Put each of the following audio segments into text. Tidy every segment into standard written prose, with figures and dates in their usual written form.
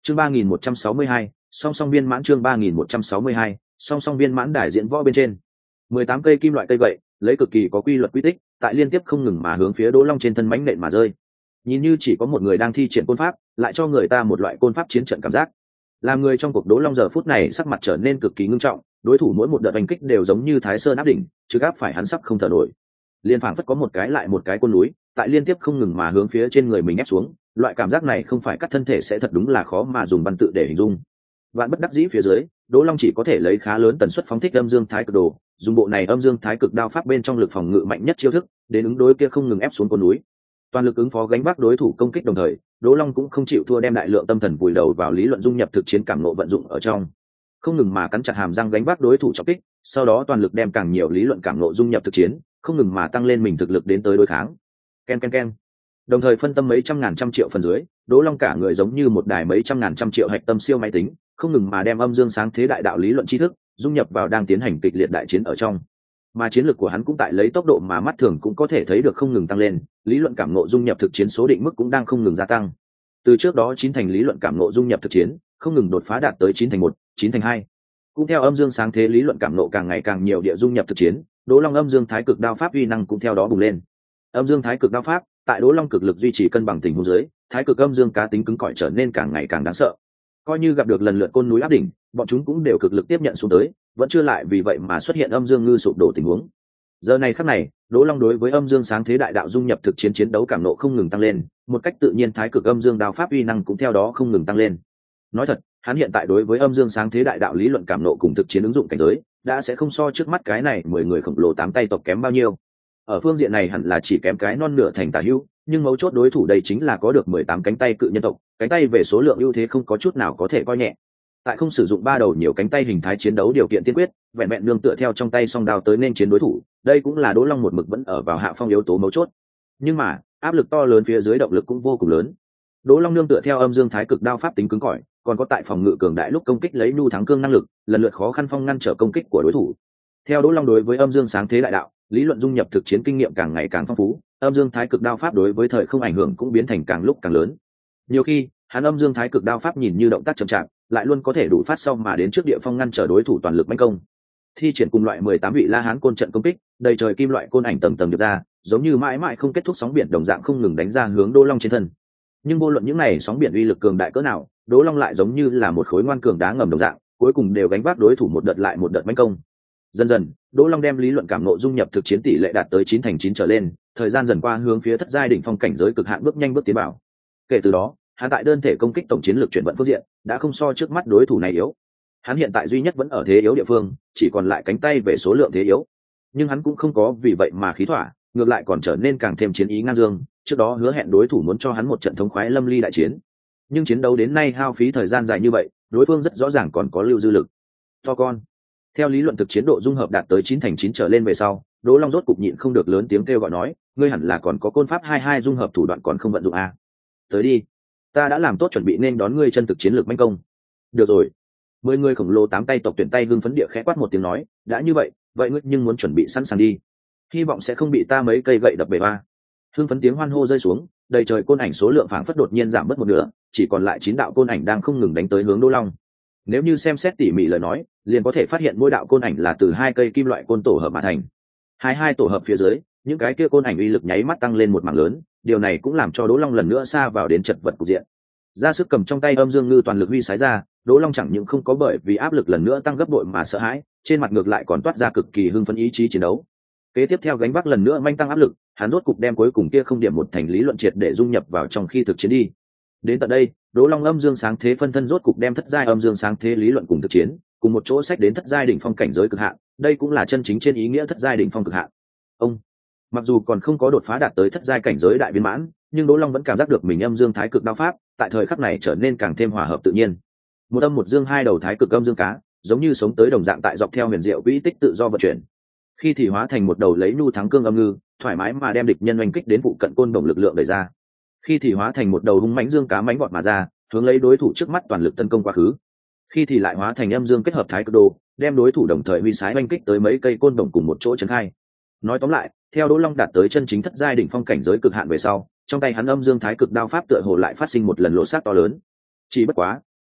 chương 3162, song song viên mãn. chương 3162, song song viên mãn. Đài diễn võ bên trên 18 cây kim loại cây gậy lấy cực kỳ có quy luật quy tích tại liên tiếp không ngừng mà hướng phía Đỗ Long trên thân mãnh nện mà rơi. Nhìn như chỉ có một người đang thi triển côn pháp, lại cho người ta một loại côn pháp chiến trận cảm giác. Làm người trong cuộc Đỗ Long giờ phút này sắc mặt trở nên cực kỳ ngưng trọng, đối thủ mỗi một đợt đánh kích đều giống như Thái Sơn áp đỉnh, chứ áp phải hắn sắp không thở nổi. Liên phảng phất có một cái lại một cái côn núi, tại liên tiếp không ngừng mà hướng phía trên người mình ép xuống, loại cảm giác này không phải cắt thân thể sẽ thật đúng là khó mà dùng văn tự để hình dung. Vạn bất đắc dĩ phía dưới, Đỗ Long chỉ có thể lấy khá lớn tần suất phóng thích âm dương thái cực đồ, dùng bộ này âm dương thái cực đao pháp bên trong lực phòng ngự mạnh nhất chiêu thức, đến ứng đối kia không ngừng ép xuống côn núi. Toàn lực ứng phó gánh vác đối thủ công kích đồng thời, Đỗ Long cũng không chịu thua, đem đại lượng tâm thần vùi đầu vào lý luận dung nhập thực chiến cảm ngộ vận dụng ở trong, không ngừng mà cắn chặt hàm răng gánh vác đối thủ trọng kích, sau đó toàn lực đem càng nhiều lý luận cảm ngộ dung nhập thực chiến, không ngừng mà tăng lên mình thực lực đến tới đối kháng. Ken ken ken. Đồng thời phân tâm mấy trăm ngàn trăm triệu phần dưới, Đỗ Long cả người giống như một đài mấy trăm ngàn trăm triệu hạch tâm siêu máy tính, không ngừng mà đem âm dương sáng thế đại đạo lý luận tri thức dung nhập vào đang tiến hành kịch liệt đại chiến ở trong. Mà chiến lược của hắn cũng tại lấy tốc độ mà mắt thường cũng có thể thấy được không ngừng tăng lên, lý luận cảm ngộ dung nhập thực chiến số định mức cũng đang không ngừng gia tăng. Từ trước đó 9 thành lý luận cảm ngộ dung nhập thực chiến, không ngừng đột phá đạt tới 9 thành 1, 9 thành 2. Cũng theo âm dương sáng thế lý luận cảm ngộ càng ngày càng nhiều địa dung nhập thực chiến, Đỗ Long âm dương thái cực đao pháp uy năng cũng theo đó bùng lên. Âm dương thái cực đao pháp, tại Đỗ Long cực lực duy trì cân bằng tình huống dưới, thái cực âm dương cá tính cứng cỏi trở nên càng ngày càng đáng sợ. Coi như gặp được lần lượt côn núi áp đỉnh, bọn chúng cũng đều cực lực tiếp nhận xuống tới, vẫn chưa lại vì vậy mà xuất hiện âm dương ngư sụp đổ tình huống. Giờ này khắc này, Đỗ Long đối với âm dương sáng thế đại đạo dung nhập thực chiến chiến đấu cảm nộ không ngừng tăng lên, một cách tự nhiên thái cực âm dương đao pháp uy năng cũng theo đó không ngừng tăng lên. Nói thật, hắn hiện tại đối với âm dương sáng thế đại đạo lý luận cảm nộ cùng thực chiến ứng dụng cảnh giới, đã sẽ không so trước mắt cái này 10 người khổng lồ 8 tay tộc kém bao nhiêu. Ở phương diện này hẳn là chỉ kém cái non nửa thành tả hữu, nhưng mấu chốt đối thủ đây chính là có được 18 cánh tay cự nhân tộc, cánh tay về số lượng ưu thế không có chút nào có thể coi nhẹ. Tại không sử dụng 3 đầu nhiều cánh tay hình thái chiến đấu điều kiện tiên quyết, vẹn vẹn nương tựa theo trong tay song đao tới nên chiến đối thủ, đây cũng là Đỗ Long một mực vẫn ở vào hạ phong yếu tố mấu chốt. Nhưng mà, áp lực to lớn phía dưới động lực cũng vô cùng lớn. Đỗ Long nương tựa theo âm dương thái cực đao pháp tính cứng cỏi, còn có tại phòng ngự cường đại lúc công kích lấy nhu thắng cương năng lực, lần lượt khó khăn phong ngăn trở công kích của đối thủ. Theo Đỗ Long đối với âm dương sáng thế đại đạo, lý luận dung nhập thực chiến kinh nghiệm càng ngày càng phong phú, âm dương thái cực đao pháp đối với thời không ảnh hưởng cũng biến thành càng lúc càng lớn. Nhiều khi, hắn âm dương thái cực đao pháp nhìn như động tác chậm chạp, lại luôn có thể đủ phát sau mà đến trước địa phong ngăn trở đối thủ toàn lực mãnh công. Thi triển cùng loại 18 vị La Hán côn trận công kích, đầy trời kim loại côn ảnh tầng tầng điệp ra, giống như mãi mãi không kết thúc sóng biển đồng dạng không ngừng đánh ra hướng Đỗ Long trên thân. Nhưng vô luận những này sóng biển uy lực cường đại cỡ nào, Đỗ Long lại giống như là một khối ngoan cường đá ngầm đồng dạng, cuối cùng đều gánh vác đối thủ một đợt lại một đợt mãnh công. Dần dần, Đỗ Long đem lý luận cảm ngộ dung nhập thực chiến tỷ lệ đạt tới 9 thành 9 trở lên, thời gian dần qua hướng phía thất giai đỉnh phong cảnh giới cực hạn bước nhanh bước tiến vào. Kể từ đó, hắn tại đơn thể công kích tổng chiến lược chuyển vận phương diện đã không so trước mắt đối thủ này yếu. Hắn hiện tại duy nhất vẫn ở thế yếu địa phương, chỉ còn lại cánh tay về số lượng thế yếu. Nhưng hắn cũng không có vì vậy mà khí thỏa, ngược lại còn trở nên càng thêm chiến ý ngang dương. Trước đó hứa hẹn đối thủ muốn cho hắn một trận thống khoái lâm ly đại chiến, nhưng chiến đấu đến nay hao phí thời gian dài như vậy, đối phương rất rõ ràng còn có lưu dư lực. To con. Theo lý luận thực chiến độ dung hợp đạt tới 9 thành 9 trở lên về sau, Đỗ Long rốt cục nhịn không được lớn tiếng kêu gọi nói, ngươi hẳn là còn có côn pháp 22 dung hợp thủ đoạn còn không vận dụng à? Tới đi, ta đã làm tốt chuẩn bị nên đón ngươi chân thực chiến lược manh công. Được rồi. 10 người khổng lồ 8 tay tộc tuyển tay hưng phấn địa khẽ quát một tiếng nói, đã như vậy, vậy ngươi nhưng muốn chuẩn bị sẵn sàng đi. Hy vọng sẽ không bị ta mấy cây gậy đập bể ba. Hưng phấn tiếng hoan hô rơi xuống, đầy trời côn ảnh số lượng phảng phất đột nhiên giảm mất một nửa, chỉ còn lại 9 đạo côn ảnh đang không ngừng đánh tới hướng Đỗ Long. Nếu như xem xét tỉ mỉ lời nói, liền có thể phát hiện mỗi đạo côn ảnh là từ 2 cây kim loại côn tổ hợp mà thành. Hai tổ hợp phía dưới, những cái kia côn ảnh uy lực nháy mắt tăng lên một mảng lớn, điều này cũng làm cho Đỗ Long lần nữa sa vào đến chật vật cục diện. Ra sức cầm trong tay âm dương ngư toàn lực huy sái ra, Đỗ Long chẳng những không có bởi vì áp lực lần nữa tăng gấp bội mà sợ hãi, trên mặt ngược lại còn toát ra cực kỳ hưng phấn ý chí chiến đấu. Kế tiếp theo gánh vác lần nữa manh tăng áp lực, hắn rốt cục đem cuối cùng kia không điểm một thành lý luận triệt để dung nhập vào trong khi thực chiến đi. Đến tận đây, Đỗ Long âm dương sáng thế phân thân rốt cục đem thất giai âm dương sáng thế lý luận cùng thực chiến, cùng một chỗ sách đến thất giai đỉnh phong cảnh giới cực hạn, đây cũng là chân chính trên ý nghĩa thất giai đỉnh phong cực hạn. Ông, mặc dù còn không có đột phá đạt tới thất giai cảnh giới đại viên mãn, nhưng Đỗ Long vẫn cảm giác được mình âm dương thái cực đao pháp, tại thời khắc này trở nên càng thêm hòa hợp tự nhiên. Một âm một dương hai đầu thái cực âm dương cá, giống như sống tới đồng dạng tại dọc theo huyền diệu quỹ tích tự do vận chuyển. Khi thì hóa thành một đầu lấy nhu thắng cương âm ngư, thoải mái mà đem địch nhân oanh kích đến vụ cận côn đồng lực lượng đẩy ra. Khi thì hóa thành một đầu hung mãnh dương cá mãnh vọt mà ra, hướng lấy đối thủ trước mắt toàn lực tấn công quá khứ. Khi thì lại hóa thành âm dương kết hợp thái cực đồ, đem đối thủ đồng thời huy sái oanh kích tới mấy cây côn đồng cùng một chỗ trấn khai. Nói tóm lại, theo Đỗ Long đạt tới chân chính thất giai đỉnh phong cảnh giới cực hạn về sau, trong tay hắn âm dương thái cực đao pháp tựa hồ lại phát sinh một lần lộ sát to lớn. Chỉ bất quá,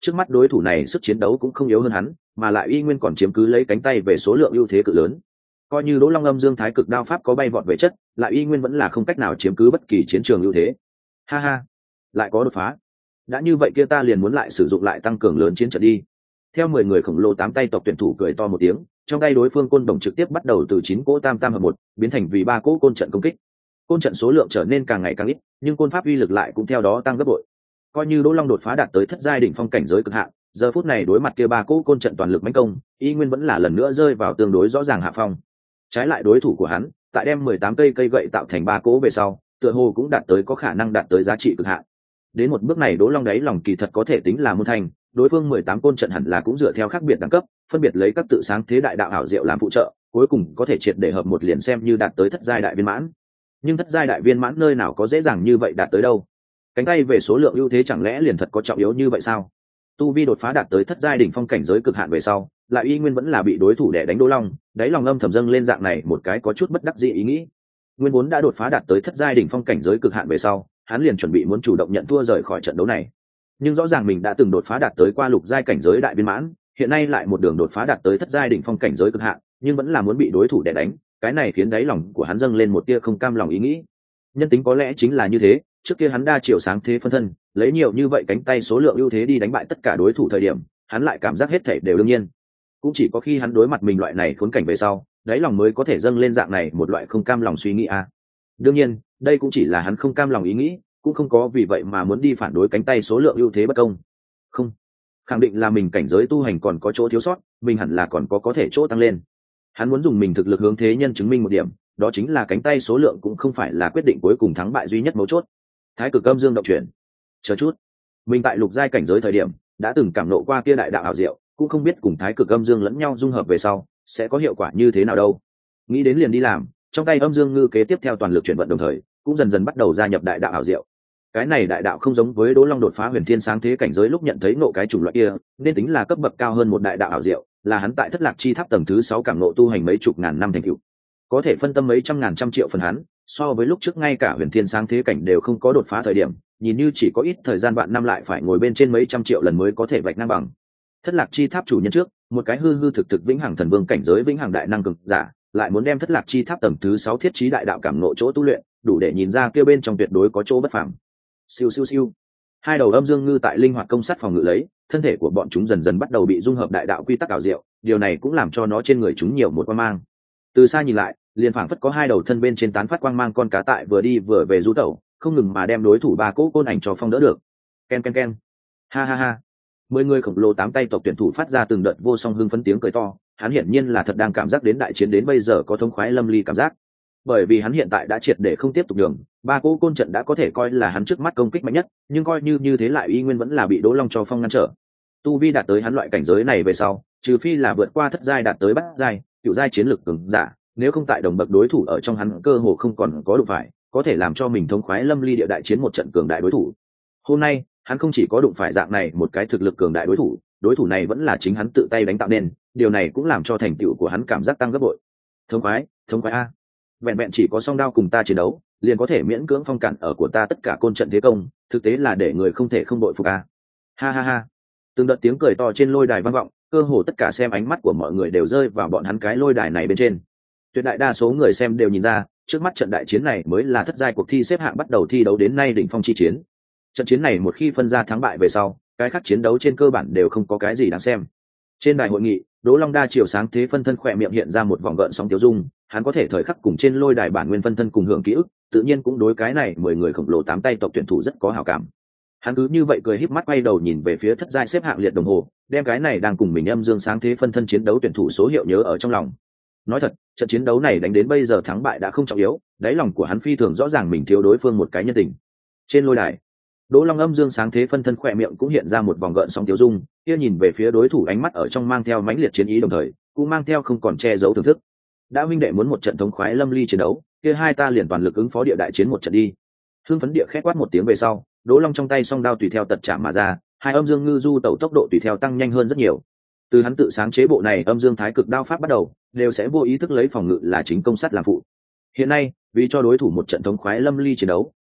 trước mắt đối thủ này sức chiến đấu cũng không yếu hơn hắn, mà lại y nguyên còn chiếm cứ lấy cánh tay về số lượng ưu thế cự lớn. Coi như Đỗ Long Âm Dương Thái Cực đao pháp có bay vọt về chất, lại y nguyên vẫn là không cách nào chiếm cứ bất kỳ chiến trường ưu thế. Ha ha, lại có đột phá. Đã như vậy kia ta liền muốn lại sử dụng lại tăng cường lớn chiến trận đi. Theo 10 người khổng lồ 8 tay tộc tuyển thủ cười to một tiếng, trong tay đối phương côn đồng trực tiếp bắt đầu từ 9 cỗ tam tam hợp một biến thành vì 3 cỗ côn trận công kích. Côn trận số lượng trở nên càng ngày càng ít, nhưng côn pháp uy lực lại cũng theo đó tăng gấp bội. Coi như Đỗ Long đột phá đạt tới thất giai đỉnh phong cảnh giới cực hạn, giờ phút này đối mặt kia 3 cỗ côn trận toàn lực mãnh công, y nguyên vẫn là lần nữa rơi vào tương đối rõ ràng hạ phong. Trái lại đối thủ của hắn, tại đem 18 cây gậy tạo thành 3 cỗ về sau, tựa hồ cũng đạt tới có khả năng đạt tới giá trị cực hạn. Đến một bước này Đỗ Long đáy lòng kỳ thật có thể tính là môn thành, đối phương 18 côn trận hẳn là cũng dựa theo khác biệt đẳng cấp, phân biệt lấy các tự sáng thế đại đạo ảo diệu làm phụ trợ, cuối cùng có thể triệt để hợp một liền xem như đạt tới thất giai đại viên mãn. Nhưng thất giai đại viên mãn nơi nào có dễ dàng như vậy đạt tới đâu? Cánh tay về số lượng ưu thế chẳng lẽ liền thật có trọng yếu như vậy sao? Tu vi đột phá đạt tới thất giai đỉnh phong cảnh giới cực hạn về sau, lại y nguyên vẫn là bị đối thủ đè đánh Đỗ Long, đáy lòng âm thầm dâng lên dạng này một cái có chút bất đắc dĩ ý nghĩ. Nguyên vốn đã đột phá đạt tới thất giai đỉnh phong cảnh giới cực hạn về sau, hắn liền chuẩn bị muốn chủ động nhận thua rời khỏi trận đấu này. Nhưng rõ ràng mình đã từng đột phá đạt tới qua lục giai cảnh giới đại viên mãn, hiện nay lại một đường đột phá đạt tới thất giai đỉnh phong cảnh giới cực hạn, nhưng vẫn là muốn bị đối thủ đè đánh, cái này khiến đáy lòng của hắn dâng lên một tia không cam lòng ý nghĩ. Nhân tính có lẽ chính là như thế, trước kia hắn đa chiều sáng thế phân thân, lấy nhiều như vậy cánh tay số lượng ưu thế đi đánh bại tất cả đối thủ thời điểm, hắn lại cảm giác hết thảy đều đương nhiên. Cũng chỉ có khi hắn đối mặt mình loại này khốn cảnh về sau, đáy lòng mới có thể dâng lên dạng này một loại không cam lòng suy nghĩ a. Đương nhiên, đây cũng chỉ là hắn không cam lòng ý nghĩ, cũng không có vì vậy mà muốn đi phản đối cánh tay số lượng ưu thế bất công. Không, khẳng định là mình cảnh giới tu hành còn có chỗ thiếu sót, mình hẳn là còn có thể chỗ tăng lên. Hắn muốn dùng mình thực lực hướng thế nhân chứng minh một điểm, đó chính là cánh tay số lượng cũng không phải là quyết định cuối cùng thắng bại duy nhất mấu chốt. Thái Cực Âm Dương động chuyển. Chờ chút, mình tại lục giai cảnh giới thời điểm đã từng cảm nộ qua kia đại đạo ảo diệu, cũng không biết cùng Thái Cực Âm Dương lẫn nhau dung hợp về sau sẽ có hiệu quả như thế nào đâu. Nghĩ đến liền đi làm, trong tay Âm Dương ngư kế tiếp theo toàn lực chuyển vận đồng thời cũng dần dần bắt đầu gia nhập đại đạo ảo diệu. Cái này đại đạo không giống với Đỗ Long đột phá huyền thiên sáng thế cảnh giới lúc nhận thấy nộ cái chủng loại kia, nên tính là cấp bậc cao hơn một đại đạo ảo diệu, là hắn tại Thất Lạc Chi Tháp tầng thứ 6 cảm nộ tu hành mấy chục ngàn năm thành tựu. Có thể phân tâm mấy trăm ngàn trăm triệu phần hắn, so với lúc trước ngay cả huyền thiên sáng thế cảnh đều không có đột phá thời điểm, nhìn như chỉ có ít thời gian vạn năm lại phải ngồi bên trên mấy trăm triệu lần mới có thể vạch ngang bằng. Thất Lạc Chi Tháp chủ nhân trước, một cái hư hư thực thực vĩnh hằng thần vương cảnh giới vĩnh hằng đại năng cực giả, lại muốn đem Thất Lạc Chi Tháp tầng thứ 6 thiết trí đại đạo cảm nộ chỗ tu luyện, đủ để nhìn ra kia bên trong tuyệt đối có chỗ bất phàm. Siêu siêu siêu. Hai đầu Âm Dương ngư tại linh hoạt công sát phòng ngự lấy, thân thể của bọn chúng dần dần bắt đầu bị dung hợp đại đạo quy tắc ảo diệu, điều này cũng làm cho nó trên người chúng nhiều một quang mang. Từ xa nhìn lại, liền phảng phất có hai đầu thân bên trên tán phát quang mang con cá tại vừa đi vừa về du tẩu, không ngừng mà đem đối thủ ba cỗ côn ảnh cho phong đỡ được. Ken ken ken. Ha ha ha. 10 người khổng lồ 8 tay tộc tuyển thủ phát ra từng đợt vô song hưng phấn tiếng cười to, hắn hiển nhiên là thật đang cảm giác đến đại chiến đến bây giờ có thống khoái lâm ly cảm giác. Bởi vì hắn hiện tại đã triệt để không tiếp tục đường, ba cỗ côn trận đã có thể coi là hắn trước mắt công kích mạnh nhất, nhưng coi như thế lại y nguyên vẫn là bị Đỗ Long cho phong ngăn trở. Tu vi đạt tới hắn loại cảnh giới này về sau, trừ phi là vượt qua thất giai đạt tới bát giai, cửu giai chiến lực cường giả, nếu không tại đồng bậc đối thủ ở trong hắn cơ hồ không còn có đụng phải, có thể làm cho mình thống khoái lâm ly địa đại chiến một trận cường đại đối thủ. Hôm nay, hắn không chỉ có đụng phải dạng này một cái thực lực cường đại đối thủ này vẫn là chính hắn tự tay đánh tạo nên, điều này cũng làm cho thành tựu của hắn cảm giác tăng gấp bội. Thống khoái a. Vẹn vẹn chỉ có song đao cùng ta chiến đấu, liền có thể miễn cưỡng phong cản ở của ta tất cả côn trận thế công, thực tế là để người không thể không đội phục a. Ha ha ha. Từng đợt tiếng cười to trên lôi đài vang vọng, cơ hồ tất cả xem ánh mắt của mọi người đều rơi vào bọn hắn cái lôi đài này bên trên. Tuyệt đại đa số người xem đều nhìn ra, trước mắt trận đại chiến này mới là thất giai cuộc thi xếp hạng bắt đầu thi đấu đến nay đỉnh phong chi chiến. Trận chiến này một khi phân ra thắng bại về sau, cái khác chiến đấu trên cơ bản đều không có cái gì đáng xem. Trên đài hội nghị, Đỗ Long đa chiều sáng thế phân thân khỏe miệng hiện ra một vòng gợn sóng tiêu dung, hắn có thể thời khắc cùng trên lôi đài bản nguyên phân thân cùng hưởng ký ức, tự nhiên cũng đối cái này 10 người khổng lồ 8 tay tộc tuyển thủ rất có hảo cảm. Hắn cứ như vậy cười híp mắt quay đầu nhìn về phía thất giai xếp hạng liệt đồng hồ, đem cái này đang cùng mình Âm Dương sáng thế phân thân chiến đấu tuyển thủ số hiệu nhớ ở trong lòng. Nói thật, trận chiến đấu này đánh đến bây giờ thắng bại đã không trọng yếu, đáy lòng của hắn phi thường rõ ràng mình thiếu đối phương một cái nhân tình. Trên lôi đài, Đỗ Long Âm Dương sáng thế phân thân khỏe miệng cũng hiện ra một vòng gợn sóng tiêu dung, kia nhìn về phía đối thủ ánh mắt ở trong mang theo mãnh liệt chiến ý đồng thời, cũng mang theo không còn che giấu thưởng thức. Đã huynh đệ muốn một trận thống khoái lâm ly chiến đấu, kia hai ta liền toàn lực ứng phó địa đại chiến một trận đi. Hưng phấn địa khét quát một tiếng về sau, Đỗ Long trong tay song đao tùy theo tật chạm mà ra, hai Âm Dương ngư du tẩu tốc độ tùy theo tăng nhanh hơn rất nhiều. Từ hắn tự sáng chế bộ này Âm Dương Thái Cực đao pháp bắt đầu, đều sẽ vô ý thức lấy phòng ngự là chính công sát làm phụ. Hiện nay, vì cho đối thủ một trận thống khoái lâm ly chiến đấu,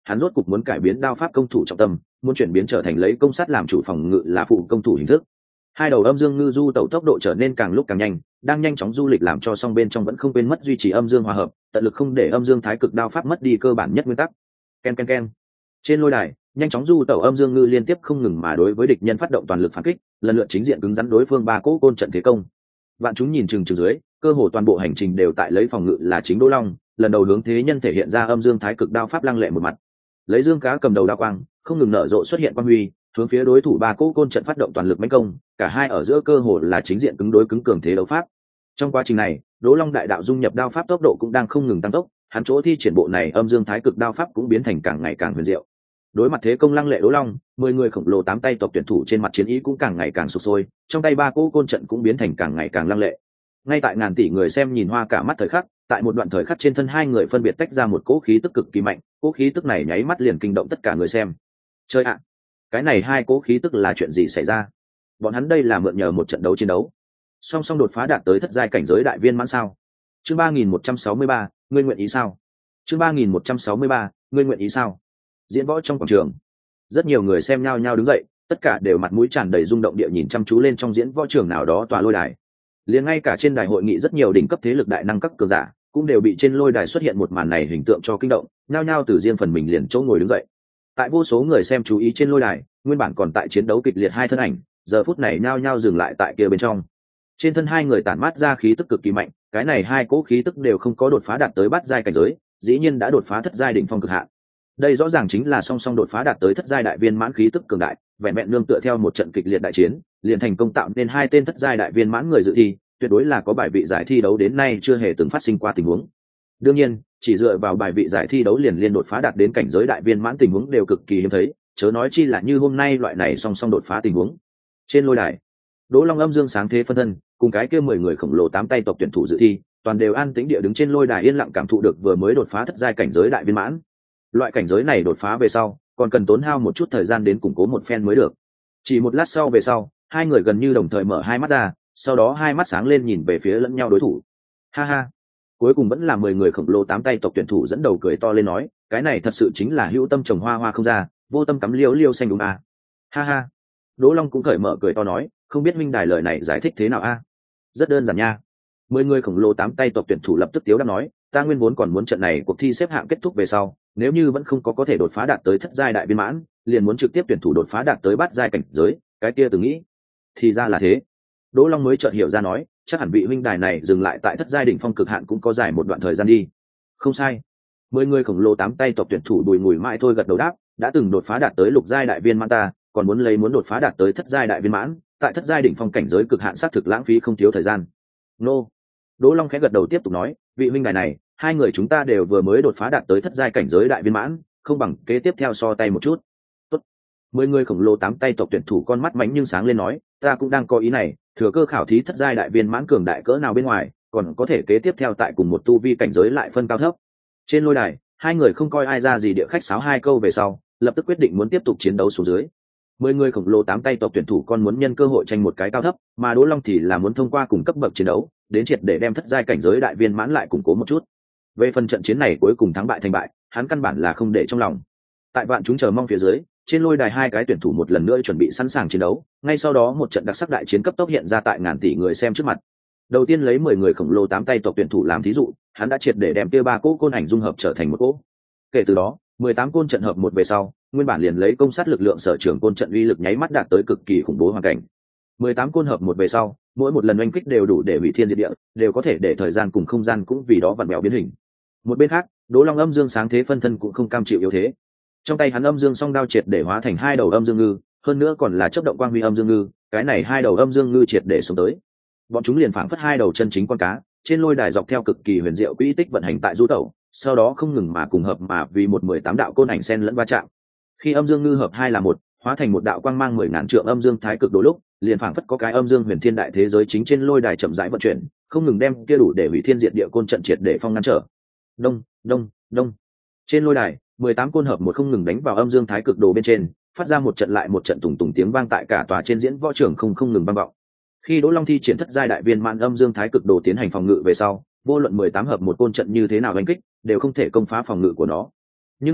hắn rốt cục muốn cải biến đao pháp công thủ trọng tâm, muốn chuyển biến trở thành lấy công sát làm chủ phòng ngự là phụ công thủ hình thức. Hai đầu âm dương ngư du tẩu tốc độ trở nên càng lúc càng nhanh, đang nhanh chóng du lịch làm cho song bên trong vẫn không quên mất duy trì âm dương hòa hợp, tận lực không để âm dương thái cực đao pháp mất đi cơ bản nhất nguyên tắc. Ken ken ken. Trên lôi đài, nhanh chóng du tẩu âm dương ngư liên tiếp không ngừng mà đối với địch nhân phát động toàn lực phản kích, lần lượt chính diện cứng rắn đối phương ba cỗ côn trận thế công. Vạn chúng nhìn chừng chừng dưới, cơ hồ toàn bộ hành trình đều tại lấy phòng ngự là chính Đỗ Long, lần đầu hướng thế nhân thể hiện ra âm dương thái cực đao pháp lăng lệ một mặt. Lấy dương cá cầm đầu đao quang, không ngừng nở rộ xuất hiện quang huy, hướng phía đối thủ ba cỗ côn trận phát động toàn lực mãnh công, cả hai ở giữa cơ hồ là chính diện cứng đối cứng cường thế đấu pháp. Trong quá trình này, Đỗ Long đại đạo dung nhập đao pháp tốc độ cũng đang không ngừng tăng tốc, hắn chỗ thi triển bộ này âm dương thái cực đao pháp cũng biến thành càng ngày càng huyền diệu. Đối mặt thế công lăng lệ Đỗ Long, 10 người khổng lồ 8 tay tộc tuyển thủ trên mặt chiến ý cũng càng ngày càng sục sôi, trong tay ba cỗ côn trận cũng biến thành càng ngày càng lăng lệ. Ngay tại ngàn tỷ người xem nhìn hoa cả mắt thời khắc, tại một đoạn thời khắc trên thân hai người phân biệt tách ra một cỗ khí tức cực kỳ mạnh, cỗ khí tức này nháy mắt liền kinh động tất cả người xem. Chơi ạ, cái này hai cỗ khí tức là chuyện gì xảy ra? Bọn hắn đây là mượn nhờ một trận đấu chiến đấu, song song đột phá đạt tới thất giai cảnh giới đại viên mãn sao? Chương 3163, ngươi nguyện ý sao? Chương 3163, ngươi nguyện ý sao? Diễn võ trong quảng trường, rất nhiều người xem nhao nhao đứng dậy, tất cả đều mặt mũi tràn đầy rung động địa nhìn chăm chú lên trong diễn võ trường nào đó tòa lôi đài. Liền ngay cả trên đài hội nghị rất nhiều đỉnh cấp thế lực đại năng các cường giả cũng đều bị trên lôi đài xuất hiện một màn này hình tượng cho kinh động, nhao nhao từ riêng phần mình liền chỗ ngồi đứng dậy. Tại vô số người xem chú ý trên lôi đài, nguyên bản còn tại chiến đấu kịch liệt hai thân ảnh, giờ phút này nhao nhao dừng lại tại kia bên trong. Trên thân hai người tản mát ra khí tức cực kỳ mạnh, cái này hai cỗ khí tức đều không có đột phá đạt tới bát giai cảnh giới, dĩ nhiên đã đột phá thất giai đỉnh phong cực hạn. Đây rõ ràng chính là song song đột phá đạt tới thất giai đại viên mãn khí tức cường đại, vẹn vẹn nương tựa theo một trận kịch liệt đại chiến, liền thành công tạo nên hai tên thất giai đại viên mãn người dự thi, tuyệt đối là có bài vị giải thi đấu đến nay chưa hề từng phát sinh qua tình huống. Đương nhiên, chỉ dựa vào bài vị giải thi đấu liền liên đột phá đạt đến cảnh giới đại viên mãn tình huống đều cực kỳ hiếm thấy, chớ nói chi là như hôm nay loại này song song đột phá tình huống. Trên lôi đài, Đỗ Long âm dương sáng thế phân thân, cùng cái kia 10 người khổng lồ 8 tay tộc tuyển thủ dự thi, toàn đều an tĩnh địa đứng trên lôi đài yên lặng cảm thụ được vừa mới đột phá thất giai cảnh giới đại viên mãn. Loại cảnh giới này đột phá về sau, còn cần tốn hao một chút thời gian đến củng cố một phen mới được. Chỉ một lát sau về sau, hai người gần như đồng thời mở hai mắt ra, sau đó hai mắt sáng lên nhìn về phía lẫn nhau đối thủ. Ha ha, cuối cùng vẫn là 10 người khổng lồ 8 tay tộc tuyển thủ dẫn đầu cười to lên nói, cái này thật sự chính là hữu tâm trồng hoa hoa không ra, vô tâm cắm liêu liêu xanh đúng à. Ha ha. Đỗ Long cũng cởi mở cười to nói, không biết minh đài lời này giải thích thế nào a? Rất đơn giản nha. 10 người khổng lồ 8 tay tộc tuyển thủ lập tức tiếu đáp nói, ta nguyên vốn còn muốn trận này cuộc thi xếp hạng kết thúc về sau, nếu như vẫn không có thể đột phá đạt tới thất giai đại viên mãn, liền muốn trực tiếp tuyển thủ đột phá đạt tới bát giai cảnh giới, cái kia từng nghĩ. Thì ra là thế. Đỗ Long mới chợt hiểu ra nói, chắc hẳn vị huynh đài này dừng lại tại thất giai đỉnh phong cực hạn cũng có dài một đoạn thời gian đi. Không sai. 10 người khổng lồ 8 tay tộc tuyển thủ đùi ngùi mãi thôi gật đầu đáp, đã từng đột phá đạt tới lục giai đại viên mãn ta, còn muốn đột phá đạt tới thất giai đại viên mãn, tại thất giai đỉnh phong cảnh giới cực hạn xác thực lãng phí không thiếu thời gian. Nô. Đỗ Long khẽ gật đầu tiếp tục nói, vị huynh đài này, hai người chúng ta đều vừa mới đột phá đạt tới thất giai cảnh giới đại viên mãn, không bằng kế tiếp theo so tay một chút. Tốt. 10 người khổng lồ 8 tay tộc tuyển thủ con mắt mánh nhưng sáng lên nói, ta cũng đang có ý này, thừa cơ khảo thí thất giai đại viên mãn cường đại cỡ nào bên ngoài, còn có thể kế tiếp theo tại cùng một tu vi cảnh giới lại phân cao thấp. Trên lôi đài, hai người không coi ai ra gì địa khách sáo hai câu về sau, lập tức quyết định muốn tiếp tục chiến đấu xuống dưới. 10 người khổng lồ 8 tay tộc tuyển thủ còn muốn nhân cơ hội tranh một cái cao thấp, mà Đỗ Long thì là muốn thông qua cùng cấp bậc chiến đấu, đến triệt để đem thất giai cảnh giới đại viên mãn lại củng cố một chút. Về phần trận chiến này cuối cùng thắng bại thành bại, hắn căn bản là không để trong lòng. Tại vạn chúng chờ mong phía dưới, trên lôi đài hai cái tuyển thủ một lần nữa chuẩn bị sẵn sàng chiến đấu, ngay sau đó một trận đặc sắc đại chiến cấp tốc hiện ra tại ngàn tỷ người xem trước mặt. Đầu tiên lấy 10 người khổng lồ 8 tay tộc tuyển thủ làm thí dụ, hắn đã triệt để đem kia ba cỗ côn ảnh dung hợp trở thành một cỗ. Kể từ đó, 18 côn trận hợp một về sau, nguyên bản liền lấy công sát lực lượng sở trường côn trận uy lực nháy mắt đạt tới cực kỳ khủng bố hoàn cảnh. 18 côn hợp một về sau, mỗi một lần oanh kích đều đủ để hủy thiên diệt địa, đều có thể để thời gian cùng không gian cũng vì đó vặn vẹo biến hình. Một bên khác, Đỗ Long âm dương sáng thế phân thân cũng không cam chịu yếu thế. Trong tay hắn âm dương song đao triệt để hóa thành hai đầu âm dương ngư, hơn nữa còn là chớp động quang huy âm dương ngư, cái này hai đầu âm dương ngư triệt để xuống tới. Bọn chúng liền phảng phất hai đầu chân chính con cá, trên lôi đài dọc theo cực kỳ huyền diệu quỹ tích vận hành tại du tẩu, sau đó không ngừng mà cùng hợp mà vì một 18 đạo côn ảnh sen lẫn va chạm. Khi âm dương ngư hợp hai là một, hóa thành một đạo quang mang 10.000 trượng âm dương thái cực đồ lúc, liền phảng phất có cái âm dương huyền thiên đại thế giới chính trên lôi đài chậm rãi vận chuyển, không ngừng đem kia đủ để hủy thiên diệt địa côn trận triệt để phong ngăn trở. Đông, đông, đông. Trên lôi đài, 18 côn hợp một không ngừng đánh vào âm dương thái cực đồ bên trên, phát ra một trận lại một trận tùng tùng tiếng vang tại cả tòa trên diễn võ trường không ngừng vang vọng. Khi Đỗ Long thi triển thất giai đại viên mãn âm dương thái cực đồ tiến hành phòng ngự về sau, vô luận 18 hợp một côn trận như thế nào đánh kích, đều không thể công phá phòng ngự của nó. Nhưng mà,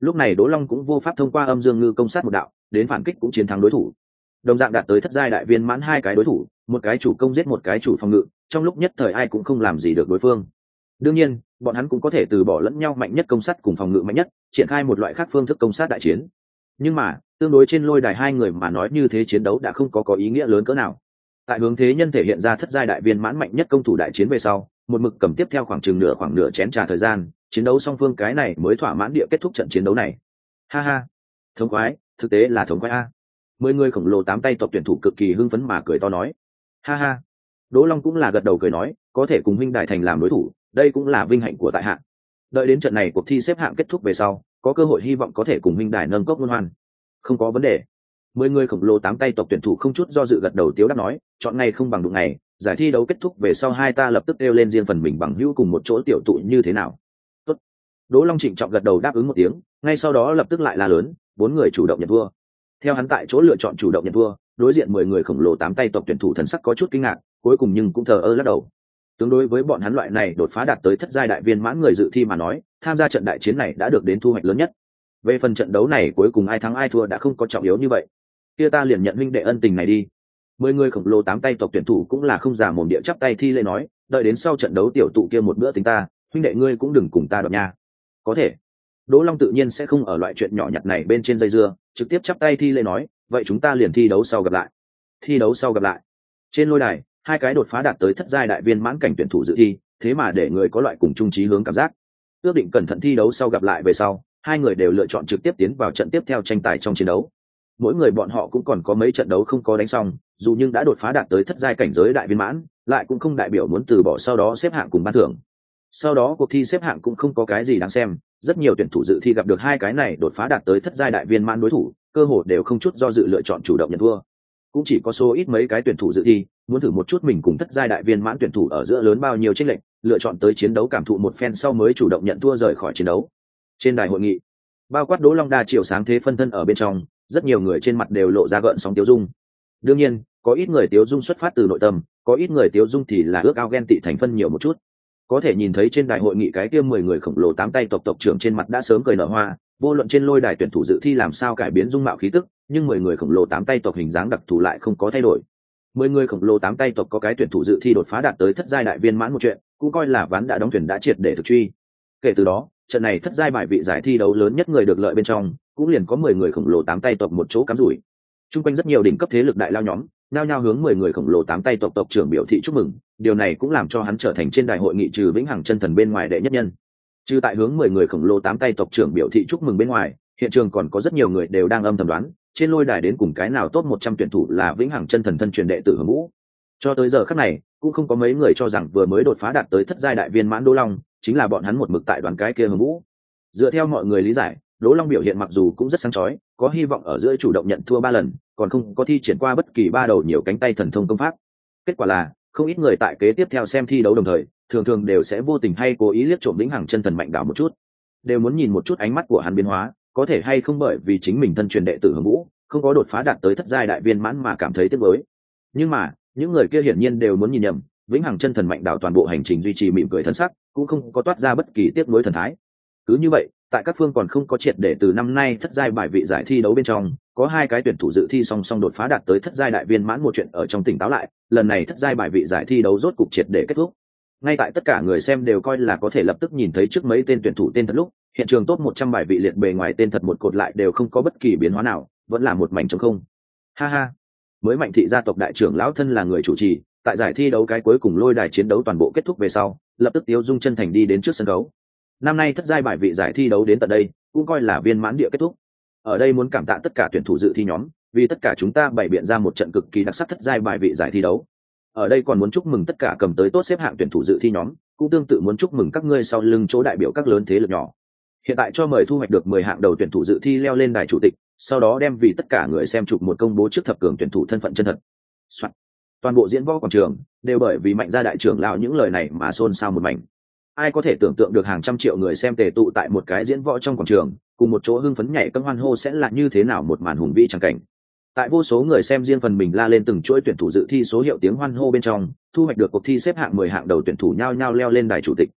Lúc này Đỗ Long cũng vô pháp thông qua âm dương ngư công sát một đạo đến phản kích cũng chiến thắng đối thủ, đồng dạng đạt tới thất giai đại viên mãn hai cái đối thủ, một cái chủ công giết một cái chủ phòng ngự, trong lúc nhất thời ai cũng không làm gì được đối phương. Đương nhiên bọn hắn cũng có thể từ bỏ lẫn nhau mạnh nhất công sát cùng phòng ngự mạnh nhất, triển khai một loại khác phương thức công sát đại chiến. Nhưng mà tương đối trên lôi đài hai người mà nói như thế chiến đấu đã không có ý nghĩa lớn cỡ nào. Tại hướng thế nhân thể hiện ra thất giai đại viên mãn mạnh nhất công thủ đại chiến về sau, một mực cầm tiếp theo khoảng nửa chén trà thời gian, chiến đấu song phương cái này mới thỏa mãn địa kết thúc trận chiến đấu này. Ha ha, thống khoái, thực tế là thống khoái a. 10 người khổng lồ 8 tay tộc tuyển thủ cực kỳ hưng phấn mà cười to nói. Ha ha. Đỗ Long cũng là gật đầu cười nói, có thể cùng huynh đại thành làm đối thủ, đây cũng là vinh hạnh của tại hạ. Đợi đến trận này cuộc thi xếp hạng kết thúc về sau, có cơ hội hy vọng có thể cùng huynh đại nâng cốc luân hoan. Không có vấn đề. 10 người khổng lồ 8 tay tộc tuyển thủ không chút do dự gật đầu tiếu đáp nói, chọn ngày không bằng đụng ngày, giải thi đấu kết thúc về sau hai ta lập tức đeo lên riêng phần mình bằng hữu cùng một chỗ tiểu tụ như thế nào. Tốt. Đỗ Long trịnh trọng gật đầu đáp ứng một tiếng, ngay sau đó lập tức lại la lớn, 4 người chủ động nhận thua. Theo hắn tại chỗ lựa chọn chủ động nhận thua, đối diện 10 người khổng lồ 8 tay tộc tuyển thủ thần sắc có chút kinh ngạc, cuối cùng nhưng cũng thờ ơ lắc đầu. Tương đối với bọn hắn loại này đột phá đạt tới thất giai đại viên mãn người dự thi mà nói, tham gia trận đại chiến này đã được đến thu hoạch lớn nhất. Về phần trận đấu này cuối cùng ai thắng ai thua đã không có trọng yếu như vậy. Kia ta liền nhận huynh đệ ân tình này đi. 10 người khổng lồ 8 tay tộc tuyển thủ cũng là không giả mồm địa chắp tay thi lễ nói, đợi đến sau trận đấu tiểu tụ kia một bữa tính ta, huynh đệ ngươi cũng đừng cùng ta đoạt nha. Có thể. Đỗ Long tự nhiên sẽ không ở loại chuyện nhỏ nhặt này bên trên dây dưa, trực tiếp chắp tay thi lễ nói, vậy chúng ta liền thi đấu sau gặp lại. Thi đấu sau gặp lại. Trên lôi đài, hai cái đột phá đạt tới thất giai đại viên mãn cảnh tuyển thủ dự thi, thế mà để người có loại cùng chung chí hướng cảm giác. Ước định cẩn thận thi đấu sau gặp lại về sau, hai người đều lựa chọn trực tiếp tiến vào trận tiếp theo tranh tài trong chiến đấu. Mỗi người bọn họ cũng còn có mấy trận đấu không có đánh xong, dù nhưng đã đột phá đạt tới thất giai cảnh giới đại viên mãn, lại cũng không đại biểu muốn từ bỏ sau đó xếp hạng cùng ban thưởng. Sau đó cuộc thi xếp hạng cũng không có cái gì đáng xem, rất nhiều tuyển thủ dự thi gặp được hai cái này đột phá đạt tới thất giai đại viên mãn đối thủ, cơ hội đều không chút do dự lựa chọn chủ động nhận thua. Cũng chỉ có số ít mấy cái tuyển thủ dự thi muốn thử một chút mình cùng thất giai đại viên mãn tuyển thủ ở giữa lớn bao nhiêu chênh lệch, lựa chọn tới chiến đấu cảm thụ một phen sau mới chủ động nhận thua rời khỏi chiến đấu. Trên đài hội nghị, bao quát Đỗ Long đa chiều sáng thế phân thân ở bên trong, rất nhiều người trên mặt đều lộ ra gợn sóng tiêu dung. Đương nhiên, có ít người tiêu dung xuất phát từ nội tâm, có ít người tiêu dung thì là ước ao ghen tị thành phân nhiều một chút. Có thể nhìn thấy trên đài hội nghị cái kia 10 người khổng lồ 8 tay tộc trưởng trên mặt đã sớm cười nở hoa, vô luận trên lôi đài tuyển thủ dự thi làm sao cải biến dung mạo khí tức, nhưng 10 người khổng lồ 8 tay tộc hình dáng đặc thù lại không có thay đổi. 10 người khổng lồ 8 tay tộc có cái tuyển thủ dự thi đột phá đạt tới thất giai đại viên mãn một chuyện, cũng coi là ván đã đóng thuyền đã triệt để thực truy. Kể từ đó, trận này thất giai bài vị giải thi đấu lớn nhất người được lợi bên trong, cũng liền có 10 người khổng lồ 8 tay tộc một chỗ cắm rủi. Trung quanh rất nhiều đỉnh cấp thế lực đại lao nhóm, nhao nhao hướng 10 người khổng lồ 8 tay tộc trưởng biểu thị chúc mừng, điều này cũng làm cho hắn trở thành trên đài hội nghị trừ vĩnh hằng chân thần bên ngoài đệ nhất nhân. Trừ tại hướng 10 người khổng lồ 8 tay tộc trưởng biểu thị chúc mừng bên ngoài, hiện trường còn có rất nhiều người đều đang âm thầm đoán, trên lôi đài đến cùng cái nào top 100 tuyển thủ là vĩnh hằng chân thần thân truyền đệ tử Hồng Vũ. Cho tới giờ khắc này, cũng không có mấy người cho rằng vừa mới đột phá đạt tới thất giai đại viên mãn Đỗ Long chính là bọn hắn một mực tại đoán cái kia Hồng Vũ. Dựa theo mọi người lý giải, Đỗ Long biểu hiện mặc dù cũng rất sáng chói, có hy vọng ở giữa chủ động nhận thua 3 lần, còn không có thi triển qua bất kỳ 3 đầu nhiều cánh tay thần thông công pháp. Kết quả là, không ít người tại kế tiếp theo xem thi đấu đồng thời, thường đều sẽ vô tình hay cố ý liếc trộm vĩnh hằng chân thần mạnh đảo một chút, đều muốn nhìn một chút ánh mắt của hắn biến hóa, có thể hay không bởi vì chính mình thân truyền đệ tử Hồng Vũ không có đột phá đạt tới thất giai đại viên mãn mà cảm thấy tiếc nuối. Nhưng mà, những người kia hiển nhiên đều muốn nhìn nhầm, vĩnh hằng chân thần mạnh đảo toàn bộ hành trình duy trì mỉm cười thân sắc, cũng không có toát ra bất kỳ tiếc nuối thần thái. Cứ như vậy, tại các phương còn không có triệt để từ năm nay thất giai bài vị giải thi đấu bên trong, có 2 cái tuyển thủ dự thi song song đột phá đạt tới thất giai đại viên mãn một chuyện ở trong tỉnh táo lại, lần này thất giai bài vị giải thi đấu rốt cục triệt để kết thúc. Ngay tại tất cả người xem đều coi là có thể lập tức nhìn thấy trước mấy tên tuyển thủ tên thật lúc, hiện trường top 100 bài vị liệt bề ngoài tên thật một cột lại đều không có bất kỳ biến hóa nào, vẫn là một mảnh trống không. Ha ha, mới Mạnh thị gia tộc đại trưởng lão thân là người chủ trì, tại giải thi đấu cái cuối cùng lôi đài chiến đấu toàn bộ kết thúc về sau, lập tức Tiếu Dung chân thành đi đến trước sân khấu. Năm nay thất giai bài vị giải thi đấu đến tận đây, cũng coi là viên mãn địa kết thúc. Ở đây muốn cảm tạ tất cả tuyển thủ dự thi nhóm, vì tất cả chúng ta bày biện ra một trận cực kỳ đặc sắc thất giai bài vị giải thi đấu. Ở đây còn muốn chúc mừng tất cả cầm tới tốt xếp hạng tuyển thủ dự thi nhóm, cũng tương tự muốn chúc mừng các ngươi sau lưng chỗ đại biểu các lớn thế lực nhỏ. Hiện tại cho mời thu hoạch được 10 hạng đầu tuyển thủ dự thi leo lên đài chủ tịch, sau đó đem vì tất cả người xem chụp một công bố trước thập cường tuyển thủ thân phận chân thật. Soạn. Toàn bộ diễn võ quảng trường đều bởi vì Mạnh gia đại trưởng lão những lời này mà xôn xao một mảnh. Ai có thể tưởng tượng được hàng trăm triệu người xem tề tụ tại một cái diễn võ trong quảng trường, cùng một chỗ hưng phấn nhảy cẫng hoan hô sẽ là như thế nào một màn hùng vĩ chẳng cảnh. Tại vô số người xem riêng phần mình la lên từng chuỗi tuyển thủ dự thi số hiệu tiếng hoan hô bên trong, thu hoạch được cuộc thi xếp hạng 10 hạng đầu tuyển thủ nhao nhao leo lên đài chủ tịch.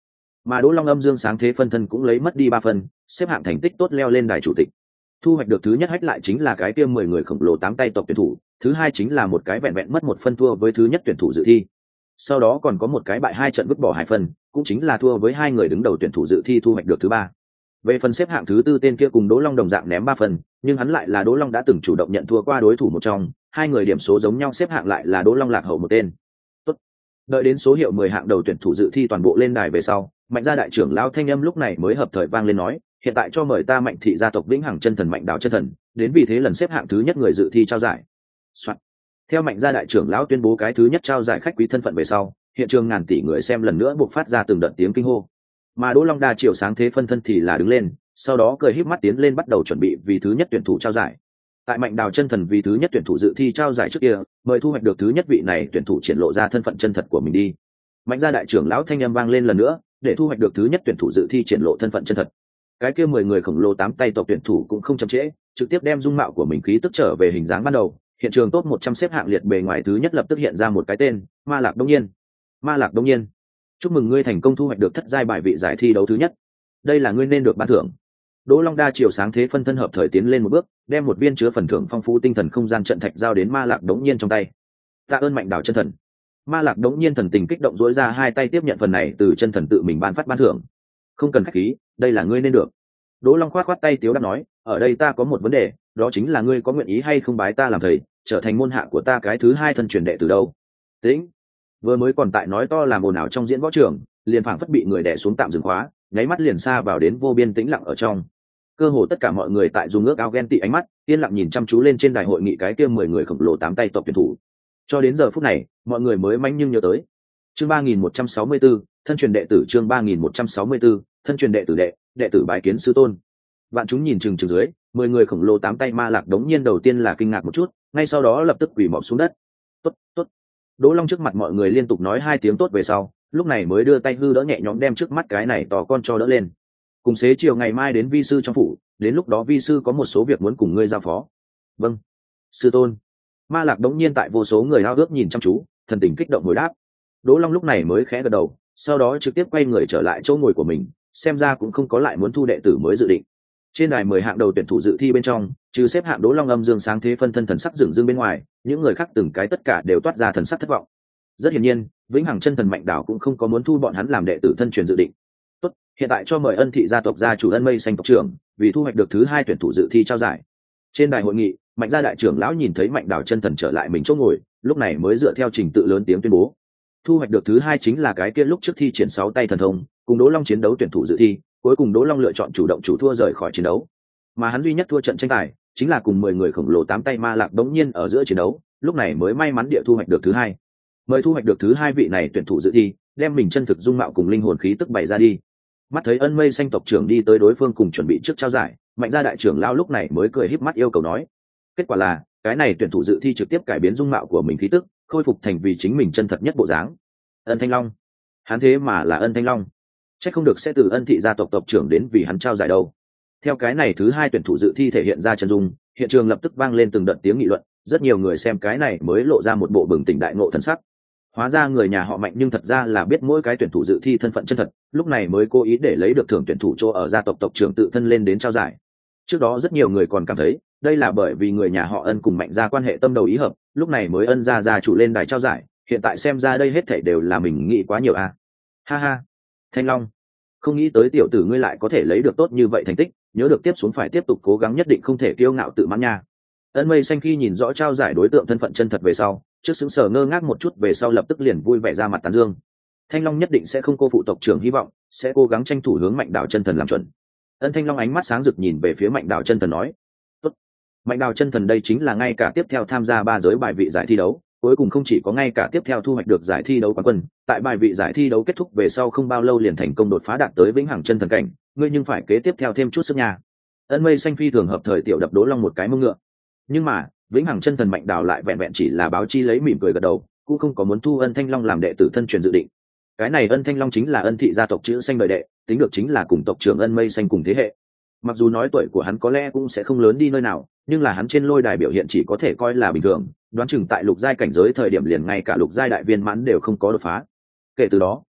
mà Đỗ Long âm dương sáng thế phân thân cũng lấy mất đi 3 phần, xếp hạng thành tích tốt leo lên đài chủ tịch. Thu hoạch được thứ nhất hách lại chính là cái kia 10 người khổng lồ 8 tay tộc tuyển thủ, thứ hai chính là một cái vẹn vẹn mất 1 phân thua với thứ nhất tuyển thủ dự thi. Sau đó còn có một cái bại 2 trận vứt bỏ 2 phần, cũng chính là thua với 2 người đứng đầu tuyển thủ dự thi thu hoạch được thứ ba. Về phần xếp hạng thứ tư tên kia cùng Đỗ Long đồng dạng ném 3 phần, nhưng hắn lại là Đỗ Long đã từng chủ động nhận thua qua đối thủ một trong, 2 người điểm số giống nhau xếp hạng lại là Đỗ Long lạc hậu một tên. Tốt. Đợi đến số hiệu 10 hạng đầu tuyển thủ dự thi toàn bộ lên đài về sau, Mạnh gia đại trưởng lão thanh âm lúc này mới hợp thời vang lên nói, hiện tại cho mời ta Mạnh thị gia tộc Vĩnh Hằng chân thần Mạnh Đào chân thần, đến vì thế lần xếp hạng thứ nhất người dự thi trao giải. Soạn. Theo Mạnh gia đại trưởng lão tuyên bố cái thứ nhất trao giải khách quý thân phận về sau, hiện trường ngàn tỷ người xem lần nữa buộc phát ra từng đợt tiếng kinh hô. Mà Đỗ Long đa chiều sáng thế phân thân thì là đứng lên, sau đó cười híp mắt tiến lên bắt đầu chuẩn bị vì thứ nhất tuyển thủ trao giải. Tại Mạnh Đào chân thần vì thứ nhất tuyển thủ dự thi trao giải trước kia, mời thu hoạch được thứ nhất vị này tuyển thủ triển lộ ra thân phận chân thật của mình đi. Mạnh gia đại trưởng lão thanh âm vang lên lần nữa, để thu hoạch được thứ nhất tuyển thủ dự thi triển lộ thân phận chân thật. Cái kia 10 người khổng lồ 8 tay tộc tuyển thủ cũng không chậm trễ, trực tiếp đem dung mạo của mình khí tức trở về hình dáng ban đầu. Hiện trường top 100 xếp hạng liệt bề ngoài thứ nhất lập tức hiện ra một cái tên, Ma Lạc Đông Nhiên. Ma Lạc Đông Nhiên, chúc mừng ngươi thành công thu hoạch được thất giai bài vị giải thi đấu thứ nhất. Đây là ngươi nên được ban thưởng. Đỗ Long đa chiều sáng thế phân thân hợp thời tiến lên một bước, đem một viên chứa phần thưởng phong phú tinh thần không gian trận thạch giao đến Ma Lạc Đống Nhiên trong tay. Tạ ơn Mạnh Đào chân thần. Ma Lạc Đống Nhiên thần tình kích động dỗi ra 2 tay tiếp nhận phần này từ chân thần tự mình ban phát ban thưởng. Không cần khách khí, đây là ngươi nên được. Đỗ Long khoát khoát tay tiếu đáp nói, ở đây ta có một vấn đề, đó chính là ngươi có nguyện ý hay không bái ta làm thầy, trở thành môn hạ của ta cái thứ hai thân truyền đệ từ đâu? Tĩnh. Vừa mới còn tại nói to làm ồn ào trong diễn võ trường, liền phảng phất bị người đè xuống tạm dừng khóa, nháy mắt liền xa vào đến vô biên tĩnh lặng ở trong. Cơ hồ tất cả mọi người tại dùng ước ao ghen tị ánh mắt, yên lặng nhìn chăm chú lên trên đài hội nghị cái kia 10 người khổng lồ 8 tay tộc tuyển thủ. Cho đến giờ phút này, mọi người mới manh nhưng nhớ tới. Chương 3164, thân truyền đệ tử chương 3164, thân truyền đệ tử đệ tử bái kiến sư tôn. Vạn chúng nhìn chừng dưới, 10 người khổng lồ 8 tay Ma Lạc Đống Nhiên đầu tiên là kinh ngạc một chút, ngay sau đó lập tức quỳ mọp xuống đất. Tốt, tốt. Đỗ Long trước mặt mọi người liên tục nói 2 tiếng tốt về sau, lúc này mới đưa tay hư đỡ nhẹ nhõm đem trước mắt cái này to con cho đỡ lên. Cùng xế chiều ngày mai đến vi sư trong phủ, đến lúc đó vi sư có một số việc muốn cùng ngươi giao phó. Vâng, sư tôn. Ma Lạc Đống Nhiên tại vô số người hao ước nhìn chăm chú, thần tình kích động hồi đáp. Đỗ Long lúc này mới khẽ gật đầu, sau đó trực tiếp quay người trở lại chỗ ngồi của mình, xem ra cũng không có lại muốn thu đệ tử mới dự định. Trên đài 10 hạng đầu tuyển thủ dự thi bên trong, trừ xếp hạng Đỗ Long âm dương sáng thế phân thân thần sắc dựng dương bên ngoài, những người khác từng cái tất cả đều toát ra thần sắc thất vọng. Rất hiển nhiên, Vĩnh Hằng chân thần Mạnh Đào cũng không có muốn thu bọn hắn làm đệ tử thân truyền dự định. Tốt, hiện tại cho mời Ân thị gia tộc gia chủ Ân Mây Xanh tộc trưởng, vì thu hoạch được thứ hai tuyển thủ dự thi trao giải. Trên đài hội nghị, Mạnh gia đại trưởng lão nhìn thấy Mạnh Đào chân thần trở lại mình chỗ ngồi, lúc này mới dựa theo trình tự lớn tiếng tuyên bố. Thu hoạch được thứ hai chính là cái kia lúc trước thi triển 6 tay thần thông, cùng Đỗ Long chiến đấu tuyển thủ dự thi, cuối cùng Đỗ Long lựa chọn chủ động chủ thua rời khỏi chiến đấu. Mà hắn duy nhất thua trận tranh tài, chính là cùng 10 người khổng lồ 8 tay Ma Lạc Đống Nhiên ở giữa chiến đấu, lúc này mới may mắn địa thu hoạch được thứ hai. Mời thu hoạch được thứ hai vị này tuyển thủ dự thi, đem mình chân thực dung mạo cùng linh hồn khí tức bày ra đi. Mắt thấy Ân Mây Xanh tộc trưởng đi tới đối phương cùng chuẩn bị trước trao giải, Mạnh gia đại trưởng lão lúc này mới cười híp mắt yêu cầu nói. Kết quả là, cái này tuyển thủ dự thi trực tiếp cải biến dung mạo của mình khí tức, khôi phục thành vì chính mình chân thật nhất bộ dáng. Ân Thanh Long. Hắn thế mà là Ân Thanh Long. Chắc không được sẽ từ Ân thị gia tộc tộc trưởng đến vì hắn trao giải đâu. Theo cái này thứ hai tuyển thủ dự thi thể hiện ra chân dung, hiện trường lập tức vang lên từng đợt tiếng nghị luận, rất nhiều người xem cái này mới lộ ra một bộ bừng tỉnh đại ngộ thần sắc. Hóa ra người nhà họ Mạnh nhưng thật ra là biết mỗi cái tuyển thủ dự thi thân phận chân thật, lúc này mới cố ý để lấy được thưởng tuyển thủ chỗ ở gia tộc tộc trưởng tự thân lên đến trao giải. Trước đó rất nhiều người còn cảm thấy, đây là bởi vì người nhà họ Ân cùng Mạnh gia quan hệ tâm đầu ý hợp, lúc này mới Ân gia gia chủ lên đài trao giải, hiện tại xem ra đây hết thảy đều là mình nghĩ quá nhiều à. Ha ha. Thanh Long, không nghĩ tới tiểu tử ngươi lại có thể lấy được tốt như vậy thành tích, nhớ được tiếp xuống phải tiếp tục cố gắng, nhất định không thể kiêu ngạo tự mãn nha. Ân Mây Xanh khi nhìn rõ trao giải đối tượng thân phận chân thật về sau, trước sững sờ ngơ ngác một chút về sau lập tức liền vui vẻ ra mặt tán dương. Thanh Long nhất định sẽ không cô phụ tộc trưởng hy vọng, sẽ cố gắng tranh thủ hướng Mạnh Đào chân thần làm chuẩn. Ân Thanh Long ánh mắt sáng rực nhìn về phía Mạnh Đào chân thần nói. Tốt. Mạnh Đào chân thần đây chính là ngay cả tiếp theo tham gia 3 giới bài vị giải thi đấu, cuối cùng không chỉ có ngay cả tiếp theo thu hoạch được giải thi đấu quán quân, tại bài vị giải thi đấu kết thúc về sau không bao lâu liền thành công đột phá đạt tới Vĩnh Hằng chân thần cảnh, ngươi nhưng phải kế tiếp theo thêm chút sức nha. Ân Mây Xanh phi thường hợp thời tiểu đập Đỗ Long một cái mông ngựa. Nhưng mà, Vĩnh Hằng chân thần Mạnh Đào lại vẹn vẹn chỉ là báo chi lấy mỉm cười gật đầu, cũng không có muốn thu Ân Thanh Long làm đệ tử thân truyền dự định. Cái này Ân Thanh Long chính là Ân thị gia tộc chữ xanh đời đệ, tính được chính là cùng tộc trưởng Ân Mây Xanh cùng thế hệ. Mặc dù nói tuổi của hắn có lẽ cũng sẽ không lớn đi nơi nào, nhưng là hắn trên lôi đài biểu hiện chỉ có thể coi là bình thường, đoán chừng tại lục giai cảnh giới thời điểm liền ngay cả lục giai đại viên mãn đều không có đột phá. Kể từ đó,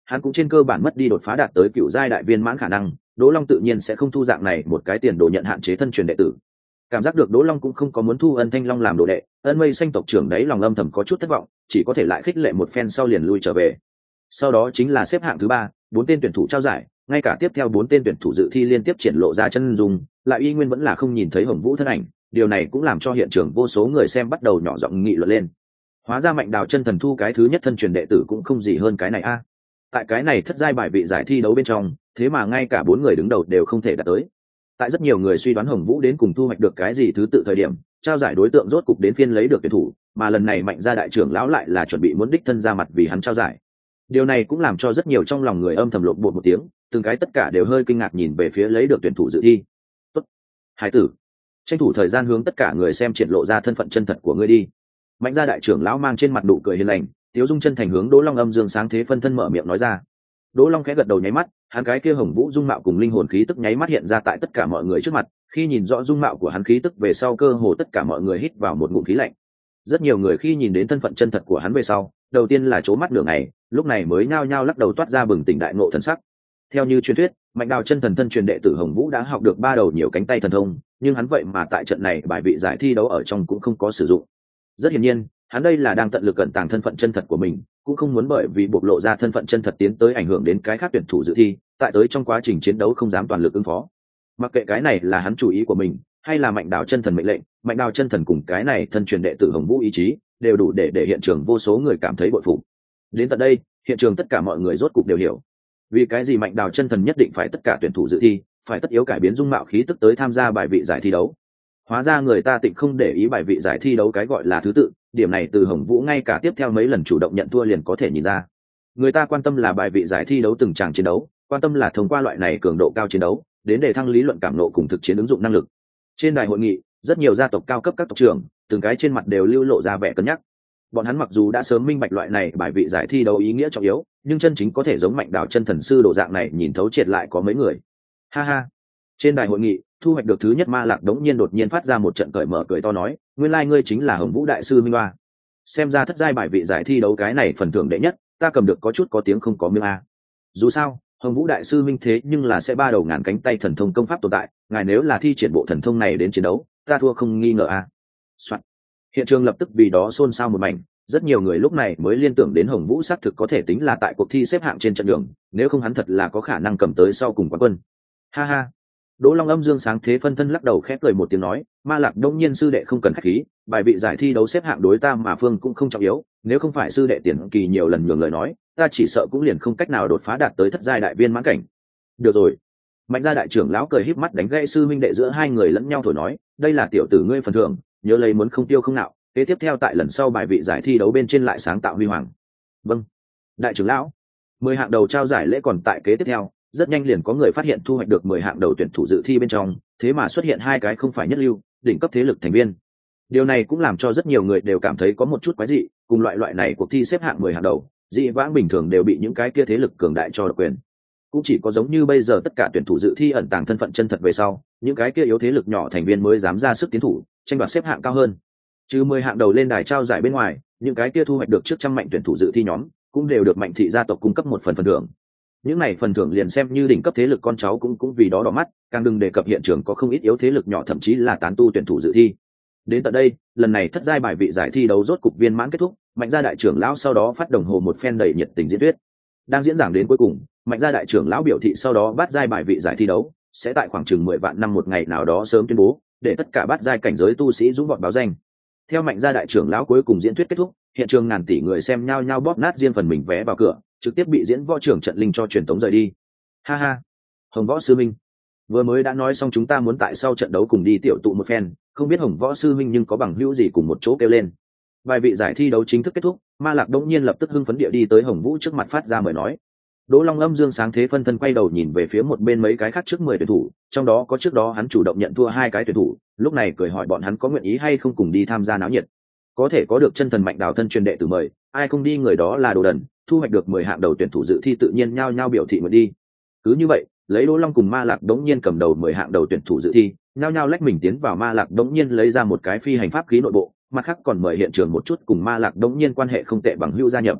hắn cũng trên cơ bản mất đi đột phá đạt tới cựu giai đại viên mãn khả năng. Đỗ Long tự nhiên sẽ không thu dạng này một cái tiền đồ nhận hạn chế thân truyền đệ tử. Cảm giác được Đỗ Long cũng không có muốn thu Ân Thanh Long làm đồ đệ, Ân Mây Xanh tộc trưởng đấy lòng âm thầm có chút thất vọng, chỉ có thể lại khích lệ một phen sau liền lui trở về. Sau đó chính là xếp hạng thứ 3, 4 tên tuyển thủ trao giải, ngay cả tiếp theo 4 tên tuyển thủ dự thi liên tiếp triển lộ ra chân dung, lại y nguyên vẫn là không nhìn thấy Hồng Vũ thân ảnh, điều này cũng làm cho hiện trường vô số người xem bắt đầu nhỏ giọng nghị luận lên. Hóa ra Mạnh Đào chân thần thu cái thứ nhất thân truyền đệ tử cũng không gì hơn cái này a. Tại cái này thất giai bài vị giải thi đấu bên trong, thế mà ngay cả 4 người đứng đầu đều không thể đạt tới. Tại rất nhiều người suy đoán Hồng Vũ đến cùng thu hoạch được cái gì thứ tự thời điểm, trao giải đối tượng rốt cục đến phiên lấy được tuyển thủ, mà lần này Mạnh gia đại trưởng lão lại là chuẩn bị muốn đích thân ra mặt vì hắn trao giải. Điều này cũng làm cho rất nhiều trong lòng người âm thầm lộn bột một tiếng, từng cái tất cả đều hơi kinh ngạc nhìn về phía lấy được tuyển thủ dự thi. Tốt, hải tử, tranh thủ thời gian hướng tất cả người xem triển lộ ra thân phận chân thật của ngươi đi. Mạnh gia đại trưởng lão mang trên mặt nụ cười hiền lành, tiếu dung chân thành hướng Đỗ Long âm dương sáng thế phân thân mở miệng nói ra. Đỗ Long khẽ gật đầu nháy mắt, hắn cái kia Hồng Vũ dung mạo cùng linh hồn khí tức nháy mắt hiện ra tại tất cả mọi người trước mặt, khi nhìn rõ dung mạo của hắn khí tức về sau, cơ hồ tất cả mọi người hít vào một ngụm khí lạnh. Rất nhiều người khi nhìn đến thân phận chân thật của hắn về sau, đầu tiên là trố mắt nửa ngày, lúc này mới nhao nhao lắc đầu toát ra bừng tỉnh đại ngộ thần sắc. Theo như truyền thuyết, Mạnh Đào chân thần thân truyền đệ tử Hồng Vũ đã học được 3 đầu nhiều cánh tay thần thông, nhưng hắn vậy mà tại trận này bài vị giải thi đấu ở trong cũng không có sử dụng. Rất hiển nhiên, hắn đây là đang tận lực cẩn tàng thân phận chân thật của mình, cũng không muốn bởi vì bộc lộ ra thân phận chân thật tiến tới ảnh hưởng đến cái khác tuyển thủ dự thi, tại tới trong quá trình chiến đấu không dám toàn lực ứng phó. Mặc kệ cái này là hắn chủ ý của mình, hay là Mạnh Đào chân thần mệnh lệnh, Mạnh Đào chân thần cùng cái này thân truyền đệ tử Hồng Vũ ý chí, đều đủ để hiện trường vô số người cảm thấy bội phục. Đến tận đây, hiện trường tất cả mọi người rốt cục đều hiểu, vì cái gì Mạnh Đào chân thần nhất định phải tất cả tuyển thủ dự thi, phải tất yếu cải biến dung mạo khí tức tới tham gia bài vị giải thi đấu. Hóa ra người ta tịnh không để ý bài vị giải thi đấu cái gọi là thứ tự, điểm này từ Hồng Vũ ngay cả tiếp theo mấy lần chủ động nhận thua liền có thể nhìn ra. Người ta quan tâm là bài vị giải thi đấu từng tràng chiến đấu, quan tâm là thông qua loại này cường độ cao chiến đấu, đến để thăng lý luận cảm nộ cùng thực chiến ứng dụng năng lực. Trên đài hội nghị, rất nhiều gia tộc cao cấp các tộc trưởng, từng cái trên mặt đều lưu lộ ra vẻ cân nhắc. Bọn hắn mặc dù đã sớm minh bạch loại này bài vị giải thi đấu ý nghĩa trọng yếu, nhưng chân chính có thể giống Mạnh Đào chân thần sư đồ dạng này nhìn thấu triệt lại có mấy người. Ha ha. Trên đài hội nghị, thu hoạch được thứ nhất Ma Lạc đống nhiên đột nhiên phát ra một trận cởi mở cười to nói, nguyên lai ngươi chính là Hồng Vũ đại sư Minh Ba. Xem ra thất giai bài vị giải thi đấu cái này phần thưởng đệ nhất, ta cầm được có chút có tiếng không có miếng a. Dù sao, Hồng Vũ đại sư Minh thế nhưng là sẽ 3 đầu ngàn cánh tay thần thông công pháp tồn tại, ngài nếu là thi triển bộ thần thông này đến chiến đấu, ta thua không nghi ngờ a. Soạn. Hiện trường lập tức vì đó xôn xao một mảnh, rất nhiều người lúc này mới liên tưởng đến Hồng Vũ xác thực có thể tính là tại cuộc thi xếp hạng trên trận đường, nếu không hắn thật là có khả năng cầm tới sau cùng quán quân. Ha ha. Đỗ Long âm dương sáng thế phân thân lắc đầu khép cười một tiếng nói, Ma Lạc đông nhiên sư đệ không cần khách khí, bài vị giải thi đấu xếp hạng đối ta mà phương cũng không trọng yếu, nếu không phải sư đệ tiền kỳ nhiều lần nhường lời nói, ta chỉ sợ cũng liền không cách nào đột phá đạt tới thất giai đại viên mãn cảnh. Được rồi. Mạnh gia đại trưởng lão cười híp mắt đánh gãy sư minh đệ giữa hai người lẫn nhau thổi nói, đây là tiểu tử ngươi phần thưởng, nhớ lấy muốn không tiêu không nạo, kế tiếp theo tại lần sau bài vị giải thi đấu bên trên lại sáng tạo huy hoàng. Vâng. Đại trưởng lão. 10 hạng đầu trao giải lễ còn tại kế tiếp theo, rất nhanh liền có người phát hiện thu hoạch được 10 hạng đầu tuyển thủ dự thi bên trong, thế mà xuất hiện 2 cái không phải nhất lưu, đỉnh cấp thế lực thành viên. Điều này cũng làm cho rất nhiều người đều cảm thấy có một chút quái dị, cùng loại này cuộc thi xếp hạng 10 hạng đầu, dị vãng bình thường đều bị những cái kia thế lực cường đại cho độc quyền. Cũng chỉ có giống như bây giờ tất cả tuyển thủ dự thi ẩn tàng thân phận chân thật về sau, những cái kia yếu thế lực nhỏ thành viên mới dám ra sức tiến thủ, tranh đoạt xếp hạng cao hơn. Trừ 10 hạng đầu lên đài trao giải bên ngoài, những cái kia thu hoạch được trước trăm mạnh tuyển thủ dự thi nhóm, cũng đều được Mạnh thị gia tộc cung cấp một phần thưởng. Những này phần thưởng liền xem như đỉnh cấp thế lực con cháu cũng vì đó đỏ mắt, càng đừng đề cập hiện trường có không ít yếu thế lực nhỏ thậm chí là tán tu tuyển thủ dự thi. Đến tận đây, lần này thất giai bài vị giải thi đấu rốt cục viên mãn kết thúc, Mạnh gia đại trưởng lão sau đó phát đồng hồ một phen đầy nhiệt tình diễn thuyết. Đang diễn giảng đến cuối cùng, Mạnh gia đại trưởng lão biểu thị sau đó bát giai bài vị giải thi đấu sẽ tại khoảng chừng 10 vạn năm một ngày nào đó sớm tuyên bố, để tất cả bát giai cảnh giới tu sĩ dũng vọt báo danh. Theo Mạnh gia đại trưởng lão cuối cùng diễn thuyết kết thúc, hiện trường ngàn tỷ người xem nhao nhao bóp nát riêng phần mình vé vào cửa, trực tiếp bị diễn võ trưởng trận linh cho truyền tống rời đi. Ha ha. Hồng Võ sư minh, vừa mới đã nói xong chúng ta muốn tại sau trận đấu cùng đi tiểu tụ một phen, không biết Hồng Võ sư minh nhưng có bằng hữu gì cùng một chỗ kêu lên. Bài vị giải thi đấu chính thức kết thúc, Ma Lạc đống nhiên lập tức hưng phấn địa đi tới Hồng Vũ trước mặt phát ra mời nói. Đỗ Long âm dương sáng thế phân thân quay đầu nhìn về phía một bên mấy cái khác trước 10 tuyển thủ, trong đó có trước đó hắn chủ động nhận thua 2 cái tuyển thủ, lúc này cười hỏi bọn hắn có nguyện ý hay không cùng đi tham gia náo nhiệt. Có thể có được chân thần Mạnh Đào thân truyền đệ tử mời, ai không đi người đó là đồ đần, thu hoạch được 10 hạng đầu tuyển thủ dự thi tự nhiên nhao nhao biểu thị nguyện đi. Cứ như vậy, lấy Đỗ Long cùng Ma Lạc đống nhiên cầm đầu 10 hạng đầu tuyển thủ dự thi, nhao nhao lách mình tiến vào Ma Lạc đống nhiên lấy ra một cái phi hành pháp khí nội bộ, mặt khác còn mời hiện trường một chút cùng Ma Lạc đống nhiên quan hệ không tệ bằng hữu gia nhập.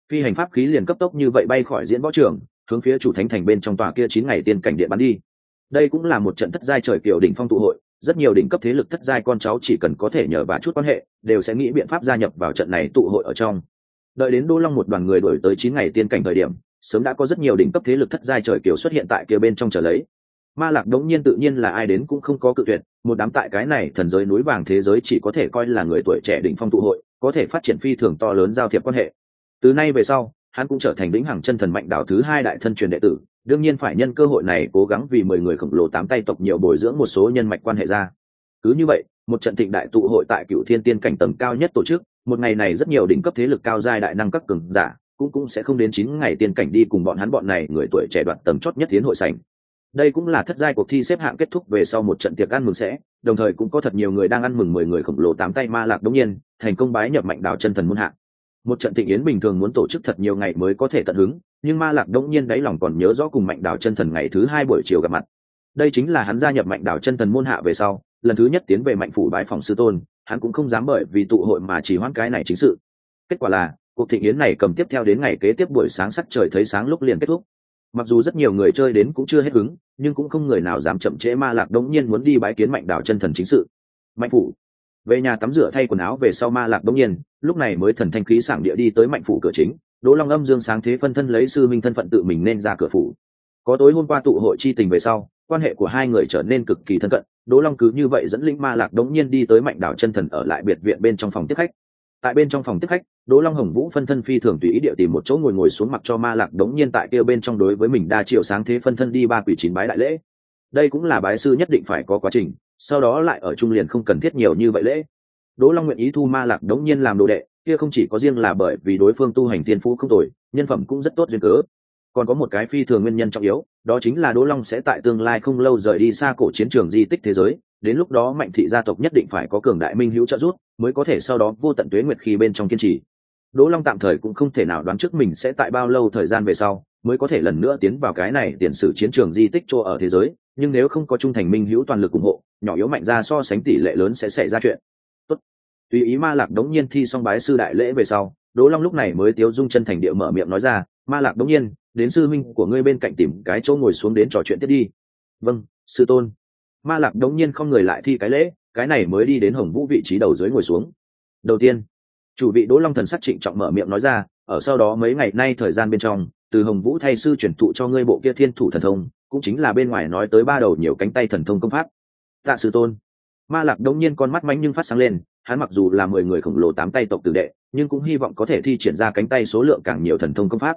phi hành pháp khí liền cấp tốc như vậy bay khỏi diễn võ trường, hướng phía chủ thánh thành bên trong tòa kia 9 ngày tiên cảnh điện bắn đi. Đây cũng là một trận thất giai trời kiều đỉnh phong tụ hội, rất nhiều đỉnh cấp thế lực thất giai con cháu chỉ cần có thể nhờ vào chút quan hệ, đều sẽ nghĩ biện pháp gia nhập vào trận này tụ hội ở trong. Đợi đến Đô Long một đoàn người đuổi tới 9 ngày tiên cảnh thời điểm, sớm đã có rất nhiều đỉnh cấp thế lực thất giai trời kiều xuất hiện tại kia bên trong chờ lấy. Ma Lạc đống nhiên tự nhiên là ai đến cũng không có cự tuyệt, một đám tại cái này thần giới núi vàng thế giới chỉ có thể coi là người tuổi trẻ đỉnh phong tụ hội, có thể phát triển phi thường to lớn giao thiệp quan hệ. Từ nay về sau, hắn cũng trở thành vĩnh hằng chân thần mạnh đạo thứ 2 đại thân truyền đệ tử, đương nhiên phải nhân cơ hội này cố gắng vì 10 người khổng lồ 8 tay tộc nhiều bồi dưỡng một số nhân mạch quan hệ ra. Cứ như vậy, một trận thịnh đại tụ hội tại Cửu Thiên Tiên cảnh tầng cao nhất tổ chức, một ngày này rất nhiều đỉnh cấp thế lực cao giai đại năng các cường giả, cũng sẽ không đến 9 ngày tiên cảnh đi cùng bọn hắn bọn này người tuổi trẻ đoạt tầng chót nhất tiến hội sảnh. Đây cũng là thất giai cuộc thi xếp hạng kết thúc về sau một trận tiệc ăn mừng sẽ, đồng thời cũng có thật nhiều người đang ăn mừng 10 người khổng lồ 8 tay Ma Lạc đống nhiên thành công bái nhập mạnh đạo chân thần môn hạ. Một trận thịnh yến bình thường muốn tổ chức thật nhiều ngày mới có thể tận hứng, nhưng Ma Lạc đống nhiên đáy lòng còn nhớ rõ cùng mạnh đạo chân thần ngày thứ 2 buổi chiều gặp mặt. Đây chính là hắn gia nhập mạnh đạo chân thần môn hạ về sau, lần thứ nhất tiến về mạnh phủ bái phòng sư tôn, hắn cũng không dám bởi vì tụ hội mà chỉ hoãn cái này chính sự. Kết quả là, cuộc thịnh yến này cầm tiếp theo đến ngày kế tiếp buổi sáng sắc trời thấy sáng lúc liền kết thúc. Mặc dù rất nhiều người chơi đến cũng chưa hết hứng, nhưng cũng không người nào dám chậm trễ Ma Lạc đống nhiên muốn đi bái kiến mạnh đạo chân thần chính sự. Mạnh phủ về nhà tắm rửa thay quần áo về sau, Ma Lạc đống nhiên lúc này mới thần thanh khí sảng địa đi tới mạnh phủ cửa chính. Đỗ Long âm dương sáng thế phân thân lấy sư minh thân phận tự mình nên ra cửa phủ. Có tối hôm qua tụ hội chi tình về sau, quan hệ của hai người trở nên cực kỳ thân cận. Đỗ Long cứ như vậy dẫn lĩnh Ma Lạc đống nhiên đi tới mạnh đạo chân thần ở lại biệt viện bên trong phòng tiếp khách. Tại bên trong phòng tiếp khách, Đỗ Long Hồng Vũ phân thân phi thường tùy ý địa tìm một chỗ ngồi xuống, mặc cho Ma Lạc đống nhiên tại kia bên trong đối với mình đa triệu sáng thế phân thân đi 3 quỷ 9 bái đại lễ. Đây cũng là bái sư nhất định phải có quá trình, sau đó lại ở trung liền không cần thiết nhiều như vậy lễ. Đỗ Long nguyện ý thu Ma Lạc đống nhiên làm đồ đệ, kia không chỉ có riêng là bởi vì đối phương tu hành tiên phú không tồi, nhân phẩm cũng rất tốt duyên cớ, còn có một cái phi thường nguyên nhân trọng yếu, đó chính là Đỗ Long sẽ tại tương lai không lâu rời đi xa cổ chiến trường di tích thế giới, đến lúc đó mạnh thị gia tộc nhất định phải có cường đại minh hữu trợ giúp, mới có thể sau đó vô tận tuế nguyệt khi bên trong kiên trì. Đỗ Long tạm thời cũng không thể nào đoán trước mình sẽ tại bao lâu thời gian về sau mới có thể lần nữa tiến vào cái này tiền sử chiến trường di tích chỗ ở thế giới, nhưng nếu không có trung thành minh hữu toàn lực ủng hộ, nhỏ yếu mạnh ra so sánh tỷ lệ lớn sẽ xảy ra chuyện. Tốt. Tùy ý Ma Lạc đống nhiên thi xong bái sư đại lễ về sau, Đỗ Long lúc này mới tiếu dung chân thành địa mở miệng nói ra, Ma Lạc đống nhiên, đến sư minh của ngươi bên cạnh tìm cái chỗ ngồi xuống đến trò chuyện tiếp đi. Vâng, sư tôn. Ma Lạc đống nhiên không người lại thi cái lễ, cái này mới đi đến Hồng Vũ vị trí đầu dưới ngồi xuống. Đầu tiên, chủ vị Đỗ Long thần sắc trịnh trọng mở miệng nói ra, ở sau đó mấy ngày nay thời gian bên trong, từ Hồng Vũ thay sư truyền thụ cho ngươi bộ kia Thiên Thủ thần thông, cũng chính là bên ngoài nói tới 3 đầu nhiều cánh tay thần thông công pháp. Tạ sư tôn. Ma Lạc đống nhiên con mắt mánh nhưng phát sáng lên, hắn mặc dù là 10 người khổng lồ 8 tay tộc tử đệ, nhưng cũng hy vọng có thể thi triển ra cánh tay số lượng càng nhiều thần thông công pháp.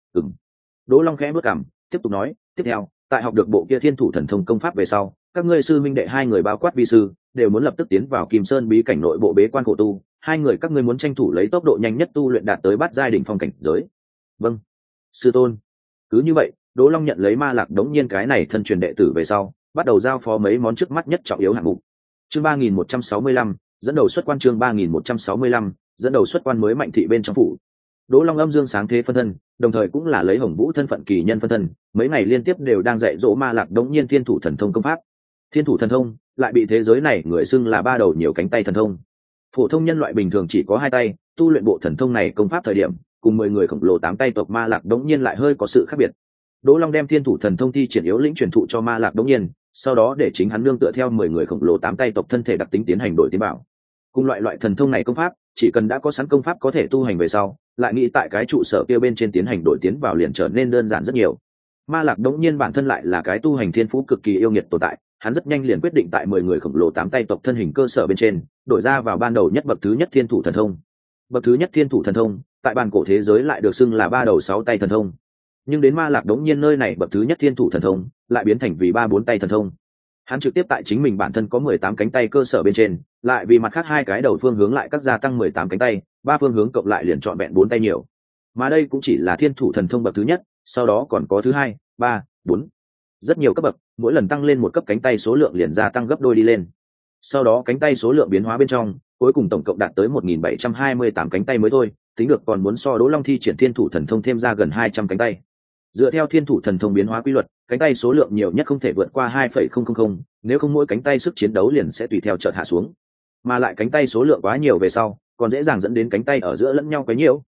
Đỗ Long khẽ bước cằm, tiếp tục nói, tiếp theo, tại học được bộ kia Thiên Thủ thần thông công pháp về sau, các ngươi sư minh đệ 2 người bao quát vi sư, đều muốn lập tức tiến vào Kim Sơn bí cảnh nội bộ bế quan khổ tu, 2 người các ngươi muốn tranh thủ lấy tốc độ nhanh nhất tu luyện đạt tới bát giai đỉnh phong cảnh giới. Vâng, sư tôn. Cứ như vậy, Đỗ Long nhận lấy Ma Lạc đống nhiên cái này thân truyền đệ tử về sau, bắt đầu giao phó mấy món trước mắt nhất trọng yếu hạng mục. Chương 3165, dẫn đầu xuất quan. Chương 3165, dẫn đầu xuất quan mới mạnh thị bên trong phủ. Đỗ Long âm dương sáng thế phân thân, đồng thời cũng là lấy Hồng Vũ thân phận kỳ nhân phân thân, mấy ngày liên tiếp đều đang dạy dỗ Ma Lạc đống nhiên Thiên Thủ thần thông công pháp. Thiên Thủ thần thông lại bị thế giới này người xưng là 3 đầu nhiều cánh tay thần thông. Phổ thông nhân loại bình thường chỉ có 2 tay, tu luyện bộ thần thông này công pháp thời điểm, cùng 10 người khổng lồ 8 tay tộc Ma Lạc đống nhiên lại hơi có sự khác biệt. Đỗ Long đem Thiên Thủ thần thông thi triển yếu lĩnh truyền thụ cho Ma Lạc đống nhiên, sau đó để chính hắn nương tựa theo 10 người khổng lồ 8 tay tộc thân thể đặc tính tiến hành đổi tiến bảo. Cùng loại thần thông này công pháp, chỉ cần đã có sẵn công pháp có thể tu hành về sau, lại nghĩ tại cái trụ sở kia bên trên tiến hành đổi tiến vào liền trở nên đơn giản rất nhiều. Ma Lạc đống nhiên bản thân lại là cái tu hành thiên phú cực kỳ yêu nghiệt tồn tại, hắn rất nhanh liền quyết định tại 10 người khổng lồ 8 tay tộc thân hình cơ sở bên trên, đổi ra vào ban đầu nhất bậc thứ nhất Thiên Thủ thần thông. Bậc thứ nhất Thiên Thủ thần thông, tại bản cổ thế giới lại được xưng là 3 đầu 6 tay thần thông. Nhưng đến Ma Lạc đống nhiên nơi này bậc thứ nhất Thiên Thủ thần thông, lại biến thành vì 3-4 tay thần thông. Hắn trực tiếp tại chính mình bản thân có 18 cánh tay cơ sở bên trên, lại vì mặt khác 2 cái đầu phương hướng lại các gia tăng 18 cánh tay, 3 phương hướng cộng lại liền trọn vẹn 4 tay nhiều. Mà đây cũng chỉ là Thiên Thủ thần thông bậc thứ nhất, sau đó còn có thứ 2, 3, 4. Rất nhiều cấp bậc, mỗi lần tăng lên một cấp cánh tay số lượng liền gia tăng gấp đôi đi lên. Sau đó cánh tay số lượng biến hóa bên trong, cuối cùng tổng cộng đạt tới 1728 cánh tay mới thôi, tính được còn muốn so Đỗ Long thi triển Thiên Thủ thần thông thêm ra gần 200 cánh tay. Dựa theo Thiên Thủ thần thông biến hóa quy luật, cánh tay số lượng nhiều nhất không thể vượt qua 2,000, nếu không mỗi cánh tay sức chiến đấu liền sẽ tùy theo chợt hạ xuống. Mà lại cánh tay số lượng quá nhiều về sau, còn dễ dàng dẫn đến cánh tay ở giữa lẫn nhau quá nhiều,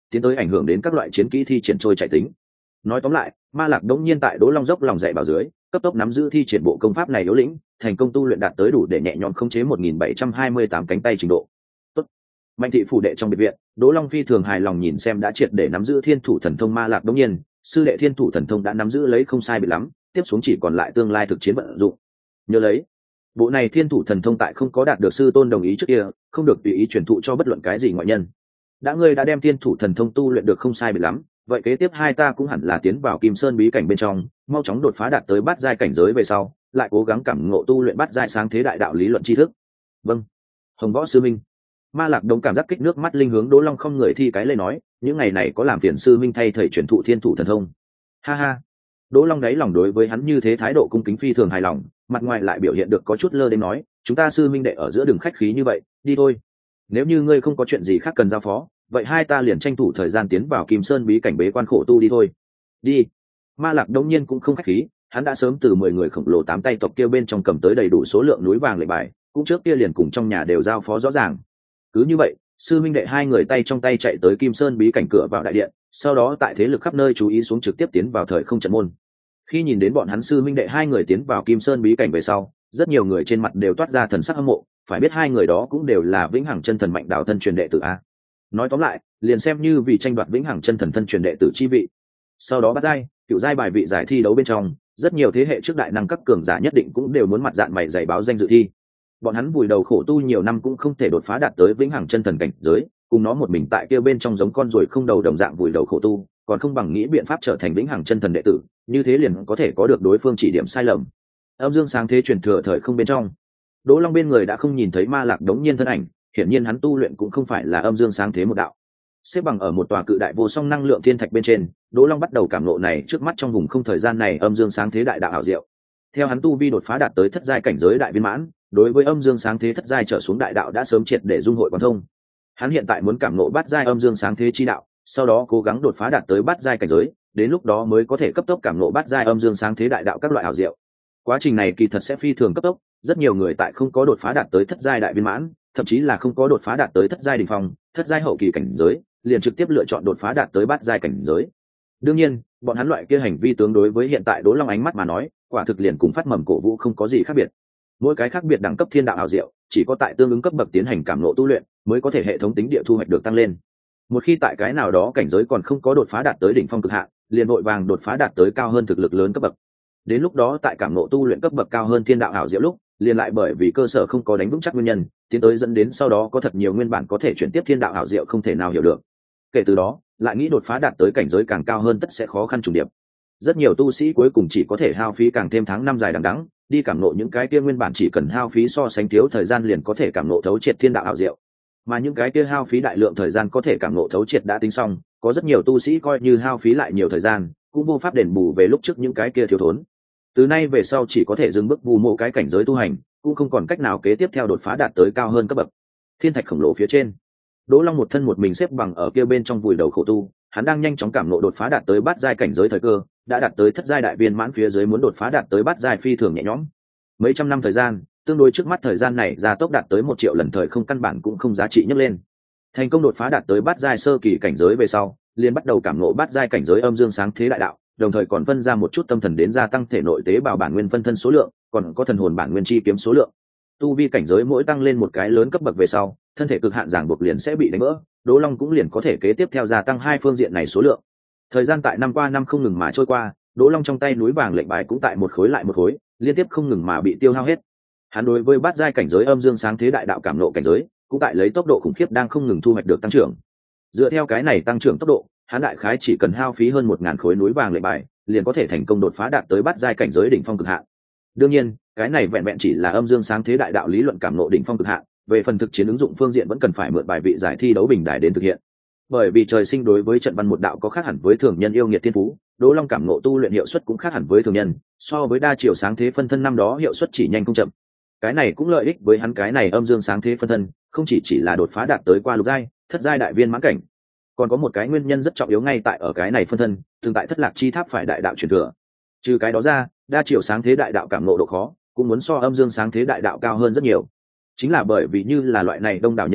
tiến tới ảnh hưởng đến các loại chiến kỹ thi triển trôi chạy tính. Nói tóm lại, Ma Lạc đống nhiên tại Đỗ Long dốc lòng dạy bảo dưới, cấp tốc nắm giữ thi triển bộ công pháp này yếu lĩnh, thành công tu luyện đạt tới đủ để nhẹ nhõm khống chế 1728 cánh tay trình độ. Tốt. Mạnh thị phủ đệ trong biệt viện, Đỗ Long phi thường hài lòng nhìn xem đã triệt để nắm giữ Thiên Thủ Thần Thông Ma Lạc đống nhiên, sư đệ Thiên Thủ Thần Thông đã nắm giữ lấy không sai biệt lắm, tiếp xuống chỉ còn lại tương lai thực chiến vận dụng. Nhớ lấy, bộ này Thiên Thủ Thần Thông tại không có đạt được sư tôn đồng ý trước kia, không được tùy ý truyền thụ cho bất luận cái gì ngoại nhân. Ngươi đã đem Thiên Thủ Thần Thông tu luyện được không sai biệt lắm, vậy kế tiếp hai ta cũng hẳn là tiến vào Kim Sơn bí cảnh bên trong, mau chóng đột phá đạt tới bát giai cảnh giới về sau, lại cố gắng cảm ngộ tu luyện bát giai sáng thế đại đạo lý luận tri thức. Vâng. Hồng Võ sư minh. Ma Lạc Đông cảm giác kích nước mắt linh hướng Đỗ Long không người thi cái lê nói, những ngày này có làm phiền sư minh thay thầy truyền thụ Thiên Thủ Thần Thông. Ha ha. Đỗ Long đáy lòng đối với hắn như thế thái độ cung kính phi thường hài lòng, mặt ngoài lại biểu hiện được có chút lơ đến nói, chúng ta sư minh đệ ở giữa đường khách khí như vậy, đi thôi. Nếu như ngươi không có chuyện gì khác cần giao phó, vậy hai ta liền tranh thủ thời gian tiến vào Kim Sơn bí cảnh bế quan khổ tu đi thôi. Đi. Ma Lạc đống nhiên cũng không khách khí, hắn đã sớm từ 10 người khổng lồ 8 tay tộc kia bên trong cầm tới đầy đủ số lượng núi vàng lệnh bài, cũng trước kia liền cùng trong nhà đều giao phó rõ ràng. Cứ như vậy, sư minh đệ hai người tay trong tay chạy tới Kim Sơn bí cảnh cửa vào đại điện, sau đó tại thế lực khắp nơi chú ý xuống trực tiếp tiến vào thời không trận môn. Khi nhìn đến bọn hắn sư minh đệ hai người tiến vào Kim Sơn bí cảnh về sau, rất nhiều người trên mặt đều toát ra thần sắc hâm mộ, phải biết hai người đó cũng đều là vĩnh hằng chân thần mạnh đạo thân truyền đệ tử a. Nói tóm lại, liền xem như vì tranh đoạt vĩnh hằng chân thần thân truyền đệ tử chi vị. Sau đó bắt giai, cựu giai bài vị giải thi đấu bên trong, rất nhiều thế hệ trước đại năng các cường giả nhất định cũng đều muốn mặt dạng mày dày báo danh dự thi. Bọn hắn vùi đầu khổ tu nhiều năm cũng không thể đột phá đạt tới vĩnh hằng chân thần cảnh giới, cùng nó một mình tại kia bên trong giống con ruồi không đầu đồng dạng vùi đầu khổ tu, còn không bằng nghĩ biện pháp trở thành vĩnh hằng chân thần đệ tử, như thế liền có thể có được đối phương chỉ điểm sai lầm. Âm dương sáng thế truyền thừa thời không bên trong, Đỗ Long bên người đã không nhìn thấy Ma Lạc đống nhiên thân ảnh, hiển nhiên hắn tu luyện cũng không phải là âm dương sáng thế một đạo. Xếp bằng ở một tòa cự đại vô song năng lượng thiên thạch bên trên, Đỗ Long bắt đầu cảm ngộ này trước mắt trong vùng không thời gian này âm dương sáng thế đại đạo ảo diệu. Theo hắn tu vi đột phá đạt tới thất giai cảnh giới đại viên mãn, đối với âm dương sáng thế thất giai trở xuống đại đạo đã sớm triệt để dung hội quán thông. Hắn hiện tại muốn cảm ngộ bát giai âm dương sáng thế chi đạo, sau đó cố gắng đột phá đạt tới bát giai cảnh giới, đến lúc đó mới có thể cấp tốc cảm ngộ bát giai âm dương sáng thế đại đạo các loại ảo diệu. Quá trình này kỳ thật sẽ phi thường cấp tốc, rất nhiều người tại không có đột phá đạt tới thất giai đại viên mãn, thậm chí là không có đột phá đạt tới thất giai đỉnh phong, thất giai hậu kỳ cảnh giới, liền trực tiếp lựa chọn đột phá đạt tới bát giai cảnh giới. Đương nhiên, bọn hắn loại kia hành vi tương đối với hiện tại Đỗ Long ánh mắt mà nói, quả thực liền cùng phát mầm cổ vũ không có gì khác biệt. Mỗi cái khác biệt đẳng cấp thiên đạo ảo diệu, chỉ có tại tương ứng cấp bậc tiến hành cảm ngộ tu luyện, mới có thể hệ thống tính địa thu hoạch được tăng lên. Một khi tại cái nào đó cảnh giới còn không có đột phá đạt tới đỉnh phong cực hạn, liền vội vàng đột phá đạt tới cao hơn thực lực lớn cấp bậc. Đến lúc đó tại cảm ngộ tu luyện cấp bậc cao hơn thiên đạo ảo diệu lúc, liền lại bởi vì cơ sở không có đánh vững chắc nguyên nhân, tiến tới dẫn đến sau đó có thật nhiều nguyên bản có thể chuyển tiếp thiên đạo ảo diệu không thể nào hiểu được. Kể từ đó, lại nghĩ đột phá đạt tới cảnh giới càng cao hơn tất sẽ khó khăn trùng điệp. Rất nhiều tu sĩ cuối cùng chỉ có thể hao phí càng thêm tháng năm dài đằng đẵng, đi cảm ngộ những cái kia nguyên bản chỉ cần hao phí so sánh thiếu thời gian liền có thể cảm ngộ thấu triệt thiên đạo ảo diệu. Mà những cái kia hao phí đại lượng thời gian có thể cảm ngộ thấu triệt đã tính xong, có rất nhiều tu sĩ coi như hao phí lại nhiều thời gian, cũng vô pháp đền bù về lúc trước những cái kia thiếu thốn. Từ nay về sau chỉ có thể dừng bước vu mộ cái cảnh giới tu hành, cũng không còn cách nào kế tiếp theo đột phá đạt tới cao hơn cấp bậc. Thiên thạch khổng lồ phía trên, Đỗ Long một thân một mình xếp bằng ở kia bên trong vùi đầu khổ tu, hắn đang nhanh chóng cảm ngộ đột phá đạt tới bát giai cảnh giới thời cơ, đã đạt tới thất giai đại viên mãn phía dưới muốn đột phá đạt tới bát giai phi thường nhẹ nhõm. Mấy trăm năm thời gian, tương đối trước mắt thời gian này gia tốc đạt tới 1 triệu lần thời không căn bản cũng không giá trị nhấc lên. Thành công đột phá đạt tới bát giai sơ kỳ cảnh giới về sau, liền bắt đầu cảm ngộ bát giai cảnh giới âm dương sáng thế đại đạo, đồng thời còn phân ra một chút tâm thần đến gia tăng thể nội tế bào bản nguyên phân thân số lượng, còn có thần hồn bản nguyên chi kiếm số lượng. Tu vi cảnh giới mỗi tăng lên một cái lớn cấp bậc về sau, thân thể cực hạn giảng buộc liền sẽ bị đánh vỡ, Đỗ Long cũng liền có thể kế tiếp theo gia tăng hai phương diện này số lượng. Thời gian tại năm qua năm không ngừng mà trôi qua, Đỗ Long trong tay núi vàng lệnh bài cũng tại một khối lại một khối, liên tiếp không ngừng mà bị tiêu hao hết. Hắn đối với bát giai cảnh giới âm dương sáng thế đại đạo cảm ngộ cảnh giới, cũng tại lấy tốc độ khủng khiếp đang không ngừng thu hoạch được tăng trưởng. Dựa theo cái này tăng trưởng tốc độ, hắn đại khái chỉ cần hao phí hơn 1000 khối núi vàng lệnh bài, liền có thể thành công đột phá đạt tới bát giai cảnh giới đỉnh phong cực hạn. Đương nhiên, cái này vẹn vẹn chỉ là âm dương sáng thế đại đạo lý luận cảm ngộ đỉnh phong cực hạn, về phần thực chiến ứng dụng phương diện vẫn cần phải mượn bài vị giải thi đấu bình đài đến thực hiện. Bởi vì trời sinh đối với trận văn một đạo có khác hẳn với thường nhân yêu nghiệt thiên phú, Đỗ Long cảm ngộ tu luyện hiệu suất cũng khác hẳn với thường nhân, so với đa chiều sáng thế phân thân năm đó hiệu suất chỉ nhanh không chậm. Cái này cũng lợi ích với hắn cái này âm dương sáng thế phân thân, không chỉ là đột phá đạt tới qua lục giai, thất giai đại viên mãn cảnh, còn có một cái nguyên nhân rất trọng yếu ngay tại ở cái này phân thân, tương tại thất lạc chi tháp phải đại đạo truyền thừa. Trừ cái đó ra, đa chiều sáng thế đại đạo cảm ngộ độ khó, cũng muốn so âm dương sáng thế đại đạo cao hơn rất nhiều. Chính là bởi vì như là loại này đông đảo nhân tố,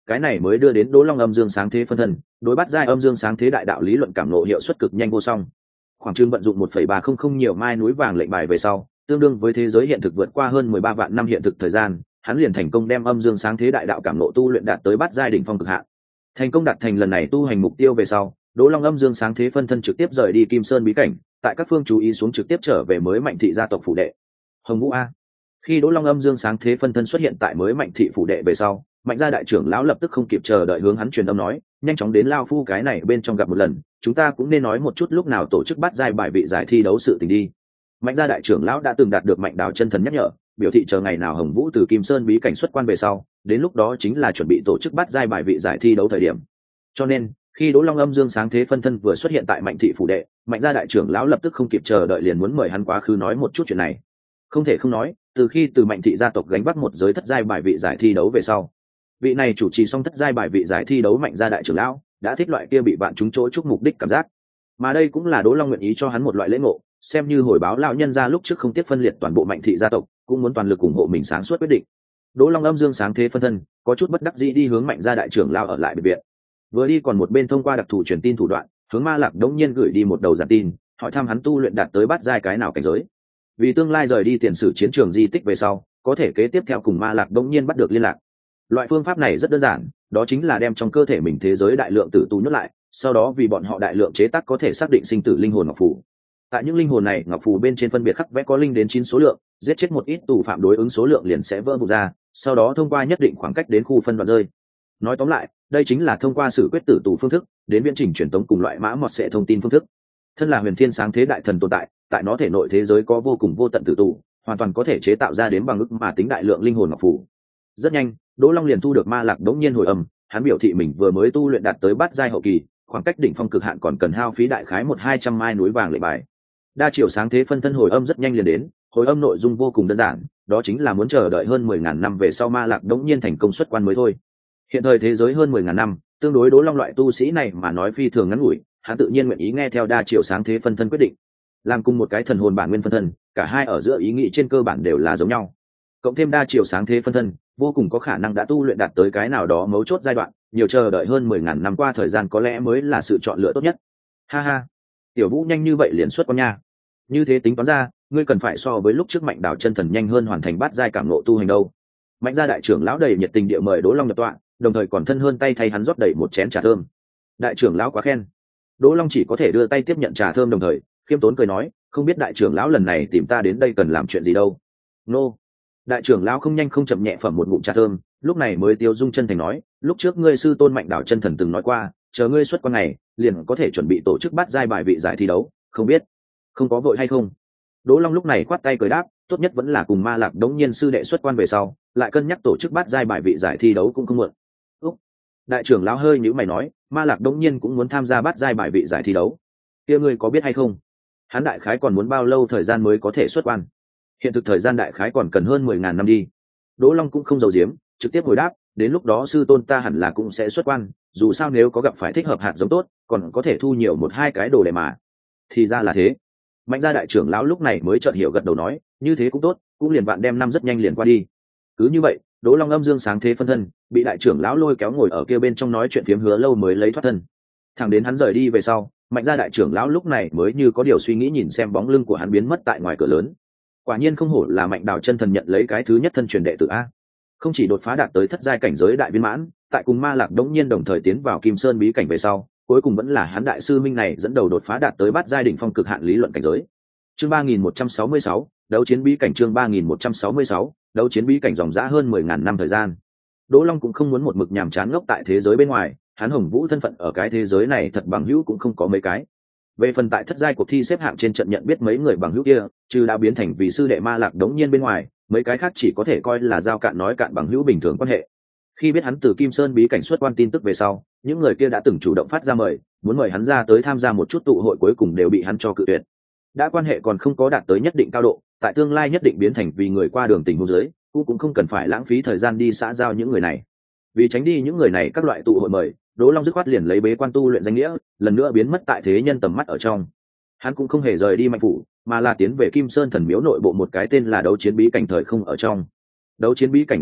cái này mới đưa đến Đỗ Long âm dương sáng thế phân thân đối bắt giai âm dương sáng thế đại đạo lý luận cảm ngộ hiệu suất cực nhanh vô song. Khoảng chừng vận dụng 1,300 nhiều mai núi vàng lệnh bài về sau, tương đương với thế giới hiện thực vượt qua hơn 13 vạn năm hiện thực thời gian, hắn liền thành công đem âm dương sáng thế đại đạo cảm ngộ tu luyện đạt tới bát giai đỉnh phong cực hạn. Thành công đạt thành lần này tu hành mục tiêu về sau, Đỗ Long âm dương sáng thế phân thân trực tiếp rời đi Kim Sơn bí cảnh, tại các phương chú ý xuống trực tiếp trở về mới Mạnh thị gia tộc phủ đệ. Hồng Vũ A. Khi Đỗ Long âm dương sáng thế phân thân xuất hiện tại mới Mạnh thị phủ đệ về sau, Mạnh gia đại trưởng lão lập tức không kịp chờ đợi hướng hắn truyền âm nói, nhanh chóng đến lao phu cái này bên trong gặp một lần, chúng ta cũng nên nói một chút lúc nào tổ chức bắt giai bài vị giải thi đấu sự tình đi. Mạnh gia đại trưởng lão đã từng đạt được Mạnh Đào chân thần nhắc nhở, biểu thị chờ ngày nào Hồng Vũ từ Kim Sơn bí cảnh xuất quan về sau, đến lúc đó chính là chuẩn bị tổ chức bắt giai bài vị giải thi đấu thời điểm. Cho nên, khi Đỗ Long âm dương sáng thế phân thân vừa xuất hiện tại Mạnh thị phủ đệ, Mạnh gia đại trưởng lão lập tức không kịp chờ đợi liền muốn mời hắn quá khứ nói một chút chuyện này. Không thể không nói, từ khi từ Mạnh thị gia tộc gánh vác một giới thất giai bài vị giải thi đấu về sau, vị này chủ trì xong thất giai bài vị giải thi đấu Mạnh gia đại trưởng lão đã thích loại kia bị bạn trúng chỗ chúc mục đích cảm giác, mà đây cũng là Đỗ Long nguyện ý cho hắn một loại lễ ngộ, xem như hồi báo lão nhân gia lúc trước không tiếc phân liệt toàn bộ Mạnh thị gia tộc, cũng muốn toàn lực ủng hộ mình sáng suốt quyết định. Đỗ Long âm dương sáng thế phân thân có chút bất đắc dĩ đi hướng Mạnh gia đại trưởng lão ở lại biệt viện, vừa đi còn một bên thông qua đặc thù truyền tin thủ đoạn hướng Ma Lạc đống nhiên gửi đi một đầu giản tin, hỏi thăm hắn tu luyện đạt tới bát giai cái nào cảnh giới, vì tương lai rời đi tiền sử chiến trường di tích về sau có thể kế tiếp theo cùng Ma Lạc đống nhiên bắt được liên lạc. Loại phương pháp này rất đơn giản, đó chính là đem trong cơ thể mình thế giới đại lượng tử tu nhốt lại, sau đó vì bọn họ đại lượng chế tác có thể xác định sinh tử linh hồn ngọc phù. Tại những linh hồn này ngọc phù bên trên phân biệt khắc vẽ có linh đến 9 số lượng, giết chết một ít tù phạm đối ứng số lượng liền sẽ vỡ vụn ra, sau đó thông qua nhất định khoảng cách đến khu phân đoạn rơi. Nói tóm lại, đây chính là thông qua xử quyết tử tù phương thức đến viễn trình truyền tống cùng loại mã mọt sẽ thông tin phương thức. Thân là huyền thiên sáng thế đại thần tồn tại, tại nó thể nội thế giới có vô cùng vô tận tử tù, hoàn toàn có thể chế tạo ra đến bằng ức mà tính đại lượng linh hồn ngọc phù. Rất nhanh, Đỗ Long liền thu được Ma Lạc đống nhiên hồi âm, hắn biểu thị mình vừa mới tu luyện đạt tới bát giai hậu kỳ, khoảng cách đỉnh phong cực hạn còn cần hao phí đại khái 1-200 mai núi vàng lệnh bài. Đa chiều sáng thế phân thân hồi âm rất nhanh liền đến, hồi âm nội dung vô cùng đơn giản, đó chính là muốn chờ đợi hơn 10.000 năm về sau Ma Lạc đống nhiên thành công xuất quan mới thôi. Hiện thời thế giới hơn 10.000 năm, tương đối Đỗ Long loại tu sĩ này mà nói phi thường ngắn ngủi, hắn tự nhiên nguyện ý nghe theo đa chiều sáng thế phân thân quyết định. Làm cùng một cái thần hồn bản nguyên phân thân, cả hai ở giữa ý nghĩ trên cơ bản đều là giống nhau. Cộng thêm đa chiều sáng thế phân thân, vô cùng có khả năng đã tu luyện đạt tới cái nào đó mấu chốt giai đoạn, nhiều chờ đợi hơn 10.000 năm qua thời gian có lẽ mới là sự chọn lựa tốt nhất. Ha ha, Tiểu Vũ nhanh như vậy liền xuất quan nha. Như thế tính toán ra, ngươi cần phải so với lúc trước Mạnh Đào chân thần nhanh hơn hoàn thành bát giai cảm ngộ tu hành đâu. Mạnh gia đại trưởng lão đầy nhiệt tình địa mời Đỗ Long nhập tọa, đồng thời còn thân hơn tay thay hắn rót đầy một chén trà thơm. Đại trưởng lão quá khen. Đỗ Long chỉ có thể đưa tay tiếp nhận trà thơm, đồng thời khiêm tốn cười nói, không biết đại trưởng lão lần này tìm ta đến đây cần làm chuyện gì đâu. Nô. Đại trưởng lão không nhanh không chậm nhẹ phẩm một ngụm trà thơm, lúc này mới tiêu dung chân thành nói, lúc trước ngươi sư tôn Mạnh Đào chân thần từng nói qua, chờ ngươi xuất quan này liền có thể chuẩn bị tổ chức bắt giai bài vị giải thi đấu, không biết không có vội hay không. Đỗ Long lúc này khoát tay cười đáp, tốt nhất vẫn là cùng Ma Lạc đống nhiên sư đệ xuất quan về sau lại cân nhắc tổ chức bắt giai bài vị giải thi đấu cũng không muộn. Đại trưởng lão hơi nhíu mày nói, Ma Lạc đống nhiên cũng muốn tham gia bắt giai bài vị giải thi đấu, kia ngươi có biết hay không, hắn đại khái còn muốn bao lâu thời gian mới có thể xuất quan? Hiện thực thời gian đại khái còn cần hơn 10.000 năm đi. Đỗ Long cũng không giấu giếm, trực tiếp hồi đáp, đến lúc đó sư tôn ta hẳn là cũng sẽ xuất quan, dù sao nếu có gặp phải thích hợp hạt giống tốt còn có thể thu nhiều 1-2 cái đồ để mà. Thì ra là thế. Mạnh gia đại trưởng lão lúc này mới chợt hiểu, gật đầu nói, như thế cũng tốt, cũng liền vạn đem năm rất nhanh liền qua đi. Cứ như vậy, Đỗ Long âm dương sáng thế phân thân bị đại trưởng lão lôi kéo ngồi ở kia bên trong nói chuyện phiếm hứa lâu mới lấy thoát thân. Thẳng đến hắn rời đi về sau, Mạnh gia đại trưởng lão lúc này mới như có điều suy nghĩ nhìn xem bóng lưng của hắn biến mất tại ngoài cửa lớn. Quả nhiên không hổ là Mạnh Đào chân thần nhận lấy cái thứ nhất thân truyền đệ tử a. Không chỉ đột phá đạt tới thất giai cảnh giới đại viên mãn, tại cùng Ma Lạc đống nhiên đồng thời tiến vào Kim Sơn bí cảnh về sau, cuối cùng vẫn là hắn đại sư minh này dẫn đầu đột phá đạt tới bát giai đỉnh phong cực hạn lý luận cảnh giới. Chương 3166, đấu chiến bí cảnh. Chương 3166, đấu chiến bí cảnh dòng dã hơn 10.000 năm thời gian. Đỗ Long cũng không muốn một mực nhàm chán ngốc tại thế giới bên ngoài, hắn Hồng Vũ thân phận ở cái thế giới này thật bằng hữu cũng không có mấy cái. Về phần tại thất giai cuộc thi xếp hạng trên trận nhận biết mấy người bằng hữu kia, trừ đã biến thành vì sư đệ Ma Lạc đống nhiên bên ngoài, mấy cái khác chỉ có thể coi là giao cạn nói cạn bằng hữu bình thường quan hệ. Khi biết hắn từ Kim Sơn bí cảnh xuất quan tin tức về sau, những người kia đã từng chủ động phát ra mời, muốn mời hắn ra tới tham gia một chút tụ hội, cuối cùng đều bị hắn cho cự tuyệt. Đã quan hệ còn không có đạt tới nhất định cao độ, tại tương lai nhất định biến thành vì người qua đường tình huống dưới, cũng không cần phải lãng phí thời gian đi xã giao những người này. Vì tránh đi những người này các loại tụ hội mời, Đỗ Long dứt khoát liền lấy bế quan tu luyện danh nghĩa, lần nữa biến mất tại thế nhân tầm mắt ở trong. Hắn cũng không hề rời đi Mạnh phủ, mà là tiến về Kim Sơn thần miếu nội bộ một cái tên là đấu chiến bí cảnh thời không ở trong. Đấu chiến bí cảnh nội bộ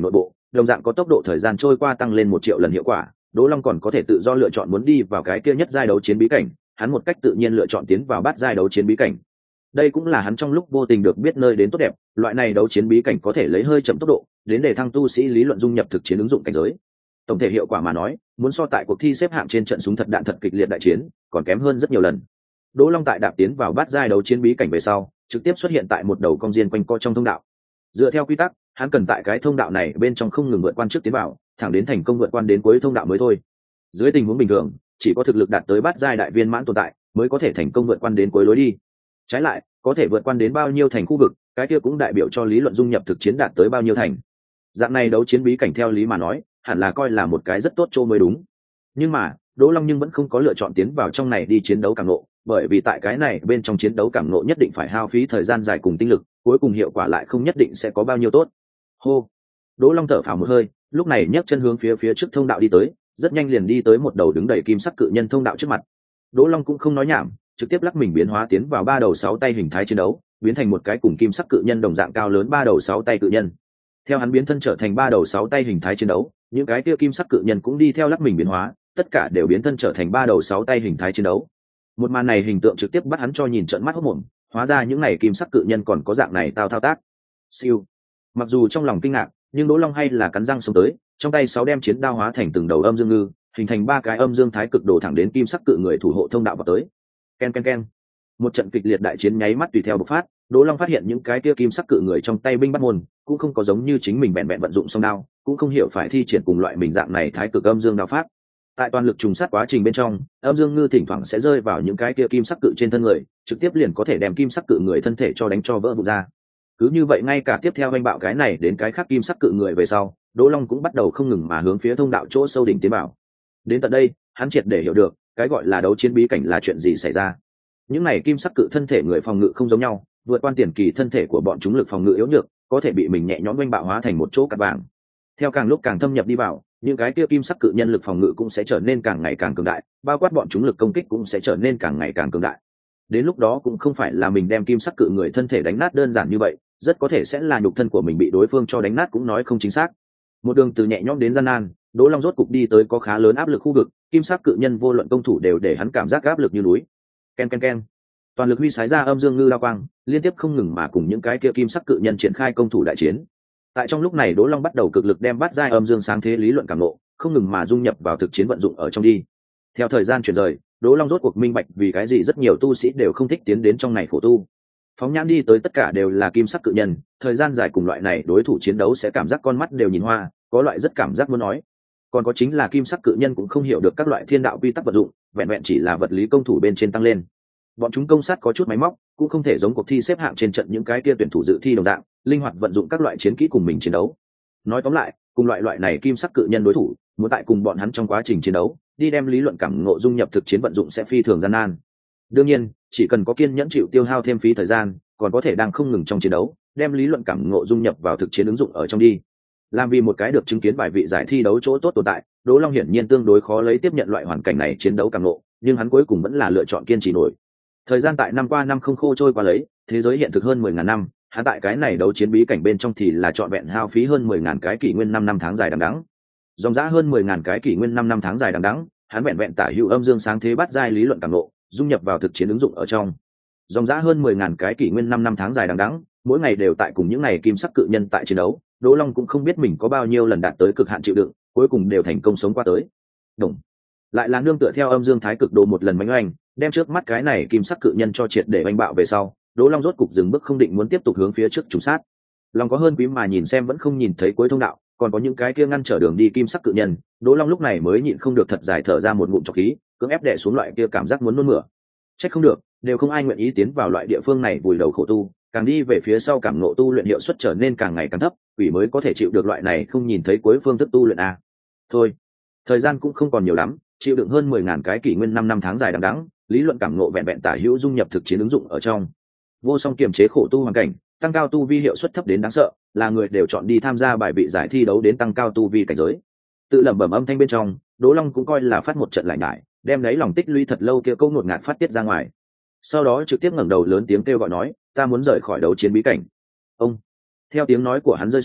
đồng dạng có tốc độ thời gian trôi qua tăng lên 1 triệu lần hiệu quả, Đỗ Long còn có thể tự do lựa chọn muốn đi vào cái kia nhất giai đấu chiến bí cảnh, hắn một cách tự nhiên lựa chọn tiến vào bát giai đấu chiến bí cảnh. Đây cũng là hắn trong lúc vô tình được biết nơi đến tốt đẹp, loại này đấu chiến bí cảnh có thể lấy hơi chậm tốc độ, đến để thăng tu sĩ lý luận dung nhập thực chiến ứng dụng cảnh giới. Tổng thể hiệu quả mà nói, muốn so tại cuộc thi xếp hạng trên trận súng thật đạn thật kịch liệt đại chiến, còn kém hơn rất nhiều lần. Đỗ Long tại đạp tiến vào bát giai đấu chiến bí cảnh về sau, trực tiếp xuất hiện tại một đầu cong diên quanh co trong thông đạo. Dựa theo quy tắc, hắn cần tại cái thông đạo này bên trong không ngừng vượt quan trước tiến vào, thẳng đến thành công vượt quan đến cuối thông đạo mới thôi. Dưới tình huống bình thường, chỉ có thực lực đạt tới bát giai đại viên mãn tồn tại mới có thể thành công vượt quan đến cuối lối đi. Trái lại, có thể vượt quan đến bao nhiêu thành khu vực, cái kia cũng đại biểu cho lý luận dung nhập thực chiến đạt tới bao nhiêu thành. Dạng này đấu chiến bí cảnh theo lý mà nói, hẳn là coi là một cái rất tốt chỗ mới đúng. Nhưng mà, Đỗ Long nhưng vẫn không có lựa chọn tiến vào trong này đi chiến đấu cảm nộ, bởi vì tại cái này bên trong chiến đấu cảm nộ nhất định phải hao phí thời gian dài cùng tinh lực, cuối cùng hiệu quả lại không nhất định sẽ có bao nhiêu tốt. Hô. Đỗ Long thở phào một hơi, lúc này nhấc chân hướng phía trước thông đạo đi tới, rất nhanh liền đi tới một đầu đứng đầy kim sắc cự nhân thông đạo trước mặt. Đỗ Long cũng không nói nhảm, trực tiếp lắc mình biến hóa tiến vào 3 đầu 6 tay hình thái chiến đấu, biến thành một cái cùng kim sắc cự nhân đồng dạng cao lớn 3 đầu 6 tay cự nhân. Theo hắn biến thân trở thành 3 đầu 6 tay hình thái chiến đấu, những cái kia kim sắc cự nhân cũng đi theo lắc mình biến hóa, tất cả đều biến thân trở thành 3 đầu 6 tay hình thái chiến đấu. Một màn này hình tượng trực tiếp bắt hắn cho nhìn trợn mắt hốt mồm, hóa ra những này kim sắc cự nhân còn có dạng này thao tác. Siêu. Mặc dù trong lòng kinh ngạc, nhưng Đỗ Long hay là cắn răng xông tới, trong tay 6 đem chiến đao hóa thành từng đầu âm dương ngư, hình thành 3 cái âm dương thái cực đổ thẳng đến kim sắc cự người thủ hộ thông đạo vào tới. Ken ken ken. Một trận kịch liệt đại chiến nháy mắt tùy theo bộc phát, Đỗ Long phát hiện những cái kia kim sắc cự người trong tay binh bắt môn, cũng không có giống như chính mình bèn vận dụng song đao, cũng không hiểu phải thi triển cùng loại mình dạng này thái cực âm dương đao pháp. Tại toàn lực trùng sát quá trình bên trong, âm dương ngư thỉnh thoảng sẽ rơi vào những cái kia kim sắc cự trên thân người, trực tiếp liền có thể đem kim sắc cự người thân thể cho đánh cho vỡ vụn ra. Cứ như vậy ngay cả tiếp theo anh bạo cái này đến cái khác kim sắc cự người về sau, Đỗ Long cũng bắt đầu không ngừng mà hướng phía thông đạo chỗ sâu đỉnh tiến vào. Đến tận đây, hắn triệt để hiểu được, cái gọi là đấu chiến bí cảnh là chuyện gì xảy ra. Những này kim sắc cự thân thể người phòng ngự không giống nhau, vượt qua tiền kỳ thân thể của bọn chúng lực phòng ngự yếu nhược, có thể bị mình nhẹ nhõm oanh bạo hóa thành một chỗ cát vàng. Theo càng lúc càng thâm nhập đi vào, những cái kia kim sắc cự nhân lực phòng ngự cũng sẽ trở nên càng ngày càng cường đại, bao quát bọn chúng lực công kích cũng sẽ trở nên càng ngày càng cường đại. Đến lúc đó cũng không phải là mình đem kim sắc cự người thân thể đánh nát đơn giản như vậy, rất có thể sẽ là nhục thân của mình bị đối phương cho đánh nát cũng nói không chính xác. Một đường từ nhẹ nhõm đến gian nan, Đỗ Long rốt cục đi tới có khá lớn áp lực khu vực, kim sắc cự nhân vô luận công thủ đều để hắn cảm giác áp lực như núi. Ken ken ken. Toàn lực huy sái ra âm dương ngư lao quang, liên tiếp không ngừng mà cùng những cái kia kim sắc cự nhân triển khai công thủ đại chiến. Tại trong lúc này Đỗ Long bắt đầu cực lực đem bát giai âm dương sáng thế lý luận cảm ngộ, không ngừng mà dung nhập vào thực chiến vận dụng ở trong đi. Theo thời gian chuyển rời, Đỗ Long rốt cuộc minh bạch vì cái gì rất nhiều tu sĩ đều không thích tiến đến trong này khổ tu. Phóng nhãn đi tới tất cả đều là kim sắc cự nhân, thời gian dài cùng loại này đối thủ chiến đấu sẽ cảm giác con mắt đều nhìn hoa, có loại rất cảm giác muốn nói. Còn có chính là kim sắc cự nhân cũng không hiểu được các loại thiên đạo quy tắc vận dụng, vẹn vẹn chỉ là vật lý công thủ bên trên tăng lên. Bọn chúng công sát có chút máy móc, cũng không thể giống cuộc thi xếp hạng trên trận những cái kia tuyển thủ dự thi đồng dạng, linh hoạt vận dụng các loại chiến kỹ cùng mình chiến đấu. Nói tóm lại, cùng loại này kim sắc cự nhân đối thủ, muốn tại cùng bọn hắn trong quá trình chiến đấu, đi đem lý luận cảm ngộ dung nhập thực chiến vận dụng sẽ phi thường gian nan. Đương nhiên, chỉ cần có kiên nhẫn chịu tiêu hao thêm phí thời gian, còn có thể đang không ngừng trong chiến đấu, đem lý luận cảm ngộ dung nhập vào thực chiến ứng dụng ở trong đi. Làm vì một cái được chứng kiến bài vị giải thi đấu chỗ tốt tồn tại, Đỗ Long hiển nhiên tương đối khó lấy tiếp nhận loại hoàn cảnh này chiến đấu cảm ngộ, nhưng hắn cuối cùng vẫn là lựa chọn kiên trì nổi. Thời gian tại năm qua năm không khô trôi qua lấy, thế giới hiện thực hơn 10.000 năm, hắn tại cái này đấu chiến bí cảnh bên trong thì là trọn vẹn hao phí hơn 10.000 cái kỷ nguyên 5 năm tháng dài đằng đẵng. Dòng dã hơn 10.000 cái kỷ nguyên 5 năm tháng dài đằng đẵng, hắn vẹn vẹn tả hữu âm dương sáng thế bát giai lý luận cảm ngộ, dung nhập vào thực chiến ứng dụng ở trong. Dòng dã hơn 10.000 cái kỷ nguyên 5 năm tháng dài đằng đẵng, mỗi ngày đều tại cùng những này kim sắc cự nhân tại chiến đấu, Đỗ Long cũng không biết mình có bao nhiêu lần đạt tới cực hạn chịu đựng, cuối cùng đều thành công sống qua tới. Đồng lại là nương tựa theo âm dương thái cực độ một lần bánh oanh, đem trước mắt cái này kim sắc cự nhân cho triệt để oanh bạo về sau, Đỗ Long rốt cục dừng bước không định muốn tiếp tục hướng phía trước trùng sát. Long có hơn quý mà nhìn xem vẫn không nhìn thấy cuối thông đạo, còn có những cái kia ngăn trở đường đi kim sắc cự nhân, Đỗ Long lúc này mới nhịn không được thật dài thở ra một ngụm trọc khí, cưỡng ép đè xuống loại kia cảm giác muốn nôn mửa. Trách không được, đều không ai nguyện ý tiến vào loại địa phương này vùi đầu khổ tu, càng đi về phía sau cảm ngộ tu luyện hiệu suất trở nên càng ngày càng thấp, quỷ mới có thể chịu được loại này không nhìn thấy cuối phương thức tu luyện a. Thôi, thời gian cũng không còn nhiều lắm, chịu đựng hơn 10.000 cái kỷ nguyên 5 năm tháng dài đằng đẵng, lý luận cảm ngộ vẹn vẹn tả hữu dung nhập thực chiến ứng dụng ở trong. Vô song kiềm chế khổ tu hoàn cảnh, tăng cao tu vi hiệu suất thấp đến đáng sợ, là người đều chọn đi tham gia bài vị giải thi đấu đến tăng cao tu vi cảnh giới. Tự lẩm bẩm âm thanh bên trong, Đỗ Long cũng coi là phát một trận lại nhải, đem lấy lòng tích lũy thật lâu kia câu ngột ngạt phát tiết ra ngoài. Sau đó trực tiếp ngẩng đầu lớn tiếng kêu gọi nói, ta muốn rời khỏi đấu chiến bí cảnh. Ông. Theo tiếng nói của hắn rơi xuống,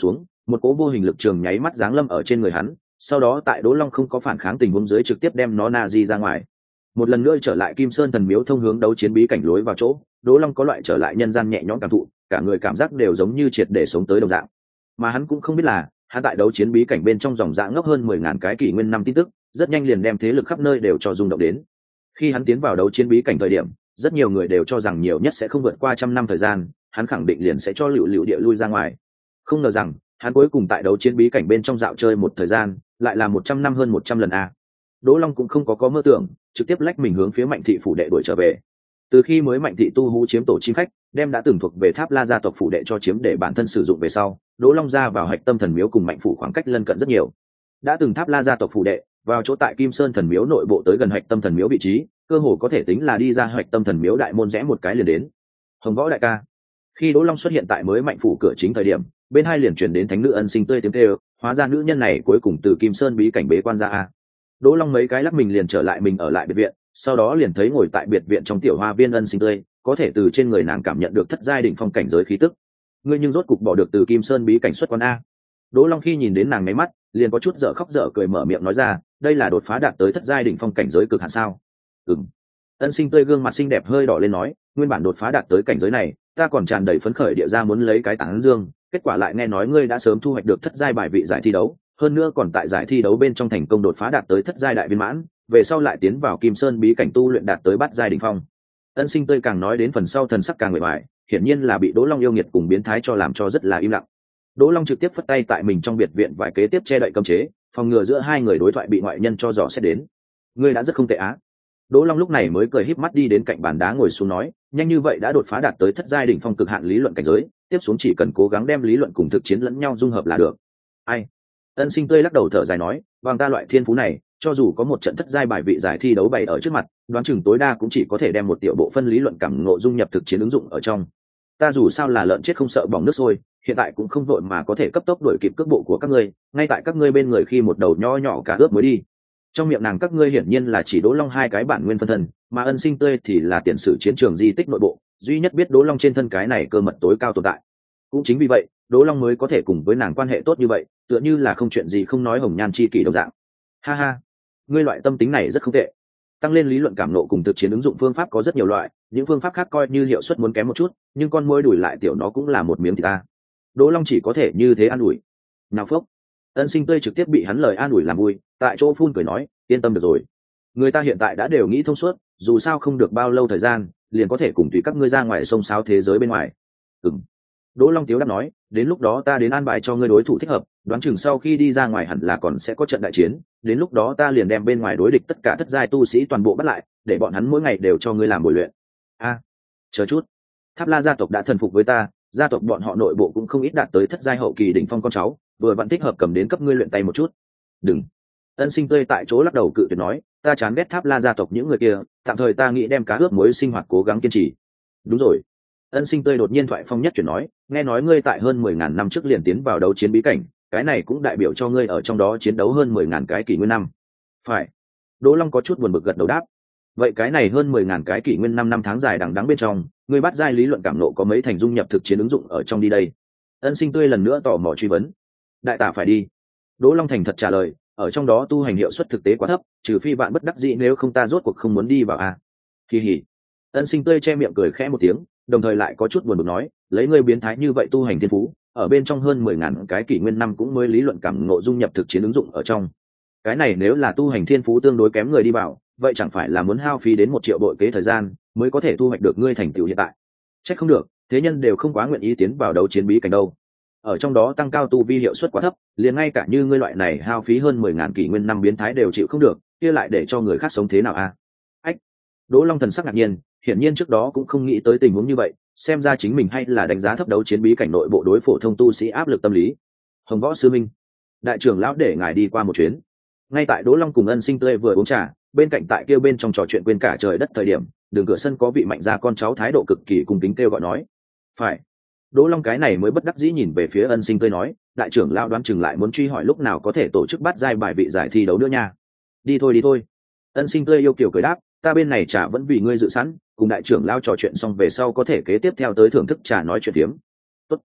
một cỗ vô hình lực trường nháy mắt giáng lâm ở trên người hắn, sau đó tại Đỗ Long không có phản kháng tình huống dưới trực tiếp đem nó na di ra ngoài. Một lần nữa trở lại Kim Sơn thần miếu thông hướng đấu chiến bí cảnh lối vào chỗ, Đỗ Long có loại trở lại nhân gian nhẹ nhõm cảm thụ, cả người cảm giác đều giống như triệt để sống tới đồng dạng. Mà hắn cũng không biết là, hắn tại đấu chiến bí cảnh bên trong dòng dã ngốc hơn 10.000 cái kỷ nguyên năm tin tức, rất nhanh liền đem thế lực khắp nơi đều cho rung động đến. Khi hắn tiến vào đấu chiến bí cảnh thời điểm, rất nhiều người đều cho rằng nhiều nhất sẽ không vượt qua 100 năm thời gian, hắn khẳng định liền sẽ cho Lựu địa lui ra ngoài. Không ngờ rằng, hắn cuối cùng tại đấu chiến bí cảnh bên trong dạo chơi một thời gian, lại là 100 năm hơn 100 lần a. Đỗ Long cũng không có mơ tưởng, trực tiếp lách mình hướng phía Mạnh thị phủ đệ đuổi trở về. Từ khi mới Mạnh thị tu hú chiếm tổ chim khách, đem đã từng thuộc về Tháp La gia tộc phủ đệ cho chiếm để bản thân sử dụng về sau, Đỗ Long ra vào Hạch Tâm thần miếu cùng Mạnh phủ khoảng cách lân cận rất nhiều. Đã từng Tháp La gia tộc phủ đệ, vào chỗ tại Kim Sơn thần miếu nội bộ tới gần Hạch Tâm thần miếu vị trí, cơ hồ có thể tính là đi ra Hạch Tâm thần miếu đại môn rẽ một cái liền đến. Hồng Võ đại ca. Khi Đỗ Long xuất hiện tại mới Mạnh phủ cửa chính thời điểm, bên hai liền truyền đến thánh nữ Ân Sinh tươi tiếng kêu, hóa ra nữ nhân này cuối cùng từ Kim Sơn bí cảnh bế quan ra a. Đỗ Long mấy cái lắc mình liền trở lại mình ở lại biệt viện, sau đó liền thấy ngồi tại biệt viện trong tiểu hoa viên Ân Sinh tươi, có thể từ trên người nàng cảm nhận được thất giai đỉnh phong cảnh giới khí tức. Ngươi nhưng rốt cục bỏ được từ Kim Sơn bí cảnh xuất quan a. Đỗ Long khi nhìn đến nàng mấy mắt, liền có chút dở khóc dở cười mở miệng nói ra, đây là đột phá đạt tới thất giai đỉnh phong cảnh giới cực hạn sao? Ừm. Ân Sinh tươi gương mặt xinh đẹp hơi đỏ lên nói, nguyên bản đột phá đạt tới cảnh giới này, ta còn tràn đầy phấn khởi địa ra muốn lấy cái tán dương, kết quả lại nghe nói ngươi đã sớm thu hoạch được thất giai bài vị giải thi đấu, hơn nữa còn tại giải thi đấu bên trong thành công đột phá đạt tới thất giai đại viên mãn, về sau lại tiến vào Kim Sơn bí cảnh tu luyện đạt tới bát giai đỉnh phong. Ân Sinh tươi càng nói đến phần sau thần sắc càng bề bại, hiển nhiên là bị Đỗ Long yêu nghiệt cùng biến thái cho làm cho rất là im lặng. Đỗ Long trực tiếp phất tay tại mình trong biệt viện vài kế tiếp che đậy cấm chế, phòng ngừa giữa hai người đối thoại bị ngoại nhân cho dò xét đến. Ngươi đã rất không tệ á. Đỗ Long lúc này mới cười híp mắt đi đến cạnh bàn đá ngồi xuống nói, nhanh như vậy đã đột phá đạt tới thất giai đỉnh phong cực hạn lý luận cảnh giới, tiếp xuống chỉ cần cố gắng đem lý luận cùng thực chiến lẫn nhau dung hợp là được. Ai? Ân Sinh tươi lắc đầu thở dài nói, bằng ta loại thiên phú này, cho dù có một trận thất giai bài vị giải thi đấu bày ở trước mặt, đoán chừng tối đa cũng chỉ có thể đem một tiểu bộ phân lý luận cảm ngộ dung nhập thực chiến ứng dụng ở trong. Ta dù sao là lợn chết không sợ bỏng nước sôi, hiện tại cũng không vội mà có thể cấp tốc đuổi kịp cước bộ của các ngươi, ngay tại các ngươi bên người khi một đầu nho nhỏ cả ướp mới đi. Trong miệng nàng các ngươi hiển nhiên là chỉ Đỗ Long hai cái bản nguyên phân thân, mà Ân Sinh tươi thì là tiền sử chiến trường di tích nội bộ, duy nhất biết Đỗ Long trên thân cái này cơ mật tối cao tồn tại. Cũng chính vì vậy, Đỗ Long mới có thể cùng với nàng quan hệ tốt như vậy, tựa như là không chuyện gì không nói hồng nhan chi kỷ đồng dạng. Ha ha, ngươi loại tâm tính này rất không tệ. Tăng lên lý luận cảm nộ cùng thực chiến ứng dụng phương pháp có rất nhiều loại, những phương pháp khác coi như hiệu suất muốn kém một chút, nhưng con môi đuổi lại tiểu nó cũng là một miếng thịt ta. Đỗ Long chỉ có thể như thế an ủi. Nào phốc. Ân Sinh tươi trực tiếp bị hắn lời an ủi làm vui, tại chỗ phun cười nói, yên tâm được rồi. Người ta hiện tại đã đều nghĩ thông suốt, dù sao không được bao lâu thời gian, liền có thể cùng tùy các ngươi ra ngoài sông sáo thế giới bên ngoài. Ừm. Đỗ Long tiếu đáp nói, đến lúc đó ta đến an bài cho ngươi đối thủ thích hợp, đoán chừng sau khi đi ra ngoài hẳn là còn sẽ có trận đại chiến, đến lúc đó ta liền đem bên ngoài đối địch tất cả thất giai tu sĩ toàn bộ bắt lại, để bọn hắn mỗi ngày đều cho ngươi làm bồi luyện. A, chờ chút. Tháp La gia tộc đã thần phục với ta, gia tộc bọn họ nội bộ cũng không ít đạt tới thất giai hậu kỳ đỉnh phong con cháu, vừa vẫn thích hợp cầm đến cấp ngươi luyện tay một chút. Đừng. Ân Sinh tươi tại chỗ lắc đầu cự tuyệt nói, ta chán ghét Tháp La gia tộc những người kia, tạm thời ta nghĩ đem cá ướp muối sinh hoạt cố gắng kiên trì. Đúng rồi. Ân Sinh tươi đột nhiên thoại phong nhất chuyển nói, nghe nói ngươi tại hơn 10.000 năm trước liền tiến vào đấu chiến bí cảnh, cái này cũng đại biểu cho ngươi ở trong đó chiến đấu hơn 10.000 cái kỷ nguyên năm. Phải. Đỗ Long có chút buồn bực gật đầu đáp. Vậy cái này hơn 10.000 cái kỷ nguyên năm tháng dài đằng đẵng bên trong, ngươi bắt giai lý luận cảm nộ có mấy thành dung nhập thực chiến ứng dụng ở trong đi đây? Ân Sinh tươi lần nữa tò mò truy vấn. Đại tả phải đi. Đỗ Long thành thật trả lời, ở trong đó tu hành hiệu suất thực tế quá thấp, trừ phi bạn bất đắc dĩ nếu không ta rốt cuộc không muốn đi vào à. Kỳ hỉ. Ân Sinh tươi che miệng cười khẽ một tiếng, đồng thời lại có chút buồn bực nói, lấy ngươi biến thái như vậy tu hành thiên phú, ở bên trong hơn 10.000 cái kỷ nguyên năm cũng mới lý luận cảm ngộ dung nhập thực chiến ứng dụng ở trong. Cái này nếu là tu hành thiên phú tương đối kém người đi vào, vậy chẳng phải là muốn hao phí đến 1 triệu bội kế thời gian mới có thể thu hoạch được ngươi thành tựu hiện tại. Chắc không được, thế nhân đều không quá nguyện ý tiến vào đấu chiến bí cảnh đâu. Ở trong đó tăng cao tu vi hiệu suất quá thấp, liền ngay cả như ngươi loại này hao phí hơn 10.000 kỷ nguyên năm biến thái đều chịu không được, kia lại để cho người khác sống thế nào a? Ách. Đỗ Long thần sắc ngạc nhiên, hiển nhiên trước đó cũng không nghĩ tới tình huống như vậy, xem ra chính mình hay là đánh giá thấp đấu chiến bí cảnh nội bộ đối phổ thông tu sĩ áp lực tâm lý. Hồng Võ sư minh, đại trưởng lão để ngài đi qua một chuyến. Ngay tại Đỗ Long cùng Ân Sinh tươi vừa uống trà, bên cạnh tại kia bên trong trò chuyện quên cả trời đất thời điểm, đường cửa sân có vị mạnh gia con cháu thái độ cực kỳ cung kính kêu gọi nói. Phải. Đỗ Long cái này mới bất đắc dĩ nhìn về phía Ân Sinh tươi nói, đại trưởng lão đoán chừng lại muốn truy hỏi lúc nào có thể tổ chức bắt giai bài vị giải thi đấu nữa nha. Đi thôi đi thôi. Ân Sinh tươi yêu kiều cười đáp, ta bên này trà vẫn vì ngươi dự sẵn, cùng đại trưởng lão trò chuyện xong về sau có thể kế tiếp theo tới thưởng thức trà nói chuyện tiếm. Tốt.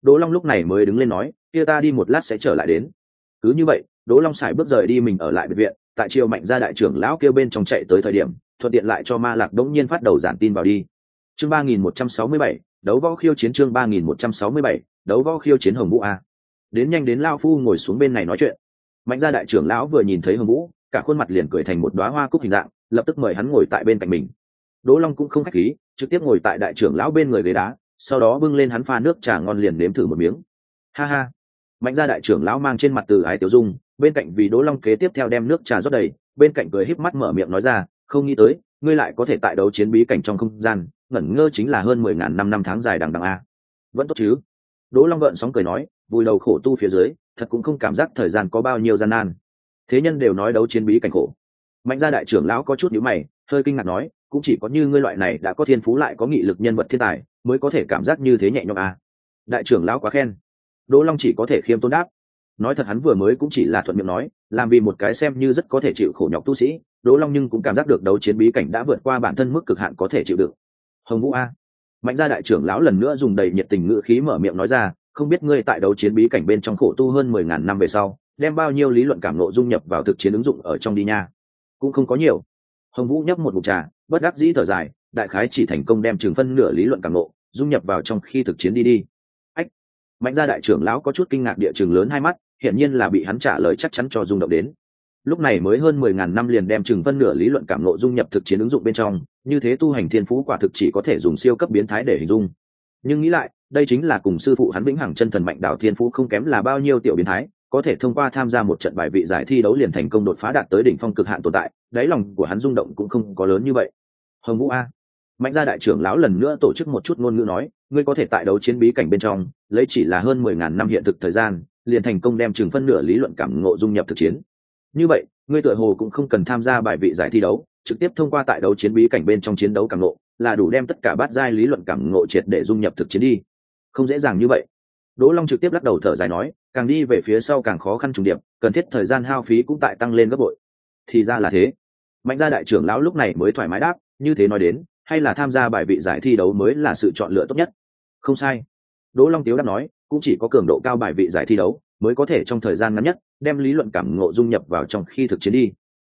Đỗ Long lúc này mới đứng lên nói, kia ta đi một lát sẽ trở lại đến. Cứ như vậy, Đỗ Long sải bước rời đi, mình ở lại biệt viện, tại triều Mạnh gia đại trưởng lão kêu bên trong chạy tới thời điểm, thuận tiện lại cho Ma Lạc đống nhiên phát đầu giản tin vào đi. Chương 3167, đấu võ khiêu chiến. Chương 3167, đấu võ khiêu chiến. Hồng Vũ a. Đến nhanh đến lao phu ngồi xuống bên này nói chuyện. Mạnh gia đại trưởng lão vừa nhìn thấy Hồng Vũ, cả khuôn mặt liền cười thành một đóa hoa cúc hình dạng, lập tức mời hắn ngồi tại bên cạnh mình. Đỗ Long cũng không khách khí, trực tiếp ngồi tại đại trưởng lão bên người ghế đá, sau đó bưng lên hắn pha nước trà ngon liền nếm thử một miếng. Ha ha. Mạnh gia đại trưởng lão mang trên mặt từ ái tiểu dung, bên cạnh vì Đỗ Long kế tiếp theo đem nước trà rót đầy, bên cạnh cười híp mắt mở miệng nói ra, không nghĩ tới ngươi lại có thể tại đấu chiến bí cảnh trong không gian, ngẩn ngơ chính là hơn 10.000 năm tháng dài đằng đằng a. Vẫn tốt chứ? Đỗ Long gợn sóng cười nói, vùi đầu khổ tu phía dưới, thật cũng không cảm giác thời gian có bao nhiêu gian nan. Thế nhân đều nói đấu chiến bí cảnh khổ. Mạnh gia đại trưởng lão có chút nhíu mày, hơi kinh ngạc nói, cũng chỉ có như ngươi loại này đã có thiên phú lại có nghị lực nhân vật thiên tài, mới có thể cảm giác như thế nhẹ nhõm a. Đại trưởng lão quá khen. Đỗ Long chỉ có thể khiêm tốn đáp. Nói thật hắn vừa mới cũng chỉ là thuận miệng nói, làm vì một cái xem như rất có thể chịu khổ nhọc tu sĩ, Đỗ Long nhưng cũng cảm giác được đấu chiến bí cảnh đã vượt qua bản thân mức cực hạn có thể chịu đựng. Hồng Vũ a. Mạnh gia đại trưởng lão lần nữa dùng đầy nhiệt tình ngữ khí mở miệng nói ra, không biết ngươi tại đấu chiến bí cảnh bên trong khổ tu hơn 10.000 năm về sau, đem bao nhiêu lý luận cảm ngộ dung nhập vào thực chiến ứng dụng ở trong đi nha. Cũng không có nhiều. Hồng Vũ nhấp một ngụm trà, bất đắc dĩ thở dài, đại khái chỉ thành công đem chừng phân nửa lý luận cảm ngộ dung nhập vào trong khi thực chiến đi. Ách. Mạnh gia đại trưởng lão có chút kinh ngạc địa chừng lớn hai mắt, hiển nhiên là bị hắn trả lời chắc chắn cho rung động đến. Lúc này mới hơn 10.000 năm liền đem chừng phân nửa lý luận cảm ngộ dung nhập thực chiến ứng dụng bên trong, như thế tu hành thiên phú quả thực chỉ có thể dùng siêu cấp biến thái để hình dung. Nhưng nghĩ lại, đây chính là cùng sư phụ hắn Vĩnh Hằng Chân Thần Mạnh Đạo thiên phú không kém là bao nhiêu tiểu biến thái, có thể thông qua tham gia một trận bài vị giải thi đấu liền thành công đột phá đạt tới đỉnh phong cực hạn tồn tại, đáy lòng của hắn rung động cũng không có lớn như vậy. Hồng Vũ a. Mạnh gia đại trưởng lão lần nữa tổ chức một chút ngôn ngữ nói, ngươi có thể tại đấu chiến bí cảnh bên trong, lấy chỉ là hơn 10.000 năm hiện thực thời gian, liền thành công đem chừng phân nửa lý luận cảm ngộ dung nhập thực chiến. Như vậy, ngươi tựa hồ cũng không cần tham gia bài vị giải thi đấu, trực tiếp thông qua tại đấu chiến bí cảnh bên trong chiến đấu cảm ngộ, là đủ đem tất cả bát giai lý luận cảm ngộ triệt để dung nhập thực chiến đi. Không dễ dàng như vậy. Đỗ Long trực tiếp lắc đầu thở dài nói, càng đi về phía sau càng khó khăn trùng điệp, cần thiết thời gian hao phí cũng tại tăng lên gấp bội. Thì ra là thế. Mạnh gia đại trưởng lão lúc này mới thoải mái đáp, như thế nói đến, hay là tham gia bài vị giải thi đấu mới là sự chọn lựa tốt nhất. Không sai. Đỗ Long tiếu đáp nói, cũng chỉ có cường độ cao bài vị giải thi đấu mới có thể trong thời gian ngắn nhất đem lý luận cảm ngộ dung nhập vào trong khi thực chiến đi.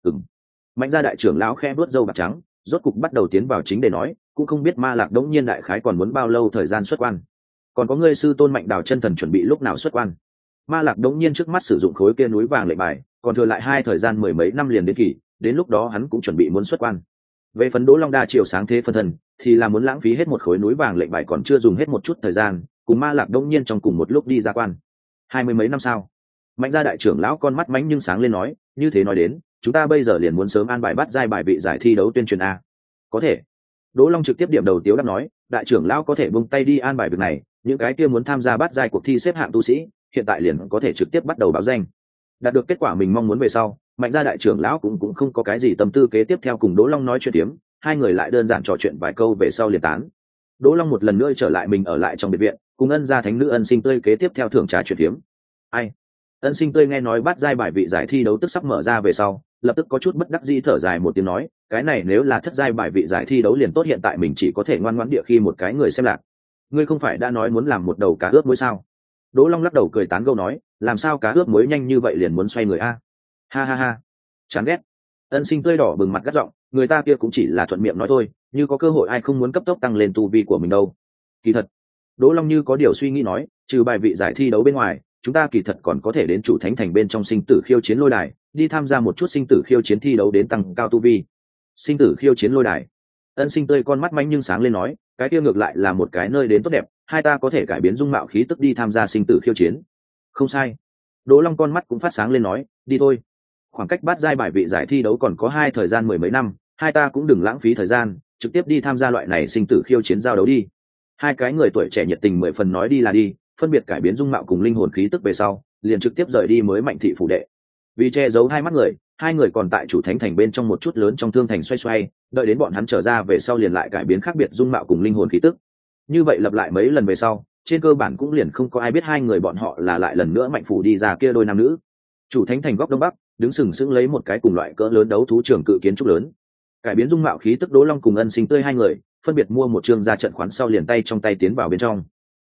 Mạnh gia đại trưởng lão khe vuốt râu bạc trắng, rốt cục bắt đầu tiến vào chính để nói, cũng không biết Ma Lạc đống nhiên đại khái còn muốn bao lâu thời gian xuất quan. Còn có ngươi sư tôn Mạnh Đào chân thần chuẩn bị lúc nào xuất quan. Ma Lạc đống nhiên trước mắt sử dụng khối kia núi vàng lệnh bài, còn thừa lại 2 thời gian 10 mấy năm liền đến kỳ, đến lúc đó hắn cũng chuẩn bị muốn xuất quan. Về phần Đỗ Long đa chiều sáng thế phân thân, thì là muốn lãng phí hết một khối núi vàng lệnh bài còn chưa dùng hết một chút thời gian, cùng Ma Lạc đống nhiên trong cùng một lúc đi ra quan. 20 mấy năm sao? Mạnh gia đại trưởng lão con mắt mánh nhưng sáng lên nói, như thế nói đến, chúng ta bây giờ liền muốn sớm an bài bắt giai bài vị giải thi đấu tuyên truyền a. Có thể. Đỗ Long trực tiếp điểm đầu tiếu đáp nói, đại trưởng lão có thể buông tay đi an bài việc này, những cái kia muốn tham gia bắt giai cuộc thi xếp hạng tu sĩ, hiện tại liền có thể trực tiếp bắt đầu báo danh. Đạt được kết quả mình mong muốn về sau, Mạnh gia đại trưởng lão cũng không có cái gì tâm tư kế tiếp theo cùng Đỗ Long nói chuyện tiếm, hai người lại đơn giản trò chuyện vài câu về sau liền tán. Đỗ Long một lần nữa trở lại mình ở lại trong biệt viện, cùng Ân gia thánh nữ Ân Sinh Tươi kế tiếp theo thưởng trà chuyện tiếm. Ai? Ân Sinh Tươi nghe nói bắt giai bài vị giải thi đấu tức sắp mở ra về sau, lập tức có chút bất đắc dĩ thở dài một tiếng nói, cái này nếu là thất giai bài vị giải thi đấu liền tốt, hiện tại mình chỉ có thể ngoan ngoãn địa khi một cái người xem lạc. Ngươi không phải đã nói muốn làm một đầu cá ướp muối sao? Đỗ Long lắc đầu cười tán gẫu nói, làm sao cá ướp muối nhanh như vậy liền muốn xoay người a? Ha ha ha, chán ghét. Ân Sinh Tươi đỏ bừng mặt gắt giọng, người ta kia cũng chỉ là thuận miệng nói thôi, như có cơ hội ai không muốn cấp tốc tăng lên tu vi của mình đâu. Kỳ thật, Đỗ Long như có điều suy nghĩ nói, trừ bài vị giải thi đấu bên ngoài, chúng ta kỳ thật còn có thể đến chủ thánh thành bên trong sinh tử khiêu chiến lôi đài, đi tham gia một chút sinh tử khiêu chiến thi đấu đến tăng cao tu vi. Sinh tử khiêu chiến lôi đài. Ân Sinh Tươi con mắt manh nhưng sáng lên nói, cái kia ngược lại là một cái nơi đến tốt đẹp, hai ta có thể cải biến dung mạo khí tức đi tham gia sinh tử khiêu chiến. Không sai. Đỗ Long con mắt cũng phát sáng lên nói, đi thôi. Khoảng cách bắt giai bài vị giải thi đấu còn có 2 thời gian 10 mấy năm, hai ta cũng đừng lãng phí thời gian, trực tiếp đi tham gia loại này sinh tử khiêu chiến giao đấu đi. Hai cái người tuổi trẻ nhiệt tình 10 phần nói đi là đi, phân biệt cải biến dung mạo cùng linh hồn khí tức về sau, liền trực tiếp rời đi mới Mạnh thị phủ đệ. Vì che giấu hai mắt người, hai người còn tại chủ thánh thành bên trong một chút lớn trong thương thành xoay xoay, đợi đến bọn hắn trở ra về sau liền lại cải biến khác biệt dung mạo cùng linh hồn khí tức. Như vậy lặp lại mấy lần về sau, trên cơ bản cũng liền không có ai biết hai người bọn họ là lại lần nữa Mạnh phủ đi ra kia đôi nam nữ. Chủ thánh thành góc đông bắc, đứng sừng sững lấy một cái cùng loại cỡ lớn đấu thú trường cự kiến trúc lớn. Cải biến dung mạo khí tức Đỗ Long cùng Ân Sinh Tươi hai người, phân biệt mua một chương ra trận khoán sau liền tay trong tay tiến vào bên trong.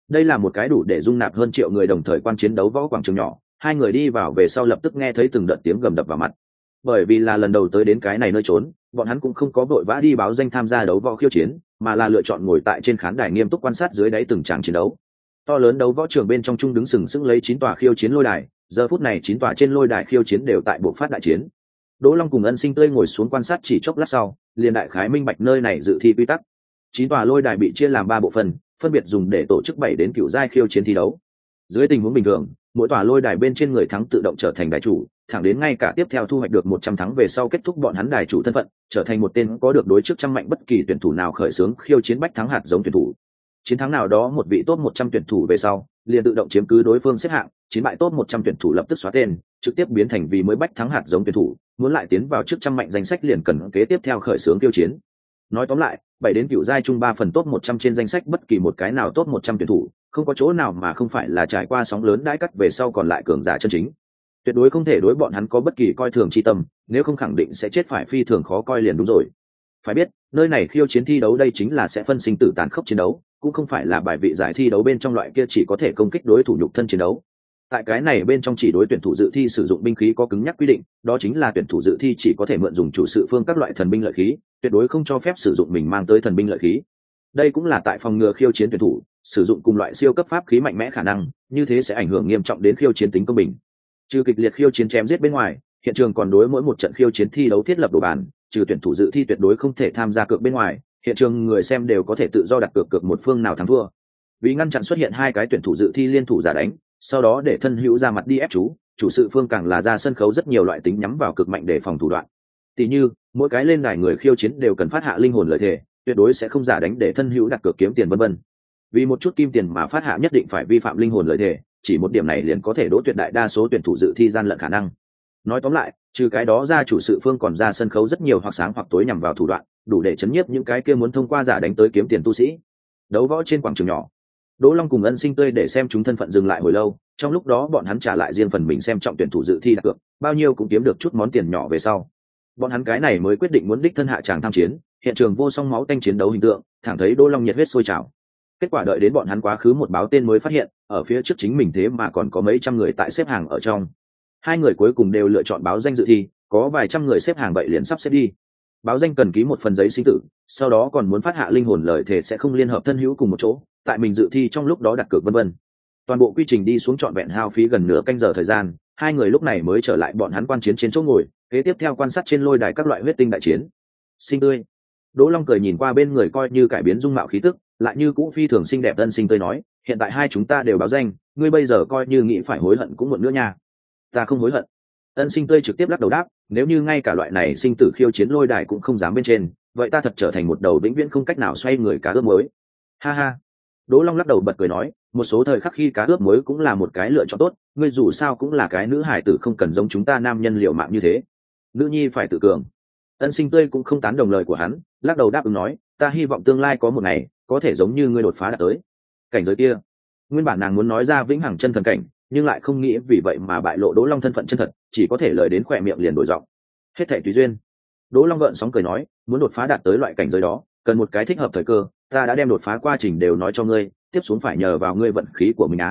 đây là một cái đủ để dung nạp hơn triệu người đồng thời quan chiến đấu võ quảng trường nhỏ. Hai người đi vào về sau lập tức nghe thấy từng đợt tiếng gầm đập vào mặt. Bởi vì là lần đầu tới đến cái này nơi trốn, bọn hắn cũng không có vội vã đi báo danh tham gia đấu võ khiêu chiến, mà là lựa chọn ngồi tại trên khán đài nghiêm túc quan sát dưới đáy từng tràng chiến đấu. To lớn đấu võ trường bên trong trung đứng sừng sững lấy 9 tòa khiêu chiến lôi đài, giờ phút này 9 tòa trên lôi đài khiêu chiến đều tại buộc phát đại chiến. Đỗ Long cùng Ân Sinh Tươi ngồi xuống quan sát chỉ chốc lát sau, liền đại khái minh bạch nơi này dự thi quy tắc. 9 tòa lôi đài bị chia làm 3 bộ phận, phân biệt dùng để tổ chức 7 đến 9 giai khiêu chiến thi đấu. Dưới tình huống bình thường, mỗi tòa lôi đài bên trên người thắng tự động trở thành đài chủ, thẳng đến ngay cả tiếp theo thu hoạch được 100 thắng về sau kết thúc bọn hắn đài chủ thân phận, trở thành một tên có được đối trước trăm mạnh bất kỳ tuyển thủ nào khởi xướng khiêu chiến bách thắng hạt giống tuyển thủ. Chiến thắng nào đó một vị top 100 tuyển thủ về sau, liền tự động chiếm cứ đối phương xếp hạng, chiến bại top 100 tuyển thủ lập tức xóa tên, trực tiếp biến thành vì mới bách thắng hạt giống tuyển thủ, muốn lại tiến vào trước trăm mạnh danh sách liền cần kế tiếp theo khởi xướng khiêu chiến. Nói tóm lại, 7 đến 9 giai chung 3 phần top 100 trên danh sách bất kỳ một cái nào top 100 tuyển thủ, không có chỗ nào mà không phải là trải qua sóng lớn đãi cắt về sau còn lại cường giả chân chính. Tuyệt đối không thể đối bọn hắn có bất kỳ coi thường chi tâm, nếu không khẳng định sẽ chết phải phi thường khó coi liền đúng rồi. Phải biết, nơi này khiêu chiến thi đấu đây chính là sẽ phân sinh tử tàn khốc chiến đấu, cũng không phải là bài vị giải thi đấu bên trong loại kia chỉ có thể công kích đối thủ nhục thân chiến đấu. Tại cái này bên trong chỉ đối tuyển thủ dự thi sử dụng binh khí có cứng nhắc quy định, đó chính là tuyển thủ dự thi chỉ có thể mượn dùng chủ sự phương các loại thần binh lợi khí, tuyệt đối không cho phép sử dụng mình mang tới thần binh lợi khí. Đây cũng là tại phòng ngừa khiêu chiến tuyển thủ sử dụng cùng loại siêu cấp pháp khí mạnh mẽ khả năng, như thế sẽ ảnh hưởng nghiêm trọng đến khiêu chiến tính công bình. Trừ kịch liệt khiêu chiến chém giết bên ngoài, hiện trường còn đối mỗi một trận khiêu chiến thi đấu thiết lập đồ bàn, trừ tuyển thủ dự thi tuyệt đối không thể tham gia cược bên ngoài, hiện trường người xem đều có thể tự do đặt cược một phương nào thắng thua. Vì ngăn chặn xuất hiện hai cái tuyển thủ dự thi liên thủ giả đánh, sau đó để thân hữu ra mặt đi ép chú, chủ sự phương càng là ra sân khấu rất nhiều loại tính nhắm vào cực mạnh để phòng thủ đoạn. Tỷ như, mỗi cái lên đài người khiêu chiến đều cần phát hạ linh hồn lợi thể, tuyệt đối sẽ không giả đánh để thân hữu đặt cược kiếm tiền vân vân. Vì một chút kim tiền mà phát hạ nhất định phải vi phạm linh hồn lợi thể, chỉ một điểm này liền có thể đỗ tuyệt đại đa số tuyển thủ dự thi gian lận khả năng. Nói tóm lại, trừ cái đó ra chủ sự phương còn ra sân khấu rất nhiều hoặc sáng hoặc tối nhằm vào thủ đoạn, đủ để chấn nhiếp những cái kia muốn thông qua giả đánh tới kiếm tiền tu sĩ. Đấu võ trên quảng trường nhỏ, Đỗ Long cùng Ân Sinh Tươi để xem chúng thân phận dừng lại hồi lâu, trong lúc đó bọn hắn trả lại riêng phần mình xem trọng tuyển thủ dự thi đặt cược, bao nhiêu cũng kiếm được chút món tiền nhỏ về sau. Bọn hắn cái này mới quyết định muốn đích thân hạ tràng tham chiến, hiện trường vô song máu tanh chiến đấu hình tượng, thẳng thấy Đỗ Long nhiệt huyết sôi trào. Kết quả đợi đến bọn hắn quá khứ một báo tên mới phát hiện, ở phía trước chính mình thế mà còn có mấy trăm người tại xếp hàng ở trong. Hai người cuối cùng đều lựa chọn báo danh dự thi, có vài trăm người xếp hàng vậy liền sắp xếp đi. Báo danh cần ký một phần giấy sinh tử, sau đó còn muốn phát hạ linh hồn lời thề sẽ không liên hợp thân hữu cùng một chỗ, tại mình dự thi trong lúc đó đặt cược vân vân. Toàn bộ quy trình đi xuống trọn vẹn hao phí gần nửa canh giờ thời gian, hai người lúc này mới trở lại bọn hắn quan chiến trên chỗ ngồi, kế tiếp theo quan sát trên lôi đài các loại huyết tinh đại chiến. Sinh Tươi. Đỗ Long cười nhìn qua bên người coi như cải biến dung mạo khí tức, lại như cũ phi thường xinh đẹp Ân Sinh Tươi nói, hiện tại hai chúng ta đều báo danh, ngươi bây giờ coi như nghĩ phải hối hận cũng muộn nữa nha. Ta không hối hận. Ân Sinh Tươi trực tiếp lắc đầu đáp, nếu như ngay cả loại này sinh tử khiêu chiến lôi đài cũng không dám bên trên, vậy ta thật trở thành một đầu vĩnh viễn không cách nào xoay người cá ướp muối. Ha ha. Đỗ Long lắc đầu bật cười nói, một số thời khắc khi cá ướp muối cũng là một cái lựa chọn tốt, ngươi dù sao cũng là cái nữ hài tử không cần giống chúng ta nam nhân liều mạng như thế. Nữ nhi phải tự cường. Ân Sinh Tươi cũng không tán đồng lời của hắn, lắc đầu đáp ứng nói, ta hy vọng tương lai có một ngày có thể giống như ngươi đột phá đạt tới cảnh giới kia. Nguyên bản nàng muốn nói ra vĩnh hằng chân thần cảnh, nhưng lại không nghĩ vì vậy mà bại lộ Đỗ Long thân phận chân thật, chỉ có thể lời đến khỏe miệng liền đổi giọng. Hết thảy tùy duyên. Đỗ Long gợn sóng cười nói, muốn đột phá đạt tới loại cảnh giới đó, cần một cái thích hợp thời cơ, ta đã đem đột phá quá trình đều nói cho ngươi, tiếp xuống phải nhờ vào ngươi vận khí của mình á.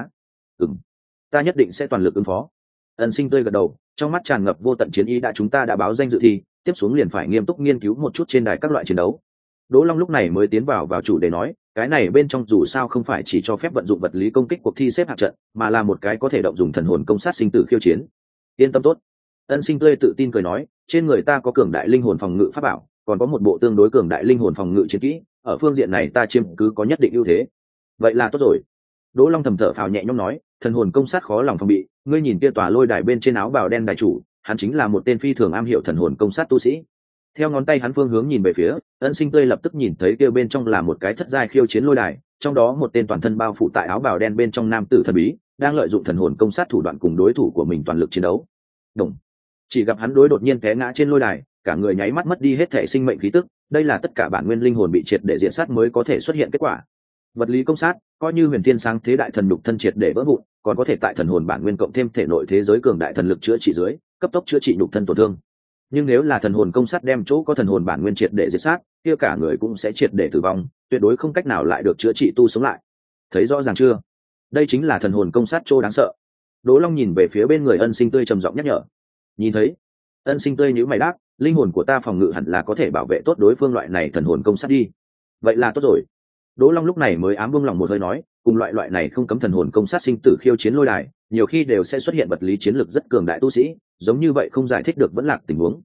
Ta nhất định sẽ toàn lực ứng phó. Ân Sinh Tươi gật đầu, trong mắt tràn ngập vô tận chiến ý, chúng ta đã báo danh dự thi, tiếp xuống liền phải nghiêm túc nghiên cứu một chút trên đài các loại chiến đấu. Đỗ Long lúc này mới tiến vào chủ đề nói, cái này bên trong dù sao không phải chỉ cho phép vận dụng vật lý công kích cuộc thi xếp hạng trận, mà là một cái có thể động dùng thần hồn công sát sinh tử khiêu chiến. Yên tâm tốt. Ân Sinh Tươi tự tin cười nói, trên người ta có cường đại linh hồn phòng ngự pháp bảo, còn có một bộ tương đối cường đại linh hồn phòng ngự chiến kỹ, ở phương diện này ta chiếm cứ có nhất định ưu thế. Vậy là tốt rồi. Đỗ Long thầm thở phào nhẹ nhõm nói, thần hồn công sát khó lòng phòng bị, ngươi nhìn kia tòa lôi đài bên trên áo bào đen đài chủ, hắn chính là một tên phi thường am hiểu thần hồn công sát tu sĩ. Theo ngón tay hắn phương hướng nhìn về phía, Ân Sinh Tươi lập tức nhìn thấy kia bên trong là một cái thất giai khiêu chiến lôi đài, trong đó một tên toàn thân bao phủ tại áo bào đen bên trong nam tử thần bí, đang lợi dụng thần hồn công sát thủ đoạn cùng đối thủ của mình toàn lực chiến đấu. Đồng. Chỉ gặp hắn đối đột nhiên té ngã trên lôi đài, cả người nháy mắt mất đi hết thể sinh mệnh khí tức, đây là tất cả bản nguyên linh hồn bị triệt để diệt sát mới có thể xuất hiện kết quả. Vật lý công sát, coi như huyền thiên sáng thế đại thần nhục thân triệt để vỡ vụn, còn có thể tại thần hồn bản nguyên cộng thêm thể nội thế giới cường đại thần lực chữa trị dưới, cấp tốc chữa trị nhục thân tổn thương. Nhưng nếu là thần hồn công sát đem chỗ có thần hồn bản nguyên triệt để diệt sát, kia cả người cũng sẽ triệt để tử vong, tuyệt đối không cách nào lại được chữa trị tu sống lại. Thấy rõ ràng chưa? đây chính là thần hồn công sát chỗ đáng sợ. Đỗ Long nhìn về phía bên người Ân Sinh Tươi trầm giọng nhắc nhở. Nhìn thấy Ân Sinh Tươi nhíu mày đáp, linh hồn của ta phòng ngự hẳn là có thể bảo vệ tốt đối phương loại này thần hồn công sát đi. Vậy là tốt rồi. Đỗ Long lúc này mới ám buông lòng một hơi nói, cùng loại này không cấm thần hồn công sát sinh tử khiêu chiến lôi đài, nhiều khi đều sẽ xuất hiện vật lý chiến lược rất cường đại tu sĩ, giống như vậy không giải thích được vẫn lạc tình huống.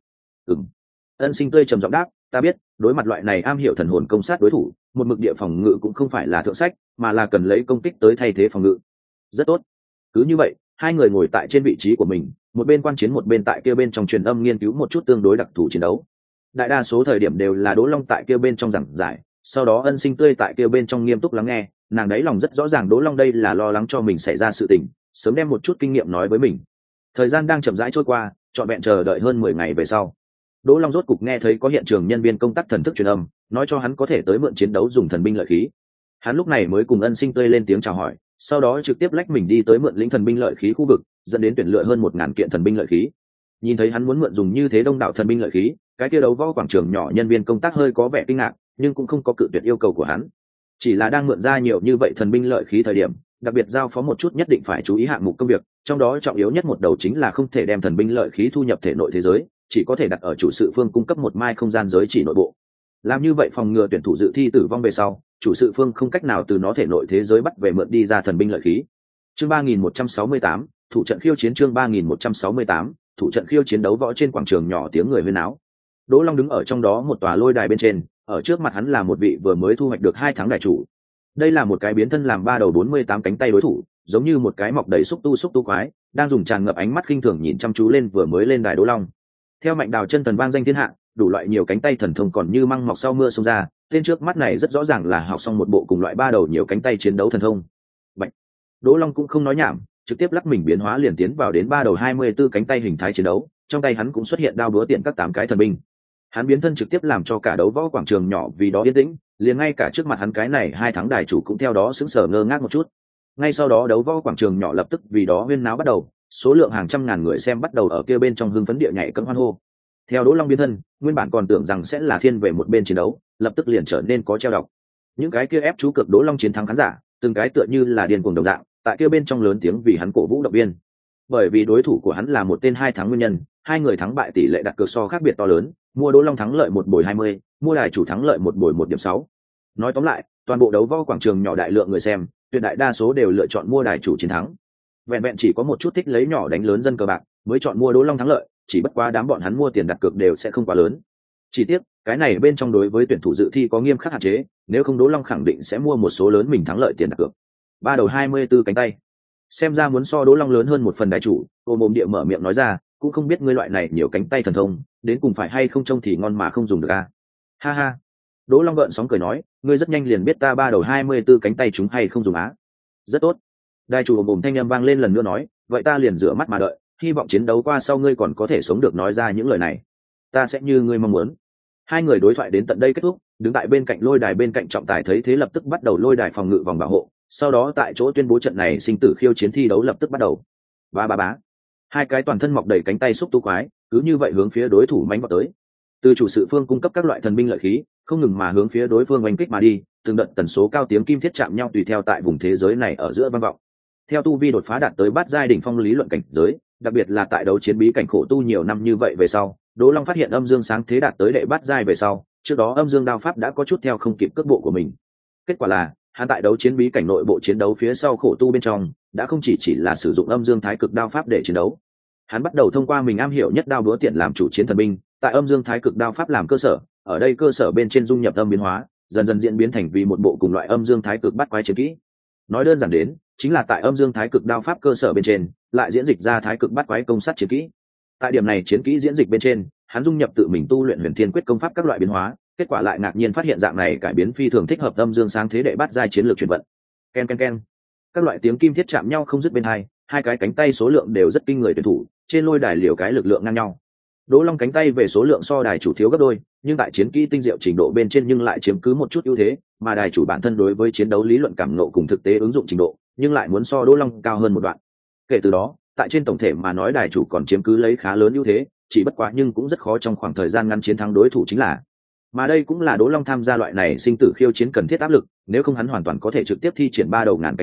Ân Sinh Tươi trầm giọng đáp, ta biết, đối mặt loại này am hiểu thần hồn công sát đối thủ, một mực địa phòng ngự cũng không phải là thượng sách, mà là cần lấy công kích tới thay thế phòng ngự. Rất tốt. Cứ như vậy, hai người ngồi tại trên vị trí của mình, một bên quan chiến một bên tại kia bên trong truyền âm nghiên cứu một chút tương đối đặc thù chiến đấu. Đại đa số thời điểm đều là Đỗ Long tại kia bên trong giảng giải, sau đó Ân Sinh Tươi tại kia bên trong nghiêm túc lắng nghe, nàng đấy lòng rất rõ ràng Đỗ Long đây là lo lắng cho mình xảy ra sự tình, sớm đem một chút kinh nghiệm nói với mình. Thời gian đang chậm rãi trôi qua, trọn vẹn chờ đợi hơn 10 ngày về sau, Đỗ Long rốt cục nghe thấy có hiện trường nhân viên công tác thần thức truyền âm, nói cho hắn có thể tới mượn chiến đấu dùng thần binh lợi khí. Hắn lúc này mới cùng Ân Sinh Tươi lên tiếng chào hỏi, sau đó trực tiếp lách mình đi tới mượn lĩnh thần binh lợi khí khu vực, dẫn đến tuyển lựa hơn 1000 kiện thần binh lợi khí. Nhìn thấy hắn muốn mượn dùng như thế đông đảo thần binh lợi khí, cái kia đấu võ quảng trường nhỏ nhân viên công tác hơi có vẻ kinh ngạc, nhưng cũng không có cự tuyệt yêu cầu của hắn. Chỉ là đang mượn ra nhiều như vậy thần binh lợi khí thời điểm, đặc biệt giao phó một chút nhất định phải chú ý hạng mục công việc, trong đó trọng yếu nhất một đầu chính là không thể đem thần binh lợi khí thu nhập thể nội thế giới, chỉ có thể đặt ở chủ sự phương cung cấp một mai không gian giới chỉ nội bộ. Làm như vậy phòng ngừa tuyển thủ dự thi tử vong về sau, chủ sự phương không cách nào từ nó thể nội thế giới bắt về mượn đi ra thần binh lợi khí. Chương 3168, thủ trận khiêu chiến. Chương 3168, thủ trận khiêu chiến. Đấu võ trên quảng trường nhỏ tiếng người huyên náo. Đỗ Long đứng ở trong đó một tòa lôi đài bên trên, ở trước mặt hắn là một vị vừa mới thu hoạch được 2 tháng đài chủ. Đây là một cái biến thân làm 3 đầu 48 cánh tay đối thủ, giống như một cái mọc đầy xúc tu quái, đang dùng tràn ngập ánh mắt khinh thường nhìn chăm chú lên vừa mới lên đài Đỗ Long. Theo Mạnh Đào chân thần vang danh thiên hạ, đủ loại nhiều cánh tay thần thông còn như măng mọc sau mưa xông ra, tên trước mắt này rất rõ ràng là học xong một bộ cùng loại 3 đầu nhiều cánh tay chiến đấu thần thông. Bạch. Đỗ Long cũng không nói nhảm, trực tiếp lắc mình biến hóa liền tiến vào đến 3 đầu 24 cánh tay hình thái chiến đấu, trong tay hắn cũng xuất hiện đao búa tiện các 8 cái thần binh. Hắn biến thân trực tiếp làm cho cả đấu võ quảng trường nhỏ vì đó yên tĩnh, liền ngay cả trước mặt hắn cái này 2 tháng đài chủ cũng theo đó sững sờ ngơ ngác một chút. Ngay sau đó đấu võ quảng trường nhỏ lập tức vì đó huyên náo bắt đầu, số lượng hàng trăm ngàn người xem bắt đầu ở kia bên trong hưng phấn địa nhảy cẫng hoan hô. Theo Đỗ Long biến thân, nguyên bản còn tưởng rằng sẽ là thiên về một bên chiến đấu, lập tức liền trở nên có treo độc. Những cái kia ép chú cực Đỗ Long chiến thắng khán giả, từng cái tựa như là điên cuồng đồng dạng, tại kia bên trong lớn tiếng vì hắn cổ vũ động viên. Bởi vì đối thủ của hắn là một tên 2 tháng nguyên nhân, hai người thắng bại tỷ lệ đặt cược so khác biệt to lớn, mua Đỗ Long thắng lợi 1 bồi 20, mua đài chủ thắng lợi 1 bồi 1.6. Nói tóm lại, toàn bộ đấu võ quảng trường nhỏ đại lượng người xem, tuyệt đại đa số đều lựa chọn mua đài chủ chiến thắng. Vẹn vẹn chỉ có một chút thích lấy nhỏ đánh lớn dân cờ bạc mới chọn mua Đỗ Long thắng lợi, chỉ bất quá đám bọn hắn mua tiền đặt cược đều sẽ không quá lớn. Chỉ tiếc, cái này bên trong đối với tuyển thủ dự thi có nghiêm khắc hạn chế, nếu không Đỗ Long khẳng định sẽ mua một số lớn mình thắng lợi tiền đặt cược. 3 đầu 24 cánh tay. Xem ra muốn so Đỗ Long lớn hơn một phần đài chủ, Ô Mồm Địa mở miệng nói ra, cũng không biết ngươi loại này nhiều cánh tay thần thông, đến cùng phải hay không trông thì ngon mà không dùng được a. Ha ha. Đỗ Long gợn sóng cười nói, ngươi rất nhanh liền biết ta 3 đầu 24 cánh tay chúng hay không dùng á. Rất tốt. Đài chủ Ô Mồm thanh âm vang lên lần nữa nói, vậy ta liền rửa mắt mà đợi, hy vọng chiến đấu qua sau ngươi còn có thể sống được nói ra những lời này. Ta sẽ như ngươi mong muốn. Hai người đối thoại đến tận đây kết thúc, đứng tại bên cạnh lôi đài bên cạnh trọng tài thấy thế lập tức bắt đầu lôi đài phòng ngự vòng bảo hộ, sau đó tại chỗ tuyên bố trận này sinh tử khiêu chiến thi đấu lập tức bắt đầu. Bá. Hai cái toàn thân mọc đầy cánh tay xúc tu quái, cứ như vậy hướng phía đối thủ mãnh vào tới. Từ chủ sự phương cung cấp các loại thần binh lợi khí, không ngừng mà hướng phía đối phương oanh kích mà đi, từng đợt tần số cao tiếng kim thiết chạm nhau tùy theo tại vùng thế giới này ở giữa vang vọng. Theo tu vi đột phá đạt tới bát giai đỉnh phong lý luận cảnh giới, đặc biệt là tại đấu chiến bí cảnh khổ tu nhiều năm như vậy về sau, Đỗ Long phát hiện âm dương sáng thế đạt tới đệ bát giai về sau, trước đó âm dương đao pháp đã có chút theo không kịp cước bộ của mình. Kết quả là, hắn tại đấu chiến bí cảnh nội bộ chiến đấu phía sau khổ tu bên trong, đã không chỉ là sử dụng âm dương thái cực đao pháp để chiến đấu. Hắn bắt đầu thông qua mình am hiểu nhất đao búa tiện làm chủ chiến thần binh, tại âm dương thái cực đao pháp làm cơ sở, ở đây cơ sở bên trên dung nhập âm biến hóa, dần dần diễn biến thành vì một bộ cùng loại âm dương thái cực bắt quái chiến kỹ. Nói đơn giản đến, chính là tại âm dương thái cực đao pháp cơ sở bên trên, lại diễn dịch ra thái cực bắt quái công sát chiến kỹ. Tại điểm này chiến kỹ diễn dịch bên trên, hắn dung nhập tự mình tu luyện huyền thiên quyết công pháp các loại biến hóa, kết quả lại ngạc nhiên phát hiện dạng này cải biến phi thường thích hợp âm dương sáng thế đệ bát giai chiến lược chuyển vận. Ken. Các loại tiếng kim thiết chạm nhau không dứt bên hai cái cánh tay số lượng đều rất kinh người tuyển thủ, trên lôi đài liều cái lực lượng ngang nhau. Đỗ Long cánh tay về số lượng so đài chủ thiếu gấp đôi, nhưng tại chiến kỹ tinh diệu trình độ bên trên nhưng lại chiếm cứ một chút ưu thế, mà đài chủ bản thân đối với chiến đấu lý luận cảm ngộ cùng thực tế ứng dụng trình độ, nhưng lại muốn so Đỗ Long cao hơn một đoạn. Kể từ đó, tại trên tổng thể mà nói đài chủ còn chiếm cứ lấy khá lớn ưu thế, chỉ bất quá nhưng cũng rất khó trong khoảng thời gian ngắn chiến thắng đối thủ chính là. Mà đây cũng là Đỗ Long tham gia loại này sinh tử khiêu chiến cần thiết áp lực, nếu không hắn hoàn toàn có thể trực tiếp thi triển 3 đầu ngàn cánh tay,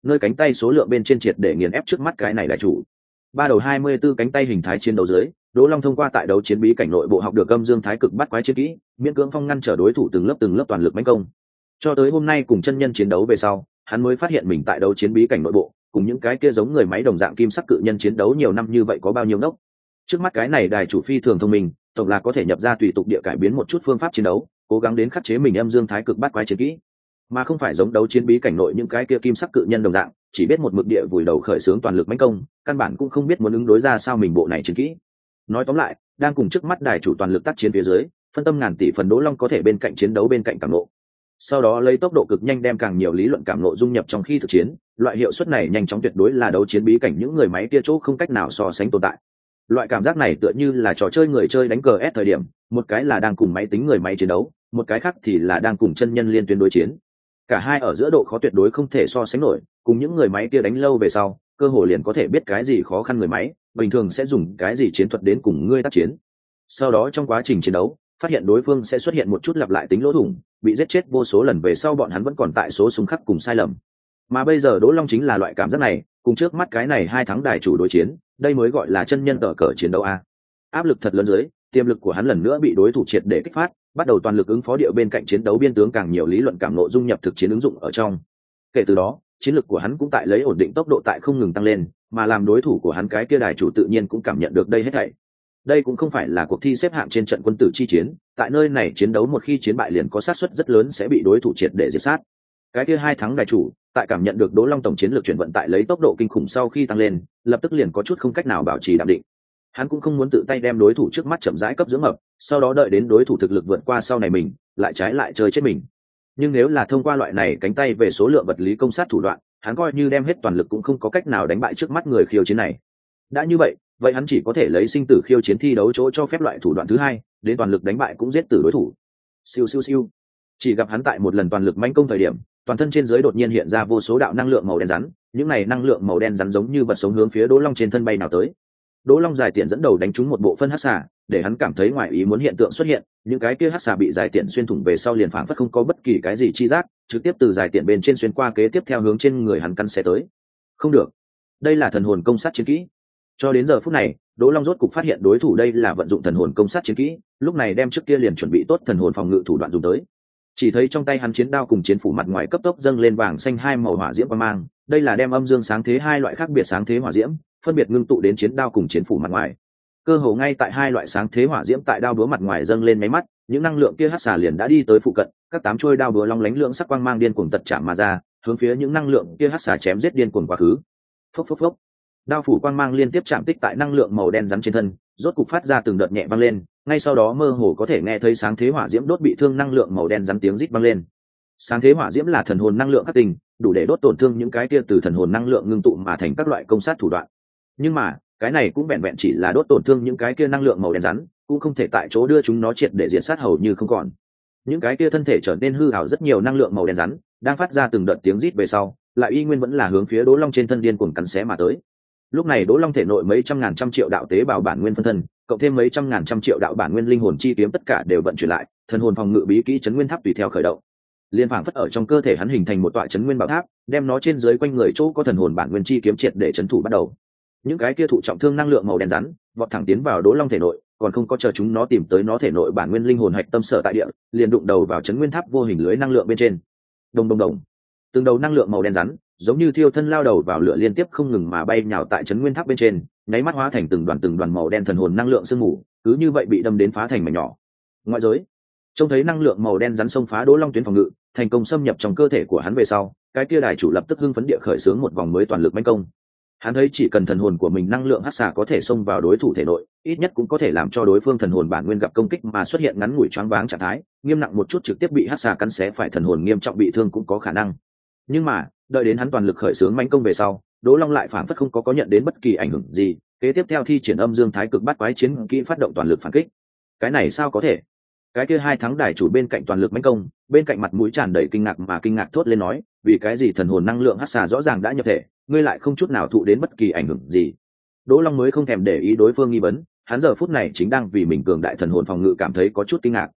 nơi cánh tay số lượng bên trên triệt để nghiền ép trước mắt cái này đại chủ. Ba đầu 24 cánh tay hình thái chiến đấu dưới, Đỗ Long thông qua tại đấu chiến bí cảnh nội bộ học được âm dương thái cực bắt quái chiến kỹ, miễn cưỡng phong ngăn trở đối thủ từng lớp toàn lực mãnh công. Cho tới hôm nay cùng chân nhân chiến đấu về sau, hắn mới phát hiện mình tại đấu chiến bí cảnh nội bộ, cùng những cái kia giống người máy đồng dạng kim sắc cự nhân chiến đấu nhiều năm như vậy có bao nhiêu nốc. Trước mắt cái này đài chủ phi thường thông minh, tổng là có thể nhập ra tùy tục địa cải biến một chút phương pháp chiến đấu, cố gắng đến khắc chế mình âm dương thái cực bắt quái chiến kỹ, mà không phải giống đấu chiến bí cảnh nội những cái kia kim sắc cự nhân đồng dạng, chỉ biết một mực địa vùi đầu khởi xướng toàn lực mãnh công, căn bản cũng không biết muốn ứng đối ra sao mình bộ này chiến kỹ. Nói tóm lại, đang cùng trước mắt đài chủ toàn lực tác chiến phía dưới, phân tâm ngàn tỷ phần Đỗ Long có thể bên cạnh chiến đấu bên cạnh cảm nộ. Sau đó lấy tốc độ cực nhanh đem càng nhiều lý luận cảm nộ dung nhập trong khi thực chiến, loại hiệu suất này nhanh chóng tuyệt đối là đấu chiến bí cảnh những người máy kia chỗ không cách nào so sánh tồn tại. Loại cảm giác này tựa như là trò chơi người chơi đánh cờ S thời điểm, một cái là đang cùng máy tính người máy chiến đấu, một cái khác thì là đang cùng chân nhân liên tuyến đối chiến. Cả hai ở giữa độ khó tuyệt đối không thể so sánh nổi, cùng những người máy kia đánh lâu về sau, cơ hồ liền có thể biết cái gì khó khăn người máy, bình thường sẽ dùng cái gì chiến thuật đến cùng ngươi tác chiến. Sau đó trong quá trình chiến đấu, phát hiện đối phương sẽ xuất hiện một chút lặp lại tính lỗ thủng, bị giết chết vô số lần về sau bọn hắn vẫn còn tại số súng khắc cùng sai lầm. Mà bây giờ Đỗ Long chính là loại cảm giác này, cùng trước mắt cái này hai thắng đài chủ đối chiến, đây mới gọi là chân nhân tờ cờ chiến đấu a. Áp lực thật lớn dưới, tiềm lực của hắn lần nữa bị đối thủ triệt để kích phát, bắt đầu toàn lực ứng phó địa bên cạnh chiến đấu biên tướng càng nhiều lý luận cảm ngộ dung nhập thực chiến ứng dụng ở trong. Kể từ đó, chiến lược của hắn cũng tại lấy ổn định tốc độ tại không ngừng tăng lên, mà làm đối thủ của hắn cái kia đài chủ tự nhiên cũng cảm nhận được đây hết thảy. Đây cũng không phải là cuộc thi xếp hạng trên trận quân tử chi chiến, tại nơi này chiến đấu một khi chiến bại liền có xác suất rất lớn sẽ bị đối thủ triệt để diệt sát. Cái kia hai thắng đài chủ, tại cảm nhận được Đỗ Long tổng chiến lược chuyển vận tại lấy tốc độ kinh khủng sau khi tăng lên, lập tức liền có chút không cách nào bảo trì đạm định. Hắn cũng không muốn tự tay đem đối thủ trước mắt chậm rãi cấp dưỡng mập, sau đó đợi đến đối thủ thực lực vượt qua sau này mình, lại trái lại chơi chết mình. Nhưng nếu là thông qua loại này cánh tay về số lượng vật lý công sát thủ đoạn, hắn coi như đem hết toàn lực cũng không có cách nào đánh bại trước mắt người khiêu chiến này. Đã như vậy, vậy hắn chỉ có thể lấy sinh tử khiêu chiến thi đấu chỗ cho phép loại thủ đoạn thứ hai, đến toàn lực đánh bại cũng giết tử đối thủ. Siêu siêu siêu. Chỉ gặp hắn tại một lần toàn lực mãnh công thời điểm, toàn thân trên dưới đột nhiên hiện ra vô số đạo năng lượng màu đen rắn, những này năng lượng màu đen rắn giống như vật sống hướng phía Đỗ Long trên thân bay nào tới. Đỗ Long giải tiện dẫn đầu đánh trúng một bộ phân hắc xà, để hắn cảm thấy ngoài ý muốn hiện tượng xuất hiện, những cái kia hắc xà bị giải tiện xuyên thủng về sau liền phảng phất không có bất kỳ cái gì chi giác, trực tiếp từ giải tiện bên trên xuyên qua kế tiếp theo hướng trên người hắn căn xé tới. Không được, đây là thần hồn công sát chiến kỹ. Cho đến giờ phút này, Đỗ Long rốt cục phát hiện đối thủ đây là vận dụng thần hồn công sát chiến kỹ, lúc này đem trước kia liền chuẩn bị tốt thần hồn phòng ngự thủ đoạn dùng tới. Chỉ thấy trong tay hắn chiến đao cùng chiến phủ mặt ngoài cấp tốc dâng lên vàng xanh hai màu hỏa diễm quang mang, đây là đem âm dương sáng thế hai loại khác biệt sáng thế hỏa diễm, phân biệt ngưng tụ đến chiến đao cùng chiến phủ mặt ngoài. Cơ hồ ngay tại hai loại sáng thế hỏa diễm tại đao búa mặt ngoài dâng lên mấy mắt, những năng lượng kia hắc xà liền đã đi tới phụ cận, các tám chuôi đao búa long lánh lượng sắc quang mang điên cuồng tật chạm mà ra, hướng phía những năng lượng kia hắc xà chém giết điên cuồng quá khứ. Phốc phốc phốc. Đao phủ quang mang liên tiếp chạm tích tại năng lượng màu đen rắn trên thân, rốt cục phát ra từng đợt nhẹ vang lên, ngay sau đó mơ hồ có thể nghe thấy sáng thế hỏa diễm đốt bị thương năng lượng màu đen rắn tiếng rít vang lên. Sáng thế hỏa diễm là thần hồn năng lượng khắc tình, đủ để đốt tổn thương những cái kia từ thần hồn năng lượng ngưng tụ mà thành các loại công sát thủ đoạn. Nhưng mà, cái này cũng vẹn vẹn chỉ là đốt tổn thương những cái kia năng lượng màu đen rắn, cũng không thể tại chỗ đưa chúng nó triệt để diệt sát hầu như không còn. Những cái kia thân thể trở nên hư ảo rất nhiều năng lượng màu đen rắn, đang phát ra từng đợt tiếng rít về sau, lại y nguyên vẫn là hướng phía Đỗ Long trên thân điên cuồng cắn xé mà tới. Lúc này Đỗ Long thể nội mấy trăm ngàn trăm triệu đạo tế bào bản nguyên phân thân, cộng thêm mấy trăm ngàn trăm triệu đạo bản nguyên linh hồn chi kiếm tất cả đều vận chuyển lại, thần hồn phòng ngự bí kỹ chấn nguyên tháp tùy theo khởi động. Liên phảng phất ở trong cơ thể hắn hình thành một tọa chấn nguyên bảo tháp, đem nó trên dưới quanh người chỗ có thần hồn bản nguyên chi kiếm triệt để chấn thủ bắt đầu. Những cái kia thụ trọng thương năng lượng màu đen rắn, vọt thẳng tiến vào Đỗ Long thể nội, còn không có chờ chúng nó tìm tới nó thể nội bản nguyên linh hồn hạch tâm sở tại địa, liền đụng đầu vào chấn nguyên tháp vô hình lưới năng lượng bên trên. Đồng đồng đồng. Từng đầu năng lượng màu đen rắn, giống như thiêu thân lao đầu vào lửa liên tiếp không ngừng mà bay nhào tại chấn nguyên tháp bên trên, nháy mắt hóa thành từng đoàn màu đen thần hồn năng lượng sương mù, cứ như vậy bị đâm đến phá thành mảnh nhỏ. Ngoại giới, trông thấy năng lượng màu đen rắn xông phá Đỗ Long tuyến phòng ngự, thành công xâm nhập trong cơ thể của hắn về sau, cái kia đài chủ lập tức hưng phấn địa khởi xướng một vòng mới toàn lực mãnh công. Hắn thấy chỉ cần thần hồn của mình năng lượng hắc xà có thể xông vào đối thủ thể nội, ít nhất cũng có thể làm cho đối phương thần hồn bản nguyên gặp công kích mà xuất hiện ngắn ngủi choáng váng trạng thái, nghiêm nặng một chút trực tiếp bị hắc xà cắn xé phải thần hồn nghiêm trọng bị thương cũng có khả năng. Nhưng mà, đợi đến hắn toàn lực khởi xướng mãnh công về sau, Đỗ Long lại phản phất không có nhận đến bất kỳ ảnh hưởng gì, kế tiếp theo thi triển âm dương thái cực bắt quái chiến kỹ phát động toàn lực phản kích. Cái này sao có thể? Cái kia hai thắng đài chủ bên cạnh toàn lực mãnh công, bên cạnh mặt mũi tràn đầy kinh ngạc thốt lên nói, vì cái gì thần hồn năng lượng hắc xà rõ ràng đã nhập thể, ngươi lại không chút nào thụ đến bất kỳ ảnh hưởng gì. Đỗ Long mới không thèm để ý đối phương nghi vấn, hắn giờ phút này chính đang vì mình cường đại thần hồn phòng ngự cảm thấy có chút kinh ngạc.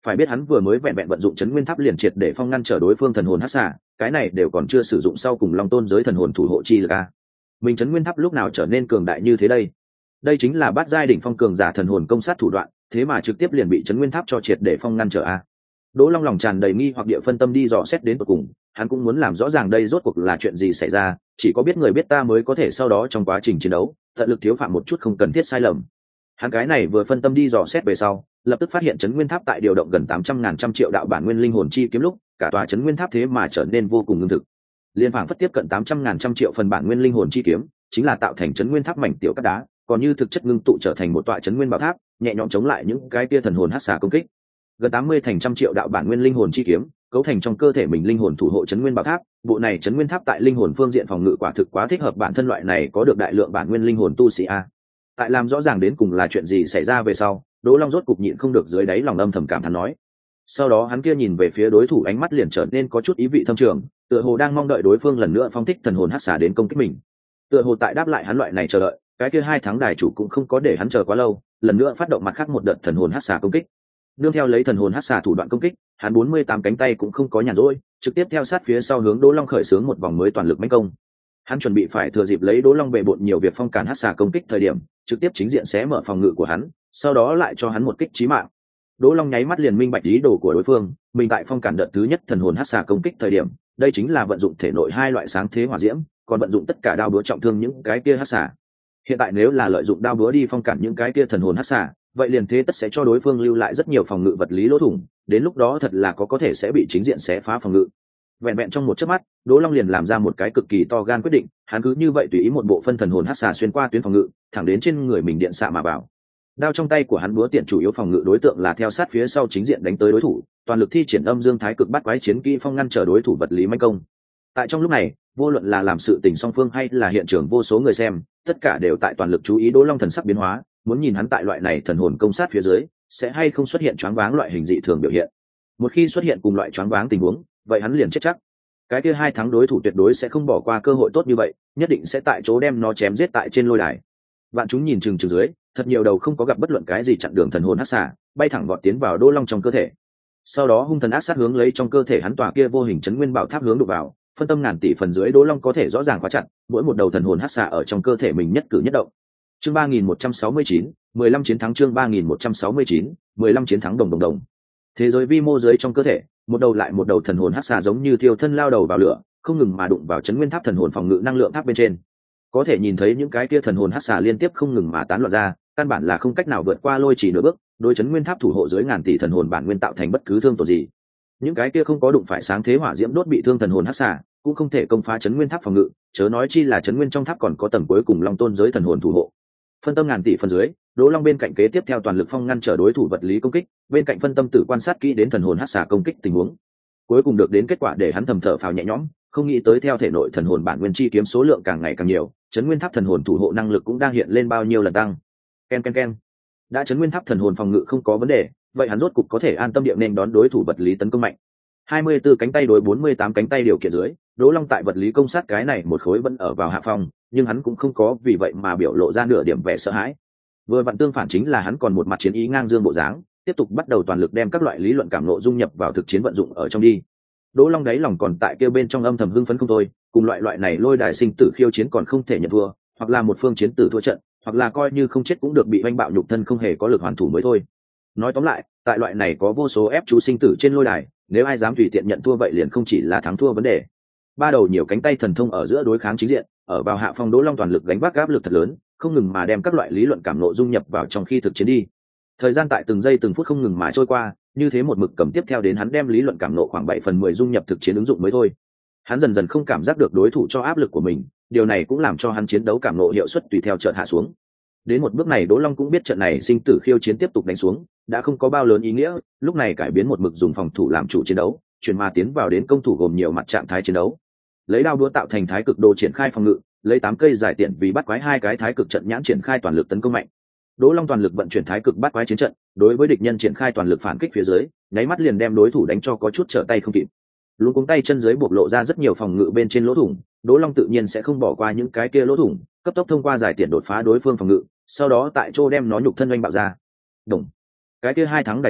Phải biết hắn vừa mới vẹn vẹn vận dụng chấn nguyên tháp liền triệt để phong ngăn trở đối phương thần hồn hắc xà, cái này đều còn chưa sử dụng sau cùng long tôn giới thần hồn thủ hộ chi lực a. Mình chấn nguyên tháp lúc nào trở nên cường đại như thế đây? Đây chính là bát giai đỉnh phong cường giả thần hồn công sát thủ đoạn, thế mà trực tiếp liền bị chấn nguyên tháp cho triệt để phong ngăn trở a. Đỗ Long lòng tràn đầy nghi hoặc địa phân tâm đi dò xét đến tận cùng, hắn cũng muốn làm rõ ràng đây rốt cuộc là chuyện gì xảy ra, chỉ có biết người biết ta mới có thể sau đó trong quá trình chiến đấu, tận lực thiếu phạm một chút không cần thiết sai lầm. Hắn cái này vừa phân tâm đi dò xét về sau, lập tức phát hiện chấn nguyên tháp tại điều động gần 800.000 trăm triệu đạo bản nguyên linh hồn chi kiếm lúc, cả tòa chấn nguyên tháp thế mà trở nên vô cùng ngưng thực. Liên phảng phất tiếp cận 800.000 trăm triệu phần bản nguyên linh hồn chi kiếm, chính là tạo thành chấn nguyên tháp mảnh tiểu cát đá, còn như thực chất ngưng tụ trở thành một tọa chấn nguyên bảo tháp, nhẹ nhõm chống lại những cái kia thần hồn hắc xà công kích. Gần 80 thành trăm triệu đạo bản nguyên linh hồn chi kiếm, cấu thành trong cơ thể mình linh hồn thủ hộ chấn nguyên bảo tháp, bộ này chấn nguyên tháp tại linh hồn phương diện phòng ngự quả thực quá thích hợp bản thân loại này có được đại lượng bản nguyên linh hồn tu sĩ a. Tại làm rõ ràng đến cùng là chuyện gì xảy ra về sau, Đỗ Long rốt cục nhịn không được dưới đáy lòng âm thầm cảm thán nói. Sau đó hắn kia nhìn về phía đối thủ ánh mắt liền trở nên có chút ý vị thâm trường, tựa hồ đang mong đợi đối phương lần nữa phóng thích thần hồn hắc xà đến công kích mình. Tựa hồ tại đáp lại hắn loại này chờ đợi, cái kia 2 tháng đài chủ cũng không có để hắn chờ quá lâu, lần nữa phát động mặt khác một đợt thần hồn hắc xà công kích. Nương theo lấy thần hồn hắc xà thủ đoạn công kích, hắn 48 cánh tay cũng không có nhàn rỗi, trực tiếp theo sát phía sau hướng Đỗ Long khởi xướng một vòng mới toàn lực mãnh công. Hắn chuẩn bị phải thừa dịp lấy Đỗ Long bệ bội nhiều việc phong cản hắc xà công kích thời điểm, trực tiếp chính diện xé mở phòng ngự của hắn, sau đó lại cho hắn một kích chí mạng. Đỗ Long nháy mắt liền minh bạch ý đồ của đối phương, mình tại phong cản đợt thứ nhất thần hồn hắc xà công kích thời điểm, đây chính là vận dụng thể nội 2 loại sáng thế hỏa diễm, còn vận dụng tất cả đao búa trọng thương những cái kia hắc xà. Hiện tại nếu là lợi dụng đao búa đi phong cản những cái kia thần hồn hắc xà, vậy liền thế tất sẽ cho đối phương lưu lại rất nhiều phòng ngự vật lý lỗ thủng, đến lúc đó thật là có thể sẽ bị chính diện xé phá phòng ngự. Vẹn vẹn trong một chớp mắt, Đỗ Long liền làm ra một cái cực kỳ to gan quyết định, hắn cứ như vậy tùy ý một bộ phân thần hồn hắc xà xuyên qua tuyến phòng ngự, thẳng đến trên người mình điện xạ mà vào. Đao trong tay của hắn búa tiện chủ yếu phòng ngự đối tượng là theo sát phía sau chính diện đánh tới đối thủ, toàn lực thi triển âm dương thái cực bắt quái chiến kỹ phong ngăn trở đối thủ vật lý mãnh công. Tại trong lúc này, vô luận là làm sự tình song phương hay là hiện trường vô số người xem, tất cả đều tại toàn lực chú ý Đỗ Long thần sắc biến hóa, muốn nhìn hắn tại loại này thần hồn công sát phía dưới, sẽ hay không xuất hiện choáng váng loại hình dị thường biểu hiện. Một khi xuất hiện cùng loại choáng váng tình huống, vậy hắn liền chết chắc. Cái kia 2 tháng đối thủ tuyệt đối sẽ không bỏ qua cơ hội tốt như vậy, nhất định sẽ tại chỗ đem nó chém giết tại trên lôi đài. Vạn chúng nhìn chừng chừng dưới, thật nhiều đầu không có gặp bất luận cái gì chặn đường thần hồn hắc xà, bay thẳng vọt tiến vào Đỗ Long trong cơ thể. Sau đó hung thần ác sát hướng lấy trong cơ thể hắn tòa kia vô hình chấn nguyên bảo tháp hướng đụng vào, phân tâm ngàn tỷ phần dưới Đỗ Long có thể rõ ràng khóa chặt, mỗi một đầu thần hồn hắc xà ở trong cơ thể mình nhất cử nhất động. Chương 3169, 15 chiến thắng chương 3169, 15 chiến thắng đồng. Thế giới vi mô dưới trong cơ thể, một đầu lại một đầu thần hồn hắc xà giống như thiêu thân lao đầu vào lửa, không ngừng mà đụng vào chấn nguyên tháp thần hồn phòng ngự năng lượng tháp bên trên. Có thể nhìn thấy những cái kia thần hồn hắc xà liên tiếp không ngừng mà tán loạn ra, căn bản là không cách nào vượt qua lôi chỉ nửa bước, đối chấn nguyên tháp thủ hộ dưới ngàn tỷ thần hồn bản nguyên tạo thành bất cứ thương tổn gì. Những cái kia không có đụng phải sáng thế hỏa diễm đốt bị thương thần hồn hắc xà, cũng không thể công phá chấn nguyên tháp phòng ngự, chớ nói chi là chấn nguyên trong tháp còn có tầng cuối cùng long tôn giới thần hồn thủ hộ. Phân tâm ngàn tỷ phần dưới, Đỗ Long bên cạnh kế tiếp theo toàn lực phong ngăn trở đối thủ vật lý công kích, bên cạnh phân tâm tử quan sát kỹ đến thần hồn hắc xà công kích tình huống. Cuối cùng được đến kết quả để hắn thầm thở phào nhẹ nhõm, không nghĩ tới theo thể nội thần hồn bản nguyên chi kiếm số lượng càng ngày càng nhiều, chấn nguyên tháp thần hồn thủ hộ năng lực cũng đang hiện lên bao nhiêu lần tăng. Ken. Đã chấn nguyên tháp thần hồn phòng ngự không có vấn đề, vậy hắn rốt cục có thể an tâm địa nên đón đối thủ vật lý tấn công mạnh. 24 cánh tay đối 48 cánh tay điều kiện dưới, Đỗ Long tại vật lý công sát cái này một khối vẫn ở vào hạ phong, nhưng hắn cũng không có vì vậy mà biểu lộ ra nửa điểm vẻ sợ hãi. Vừa vặn tương phản chính là hắn còn một mặt chiến ý ngang dương bộ dáng, tiếp tục bắt đầu toàn lực đem các loại lý luận cảm ngộ dung nhập vào thực chiến vận dụng ở trong đi. Đỗ Long đáy lòng còn tại kêu bên trong âm thầm hưng phấn không thôi, cùng loại này lôi đài sinh tử khiêu chiến còn không thể nhận thua, hoặc là một phương chiến tử thua trận, hoặc là coi như không chết cũng được bị oanh bạo nhục thân không hề có lực hoàn thủ mới thôi. Nói tóm lại, tại loại này có vô số ép chú sinh tử trên lôi đài, nếu ai dám tùy tiện nhận thua vậy liền không chỉ là thắng thua vấn đề. 3 đầu nhiều cánh tay thần thông ở giữa đối kháng chính diện, ở vào hạ phong Đỗ Long toàn lực gánh vác áp lực thật lớn, không ngừng mà đem các loại lý luận cảm ngộ dung nhập vào trong khi thực chiến đi. Thời gian tại từng giây từng phút không ngừng mà trôi qua, như thế một mực cầm tiếp theo đến hắn đem lý luận cảm ngộ khoảng 7/10 dung nhập thực chiến ứng dụng mới thôi. Hắn dần dần không cảm giác được đối thủ cho áp lực của mình, điều này cũng làm cho hắn chiến đấu cảm ngộ hiệu suất tùy theo chợt hạ xuống. Đến một bước này Đỗ Long cũng biết trận này sinh tử khiêu chiến tiếp tục đánh xuống đã không có bao lớn ý nghĩa, lúc này cải biến một mực dùng phòng thủ làm chủ chiến đấu, chuyển mà tiến vào đến công thủ gồm nhiều mặt trạng thái chiến đấu. Lấy đao đũa tạo thành thái cực đồ triển khai phòng ngự, lấy 8 cây giải tiện vì bắt quái 2 cái thái cực trận nhãn triển khai toàn lực tấn công mạnh. Đỗ Long toàn lực vận chuyển thái cực bắt quái chiến trận, đối với địch nhân triển khai toàn lực phản kích phía dưới, nháy mắt liền đem đối thủ đánh cho có chút trở tay không kịp. Luống cuống tay chân dưới bộc lộ ra rất nhiều phòng ngự bên trên lỗ thủng, Đỗ Long tự nhiên sẽ không bỏ qua những cái kia lỗ thủng, cấp tốc thông qua giải tiện đột phá đối phương phòng ngự, sau đó tại chỗ đem nó nhục thân oanh bạo ra. Đồng. Cái kia 2 thắng đại chủ,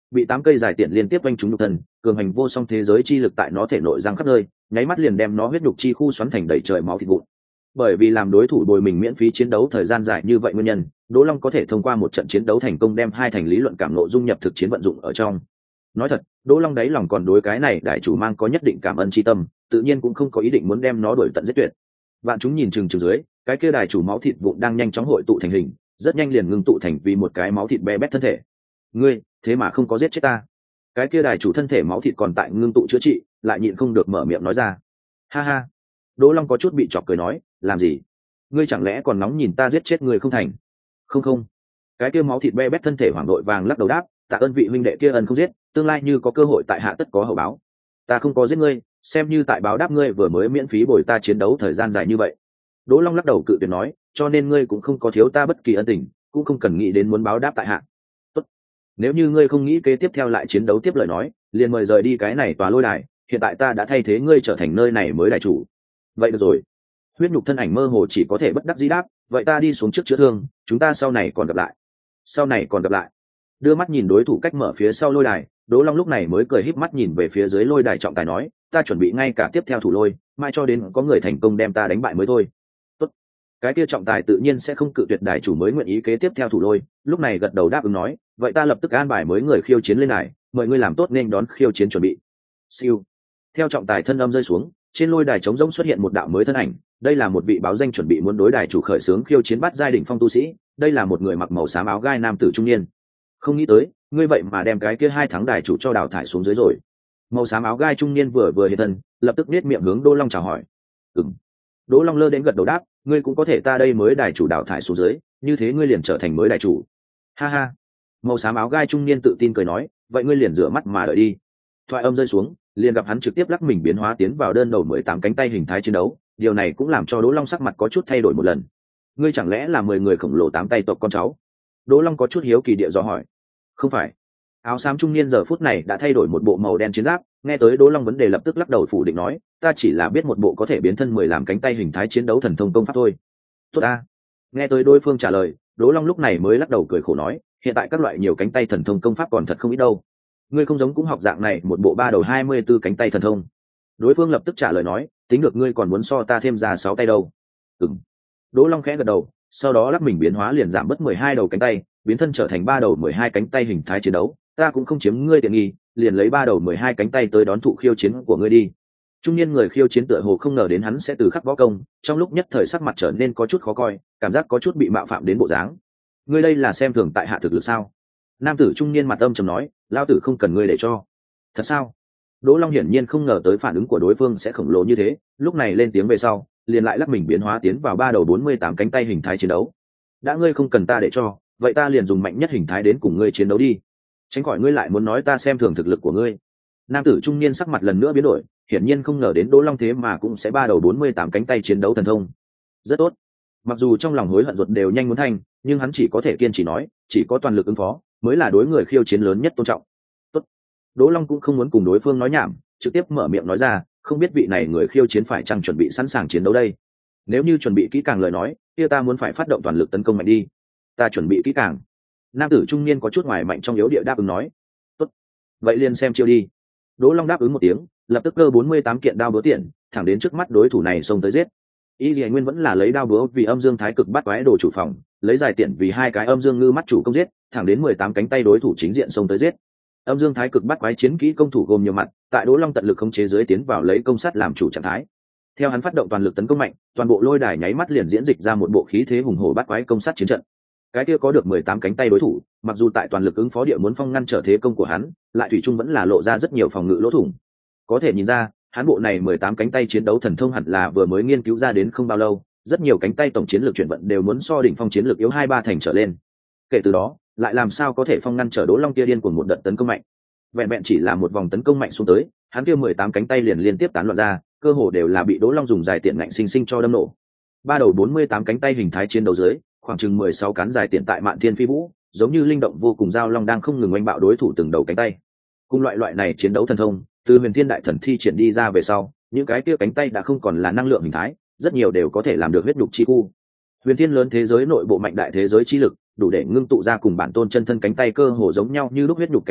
bị 8 cây dài tiện liên tiếp vanh trúng nhục thân, cường hành vô song thế giới chi lực tại nó thể nội giang khắp nơi, nháy mắt liền đem nó huyết nhục chi khu xoắn thành đầy trời máu thịt vụn. Bởi vì làm đối thủ bồi mình miễn phí chiến đấu thời gian dài như vậy nguyên nhân, Đỗ Long có thể thông qua một trận chiến đấu thành công đem hai thành lý luận cảm ngộ dung nhập thực chiến vận dụng ở trong. Nói thật, Đỗ Long đáy lòng còn đối cái này đại chủ mang có nhất định cảm ơn tri tâm, tự nhiên cũng không có ý định muốn đem nó đuổi tận giết tuyệt. Vạn chúng nhìn chừng chừng dưới, cái kia đại chủ máu thịt vụn đang nhanh chóng hội tụ thành hình, rất nhanh liền ngưng tụ thành vì một cái máu thịt be bét thân thể. Ngươi, thế mà không có giết chết ta? Cái kia đại chủ thân thể máu thịt còn tại ngưng tụ chữa trị, lại nhịn không được mở miệng nói ra. Ha ha. Đỗ Long có chút bị chọc cười nói, làm gì? Ngươi chẳng lẽ còn nóng nhìn ta giết chết người không thành? Không không. Cái kia máu thịt be bét thân thể hoảng đội vàng lắc đầu đáp, tạ ơn vị huynh đệ kia ân không giết, tương lai như có cơ hội tại hạ tất có hậu báo. Ta không có giết ngươi, xem như tại báo đáp ngươi vừa mới miễn phí bồi ta chiến đấu thời gian dài như vậy. Đỗ Long lắc đầu cự tuyệt nói, cho nên ngươi cũng không có thiếu ta bất kỳ ân tình, cũng không cần nghĩ đến muốn báo đáp tại hạ. Tốt. Nếu như ngươi không nghĩ kế tiếp theo lại chiến đấu tiếp lời nói, liền mời rời đi cái này tòa lôi đài, hiện tại ta đã thay thế ngươi trở thành nơi này mới đại chủ. Vậy được rồi. Huyết nhục thân ảnh mơ hồ chỉ có thể bất đắc dĩ đáp, vậy ta đi xuống trước chữa thương, chúng ta sau này còn gặp lại. Sau này còn gặp lại. Đưa mắt nhìn đối thủ cách mở phía sau lôi đài, Đỗ Long lúc này mới cười híp mắt nhìn về phía dưới lôi đài trọng tài nói, ta chuẩn bị ngay cả tiếp theo thủ lôi, mai cho đến có người thành công đem ta đánh bại mới thôi. Tốt. Cái kia trọng tài tự nhiên sẽ không cự tuyệt đài chủ mới nguyện ý kế tiếp theo thủ lôi, lúc này gật đầu đáp ứng nói, vậy ta lập tức an bài mới người khiêu chiến lên đài, mời ngươi làm tốt nên đón khiêu chiến chuẩn bị. Siêu. Theo trọng tài thân âm rơi xuống, trên lôi đài trống rỗng xuất hiện một đạo mới thân ảnh, đây là một vị báo danh chuẩn bị muốn đối đài chủ khởi xướng khiêu chiến bắt giai đỉnh phong tu sĩ, đây là một người mặc màu xám áo gai nam tử trung niên. Không nghĩ tới, ngươi vậy mà đem cái kia 2 tháng đài chủ cho đào thải xuống dưới rồi. Màu xám áo gai trung niên vừa hiện thân, lập tức nét miệng hướng Đỗ Long chào hỏi. Ừm. Đỗ Long lơ đến gật đầu đáp, ngươi cũng có thể ta đây mới đài chủ đào thải xuống dưới, như thế ngươi liền trở thành mới đài chủ. Ha ha. Màu xám áo gai trung niên tự tin cười nói, vậy ngươi liền rửa mắt mà đợi đi. Thoại âm rơi xuống, liền gặp hắn trực tiếp lắc mình biến hóa tiến vào đơn đầu 18 cánh tay hình thái chiến đấu, điều này cũng làm cho Đỗ Long sắc mặt có chút thay đổi một lần. Ngươi chẳng lẽ là 10 người khổng lồ 8 tay tộc con cháu? Đỗ Long có chút hiếu kỳ địa dò hỏi. Không phải. Áo xám trung niên giờ phút này đã thay đổi một bộ màu đen chiến giáp, nghe tới Đỗ Long vấn đề lập tức lắc đầu phủ định nói, ta chỉ là biết một bộ có thể biến thân 10 làm cánh tay hình thái chiến đấu thần thông công pháp thôi. Tốt ta. Nghe tới đối phương trả lời, Đỗ Long lúc này mới lắc đầu cười khổ nói, hiện tại các loại nhiều cánh tay thần thông công pháp còn thật không ít đâu. Ngươi không giống cũng học dạng này một bộ 3 đầu 24 cánh tay thần thông. Đối phương lập tức trả lời nói, tính được ngươi còn muốn so ta thêm ra 6 tay đâu. Ừm. Đỗ Long khẽ gật đầu, sau đó lắc mình biến hóa liền giảm bớt 12 đầu cánh tay, biến thân trở thành 3 đầu 12 cánh tay hình thái chiến đấu, ta cũng không chiếm ngươi tiện nghi, liền lấy 3 đầu 12 cánh tay tới đón thụ khiêu chiến của ngươi đi. Trung niên người khiêu chiến tựa hồ không ngờ đến hắn sẽ từ khắc võ công, trong lúc nhất thời sắc mặt trở nên có chút khó coi, cảm giác có chút bị mạo phạm đến bộ dáng. Ngươi đây là xem thường tại hạ thực lực sao? Nam tử trung niên mặt âm trầm nói, lao tử không cần ngươi để cho. Thật sao? Đỗ Long hiển nhiên không ngờ tới phản ứng của đối phương sẽ khổng lồ như thế, lúc này lên tiếng về sau, liền lại lắc mình biến hóa tiến vào 3 đầu 48 cánh tay hình thái chiến đấu. Đã ngươi không cần ta để cho, vậy ta liền dùng mạnh nhất hình thái đến cùng ngươi chiến đấu đi. Tránh khỏi ngươi lại muốn nói ta xem thường thực lực của ngươi. Nam tử trung niên sắc mặt lần nữa biến đổi, hiển nhiên không ngờ đến Đỗ Long thế mà cũng sẽ 3 đầu 48 cánh tay chiến đấu thần thông. Rất tốt. Mặc dù trong lòng hối hận ruột đều nhanh muốn thành, nhưng hắn chỉ có thể kiên trì nói, chỉ có toàn lực ứng phó mới là đối người khiêu chiến lớn nhất tôn trọng. Tốt. Đỗ Long cũng không muốn cùng đối phương nói nhảm, trực tiếp mở miệng nói ra, không biết vị này người khiêu chiến phải chăng chuẩn bị sẵn sàng chiến đấu đây. Nếu như chuẩn bị kỹ càng lời nói, kia ta muốn phải phát động toàn lực tấn công mạnh đi. Ta chuẩn bị kỹ càng. Nam tử trung niên có chút ngoài mạnh trong yếu địa đáp ứng nói. Tốt. Vậy liền xem chiêu đi. Đỗ Long đáp ứng một tiếng, lập tức cơ 48 kiện đao búa tiện, thẳng đến trước mắt đối thủ này xông tới giết. Y Lệ Nguyên vẫn là lấy đao búa vì âm dương thái cực bắt quái đồ chủ phòng, lấy dài tiện vì 2 cái âm dương ngư mắt chủ công giết, thẳng đến 18 cánh tay đối thủ chính diện xông tới giết. Âm dương thái cực bắt quái chiến kỹ công thủ gồm nhiều mặt, tại Đỗ Long tận lực khống chế dưới tiến vào lấy công sát làm chủ trạng thái. Theo hắn phát động toàn lực tấn công mạnh, toàn bộ lôi đài nháy mắt liền diễn dịch ra một bộ khí thế hùng hổ bắt quái công sát chiến trận. Cái kia có được 18 cánh tay đối thủ, mặc dù tại toàn lực ứng phó địa muốn phong ngăn trở thế công của hắn, lại thủy chung vẫn là lộ ra rất nhiều phòng ngự lỗ thủng. Có thể nhìn ra, hắn bộ này 18 cánh tay chiến đấu thần thông hẳn là vừa mới nghiên cứu ra đến không bao lâu, rất nhiều cánh tay tổng chiến lược chuyển vận đều muốn so đỉnh phong chiến lược yếu 2-3 thành trở lên. Kể từ đó, lại làm sao có thể phong ngăn trở Đỗ Long kia điên cuồng một đợt tấn công mạnh. Vẹn vẹn chỉ là một vòng tấn công mạnh xuống tới, hắn kia 18 cánh tay liền liên tiếp tán loạn ra, cơ hồ đều là bị Đỗ Long dùng dài tiện ngạnh sinh sinh cho đâm nổ. 3 đầu 48 cánh tay hình thái chiến đấu dưới, khoảng chừng 16 cán dài tiện tại Mạn Thiên Phi Vũ, giống như linh động vô cùng dao long đang không ngừng oanh bạo đối thủ từng đầu cánh tay. Cùng loại này chiến đấu thần thông, từ Huyền Thiên Đại Thần thi triển đi ra về sau, những cái kia cánh tay đã không còn là năng lượng hình thái, rất nhiều đều có thể làm được huyết nhục chi khu. Huyền Thiên lớn thế giới nội bộ mạnh đại thế giới chi lực, đủ để ngưng tụ ra cùng bản tôn chân thân cánh tay cơ hồ giống nhau như lúc huyết nhục cánh tay,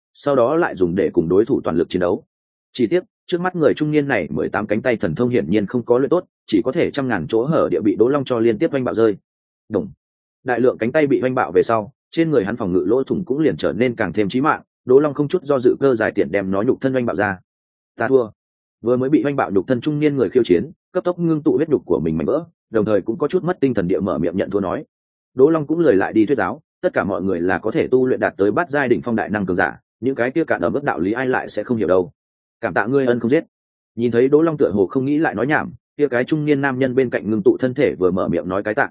sau đó lại dùng để cùng đối thủ toàn lực chiến đấu. Chỉ tiếc trước mắt người trung niên này 18 cánh tay thần thông hiển nhiên không có luyện tốt, chỉ có thể trăm ngàn chỗ hở địa bị Đỗ Long cho liên tiếp oanh bạo rơi. Đồng. Đại lượng cánh tay bị oanh bạo về sau, trên người hắn phòng ngự lỗ thủng cũng liền trở nên càng thêm chí mạng. Đỗ Long không chút do dự cơ dài tiện đem nó nhục thân oanh bạo ra. Ta thua. Vừa mới bị oanh bạo nhục thân trung niên người khiêu chiến, cấp tốc ngưng tụ huyết nhục của mình mảnh vỡ, đồng thời cũng có chút mất tinh thần địa mở miệng nhận thua nói. Đỗ Long cũng lời lại đi thuyết giáo, tất cả mọi người là có thể tu luyện đạt tới bát giai đỉnh phong đại năng cường giả, những cái kia cạn ở mức đạo lý ai lại sẽ không hiểu đâu. Cảm tạ ngươi ân không giết. Nhìn thấy Đỗ Long tựa hồ không nghĩ lại nói nhảm, kia cái trung niên nam nhân bên cạnh ngưng tụ thân thể vừa mở miệng nói cái tạ.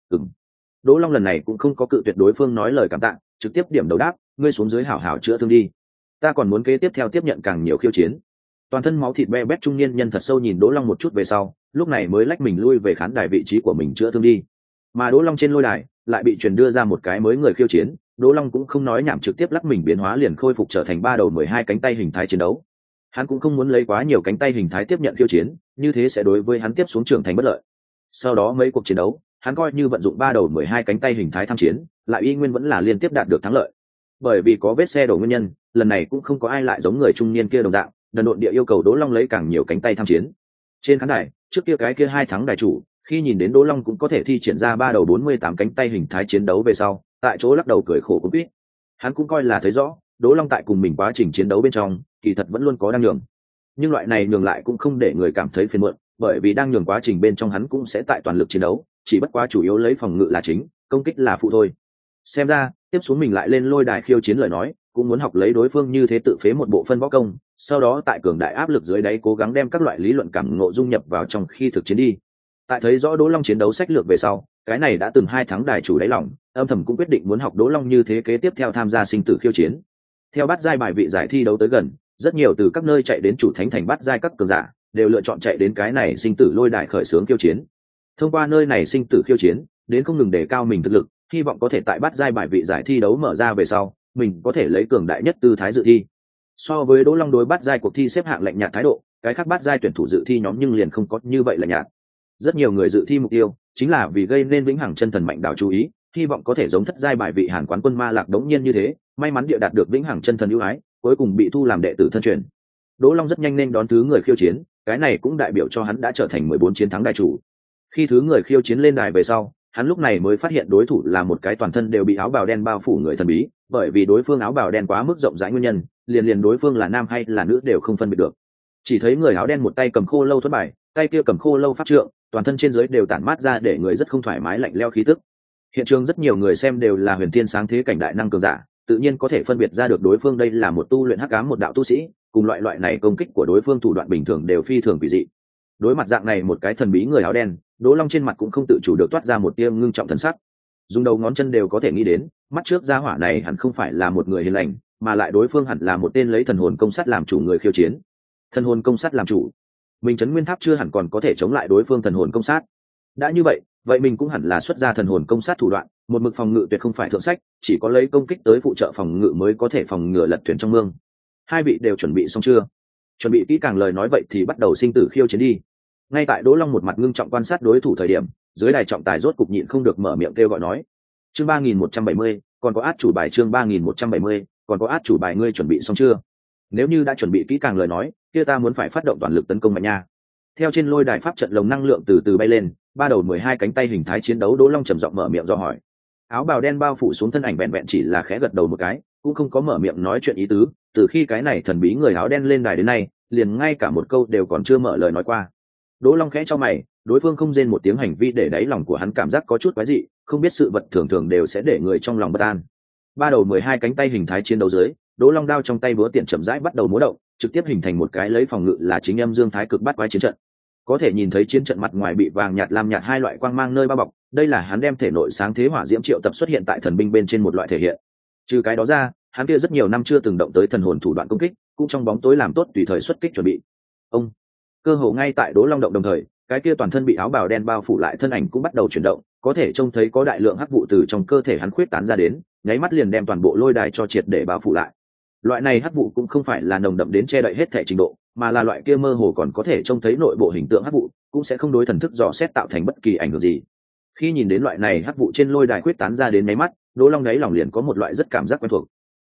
Đỗ Long lần này cũng không có cự tuyệt đối phương nói lời cảm tạ, trực tiếp điểm đầu đáp, ngươi xuống dưới hảo hảo chữa thương đi, ta còn muốn kế tiếp theo tiếp nhận càng nhiều khiêu chiến. Toàn thân máu thịt be bét trung niên nhân thật sâu nhìn Đỗ Long một chút về sau, lúc này mới lách mình lui về khán đài vị trí của mình chữa thương đi. Mà Đỗ Long trên lôi đài lại bị truyền đưa ra một cái mới người khiêu chiến, Đỗ Long cũng không nói nhảm trực tiếp lắc mình biến hóa liền khôi phục trở thành 3 đầu 12 cánh tay hình thái chiến đấu. Hắn cũng không muốn lấy quá nhiều cánh tay hình thái tiếp nhận khiêu chiến, như thế sẽ đối với hắn tiếp xuống trưởng thành bất lợi. Sau đó mấy cuộc chiến đấu, hắn coi như vận dụng 3 đầu 12 cánh tay hình thái tham chiến, lại y nguyên vẫn là liên tiếp đạt được thắng lợi. Bởi vì có vết xe đổ nguyên nhân, lần này cũng không có ai lại giống người trung niên kia đồng dạng, đần độn địa yêu cầu Đỗ Long lấy càng nhiều cánh tay tham chiến. Trên khán đài, trước kia cái kia 2 thắng đài chủ, khi nhìn đến Đỗ Long cũng có thể thi triển ra 3 đầu 48 cánh tay hình thái chiến đấu về sau, tại chỗ lắc đầu cười khổ cũng biết. Hắn cũng coi là thấy rõ, Đỗ Long tại cùng mình quá trình chiến đấu bên trong, kỳ thật vẫn luôn có đang nhường. Nhưng loại này nhường lại cũng không để người cảm thấy phiền muộn, bởi vì đang nhường quá trình bên trong hắn cũng sẽ tại toàn lực chiến đấu, chỉ bất quá chủ yếu lấy phòng ngự là chính, công kích là phụ thôi. Xem ra, tiếp xuống mình lại lên lôi đài khiêu chiến lời nói, cũng muốn học lấy đối phương như thế tự phế một bộ phân võ công, sau đó tại cường đại áp lực dưới đáy cố gắng đem các loại lý luận cảm ngộ dung nhập vào trong khi thực chiến đi. Tại thấy rõ Đỗ Long chiến đấu sách lược về sau, cái này đã từng 2 thắng đài chủ đáy lòng, âm thầm cũng quyết định muốn học Đỗ Long như thế kế tiếp theo tham gia sinh tử khiêu chiến. Theo bát giai bài vị giải thi đấu tới gần, rất nhiều từ các nơi chạy đến chủ thánh thành bát giai các cường giả đều lựa chọn chạy đến cái này sinh tử lôi đài khởi xướng khiêu chiến. Thông qua nơi này sinh tử khiêu chiến, đến không ngừng đề cao mình thực lực, hy vọng có thể tại bát giai bài vị giải thi đấu mở ra về sau, mình có thể lấy cường đại nhất tư thái dự thi. So với Đỗ Long đối bát giai cuộc thi xếp hạng lạnh nhạt thái độ, cái khác bát giai tuyển thủ dự thi nhóm nhưng liền không có như vậy lạnh nhạt. Rất nhiều người dự thi mục tiêu chính là vì gây nên vĩnh hằng chân thần mạnh đạo chú ý, hy vọng có thể giống thất giai bài vị Hàn Quán Quân Ma Lạc đống nhiên như thế, may mắn địa đạt được vĩnh hằng chân thần ưu ái, cuối cùng bị thu làm đệ tử thân truyền. Đỗ Long rất nhanh nên đón thứ người khiêu chiến, cái này cũng đại biểu cho hắn đã trở thành 14 chiến thắng đại chủ. Khi thứ người khiêu chiến lên đài về sau, hắn lúc này mới phát hiện đối thủ là một cái toàn thân đều bị áo bào đen bao phủ người thần bí, bởi vì đối phương áo bào đen quá mức rộng rãi nguyên nhân, liền đối phương là nam hay là nữ đều không phân biệt được. Chỉ thấy người áo đen một tay cầm khô lâu thuẫn bài, tay kia cầm khô lâu pháp trượng, toàn thân trên dưới đều tản mát ra để người rất không thoải mái lạnh lẽo khí tức. Hiện trường rất nhiều người xem đều là huyền thiên sáng thế cảnh đại năng cường giả, tự nhiên có thể phân biệt ra được đối phương đây là một tu luyện hắc ám một đạo tu sĩ, cùng loại này công kích của đối phương thủ đoạn bình thường đều phi thường quỷ dị. Đối mặt dạng này một cái thần bí người áo đen, Đỗ Long trên mặt cũng không tự chủ được toát ra một tia ngưng trọng thần sắc. Dùng đầu ngón chân đều có thể nghĩ đến, mắt trước gia hỏa này hẳn không phải là một người hiền lành, mà lại đối phương hẳn là một tên lấy thần hồn công sát làm chủ người khiêu chiến. Thần hồn công sát làm chủ, mình Trấn Nguyên Tháp chưa hẳn còn có thể chống lại đối phương thần hồn công sát. Đã như vậy mình cũng hẳn là xuất ra thần hồn công sát thủ đoạn, một mực phòng ngự tuyệt không phải thượng sách, chỉ có lấy công kích tới phụ trợ phòng ngự mới có thể phòng ngừa lật thuyền trong mương. Hai vị đều chuẩn bị xong chưa? Chuẩn bị kỹ càng lời nói vậy thì bắt đầu sinh tử khiêu chiến đi. Ngay tại Đỗ Long một mặt ngưng trọng quan sát đối thủ thời điểm, dưới đài trọng tài rốt cục nhịn không được mở miệng kêu gọi nói: chương 3170, còn có át chủ bài chương 3170, còn có át chủ bài ngươi chuẩn bị xong chưa? Nếu như đã chuẩn bị kỹ càng lời nói, kia ta muốn phải phát động toàn lực tấn công mạnh nha. Theo trên lôi đài pháp trận lồng năng lượng từ từ bay lên, 3 đầu 12 cánh tay hình thái chiến đấu, Đỗ Long trầm giọng mở miệng do hỏi. Áo bào đen bao phủ xuống thân ảnh vẹn vẹn chỉ là khẽ gật đầu một cái, cũng không có mở miệng nói chuyện ý tứ, từ khi cái này thần bí người áo đen lên đài đến nay, liền ngay cả một câu đều còn chưa mở lời nói qua. Đỗ Long khẽ chau mày, đối phương không rên một tiếng hành vi để đáy lòng của hắn cảm giác có chút quái dị, không biết sự vật thường thường đều sẽ để người trong lòng bất an. 3 đầu 12 cánh tay hình thái chiến đấu dưới, Đỗ Long đao trong tay búa tiện chậm rãi bắt đầu múa động, trực tiếp hình thành một cái lấy phòng ngự là chính âm dương thái cực bát quái chiến trận. Có thể nhìn thấy chiến trận mặt ngoài bị vàng nhạt lam nhạt hai loại quang mang nơi bao bọc, đây là hắn đem thể nội sáng thế hỏa diễm triệu tập xuất hiện tại thần binh bên trên một loại thể hiện. Trừ cái đó ra, hắn kia rất nhiều năm chưa từng động tới thần hồn thủ đoạn công kích, cũng trong bóng tối làm tốt tùy thời xuất kích chuẩn bị. Ông cơ hồ ngay tại Đỗ Long động đồng thời, cái kia toàn thân bị áo bào đen bao phủ lại thân ảnh cũng bắt đầu chuyển động, có thể trông thấy có đại lượng hắc vụ từ trong cơ thể hắn khuyết tán ra đến, nháy mắt liền đem toàn bộ lôi đài cho triệt để bao phủ lại. Loại này hắc vụ cũng không phải là nồng đậm đến che đậy hết thể trình độ, mà là loại kia mơ hồ còn có thể trông thấy nội bộ hình tượng hắc vụ, cũng sẽ không đối thần thức dò xét tạo thành bất kỳ ảnh hưởng gì. Khi nhìn đến loại này hắc vụ trên lôi đài khuyết tán ra đến nháy mắt, Đỗ Long đấy lòng liền có một loại rất cảm giác quen thuộc.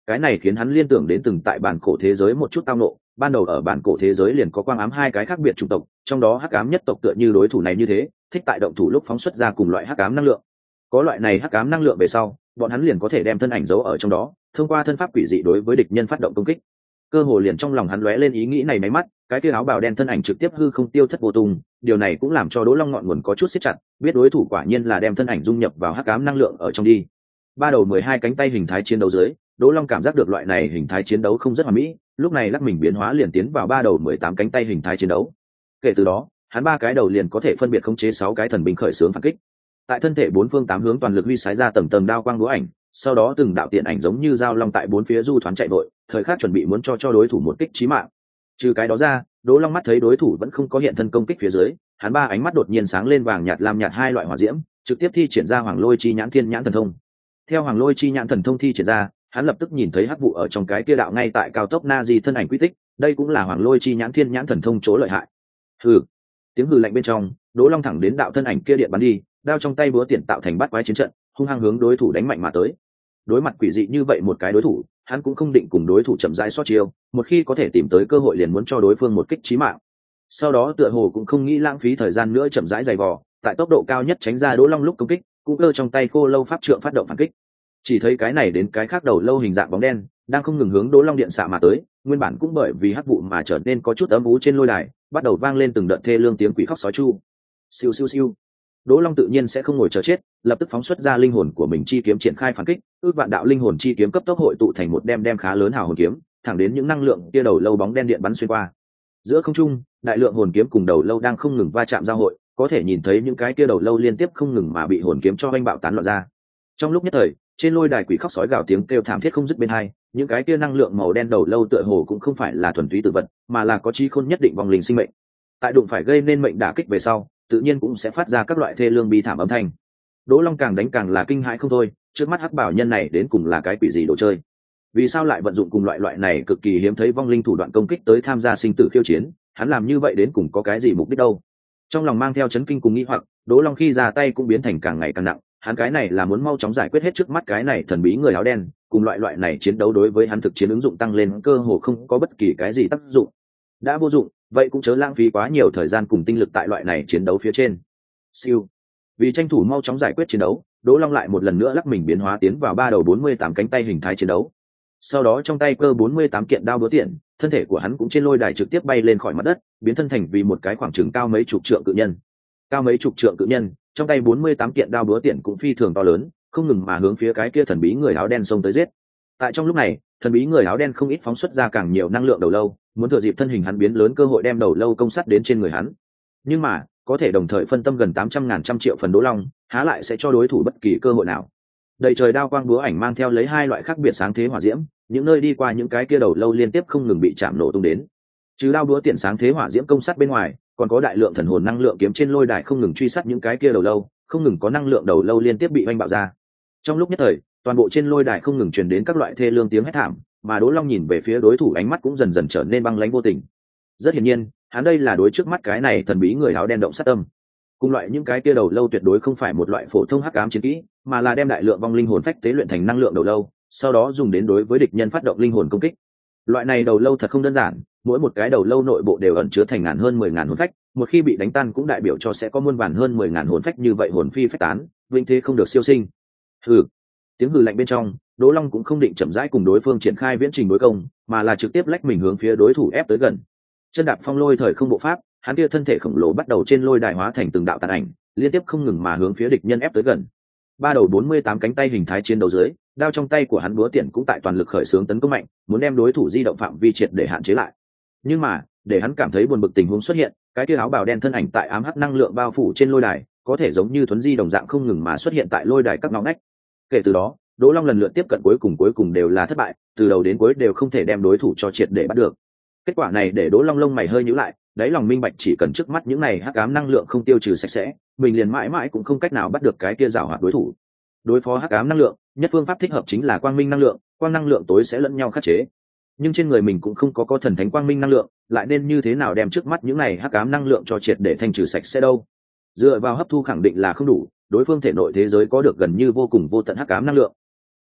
Cái này khiến hắn liên tưởng đến từng tại bản cổ thế giới một chút tao nộ. Ban đầu ở bản cổ thế giới liền có quang ám hai cái khác biệt chủng tộc, trong đó hắc ám nhất tộc tựa như đối thủ này như thế, thích tại động thủ lúc phóng xuất ra cùng loại hắc ám năng lượng. Có loại này hắc ám năng lượng về sau, bọn hắn liền có thể đem thân ảnh giấu ở trong đó, thông qua thân pháp quỷ dị đối với địch nhân phát động công kích. Cơ hồ liền trong lòng hắn lóe lên ý nghĩ này máy mắt, cái kia áo bào đen thân ảnh trực tiếp hư không tiêu thất vô tung. Điều này cũng làm cho Đỗ Long ngọn nguồn có chút siết chặt, biết đối thủ quả nhiên là đem thân ảnh dung nhập vào hắc ám năng lượng ở trong đi. Ba đầu 12 cánh tay hình thái chiến đấu dưới, Đỗ Long cảm giác được loại này hình thái chiến đấu không rất hoàn mỹ, lúc này lắc mình biến hóa liền tiến vào ba đầu 18 cánh tay hình thái chiến đấu. Kể từ đó, hắn ba cái đầu liền có thể phân biệt khống chế 6 cái thần binh khởi xướng phản kích. Tại thân thể bốn phương tám hướng toàn lực huy sái ra tầng tầng đao quang búa ảnh, sau đó từng đạo tiện ảnh giống như dao long tại bốn phía du thoán chạy vội, thời khắc chuẩn bị muốn cho đối thủ một kích chí mạng. Trừ cái đó ra, Đỗ Long mắt thấy đối thủ vẫn không có hiện thân công kích phía dưới, hắn ba ánh mắt đột nhiên sáng lên vàng nhạt lam nhạt hai loại hỏa diễm, trực tiếp thi triển ra Hoàng Lôi Chi Nhãn Thiên Nhãn thần thông. Theo Hoàng Lôi Chi Nhãn thần thông thi triển ra, hắn lập tức nhìn thấy hắc vụ ở trong cái kia đạo ngay tại cao tốc na di thân ảnh quy tích, đây cũng là Hoàng Lôi Chi Nhãn Thiên Nhãn thần thông chỗ lợi hại. Hừ. Tiếng hừ lạnh bên trong, Đỗ Long thẳng đến đạo thân ảnh kia điện bắn đi, đao trong tay búa tiện tạo thành bát quái chiến trận, hung hăng hướng đối thủ đánh mạnh mà tới. Đối mặt quỷ dị như vậy một cái đối thủ, hắn cũng không định cùng đối thủ chậm rãi xót chiêu, một khi có thể tìm tới cơ hội liền muốn cho đối phương một kích chí mạng. Sau đó tựa hồ cũng không nghĩ lãng phí thời gian nữa chậm rãi giày vò, tại tốc độ cao nhất tránh ra Đỗ Long lúc công kích, cũng cơ trong tay khô lâu pháp trượng phát động phản kích. Chỉ thấy cái này đến cái khác đầu lâu hình dạng bóng đen, đang không ngừng hướng Đỗ Long điện xạ mà tới, nguyên bản cũng bởi vì hắc vụ mà trở nên có chút ấm ú trên lôi đài, bắt đầu vang lên từng đợt thê lương tiếng quỷ khóc sói chu. Siêu siêu siêu. Đỗ Long tự nhiên sẽ không ngồi chờ chết, lập tức phóng xuất ra linh hồn của mình chi kiếm triển khai phản kích, ước vạn đạo linh hồn chi kiếm cấp tốc hội tụ thành một đem khá lớn hào hồn kiếm, thẳng đến những năng lượng kia đầu lâu bóng đen điện bắn xuyên qua. Giữa không trung, đại lượng hồn kiếm cùng đầu lâu đang không ngừng va chạm giao hội, có thể nhìn thấy những cái kia đầu lâu liên tiếp không ngừng mà bị hồn kiếm cho oanh bạo tán loạn ra. Trong lúc nhất thời, trên lôi đài quỷ khóc sói gào tiếng kêu thảm thiết không dứt bên hai, những cái kia năng lượng màu đen đầu lâu tựa hồ cũng không phải là thuần túy tự vật, mà là có trí khôn nhất định vòng linh sinh mệnh. Tại đụng phải gây nên mệnh đả kích về sau, tự nhiên cũng sẽ phát ra các loại thê lương bi thảm âm thanh. Đỗ Long càng đánh càng là kinh hãi không thôi, trước mắt hắc bảo nhân này đến cùng là cái quỷ gì đồ chơi? Vì sao lại vận dụng cùng loại này cực kỳ hiếm thấy vong linh thủ đoạn công kích tới tham gia sinh tử khiêu chiến, hắn làm như vậy đến cùng có cái gì mục đích đâu? Trong lòng mang theo chấn kinh cùng nghi hoặc, Đỗ Long khi ra tay cũng biến thành càng ngày càng nặng, hắn cái này là muốn mau chóng giải quyết hết trước mắt cái này thần bí người áo đen, cùng loại này chiến đấu đối với hắn thực chiến ứng dụng tăng lên cơ hồ không có bất kỳ cái gì tác dụng. Đã vô dụng, vậy cũng chớ lãng phí quá nhiều thời gian cùng tinh lực tại loại này chiến đấu phía trên. Siêu. Vì tranh thủ mau chóng giải quyết chiến đấu, Đỗ Long lại một lần nữa lắc mình biến hóa tiến vào ba đầu 48 cánh tay hình thái chiến đấu. Sau đó trong tay cơ 48 kiện đao búa tiện, thân thể của hắn cũng trên lôi đài trực tiếp bay lên khỏi mặt đất, biến thân thành vì một cái khoảng chừng cao mấy chục trượng cự nhân. Cao mấy chục trượng cự nhân, trong tay 48 kiện đao búa tiện cũng phi thường to lớn, không ngừng mà hướng phía cái kia thần bí người áo đen xông tới giết. Tại trong lúc này, thần bí người áo đen không ít phóng xuất ra càng nhiều năng lượng đầu lâu, muốn thừa dịp thân hình hắn biến lớn cơ hội đem đầu lâu công sát đến trên người hắn. Nhưng mà, có thể đồng thời phân tâm gần 800.000 trăm triệu phần Đỗ Long, há lại sẽ cho đối thủ bất kỳ cơ hội nào. Đầy trời đao quang búa ảnh mang theo lấy hai loại khác biệt sáng thế hỏa diễm, những nơi đi qua những cái kia đầu lâu liên tiếp không ngừng bị chạm nổ tung đến. Trừ đao búa tiện sáng thế hỏa diễm công sát bên ngoài, còn có đại lượng thần hồn năng lượng kiếm trên lôi đài không ngừng truy sát những cái kia đầu lâu, không ngừng có năng lượng đầu lâu liên tiếp bị oanh bạo ra. Trong lúc nhất thời, toàn bộ trên lôi đài không ngừng truyền đến các loại thê lương tiếng hét thảm, mà Đỗ Long nhìn về phía đối thủ ánh mắt cũng dần dần trở nên băng lãnh vô tình. Rất hiển nhiên, hắn đây là đối trước mắt cái này thần bí người áo đen động sát tâm. Cùng loại những cái kia đầu lâu tuyệt đối không phải một loại phổ thông hắc ám chiến kỹ, mà là đem đại lượng vong linh hồn phách tế luyện thành năng lượng đầu lâu, sau đó dùng đến đối với địch nhân phát động linh hồn công kích. Loại này đầu lâu thật không đơn giản, mỗi một cái đầu lâu nội bộ đều ẩn chứa thành ngàn hơn 10.000 hồn phách, một khi bị đánh tan cũng đại biểu cho sẽ có muôn vàn hơn 10.000 hồn phách như vậy hồn phi phách tán, vinh thế không được siêu sinh. Hừ. Tiếng hừ lạnh bên trong, Đỗ Long cũng không định chậm rãi cùng đối phương triển khai viễn trình đối công, mà là trực tiếp lách mình hướng phía đối thủ ép tới gần. Chân đạp phong lôi thời không bộ pháp, hắn kia thân thể khổng lồ bắt đầu trên lôi đài hóa thành từng đạo tàn ảnh, liên tiếp không ngừng mà hướng phía địch nhân ép tới gần. Ba đầu 48 cánh tay hình thái chiến đấu dưới, đao trong tay của hắn búa tiện cũng tại toàn lực khởi xướng tấn công mạnh, muốn đem đối thủ di động phạm vi triệt để hạn chế lại. Nhưng mà, để hắn cảm thấy buồn bực tình huống xuất hiện, cái kia áo bào đen thân ảnh tại ám hắc năng lượng bao phủ trên lôi đài, có thể giống như thuấn di đồng dạng không ngừng mà xuất hiện tại lôi đài các ngõ ngách. Kể từ đó, Đỗ Long lần lượt tiếp cận cuối cùng đều là thất bại, từ đầu đến cuối đều không thể đem đối thủ cho triệt để bắt được. Kết quả này để Đỗ Long lông mày hơi nhíu lại, đáy lòng minh bạch chỉ cần trước mắt những này hắc ám năng lượng không tiêu trừ sạch sẽ, mình liền mãi mãi cũng không cách nào bắt được cái kia giảo hoạt đối thủ. Đối phó hắc ám năng lượng, nhất phương pháp thích hợp chính là quang minh năng lượng, quang năng lượng tối sẽ lẫn nhau khắc chế. Nhưng trên người mình cũng không có thần thánh quang minh năng lượng, lại nên như thế nào đem trước mắt những này hắc ám năng lượng cho triệt để thanh trừ sạch sẽ đâu? Dựa vào hấp thu khẳng định là không đủ, đối phương thể nội thế giới có được gần như vô cùng vô tận hắc ám năng lượng.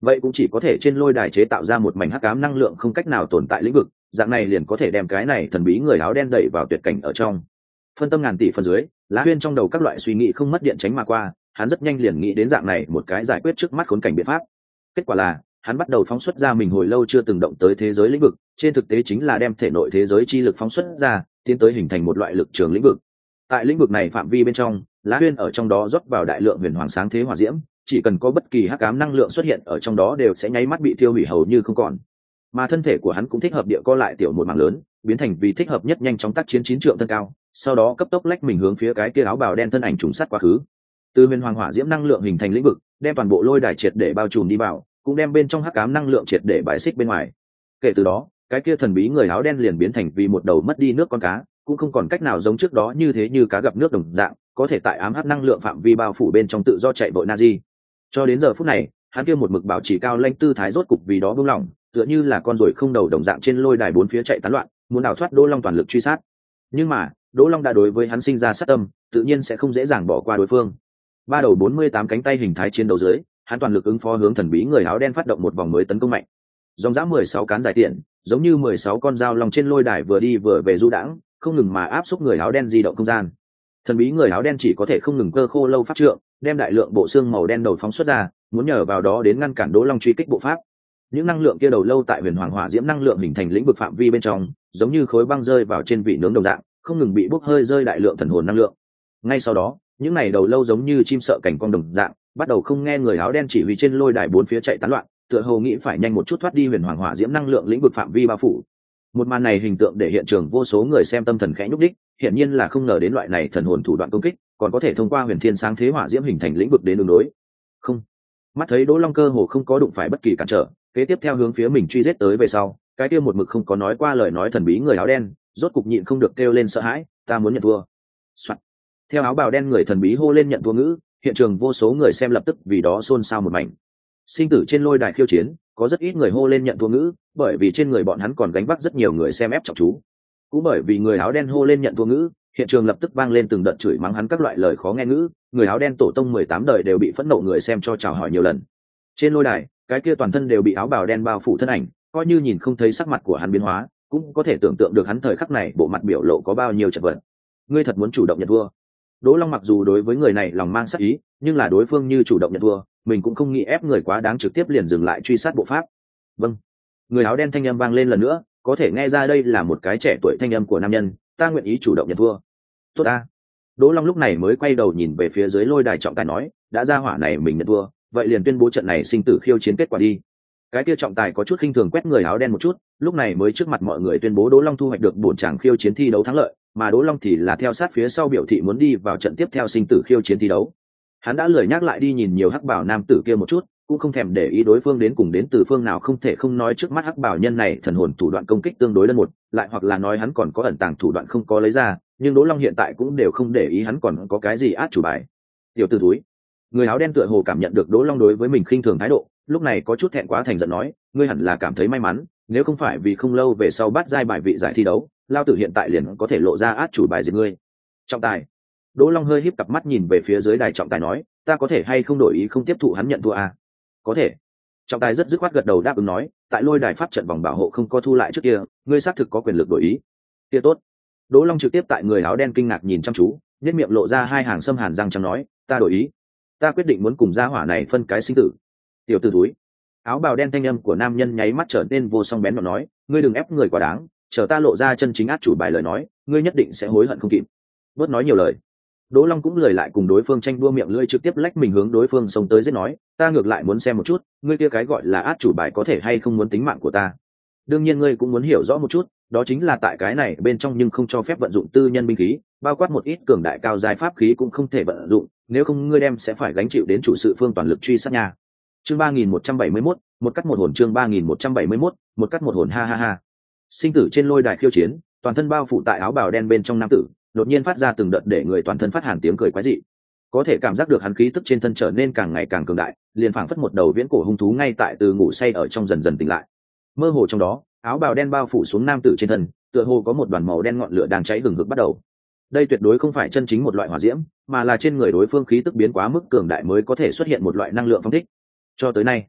vậy cũng chỉ có thể trên lôi đài chế tạo ra một mảnh hắc ám năng lượng không cách nào tồn tại lĩnh vực, dạng này liền có thể đem cái này thần bí người áo đen đẩy vào tuyệt cảnh ở trong. Phân tâm ngàn tỷ phần dưới, Lá Huyên trong đầu các loại suy nghĩ không mất điện tránh mà qua, hắn rất nhanh liền nghĩ đến dạng này một cái giải quyết trước mắt khốn cảnh biện pháp. Kết quả là hắn bắt đầu phóng xuất ra mình hồi lâu chưa từng động tới thế giới lĩnh vực, trên thực tế chính là đem thể nội thế giới chi lực phóng xuất ra, tiến tới hình thành một loại lực trường lĩnh vực. Tại lĩnh vực này phạm vi bên trong, Lá Huyên ở trong đó rót vào đại lượng huyền hoàng sáng thế hỏa diễm, chỉ cần có bất kỳ hắc ám năng lượng xuất hiện ở trong đó đều sẽ nháy mắt bị tiêu hủy hầu như không còn. Mà thân thể của hắn cũng thích hợp địa co lại tiểu một mảng lớn, biến thành vì thích hợp nhất nhanh chóng tác chiến 9 trượng thân cao, sau đó cấp tốc lách mình hướng phía cái kia áo bào đen thân ảnh trùng sát quá khứ. Từ huyền hoàng hỏa diễm năng lượng hình thành lĩnh vực, đem toàn bộ lôi đài triệt để bao trùm đi vào, cũng đem bên trong hắc ám năng lượng triệt để bài xích bên ngoài. Kể từ đó, cái kia thần bí người áo đen liền biến thành vì một đầu mất đi nước con cá, cũng không còn cách nào giống trước đó như thế như cá gặp nước đồng dạng, có thể tại ám hắc năng lượng phạm vi bao phủ bên trong tự do chạy vội Nazi. Cho đến giờ phút này, hắn kia một mực bảo trì cao lãnh tư thái rốt cục vì đó buông lỏng, tựa như là con ruồi không đầu đồng dạng trên lôi đài bốn phía chạy tán loạn, muốn đào thoát Đỗ Long toàn lực truy sát. Nhưng mà, Đỗ Long đã đối với hắn sinh ra sát tâm, tự nhiên sẽ không dễ dàng bỏ qua đối phương. Ba đầu 48 cánh tay hình thái chiến đấu dưới, hắn toàn lực ứng phó hướng thần bí người áo đen phát động một vòng mới tấn công mạnh. Dòng dã 16 cán dài tiện, giống như 16 con dao long trên lôi đài vừa đi vừa về du đãng, không ngừng mà áp xúc người áo đen di động không gian. Thần bí người áo đen chỉ có thể không ngừng cơ khô lâu pháp trượng, đem đại lượng bộ xương màu đen đầu phóng xuất ra, muốn nhờ vào đó đến ngăn cản Đỗ Long truy kích bộ pháp. Những năng lượng kia đầu lâu tại huyền hoàng hỏa diễm năng lượng hình thành lĩnh vực phạm vi bên trong, giống như khối băng rơi vào trên vị nướng đồng dạng, không ngừng bị bốc hơi rơi đại lượng thần hồn năng lượng. Ngay sau đó, những này đầu lâu giống như chim sợ cảnh quang đồng dạng, bắt đầu không nghe người áo đen chỉ huy trên lôi đài bốn phía chạy tán loạn, tựa hồ nghĩ phải nhanh một chút thoát đi huyền hoàng hỏa diễm năng lượng lĩnh vực phạm vi bao phủ. Một màn này hình tượng để hiện trường vô số người xem tâm thần khẽ nhúc đích, hiển nhiên là không ngờ đến loại này thần hồn thủ đoạn công kích, còn có thể thông qua huyền thiên sáng thế hỏa diễm hình thành lĩnh vực đến ứng đối. Không, mắt thấy Đỗ Long cơ hồ không có đụng phải bất kỳ cản trở, kế tiếp theo hướng phía mình truy giết tới về sau, cái kia một mực không có nói qua lời nói thần bí người áo đen, rốt cục nhịn không được kêu lên sợ hãi, ta muốn nhận thua. Soạn. Theo áo bào đen người thần bí hô lên nhận thua ngữ, hiện trường vô số người xem lập tức vì đó xôn xao một mảnh. Sinh tử trên lôi đài khiêu chiến, có rất ít người hô lên nhận thua ngữ, bởi vì trên người bọn hắn còn gánh vác rất nhiều người xem ép trọng chú. Cũng bởi vì người áo đen hô lên nhận thua ngữ, hiện trường lập tức vang lên từng đợt chửi mắng hắn các loại lời khó nghe ngữ, người áo đen tổ tông 18 đời đều bị phẫn nộ người xem cho chào hỏi nhiều lần. Trên lôi đài, cái kia toàn thân đều bị áo bào đen bao phủ thân ảnh, coi như nhìn không thấy sắc mặt của hắn biến hóa, cũng có thể tưởng tượng được hắn thời khắc này bộ mặt biểu lộ có bao nhiêu chật vật. Ngươi thật muốn chủ động nhận thua? Đỗ Long mặc dù đối với người này lòng mang sát ý, nhưng là đối phương như chủ động nhận thua, mình cũng không nghĩ ép người quá đáng trực tiếp liền dừng lại truy sát bộ pháp. Vâng. Người áo đen thanh âm vang lên lần nữa, có thể nghe ra đây là một cái trẻ tuổi thanh âm của nam nhân, ta nguyện ý chủ động nhận thua. Tốt a. Đỗ Long lúc này mới quay đầu nhìn về phía dưới lôi đài trọng tài nói, đã ra hỏa này mình nhận thua, vậy liền tuyên bố trận này sinh tử khiêu chiến kết quả đi. Cái kia trọng tài có chút khinh thường quét người áo đen một chút, lúc này mới trước mặt mọi người tuyên bố Đỗ Long thu hoạch được bổn tràng khiêu chiến thi đấu thắng lợi, mà Đỗ Long thì là theo sát phía sau biểu thị muốn đi vào trận tiếp theo sinh tử khiêu chiến thi đấu. Hắn đã lười nhắc lại đi nhìn nhiều hắc bảo nam tử kia một chút, cũng không thèm để ý đối phương đến cùng đến từ phương nào, không thể không nói trước mắt hắc bảo nhân này thần hồn thủ đoạn công kích tương đối đơn một, lại hoặc là nói hắn còn có ẩn tàng thủ đoạn không có lấy ra, nhưng Đỗ Long hiện tại cũng đều không để ý hắn còn có cái gì át chủ bài. Tiểu tử túi. Người áo đen tựa hồ cảm nhận được Đỗ Long đối với mình khinh thường thái độ, lúc này có chút thẹn quá thành giận nói, ngươi hẳn là cảm thấy may mắn, nếu không phải vì không lâu về sau bắt giai bài vị giải thi đấu, lao tử hiện tại liền có thể lộ ra át chủ bài diệt ngươi. Trọng tài. Đỗ Long hơi híp cặp mắt nhìn về phía dưới đài trọng tài nói, ta có thể hay không đổi ý không tiếp thụ hắn nhận thua à? Có thể. Trọng tài rất dứt khoát gật đầu đáp ứng nói, tại lôi đài pháp trận vòng bảo hộ không có thu lại trước kia, ngươi xác thực có quyền lực đổi ý. Kia tốt. Đỗ Long trực tiếp tại người áo đen kinh ngạc nhìn chăm chú, nhếch miệng lộ ra hai hàng sâm hàn răng trắng nói, ta đổi ý. Ta quyết định muốn cùng gia hỏa này phân cái sinh tử. Tiểu tử túi. Áo bào đen thanh âm của nam nhân nháy mắt trở nên vô song bén nhọn nói, ngươi đừng ép người quá đáng, chờ ta lộ ra chân chính át chủ bài lời nói, ngươi nhất định sẽ hối hận không kịp. Bớt nói nhiều lời. Đỗ Long cũng lười lại cùng đối phương tranh đua miệng lưỡi, trực tiếp lách mình hướng đối phương xông tới giết nói, ta ngược lại muốn xem một chút, ngươi kia cái gọi là át chủ bài có thể hay không muốn tính mạng của ta. Đương nhiên ngươi cũng muốn hiểu rõ một chút, đó chính là tại cái này bên trong nhưng không cho phép vận dụng tư nhân binh khí, bao quát một ít cường đại cao giai pháp khí cũng không thể vận dụng, nếu không ngươi đem sẽ phải gánh chịu đến chủ sự phương toàn lực truy sát nhà. Chương 3171, một cắt một hồn. Chương 3171, một cắt một hồn. Ha ha ha. Sinh tử trên lôi đài khiêu chiến, toàn thân bao phủ tại áo bào đen bên trong nam tử, đột nhiên phát ra từng đợt để người toàn thân phát hàn tiếng cười quái dị. Có thể cảm giác được hắn khí tức trên thân trở nên càng ngày càng cường đại, liền phảng phất một đầu viễn cổ hung thú ngay tại từ ngủ say ở trong dần dần tỉnh lại. Mơ hồ trong đó, áo bào đen bao phủ xuống nam tử trên thân, tựa hồ có một đoàn màu đen ngọn lửa đang cháy hừng hực bắt đầu. Đây tuyệt đối không phải chân chính một loại hỏa diễm, mà là trên người đối phương khí tức biến quá mức cường đại mới có thể xuất hiện một loại năng lượng phong thích. Cho tới nay,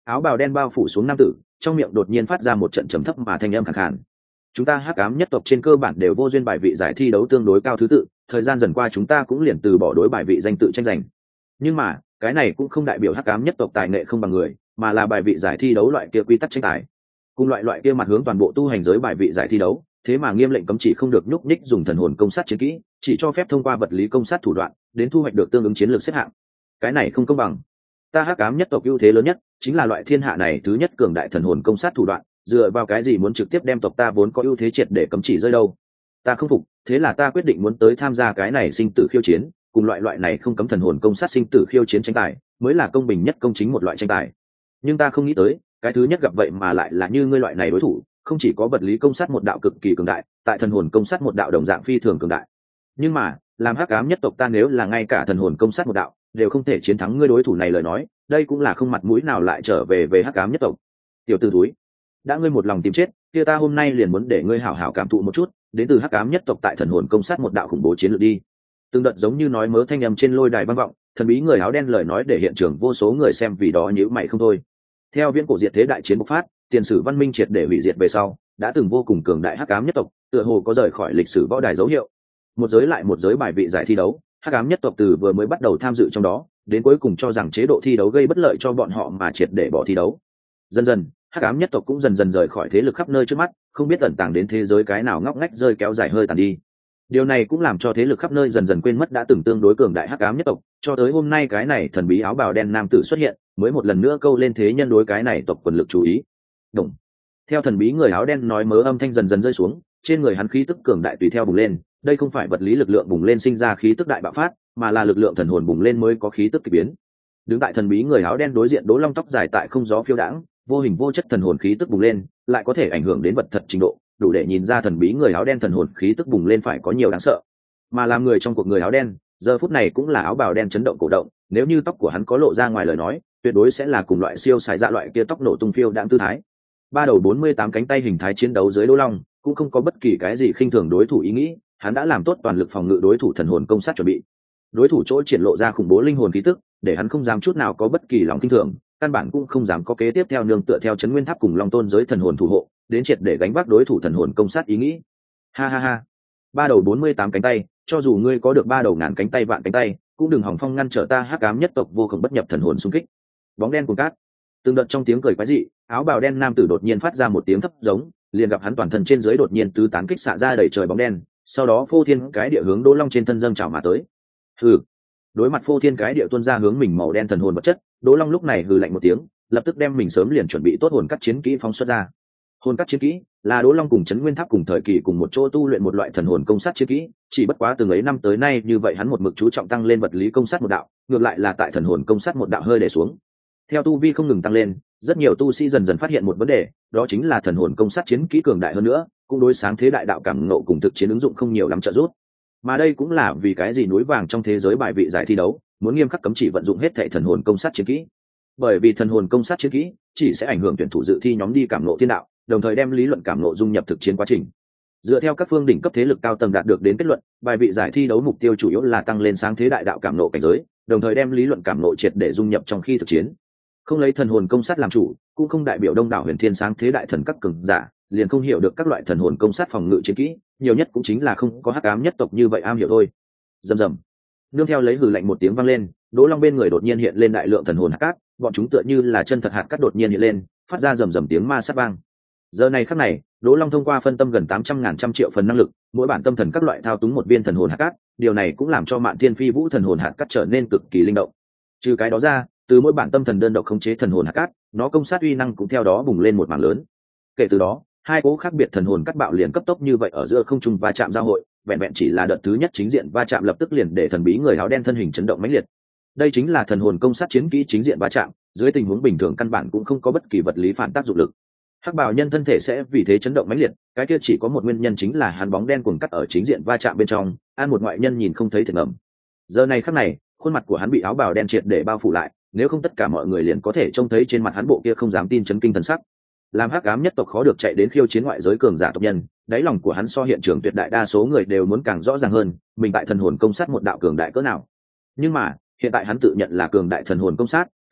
áo bào đen bao phủ xuống nam tử trong miệng đột nhiên phát ra một trận trầm thấp mà thanh âm khàn khàn. Chúng ta hắc ám nhất tộc trên cơ bản đều vô duyên bài vị giải thi đấu tương đối cao thứ tự, thời gian dần qua chúng ta cũng liền từ bỏ đối bài vị danh tự tranh giành. Nhưng mà cái này cũng không đại biểu hắc ám nhất tộc tài nghệ không bằng người, mà là bài vị giải thi đấu loại kia quy tắc tranh tài cùng loại kia mặt hướng toàn bộ tu hành giới bài vị giải thi đấu, thế mà nghiêm lệnh cấm chỉ không được nhúc nhích dùng thần hồn công sát chiến kỹ, chỉ cho phép thông qua vật lý công sát thủ đoạn đến thu hoạch được tương ứng chiến lược xếp hạng. Cái này không công bằng. Ta hắc ám nhất tộc ưu thế lớn nhất chính là loại thiên hạ này thứ nhất cường đại thần hồn công sát thủ đoạn, dựa vào cái gì muốn trực tiếp đem tộc ta vốn có ưu thế triệt để cấm chỉ rơi đâu? Ta không phục, thế là ta quyết định muốn tới tham gia cái này sinh tử khiêu chiến, cùng loại này không cấm thần hồn công sát sinh tử khiêu chiến tranh tài mới là công bình nhất công chính một loại tranh tài. Nhưng ta không nghĩ tới cái thứ nhất gặp vậy mà lại là như ngươi loại này đối thủ, không chỉ có vật lý công sát một đạo cực kỳ cường đại, tại thần hồn công sát một đạo đồng dạng phi thường cường đại. Nhưng mà làm hắc ám nhất tộc ta nếu là ngay cả thần hồn công sát một đạo đều không thể chiến thắng ngươi đối thủ này lời nói, đây cũng là không mặt mũi nào lại trở về hắc ám nhất tộc. Tiểu tử túi, đã ngươi một lòng tìm chết, kia ta hôm nay liền muốn để ngươi hảo hảo cảm thụ một chút đến từ hắc ám nhất tộc tại thần hồn công sát một đạo khủng bố chiến lược đi. Từng đợt giống như nói mớ thanh âm trên lôi đài vang vọng, thần bí người áo đen lời nói để hiện trường vô số người xem vì đó nhíu mày không thôi. Theo viễn cổ diệt thế đại chiến bộc phát, tiền sử văn minh triệt để hủy diệt về sau, đã từng vô cùng cường đại hắc ám nhất tộc tựa hồ có rời khỏi lịch sử võ đài dấu hiệu. Một giới lại một giới bài vị giải thi đấu, hắc ám nhất tộc từ vừa mới bắt đầu tham dự trong đó đến cuối cùng cho rằng chế độ thi đấu gây bất lợi cho bọn họ mà triệt để bỏ thi đấu. Dần dần hắc ám nhất tộc cũng dần dần rời khỏi thế lực khắp nơi trước mắt, không biết tận tàng đến thế giới cái nào ngóc ngách rơi kéo dài hơi tàn đi. Điều này cũng làm cho thế lực khắp nơi dần dần quên mất đã từng tương đối cường đại hắc ám nhất tộc, cho tới hôm nay cái này thần bí áo bào đen nam tử xuất hiện mới một lần nữa câu lên thế nhân đối cái này tộc quần lực chú ý. Đúng. Theo thần bí người áo đen nói mớ âm thanh dần dần rơi xuống, trên người hắn khí tức cường đại tùy theo bùng lên. Đây không phải vật lý lực lượng bùng lên sinh ra khí tức đại bạo phát, mà là lực lượng thần hồn bùng lên mới có khí tức kỳ biến. Đứng tại thần bí người áo đen đối diện Đỗ Long tóc dài tại không gió phiêu đãng, vô hình vô chất thần hồn khí tức bùng lên, lại có thể ảnh hưởng đến vật thật trình độ, đủ để nhìn ra thần bí người áo đen thần hồn khí tức bùng lên phải có nhiều đáng sợ. Mà làm người trong cuộc người áo đen, giờ phút này cũng là áo bào đen chấn động cổ động, nếu như tóc của hắn có lộ ra ngoài lời nói, tuyệt đối sẽ là cùng loại siêu xài dạ loại kia tóc nổ tung phiêu đãng tư thái. Ba đầu 48 cánh tay hình thái chiến đấu dưới Đỗ Long, cũng không có bất kỳ cái gì khinh thường đối thủ ý nghĩ, hắn đã làm tốt toàn lực phòng ngự đối thủ thần hồn công sát chuẩn bị. Đối thủ chỗ triển lộ ra khủng bố linh hồn khí tức, để hắn không dám chút nào có bất kỳ lòng khinh thường, căn bản cũng không dám có kế tiếp theo nương tựa theo chấn nguyên tháp cùng long tôn giới thần hồn thủ hộ, đến triệt để gánh vác đối thủ thần hồn công sát ý nghĩ. Ha ha ha. Ba đầu 48 cánh tay, cho dù ngươi có được ba đầu ngàn cánh tay vạn cánh tay, cũng đừng hòng phong ngăn trở ta hắc ám nhất tộc vô cùng bất nhập thần hồn xung kích. Bóng đen cuồng cát. Từng đợt trong tiếng cười quái dị, áo bào đen nam tử đột nhiên phát ra một tiếng thấp giống, liền gặp hắn toàn thân trên dưới đột nhiên tứ tán kích xạ ra đầy trời bóng đen, sau đó phô thiên cái địa hướng Đỗ Long trên thân dâng trào mà tới. Hừ. Đối mặt phô thiên cái địa tuôn ra hướng mình màu đen thần hồn vật chất, Đỗ Long lúc này hừ lạnh một tiếng, lập tức đem mình sớm liền chuẩn bị tốt hồn cắt chiến kỹ phóng xuất ra. Hồn cắt chiến kỹ là Đỗ Long cùng Trấn Nguyên Tháp cùng thời kỳ cùng một chỗ tu luyện một loại thần hồn công sát chiến kỹ, chỉ bất quá từng ấy năm tới nay như vậy hắn một mực chú trọng tăng lên vật lý công sát một đạo, ngược lại là tại thần hồn công sát một đạo hơi để xuống. Theo tu vi không ngừng tăng lên, rất nhiều tu sĩ dần dần phát hiện một vấn đề, đó chính là thần hồn công sát chiến kỹ cường đại hơn nữa, cũng đối sáng thế đại đạo cảm ngộ cùng thực chiến ứng dụng không nhiều lắm trợ giúp. Mà đây cũng là vì cái gì núi vàng trong thế giới bài vị giải thi đấu muốn nghiêm khắc cấm chỉ vận dụng hết thảy thần hồn công sát chiến kỹ. Bởi vì thần hồn công sát chiến kỹ chỉ sẽ ảnh hưởng tuyển thủ dự thi nhóm đi cảm ngộ thiên đạo, đồng thời đem lý luận cảm ngộ dung nhập thực chiến quá trình. Dựa theo các phương đỉnh cấp thế lực cao tầng đạt được đến kết luận, bài vị giải thi đấu mục tiêu chủ yếu là tăng lên sáng thế đại đạo cảm ngộ cảnh giới, đồng thời đem lý luận cảm ngộ triệt để dung nhập trong khi thực chiến. Không lấy thần hồn công sát làm chủ, cũng không đại biểu đông đảo huyền thiên sáng thế đại thần các cường giả liền không hiểu được các loại thần hồn công sát phòng ngự chiến kỹ, nhiều nhất cũng chính là không có hắc ám nhất tộc như vậy am hiểu thôi. Rầm rầm. Nương theo lấy hừ lạnh một tiếng vang lên, Đỗ Long bên người đột nhiên hiện lên đại lượng thần hồn hạt cát, bọn chúng tựa như là chân thật hạt cát đột nhiên hiện lên, phát ra rầm rầm tiếng ma sát vang. Giờ này khắc này, Đỗ Long thông qua phân tâm gần 800.000 trăm triệu phần năng lực, mỗi bản tâm thần các loại thao túng một viên thần hồn hạt cát, điều này cũng làm cho Mạn Thiên Phi Vũ thần hồn hạt cát trở nên cực kỳ linh động. Trừ cái đó ra, từ mỗi bản tâm thần đơn độc khống chế thần hồn hạt cát, nó công sát uy năng cũng theo đó bùng lên một mảng lớn. Kể từ đó, hai cỗ khác biệt thần hồn cắt bạo liền cấp tốc như vậy ở giữa không trung va chạm giao hội, vẹn vẹn chỉ là đợt thứ nhất chính diện va chạm lập tức liền để thần bí người áo đen thân hình chấn động mãnh liệt. Đây chính là thần hồn công sát chiến kỹ chính diện va chạm, dưới tình huống bình thường căn bản cũng không có bất kỳ vật lý phản tác dụng lực. Hắc bào nhân thân thể sẽ vì thế chấn động mãnh liệt, cái kia chỉ có một nguyên nhân chính là hắn bóng đen cuồng cắt ở chính diện va chạm bên trong, an một ngoại nhân nhìn không thấy thể ngầm. Giờ này khắc này, khuôn mặt của hắn bị áo bào đen triệt để bao phủ lại, nếu không tất cả mọi người liền có thể trông thấy trên mặt hắn bộ kia không dám tin chấn kinh thần sắc. Làm hắc ám nhất tộc khó được chạy đến khiêu chiến ngoại giới cường giả tộc nhân, đáy lòng của hắn so hiện trường tuyệt đại đa số người đều muốn càng rõ ràng hơn, mình tại thần hồn công sát một đạo cường đại cỡ nào. Nhưng mà, hiện tại hắn tự nhận là cường đại thần hồn công sát,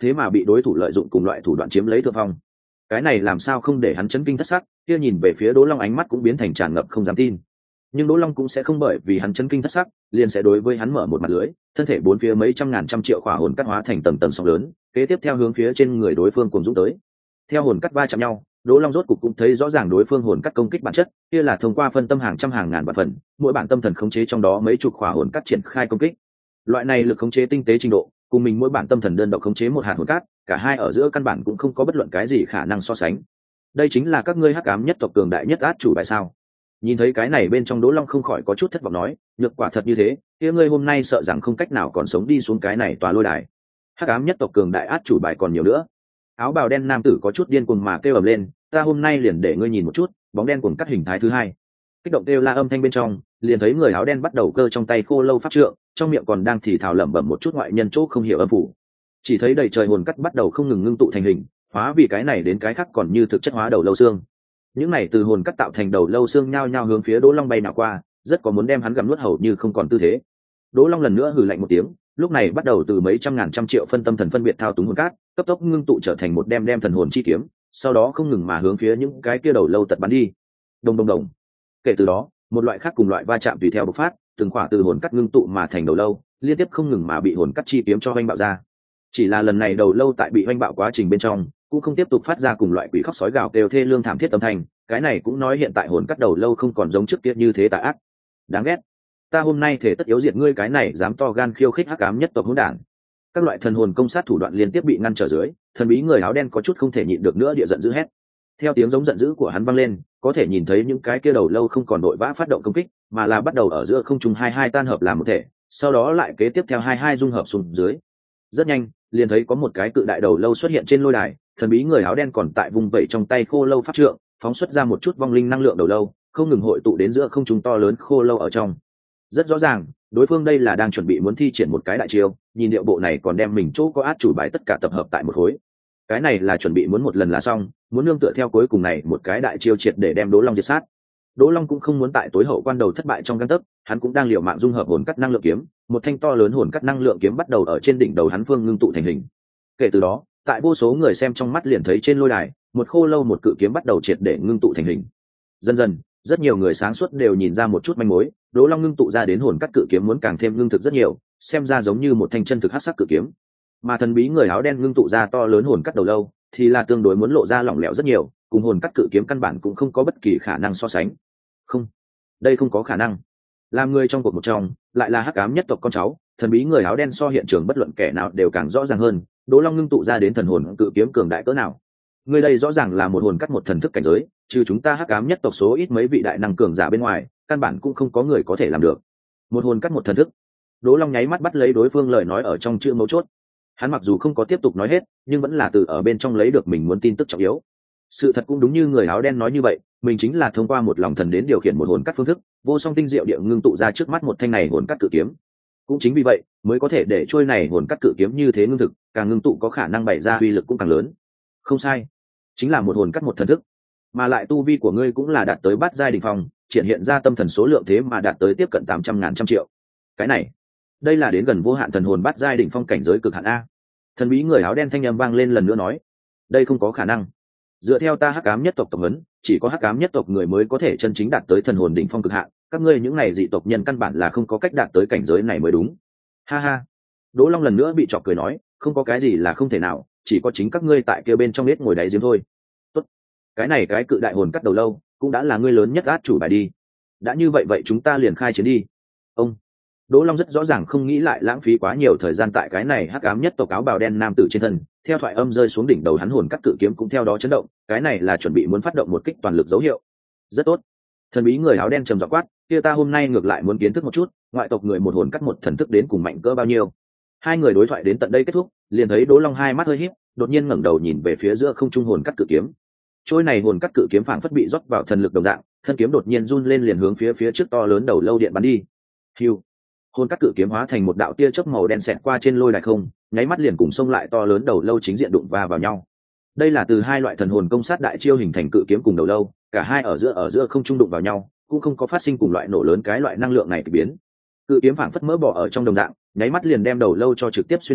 thế mà bị đối thủ lợi dụng cùng loại thủ đoạn chiếm lấy thượng phong. Cái này làm sao không để hắn chấn kinh thất sắc, kia nhìn về phía Đỗ Long ánh mắt cũng biến thành tràn ngập không dám tin. Nhưng Đỗ Long cũng sẽ không bởi vì hắn chấn kinh thất sắc, liền sẽ đối với hắn mở một mặt lưới, thân thể bốn phía mấy trăm ngàn trăm triệu khỏa hồn cắt hóa thành tầng tầng sóng lớn, kế tiếp theo hướng phía trên người đối phương cùng dũng tới. Theo hồn cắt va chạm nhau, Đỗ Long rốt cục cũng thấy rõ ràng đối phương hồn cắt công kích bản chất, kia là thông qua phân tâm hàng trăm hàng ngàn vạn phần, mỗi bản tâm thần khống chế trong đó mấy chục khỏa hồn cắt triển khai công kích. Loại này lực khống chế tinh tế trình độ, cùng mình mỗi bản tâm thần đơn độc khống chế một hạt hồn cát, cả hai ở giữa căn bản cũng không có bất luận cái gì khả năng so sánh. Đây chính là các ngươi hắc ám nhất tộc cường đại nhất át chủ bài sao? Nhìn thấy cái này bên trong Đỗ Long không khỏi có chút thất vọng nói, nhược quả thật như thế, kia ngươi hôm nay sợ rằng không cách nào còn sống đi xuống cái này tòa lôi đài. Hắc ám nhất tộc cường đại át chủ bài còn nhiều nữa. Áo bào đen nam tử có chút điên cuồng mà kêu ầm lên, ta hôm nay liền để ngươi nhìn một chút, bóng đen cuồng cắt hình thái thứ hai. Kích động kêu la âm thanh bên trong, liền thấy người áo đen bắt đầu cơ trong tay khô lâu pháp trượng, trong miệng còn đang thì thào lẩm bẩm một chút ngoại nhân chỗ không hiểu âm phủ. Chỉ thấy đầy trời hồn cắt bắt đầu không ngừng ngưng tụ thành hình, hóa vì cái này đến cái khác còn như thực chất hóa đầu lâu xương. Những này từ hồn cắt tạo thành đầu lâu xương nhao nhao hướng phía Đỗ Long bay nào qua, rất có muốn đem hắn gặm nuốt hầu như không còn tư thế. Đỗ Long lần nữa hừ lạnh một tiếng, lúc này bắt đầu từ mấy trăm ngàn trăm triệu phân tâm thần phân biệt thao túng hồn cát, cấp tốc ngưng tụ trở thành một đem thần hồn chi kiếm, sau đó không ngừng mà hướng phía những cái kia đầu lâu tật bắn đi. Đồng đồng đồng. Kể từ đó, một loại khác cùng loại va chạm tùy theo bộc phát, từng khỏa từ hồn cắt ngưng tụ mà thành đầu lâu, liên tiếp không ngừng mà bị hồn cắt chi kiếm cho hoành bạo ra. Chỉ là lần này đầu lâu tại bị hoành bạo quá trình bên trong, cũng không tiếp tục phát ra cùng loại quỷ khóc sói gào kêu thê lương thảm thiết âm thanh, cái này cũng nói hiện tại hồn cắt đầu lâu không còn giống trước kia như thế tà ác. Đáng ghét. Ta hôm nay thể tất yếu diệt ngươi cái này dám to gan khiêu khích hắc ám nhất tộc hỗn đản. Các loại thần hồn công sát thủ đoạn liên tiếp bị ngăn trở dưới, thần bí người áo đen có chút không thể nhịn được nữa địa giận dữ hét. Theo tiếng giống giận dữ của hắn vang lên, có thể nhìn thấy những cái kia đầu lâu không còn đội vã phát động công kích, mà là bắt đầu ở giữa không trung hai tan hợp làm một thể, sau đó lại kế tiếp theo hai dung hợp xuống dưới. Rất nhanh, liền thấy có một cái cự đại đầu lâu xuất hiện trên lôi đài, thần bí người áo đen còn tại vùng vẩy trong tay khô lâu pháp trượng, phóng xuất ra một chút vong linh năng lượng đầu lâu, không ngừng hội tụ đến giữa không trung to lớn khô lâu ở trong. Rất rõ ràng, đối phương đây là đang chuẩn bị muốn thi triển một cái đại chiêu, nhìn điệu bộ này còn đem mình chỗ có át chủ bài tất cả tập hợp tại một khối. Cái này là chuẩn bị muốn một lần là xong, muốn nương tựa theo cuối cùng này một cái đại chiêu triệt để đem Đỗ Long diệt sát. Đỗ Long cũng không muốn tại tối hậu quan đầu thất bại trong gang tấc, hắn cũng đang liều mạng dung hợp hồn cắt năng lượng kiếm, một thanh to lớn hồn cắt năng lượng kiếm bắt đầu ở trên đỉnh đầu hắn phương ngưng tụ thành hình. Kể từ đó, tại vô số người xem trong mắt liền thấy trên lôi đài, một khô lâu một cự kiếm bắt đầu triệt để ngưng tụ thành hình. Dần dần, rất nhiều người sáng suốt đều nhìn ra một chút manh mối, Đỗ Long ngưng tụ ra đến hồn cắt cự kiếm muốn càng thêm ngưng thực rất nhiều, xem ra giống như một thanh chân thực hắc sắc cự kiếm. Mà thần bí người áo đen ngưng tụ ra to lớn hồn cắt đầu lâu, thì là tương đối muốn lộ ra lỏng lẻo rất nhiều, cùng hồn cắt cự kiếm căn bản cũng không có bất kỳ khả năng so sánh. Không, đây không có khả năng. Làm người trong cuộc một trong, lại là hắc ám nhất tộc con cháu, thần bí người áo đen so hiện trường bất luận kẻ nào đều càng rõ ràng hơn, Đỗ Long ngưng tụ ra đến thần hồn cự kiếm cường đại cỡ nào. Người đây rõ ràng là một hồn cắt một thần thức cảnh giới, trừ chúng ta hắc ám nhất tộc số ít mấy vị đại năng cường giả bên ngoài, căn bản cũng không có người có thể làm được. Một hồn cắt một thần thức. Đỗ Long nháy mắt bắt lấy đối phương lời nói ở trong chữ mấu chốt. Hắn mặc dù không có tiếp tục nói hết, nhưng vẫn là từ ở bên trong lấy được mình muốn tin tức trọng yếu. Sự thật cũng đúng như người áo đen nói như vậy, mình chính là thông qua một lòng thần đến điều khiển một hồn cắt phương thức, vô song tinh diệu địa ngưng tụ ra trước mắt một thanh này hồn cắt cự kiếm. Cũng chính vì vậy, mới có thể để trôi này hồn cắt cự kiếm như thế ngưng thực, càng ngưng tụ có khả năng bày ra uy lực cũng càng lớn. Không sai, chính là một hồn cắt một thần thức, mà lại tu vi của ngươi cũng là đạt tới bát giai đỉnh phong, triển hiện ra tâm thần số lượng thế mà đạt tới tiếp cận 800.000 trăm triệu. Cái này, đây là đến gần vô hạn thần hồn bát giai đỉnh phong cảnh giới cực hạn a. Thần bí người áo đen thanh âm vang lên lần nữa nói, đây không có khả năng. Dựa theo ta hắc ám nhất tộc tộc huấn, chỉ có hắc ám nhất tộc người mới có thể chân chính đạt tới thần hồn đỉnh phong cực hạn, các ngươi những này dị tộc nhân căn bản là không có cách đạt tới cảnh giới này mới đúng. Ha ha. Đỗ Long lần nữa bị chọc cười nói, không có cái gì là không thể nào, chỉ có chính các ngươi tại kia bên trong nết ngồi đáy giếng thôi. Tốt, cái này cái cự đại hồn cắt đầu lâu cũng đã là ngươi lớn nhất át chủ bài đi. Đã như vậy vậy chúng ta liền khai chiến đi. Ông Đỗ Long rất rõ ràng không nghĩ lại lãng phí quá nhiều thời gian tại cái này hắc ám nhất tộc áo bào đen nam tử trên thân, theo thoại âm rơi xuống đỉnh đầu hắn hồn cắt cự kiếm cũng theo đó chấn động, cái này là chuẩn bị muốn phát động một kích toàn lực dấu hiệu. Rất tốt. Thần bí người áo đen trầm giọng quát, kia ta hôm nay ngược lại muốn kiến thức một chút, ngoại tộc người một hồn cắt một thần thức đến cùng mạnh cỡ bao nhiêu. Hai người đối thoại đến tận đây kết thúc, liền thấy Đỗ Long hai mắt hơi híp, đột nhiên ngẩng đầu nhìn về phía giữa không trung hồn cắt cự kiếm. Trôi này hồn cắt cự kiếm phảng phất bị rót vào thần lực đồng dạng, thân kiếm đột nhiên run lên liền hướng phía trước to lớn đầu lâu điện bắn đi. Hưu. Hồn cắt cự kiếm hóa thành một đạo tia chớp màu đen xẹt qua trên lôi đài không, nháy mắt liền cùng xông lại to lớn đầu lâu chính diện đụng vào nhau. Đây là từ hai loại thần hồn công sát đại chiêu hình thành cự kiếm cùng đầu lâu, cả hai ở giữa không trung đụng vào nhau, cũng không có phát sinh cùng loại nổ lớn cái loại năng lượng này kỳ biến. Cự kiếm phảng phất mỡ bỏ ở trong đồng dạng, nháy mắt liền đem đầu lâu cho trực tiếp xuyên thủng,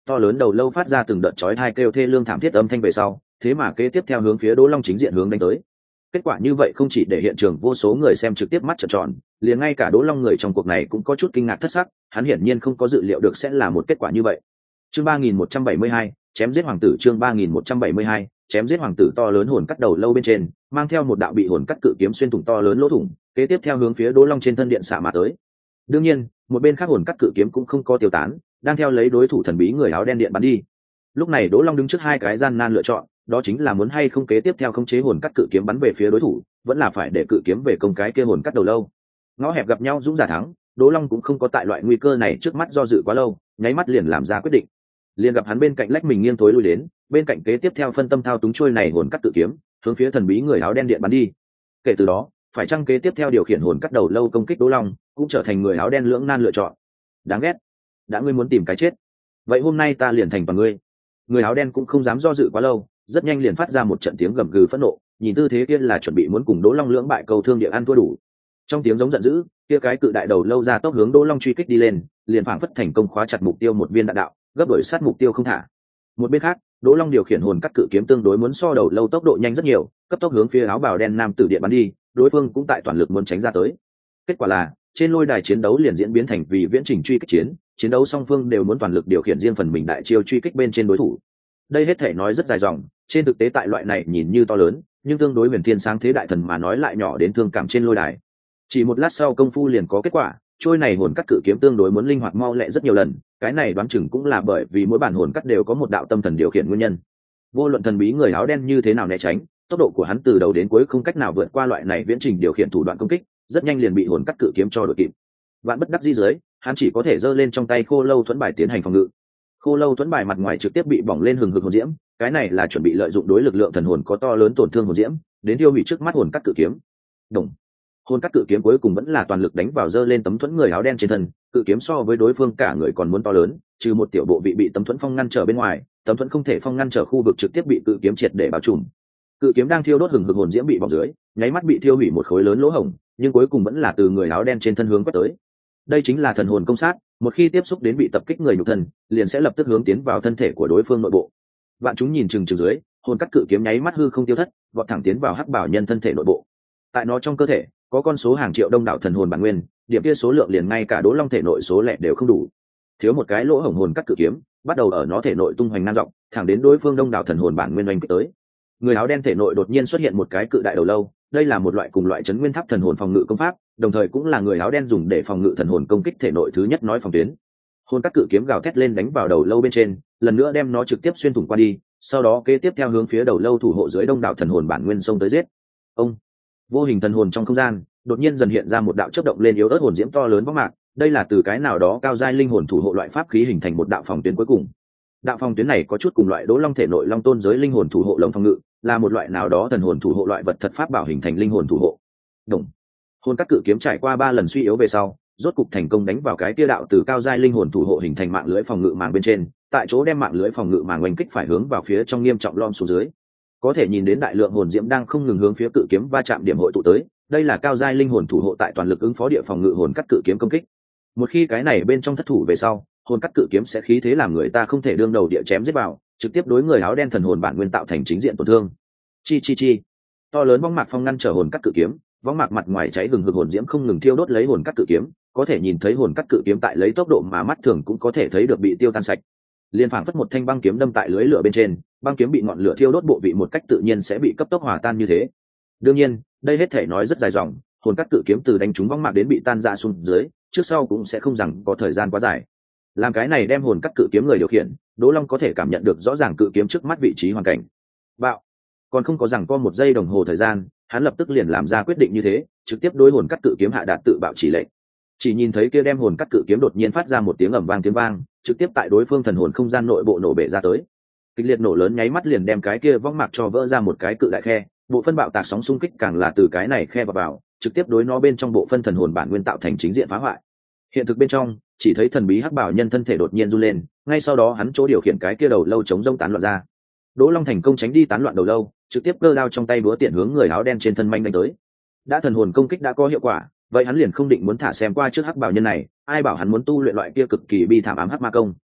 to lớn đầu lâu phát ra từng đợt chói tai kêu thê lương thảm thiết âm thanh về sau, thế mà kế tiếp theo hướng phía Đỗ Long chính diện hướng đánh tới. Kết quả như vậy không chỉ để hiện trường vô số người xem trực tiếp mắt trợn tròn, liền ngay cả Đỗ Long người trong cuộc này cũng có chút kinh ngạc thất sắc, hắn hiển nhiên không có dự liệu được sẽ là một kết quả như vậy. Chương 3172, chém giết hoàng tử. Chương 3172, chém giết hoàng tử. To lớn hồn cắt đầu lâu bên trên, mang theo một đạo bị hồn cắt cự kiếm xuyên thủng to lớn lỗ thủng, kế tiếp theo hướng phía Đỗ Long trên thân điện xạ mà tới. Đương nhiên, một bên khác hồn cắt cự kiếm cũng không có tiêu tán, đang theo lấy đối thủ thần bí người áo đen điện bắn đi. Lúc này Đỗ Long đứng trước hai cái gian nan lựa chọn, đó chính là muốn hay không kế tiếp theo khống chế hồn cắt cự kiếm bắn về phía đối thủ, vẫn là phải để cự kiếm về công cái kia hồn cắt đầu lâu. Ngõ hẹp gặp nhau dũng giả thắng, Đỗ Long cũng không có tại loại nguy cơ này trước mắt do dự quá lâu, nháy mắt liền làm ra quyết định. Liền gặp hắn bên cạnh lách mình nghiêng tối lui đến, bên cạnh kế tiếp theo phân tâm thao túng trôi này hồn cắt cự kiếm, hướng phía thần bí người áo đen điện bắn đi. Kể từ đó, phải chăng kế tiếp theo điều khiển hồn cắt đầu lâu công kích Đỗ Long, cũng trở thành người áo đen lưỡng nan lựa chọn. Đáng ghét, đã ngươi muốn tìm cái chết, vậy hôm nay ta liền thành bằng ngươi. Người áo đen cũng không dám do dự quá lâu, rất nhanh liền phát ra một trận tiếng gầm gừ phẫn nộ, nhìn tư thế kia là chuẩn bị muốn cùng Đỗ Long lưỡng bại cầu thương địa ăn thua đủ. Trong tiếng giống giận dữ, kia cái cự đại đầu lâu ra tốc hướng Đỗ Long truy kích đi lên, liền phảng phất thành công khóa chặt mục tiêu một viên đạn đạo, gấp đuổi sát mục tiêu không thả. Một bên khác, Đỗ Long điều khiển hồn cắt cự kiếm tương đối muốn so đầu lâu tốc độ nhanh rất nhiều, cấp tốc hướng phía áo bào đen nam tử điện bắn đi, đối phương cũng tại toàn lực muốn tránh ra tới. Kết quả là, trên lôi đài chiến đấu liền diễn biến thành vì viễn trình truy kích chiến, chiến đấu song phương đều muốn toàn lực điều khiển riêng phần mình đại chiêu truy kích bên trên đối thủ. Đây hết thể nói rất dài dòng, trên thực tế tại loại này nhìn như to lớn, nhưng tương đối huyền thiên sáng thế đại thần mà nói lại nhỏ đến thương cảm trên lôi đài. Chỉ một lát sau công phu liền có kết quả, trôi này hồn cắt cự kiếm tương đối muốn linh hoạt mau lẹ rất nhiều lần, cái này đoán chừng cũng là bởi vì mỗi bản hồn cắt đều có một đạo tâm thần điều khiển nguyên nhân. Vô luận thần bí người áo đen như thế nào né tránh, tốc độ của hắn từ đầu đến cuối không cách nào vượt qua loại này viễn trình điều khiển thủ đoạn công kích, rất nhanh liền bị hồn cắt cự kiếm cho đội kịp. Vạn bất đắc dĩ dưới, hắn chỉ có thể giơ lên trong tay khô lâu thuẫn bài tiến hành phòng ngự. Khô lâu thuẫn bài mặt ngoài trực tiếp bị bỏng lên hừng hực hồn diễm, cái này là chuẩn bị lợi dụng đối lực lượng thần hồn có to lớn tổn thương hồn diễm, đến tiêu hủy trước mắt hồn cắt cự kiếm. Đồng. Hồn cắt cự kiếm cuối cùng vẫn là toàn lực đánh vào giơ lên tấm thuẫn người áo đen trên thân, cự kiếm so với đối phương cả người còn muốn to lớn, trừ một tiểu bộ bị tấm thuẫn phong ngăn trở bên ngoài, tấm thuẫn không thể phong ngăn trở khu vực trực tiếp bị cự kiếm triệt để bao trùm. Cự kiếm đang thiêu đốt hừng hực hồn diễm bị bỏng dưới, nháy mắt bị thiêu hủy một khối lớn lỗ hổng, nhưng cuối cùng vẫn là từ người áo đen trên thân hướng quét tới. Đây chính là thần hồn công sát, một khi tiếp xúc đến bị tập kích người nhục thân, liền sẽ lập tức hướng tiến vào thân thể của đối phương nội bộ. Vạn chúng nhìn chừng chừng dưới, hồn cắt cự kiếm nháy mắt hư không tiêu thất, vọt thẳng tiến vào hắc bảo nhân thân thể nội bộ. Tại nó trong cơ thể có con số hàng triệu đông đảo thần hồn bản nguyên, điểm kia số lượng liền ngay cả Đỗ Long thể nội số lẻ đều không đủ. Thiếu một cái lỗ hổng hồn cắt cự kiếm, bắt đầu ở nó thể nội tung hoành nan rộng, thẳng đến đối phương đông đảo thần hồn bản nguyên oanh kích tới. Người áo đen thể nội đột nhiên xuất hiện một cái cự đại đầu lâu, đây là một loại cùng loại chấn nguyên tháp thần hồn phòng ngự công pháp, đồng thời cũng là người áo đen dùng để phòng ngự thần hồn công kích thể nội thứ nhất nói phòng tuyến. Hồn cắt cự kiếm gào thét lên đánh vào đầu lâu bên trên, lần nữa đem nó trực tiếp xuyên thủng qua đi, sau đó kế tiếp theo hướng phía đầu lâu thủ hộ dưới đông đảo thần hồn bản nguyên xông tới giết. Ông. Vô hình thần hồn trong không gian, đột nhiên dần hiện ra một đạo chớp động lên yếu ớt hồn diễm to lớn vóc mạc, đây là từ cái nào đó cao giai linh hồn thủ hộ loại pháp khí hình thành một đạo phòng tuyến cuối cùng. Đạo phòng tuyến này có chút cùng loại Đỗ Long thể nội Long Tôn giới linh hồn thủ hộ lồng phòng ngự, là một loại nào đó thần hồn thủ hộ loại vật thật pháp bảo hình thành linh hồn thủ hộ. Đồng. Hồn cắt cự kiếm trải qua 3 lần suy yếu về sau, rốt cục thành công đánh vào cái kia đạo từ cao giai linh hồn thủ hộ hình thành mạng lưới phòng ngự màng bên trên, tại chỗ đem mạng lưới phòng ngự màng oanh kích phải hướng vào phía trong nghiêm trọng lom xuống dưới. Có thể nhìn đến đại lượng hồn diễm đang không ngừng hướng phía cự kiếm va chạm điểm hội tụ tới, đây là cao giai linh hồn thủ hộ tại toàn lực ứng phó địa phòng ngự hồn cắt cự kiếm công kích. Một khi cái này bên trong thất thủ về sau, hồn cắt cự kiếm sẽ khí thế làm người ta không thể đương đầu địa chém giết vào, trực tiếp đối người áo đen thần hồn bản nguyên tạo thành chính diện tổn thương. Chi. To lớn võng mạc phong ngăn trở hồn cắt cự kiếm, võng mạc mặt ngoài cháy hừng hực hồn diễm không ngừng thiêu đốt lấy hồn cắt cự kiếm, có thể nhìn thấy hồn cắt cự kiếm tại lấy tốc độ mà mắt thường cũng có thể thấy được bị tiêu tan sạch. Liên phảng phất một thanh băng kiếm đâm tại lưới lửa bên trên, băng kiếm bị ngọn lửa thiêu đốt bộ vị một cách tự nhiên sẽ bị cấp tốc hòa tan như thế. Đương nhiên, đây hết thể nói rất dài dòng, hồn cắt cự kiếm từ đánh trúng võng mạc đến bị tan ra xuống dưới, trước sau cũng sẽ không rằng có thời gian quá dài. Làm cái này đem hồn cắt cự kiếm người điều khiển, Đỗ Long có thể cảm nhận được rõ ràng cự kiếm trước mắt vị trí hoàn cảnh. Bạo. Còn không có rằng có 1 giây đồng hồ thời gian, hắn lập tức liền làm ra quyết định như thế, trực tiếp đối hồn cắt cự kiếm hạ đạt tự bạo chỉ lệnh. Chỉ nhìn thấy kia đem hồn cắt cự kiếm đột nhiên phát ra một tiếng ầm vang tiếng vang, trực tiếp tại đối phương thần hồn không gian nội bộ nổ bể ra tới. Kịch liệt nổ lớn nháy mắt liền đem cái kia võng mạc cho vỡ ra một cái cự đại khe, bộ phân bạo tạc sóng xung kích càng là từ cái này khe vào, trực tiếp đối nó bên trong bộ phân thần hồn bản nguyên tạo thành chính diện phá hoại. Hiện thực bên trong, chỉ thấy thần bí hắc bảo nhân thân thể đột nhiên run lên, ngay sau đó hắn chỗ điều khiển cái kia đầu lâu chống rông tán loạn ra. Đỗ Long thành công tránh đi tán loạn đầu lâu, trực tiếp cơ đao trong tay búa tiện hướng người áo đen trên thân manh đánh tới. Đã thần hồn công kích đã có hiệu quả, vậy hắn liền không định muốn thả xem qua trước hắc bảo nhân này, ai bảo hắn muốn tu luyện loại kia cực kỳ bi thảm ám hắc ma công.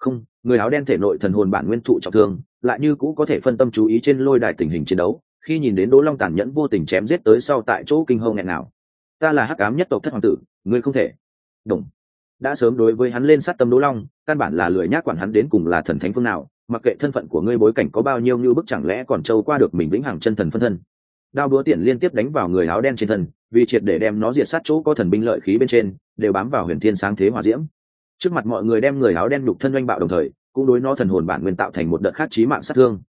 Không, người áo đen thể nội thần hồn bản nguyên thụ trọng thương, lại như cũ có thể phân tâm chú ý trên lôi đài tình hình chiến đấu, khi nhìn đến Đỗ Long tàn nhẫn vô tình chém giết tới sau tại chỗ kinh hô nghẹn nào. Ta là Hắc Ám nhất tộc Thất hoàng tử, ngươi không thể. Đồng. Đã sớm đối với hắn lên sát tâm Đỗ Long, căn bản là lười nhác quản hắn đến cùng là thần thánh phương nào, mặc kệ thân phận của ngươi bối cảnh có bao nhiêu như bức chẳng lẽ còn trâu qua được mình vĩnh hằng chân thần phân thân. Đao đúa tiện liên tiếp đánh vào người áo đen trên thân, vì triệt để đem nó diệt sát chỗ có thần binh lợi khí bên trên, đều bám vào huyền thiên sáng thế hỏa diễm. Trước mặt mọi người đem người áo đen nhục thân oanh bạo đồng thời, cũng đối nó thần hồn bản nguyên tạo thành một đợt khác chí mạng sát thương.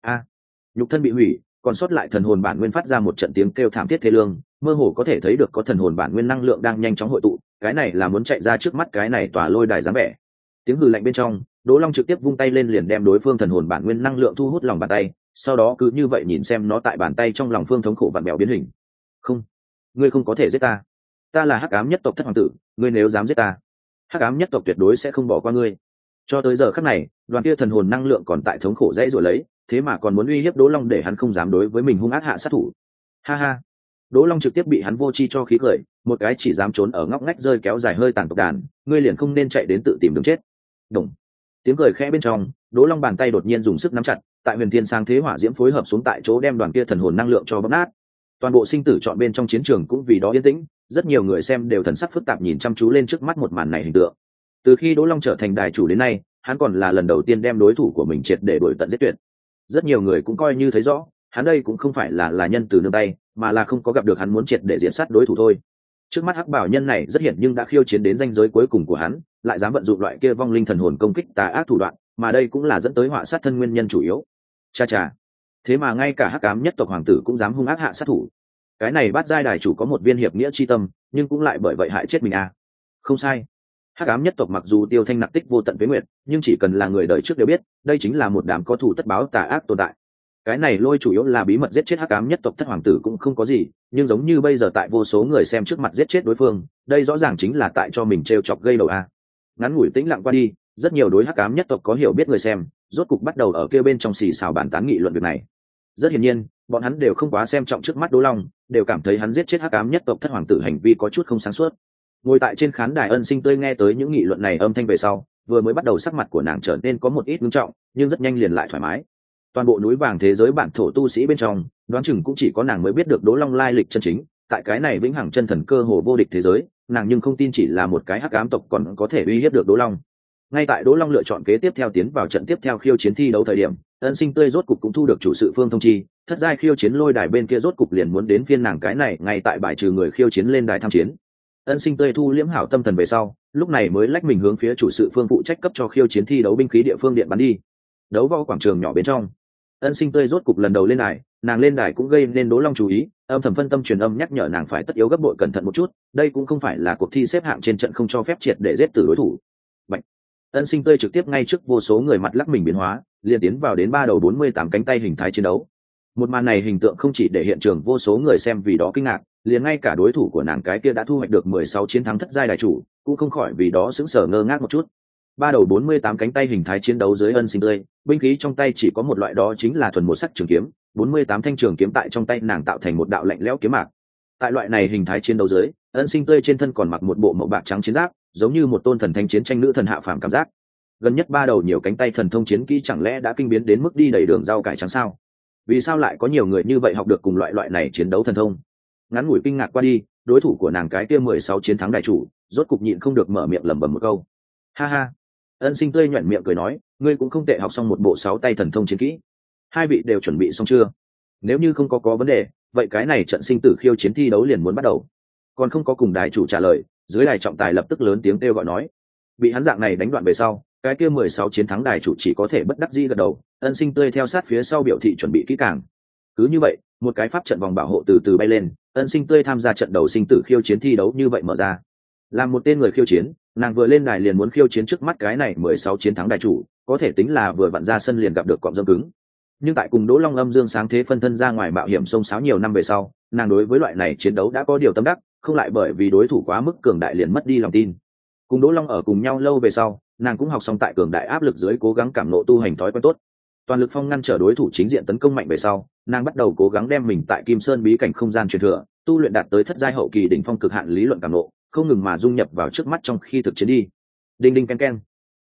Nhục thân bị hủy, còn sót lại thần hồn bản nguyên phát ra một trận tiếng kêu thảm thiết thê lương, mơ hồ có thể thấy được có thần hồn bản nguyên năng lượng đang nhanh chóng hội tụ, cái này là muốn chạy ra trước mắt cái này tòa lôi đài dáng vẻ. Tiếng hừ lạnh bên trong, Đỗ Long trực tiếp vung tay lên liền đem đối phương thần hồn bản nguyên năng lượng thu hút lòng bàn tay, sau đó cứ như vậy nhìn xem nó tại bàn tay trong lòng phương thống khổ vặn bèo biến hình. Không, ngươi không có thể giết ta. Ta là Hắc Ám nhất tộc Thất hoàng tử, ngươi nếu dám giết ta, Hắc Ám nhất tộc tuyệt đối sẽ không bỏ qua ngươi. Cho tới giờ khắc này, đoàn kia thần hồn năng lượng còn tại thống khổ dãy rồi lấy, thế mà còn muốn uy hiếp Đỗ Long để hắn không dám đối với mình hung ác hạ sát thủ. Ha ha. Đỗ Long trực tiếp bị hắn vô chi cho khí cười, một cái chỉ dám trốn ở ngóc ngách rơi kéo dài hơi tàn tộc đàn, ngươi liền không nên chạy đến tự tìm đường chết. Đồng. Tiếng cười khẽ bên trong, Đỗ Long bàn tay đột nhiên dùng sức nắm chặt, tại huyền thiên sang thế hỏa diễm phối hợp xuống tại chỗ đem đoàn kia thần hồn năng lượng cho bóp nát. Toàn bộ sinh tử chọn bên trong chiến trường cũng vì đó yên tĩnh, rất nhiều người xem đều thần sắc phức tạp nhìn chăm chú lên trước mắt một màn này hình tượng. Từ khi Đỗ Long trở thành đài chủ đến nay, hắn còn là lần đầu tiên đem đối thủ của mình triệt để đuổi tận giết tuyệt. Rất nhiều người cũng coi như thấy rõ, hắn đây cũng không phải là nhân từ nương tay, mà là không có gặp được hắn muốn triệt để diện sát đối thủ thôi. Trước mắt hắc bảo nhân này rất hiển nhưng đã khiêu chiến đến ranh giới cuối cùng của hắn, lại dám vận dụng loại kia vong linh thần hồn công kích tà ác thủ đoạn, mà đây cũng là dẫn tới họa sát thân nguyên nhân chủ yếu. Cha cha, thế mà ngay cả Hắc Ám nhất tộc hoàng tử cũng dám hung ác hạ sát thủ. Cái này Bát giai đài chủ có một viên hiệp nghĩa chi tâm, nhưng cũng lại bởi vậy hại chết mình à? Không sai. Hắc Ám nhất tộc mặc dù tiêu thanh nặc tích vô tận với nguyệt, nhưng chỉ cần là người đời trước đều biết, đây chính là một đám có thù tất báo tà ác tồn tại. Cái này lôi chủ yếu là bí mật giết chết Hắc Ám nhất tộc Thất hoàng tử cũng không có gì, nhưng giống như bây giờ tại vô số người xem trước mặt giết chết đối phương, đây rõ ràng chính là tại cho mình trêu chọc gây đầu a. Ngắn ngủi tĩnh lặng qua đi, rất nhiều đối Hắc Ám nhất tộc có hiểu biết người xem, rốt cục bắt đầu ở kia bên trong xì xào bàn tán nghị luận việc này. Rất hiển nhiên, bọn hắn đều không quá xem trọng trước mắt Đỗ Long, đều cảm thấy hắn giết chết Hắc Ám nhất tộc Thất hoàng tử hành vi có chút không sáng suốt. Ngồi tại trên khán đài Ân Sinh Tươi nghe tới những nghị luận này âm thanh về sau, vừa mới bắt đầu sắc mặt của nàng trở nên có một ít nghiêm trọng, nhưng rất nhanh liền lại thoải mái. Toàn bộ núi vàng thế giới bản thổ tu sĩ bên trong, đoán chừng cũng chỉ có nàng mới biết được Đỗ Long lai lịch chân chính, tại cái này vĩnh hằng chân thần cơ hồ vô địch thế giới, nàng nhưng không tin chỉ là một cái Hắc Ám tộc còn có thể uy hiếp được Đỗ Long. Ngay tại Đỗ Long lựa chọn kế tiếp theo tiến vào trận tiếp theo khiêu chiến thi đấu thời điểm, Ân Sinh Tươi rốt cục cũng thu được chủ sự phương thông chi, thất giai khiêu chiến lôi đài bên kia rốt cục liền muốn đến phiên nàng cái này, ngay tại bài trừ người khiêu chiến lên đài tham chiến. Ân Sinh Tươi thu liễm hảo tâm thần về sau, lúc này mới lách mình hướng phía chủ sự phương phụ trách cấp cho khiêu chiến thi đấu binh khí địa phương điện bắn đi. Đấu võ quảng trường nhỏ bên trong, Ân Sinh Tươi rốt cục lần đầu lên đài, nàng lên đài cũng gây nên Đỗ Long chú ý, âm thầm phân tâm truyền âm nhắc nhở nàng phải tất yếu gấp bội cẩn thận một chút, đây cũng không phải là cuộc thi xếp hạng trên trận không cho phép triệt để giết tử đối thủ. Bạch. Ân Sinh Tươi trực tiếp ngay trước vô số người mặt lắc mình biến hóa, liền tiến vào đến 3 đầu 48 cánh tay hình thái chiến đấu. Một màn này hình tượng không chỉ để hiện trường vô số người xem vì đó kinh ngạc, liền ngay cả đối thủ của nàng cái kia đã thu hoạch được 16 chiến thắng thất giai đài chủ, cũng không khỏi vì đó sững sờ ngơ ngác một chút. 3 đầu 48 cánh tay hình thái chiến đấu dưới Ân Sinh Tươi, binh khí trong tay chỉ có một loại, đó chính là thuần một sắc trường kiếm, 48 thanh trường kiếm tại trong tay nàng tạo thành một đạo lạnh lẽo kiếm mạc. Tại loại này hình thái chiến đấu dưới, Ân Sinh Tươi trên thân còn mặc một bộ màu bạc trắng chiến giáp, giống như một tôn thần thánh chiến tranh nữ thần hạ phàm cảm giác. Gần nhất 3 đầu nhiều cánh tay thần thông chiến kỹ chẳng lẽ đã kinh biến đến mức đi đầy đường rau cải trắng sao? Vì sao lại có nhiều người như vậy học được cùng loại này chiến đấu thần thông? Ngắn ngủi kinh ngạc qua đi, đối thủ của nàng cái kia 16 chiến thắng đại chủ, rốt cục nhịn không được mở miệng lẩm bẩm một câu. Ha ha. Ân Sinh Tươi nhuyễn miệng cười nói, ngươi cũng không tệ, học xong một bộ 6 tay thần thông chiến kỹ. Hai vị đều chuẩn bị xong chưa? Nếu như không có vấn đề, vậy cái này trận sinh tử khiêu chiến thi đấu liền muốn bắt đầu. Còn không có cùng đài chủ trả lời, dưới đài trọng tài lập tức lớn tiếng kêu gọi nói. Bị hắn dạng này đánh đoạn về sau, cái kia 16 chiến thắng đài chủ chỉ có thể bất đắc dĩ gật đầu. Ân Sinh Tươi theo sát phía sau biểu thị chuẩn bị kỹ càng. Cứ như vậy, một cái pháp trận vòng bảo hộ từ từ bay lên, Ân Sinh Tươi tham gia trận đầu sinh tử khiêu chiến thi đấu như vậy mở ra. Làm một tên người khiêu chiến, nàng vừa lên đài liền muốn khiêu chiến trước mắt cái này 16 chiến thắng đài chủ, có thể tính là vừa vặn ra sân liền gặp được cọm dâm cứng. Nhưng tại cùng Đỗ Long âm dương sáng thế phân thân ra ngoài mạo hiểm sông sáo nhiều năm về sau, nàng đối với loại này chiến đấu đã có điều tâm đắc, không lại bởi vì đối thủ quá mức cường đại liền mất đi lòng tin. Cùng Đỗ Long ở cùng nhau lâu về sau, nàng cũng học xong tại cường đại áp lực dưới cố gắng cảm ngộ tu hành thói quen tốt. Toàn lực phong ngăn trở đối thủ chính diện tấn công mạnh về sau, nàng bắt đầu cố gắng đem mình tại Kim Sơn bí cảnh không gian truyền thừa, tu luyện đạt tới thất giai hậu kỳ đỉnh phong cực hạn lý luận cảm ngộ, không ngừng mà dung nhập vào trước mắt trong khi thực chiến đi. Đinh đinh ken ken.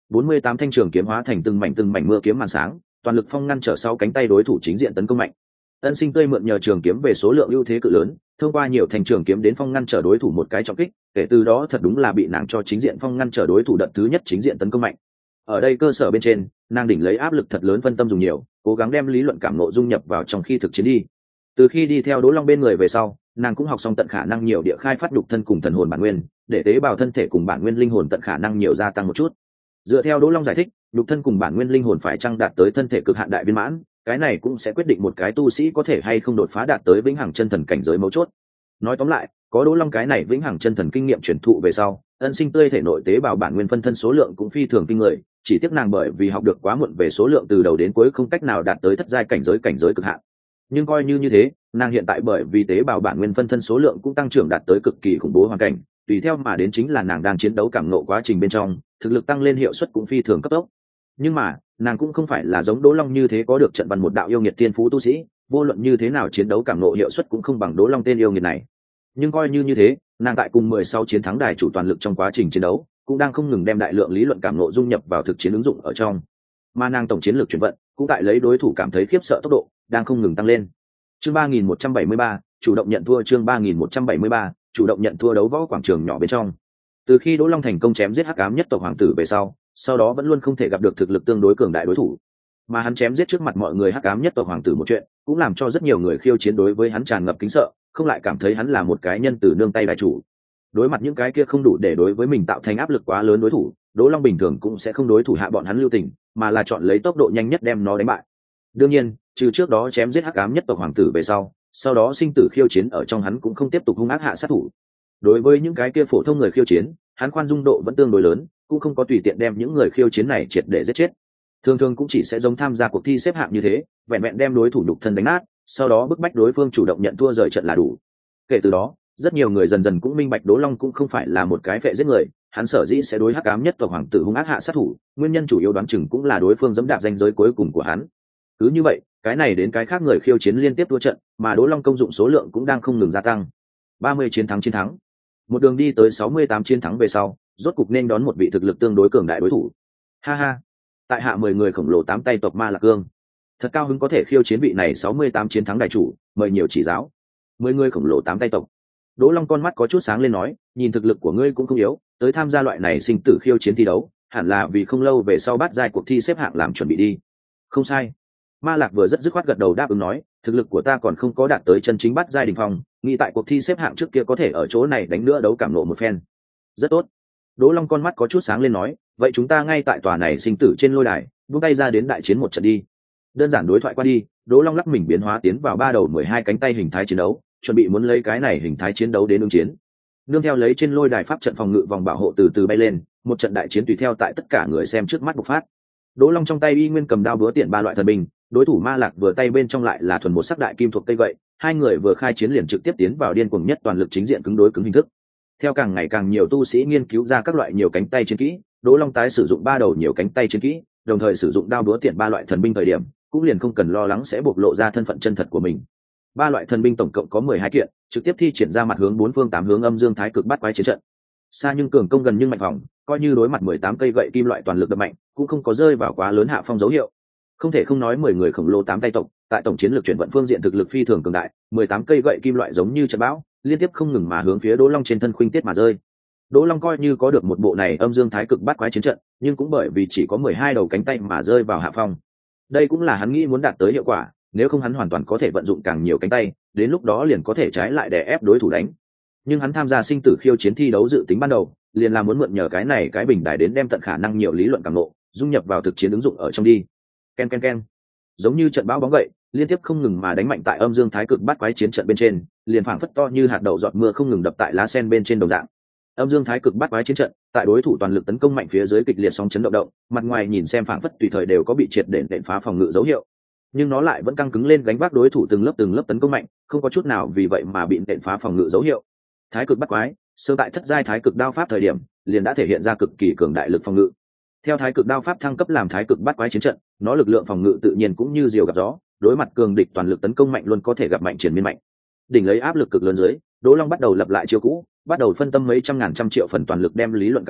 48 thanh trường kiếm hóa thành từng mảnh mưa kiếm màn sáng, toàn lực phong ngăn trở sau cánh tay đối thủ chính diện tấn công mạnh. Ân Sinh tươi mượn nhờ trường kiếm về số lượng ưu thế cự lớn, thông qua nhiều thành trường kiếm đến phong ngăn trở đối thủ một cái trọng kích, kể từ đó thật đúng là bị nàng cho chính diện phong ngăn trở đối thủ đợt thứ nhất chính diện tấn công mạnh. Ở đây cơ sở bên trên, nàng đỉnh lấy áp lực thật lớn, phân tâm dùng nhiều, cố gắng đem lý luận cảm ngộ dung nhập vào trong khi thực chiến đi. Từ khi đi theo Đỗ Long bên người về sau, nàng cũng học xong tận khả năng nhiều địa khai phát nhục thân cùng thần hồn bản nguyên, để tế bào thân thể cùng bản nguyên linh hồn tận khả năng nhiều gia tăng một chút. Dựa theo Đỗ Long giải thích, nhục thân cùng bản nguyên linh hồn phải chăng đạt tới thân thể cực hạn đại viên mãn, cái này cũng sẽ quyết định một cái tu sĩ có thể hay không đột phá đạt tới vĩnh hằng chân thần cảnh giới mấu chốt. Nói tóm lại, có Đỗ Long cái này vĩnh hằng chân thần kinh nghiệm truyền thụ về sau, Ân Sinh tươi thể nội tế bào bản nguyên phân thân số lượng cũng phi thường kinh người, chỉ tiếc nàng bởi vì học được quá muộn về số lượng từ đầu đến cuối không cách nào đạt tới thất giai cảnh giới cực hạn. Nhưng coi như thế, nàng hiện tại bởi vì tế bào bản nguyên phân thân số lượng cũng tăng trưởng đạt tới cực kỳ khủng bố hoàn cảnh, tùy theo mà đến chính là nàng đang chiến đấu cảm ngộ quá trình bên trong, thực lực tăng lên hiệu suất cũng phi thường cấp tốc. Nhưng mà, nàng cũng không phải là giống Đỗ Long như thế có được trận văn một đạo yêu nghiệt tiên phú tu sĩ, vô luận như thế nào chiến đấu cảm ngộ hiệu suất cũng không bằng Đỗ Long tên yêu nghiệt này. Nhưng coi như thế, nàng tại cùng 16 chiến thắng đài chủ toàn lực trong quá trình chiến đấu, cũng đang không ngừng đem đại lượng lý luận cảm ngộ dung nhập vào thực chiến ứng dụng ở trong. Mà nàng tổng chiến lược chuyển vận, cũng tại lấy đối thủ cảm thấy khiếp sợ tốc độ, đang không ngừng tăng lên. Chương 3173, chủ động nhận thua. Chương 3173, chủ động nhận thua đấu võ quảng trường nhỏ bên trong. Từ khi Đỗ Long thành công chém giết hắc ám nhất tộc hoàng tử về sau đó vẫn luôn không thể gặp được thực lực tương đối cường đại đối thủ. Mà hắn chém giết trước mặt mọi người hắc ám nhất tộc hoàng tử một chuyện, cũng làm cho rất nhiều người khiêu chiến đối với hắn tràn ngập kính sợ, không lại cảm thấy hắn là một cái nhân từ nương tay đại chủ. Đối mặt những cái kia không đủ để đối với mình tạo thành áp lực quá lớn đối thủ, Đỗ Long bình thường cũng sẽ không đối thủ hạ bọn hắn lưu tình, mà là chọn lấy tốc độ nhanh nhất đem nó đánh bại. Đương nhiên, trừ trước đó chém giết hắc ám nhất tộc hoàng tử về sau đó sinh tử khiêu chiến ở trong hắn cũng không tiếp tục hung ác hạ sát thủ. Đối với những cái kia phổ thông người khiêu chiến, hắn khoan dung độ vẫn tương đối lớn, cũng không có tùy tiện đem những người khiêu chiến này triệt để giết chết. Thường cũng chỉ sẽ giống tham gia cuộc thi xếp hạng như thế, vẹn vẹn đem đối thủ nhục thân đánh nát, sau đó bức bách đối phương chủ động nhận thua rời trận là đủ. Kể từ đó, rất nhiều người dần dần cũng minh bạch Đỗ Long cũng không phải là một cái phệ giết người, hắn sở dĩ sẽ đối hắc ám nhất tộc hoàng tử hung ác hạ sát thủ, nguyên nhân chủ yếu đoán chừng cũng là đối phương dẫm đạp ranh giới cuối cùng của hắn. Cứ như vậy, cái này đến cái khác người khiêu chiến liên tiếp thua trận, mà Đỗ Long công dụng số lượng cũng đang không ngừng gia tăng. 30 chiến thắng. Một đường đi tới 68 chiến thắng về sau, rốt cục nên đón một vị thực lực tương đối cường đại đối thủ. Ha ha, tại hạ 10 người khổng lồ 8 tay tộc Ma Lạc Cương. Thật cao hứng có thể khiêu chiến vị này 68 chiến thắng đại chủ, mời nhiều chỉ giáo. 10 người khổng lồ 8 tay tộc. Đỗ Long con mắt có chút sáng lên nói, nhìn thực lực của ngươi cũng không yếu, tới tham gia loại này sinh tử khiêu chiến thi đấu, hẳn là vì không lâu về sau bắt giai cuộc thi xếp hạng làm chuẩn bị đi. Không sai. Ma Lạc vừa rất dứt khoát gật đầu đáp ứng nói, thực lực của ta còn không có đạt tới chân chính bắt giai đỉnh phong, nghĩ tại cuộc thi xếp hạng trước kia có thể ở chỗ này đánh nữa đấu cảm nộ một phen. Rất tốt. Đỗ Long con mắt có chút sáng lên nói, vậy chúng ta ngay tại tòa này sinh tử trên lôi đài, buông tay ra đến đại chiến một trận đi. Đơn giản đối thoại qua đi, Đỗ Long lắc mình biến hóa tiến vào ba đầu 12 cánh tay hình thái chiến đấu, chuẩn bị muốn lấy cái này hình thái chiến đấu đến ứng chiến. Nương theo lấy trên lôi đài pháp trận phòng ngự vòng bảo hộ từ từ bay lên, một trận đại chiến tùy theo tại tất cả người xem trước mắt bộc phát. Đỗ Long trong tay y nguyên cầm đao búa tiện ba loại thần binh, đối thủ Ma Lạc vừa tay bên trong lại là thuần một sắc đại kim thuộc cây gậy, hai người vừa khai chiến liền trực tiếp tiến vào điên cuồng nhất toàn lực chính diện cứng đối cứng hình thức. Theo càng ngày càng nhiều tu sĩ nghiên cứu ra các loại nhiều cánh tay chiến kỹ, Đỗ Long tái sử dụng ba đầu nhiều cánh tay chiến kỹ, đồng thời sử dụng đao búa tiện ba loại thần binh thời điểm, cũng liền không cần lo lắng sẽ bộc lộ ra thân phận chân thật của mình. Ba loại thần binh tổng cộng có 12 kiện, trực tiếp thi triển ra mặt hướng bốn phương tám hướng âm dương thái cực bát quái chiến trận. Xa nhưng cường công gần nhưng mạnh phòng, coi như đối mặt 18 cây gậy kim loại toàn lực đập mạnh, cũng không có rơi vào quá lớn hạ phong dấu hiệu. Không thể không nói 10 người khổng lồ 8 tay tộc, tại tổng chiến lược chuyển vận phương diện thực lực phi thường cường đại, 18 cây gậy kim loại giống như trận bão, liên tiếp không ngừng mà hướng phía Đỗ Long trên thân khuynh tiết mà rơi. Đỗ Long coi như có được một bộ này âm dương thái cực bát quái chiến trận, nhưng cũng bởi vì chỉ có 12 đầu cánh tay mà rơi vào hạ phong. Đây cũng là hắn nghĩ muốn đạt tới hiệu quả, nếu không hắn hoàn toàn có thể vận dụng càng nhiều cánh tay, đến lúc đó liền có thể trái lại đè ép đối thủ đánh. Nhưng hắn tham gia sinh tử khiêu chiến thi đấu dự tính ban đầu, liền là muốn mượn nhờ cái này cái bình đài đến đem tận khả năng nhiều lý luận cảm ngộ, dung nhập vào thực chiến ứng dụng ở trong đi. Ken. Giống như trận bão bóng gậy, liên tiếp không ngừng mà đánh mạnh tại âm dương thái cực bát quái chiến trận bên trên, liền phảng phất to như hạt đậu giọt mưa không ngừng đập tại lá sen bên trên đồng dạng. Âm dương thái cực bát quái chiến trận, tại đối thủ toàn lực tấn công mạnh phía dưới kịch liệt sóng chấn động, mặt ngoài nhìn xem phảng phất tùy thời đều có bị triệt để đện phá phòng ngự dấu hiệu, nhưng nó lại vẫn căng cứng lên gánh vác đối thủ từng lớp tấn công mạnh, không có chút nào vì vậy mà bị đện phá phòng ngự dấu hiệu. Thái cực bát quái, sơ tại thất giai thái cực đao pháp thời điểm, liền đã thể hiện ra cực kỳ cường đại lực phòng ngự. Theo thái cực đao pháp thăng cấp làm thái cực bát quái chiến trận, nó lực lượng phòng ngự tự nhiên cũng như diều gặp gió, đối mặt cường địch toàn lực tấn công mạnh luôn có thể gặp mạnh triển miên mạnh. Đỉnh lấy áp lực cực lớn dưới, Đỗ Long bắt đầu lập lại chiêu cũ, bắt đầu phân tâm mấy trăm ngàn trăm triệu phần toàn lực đem lý luận cảm ngộ,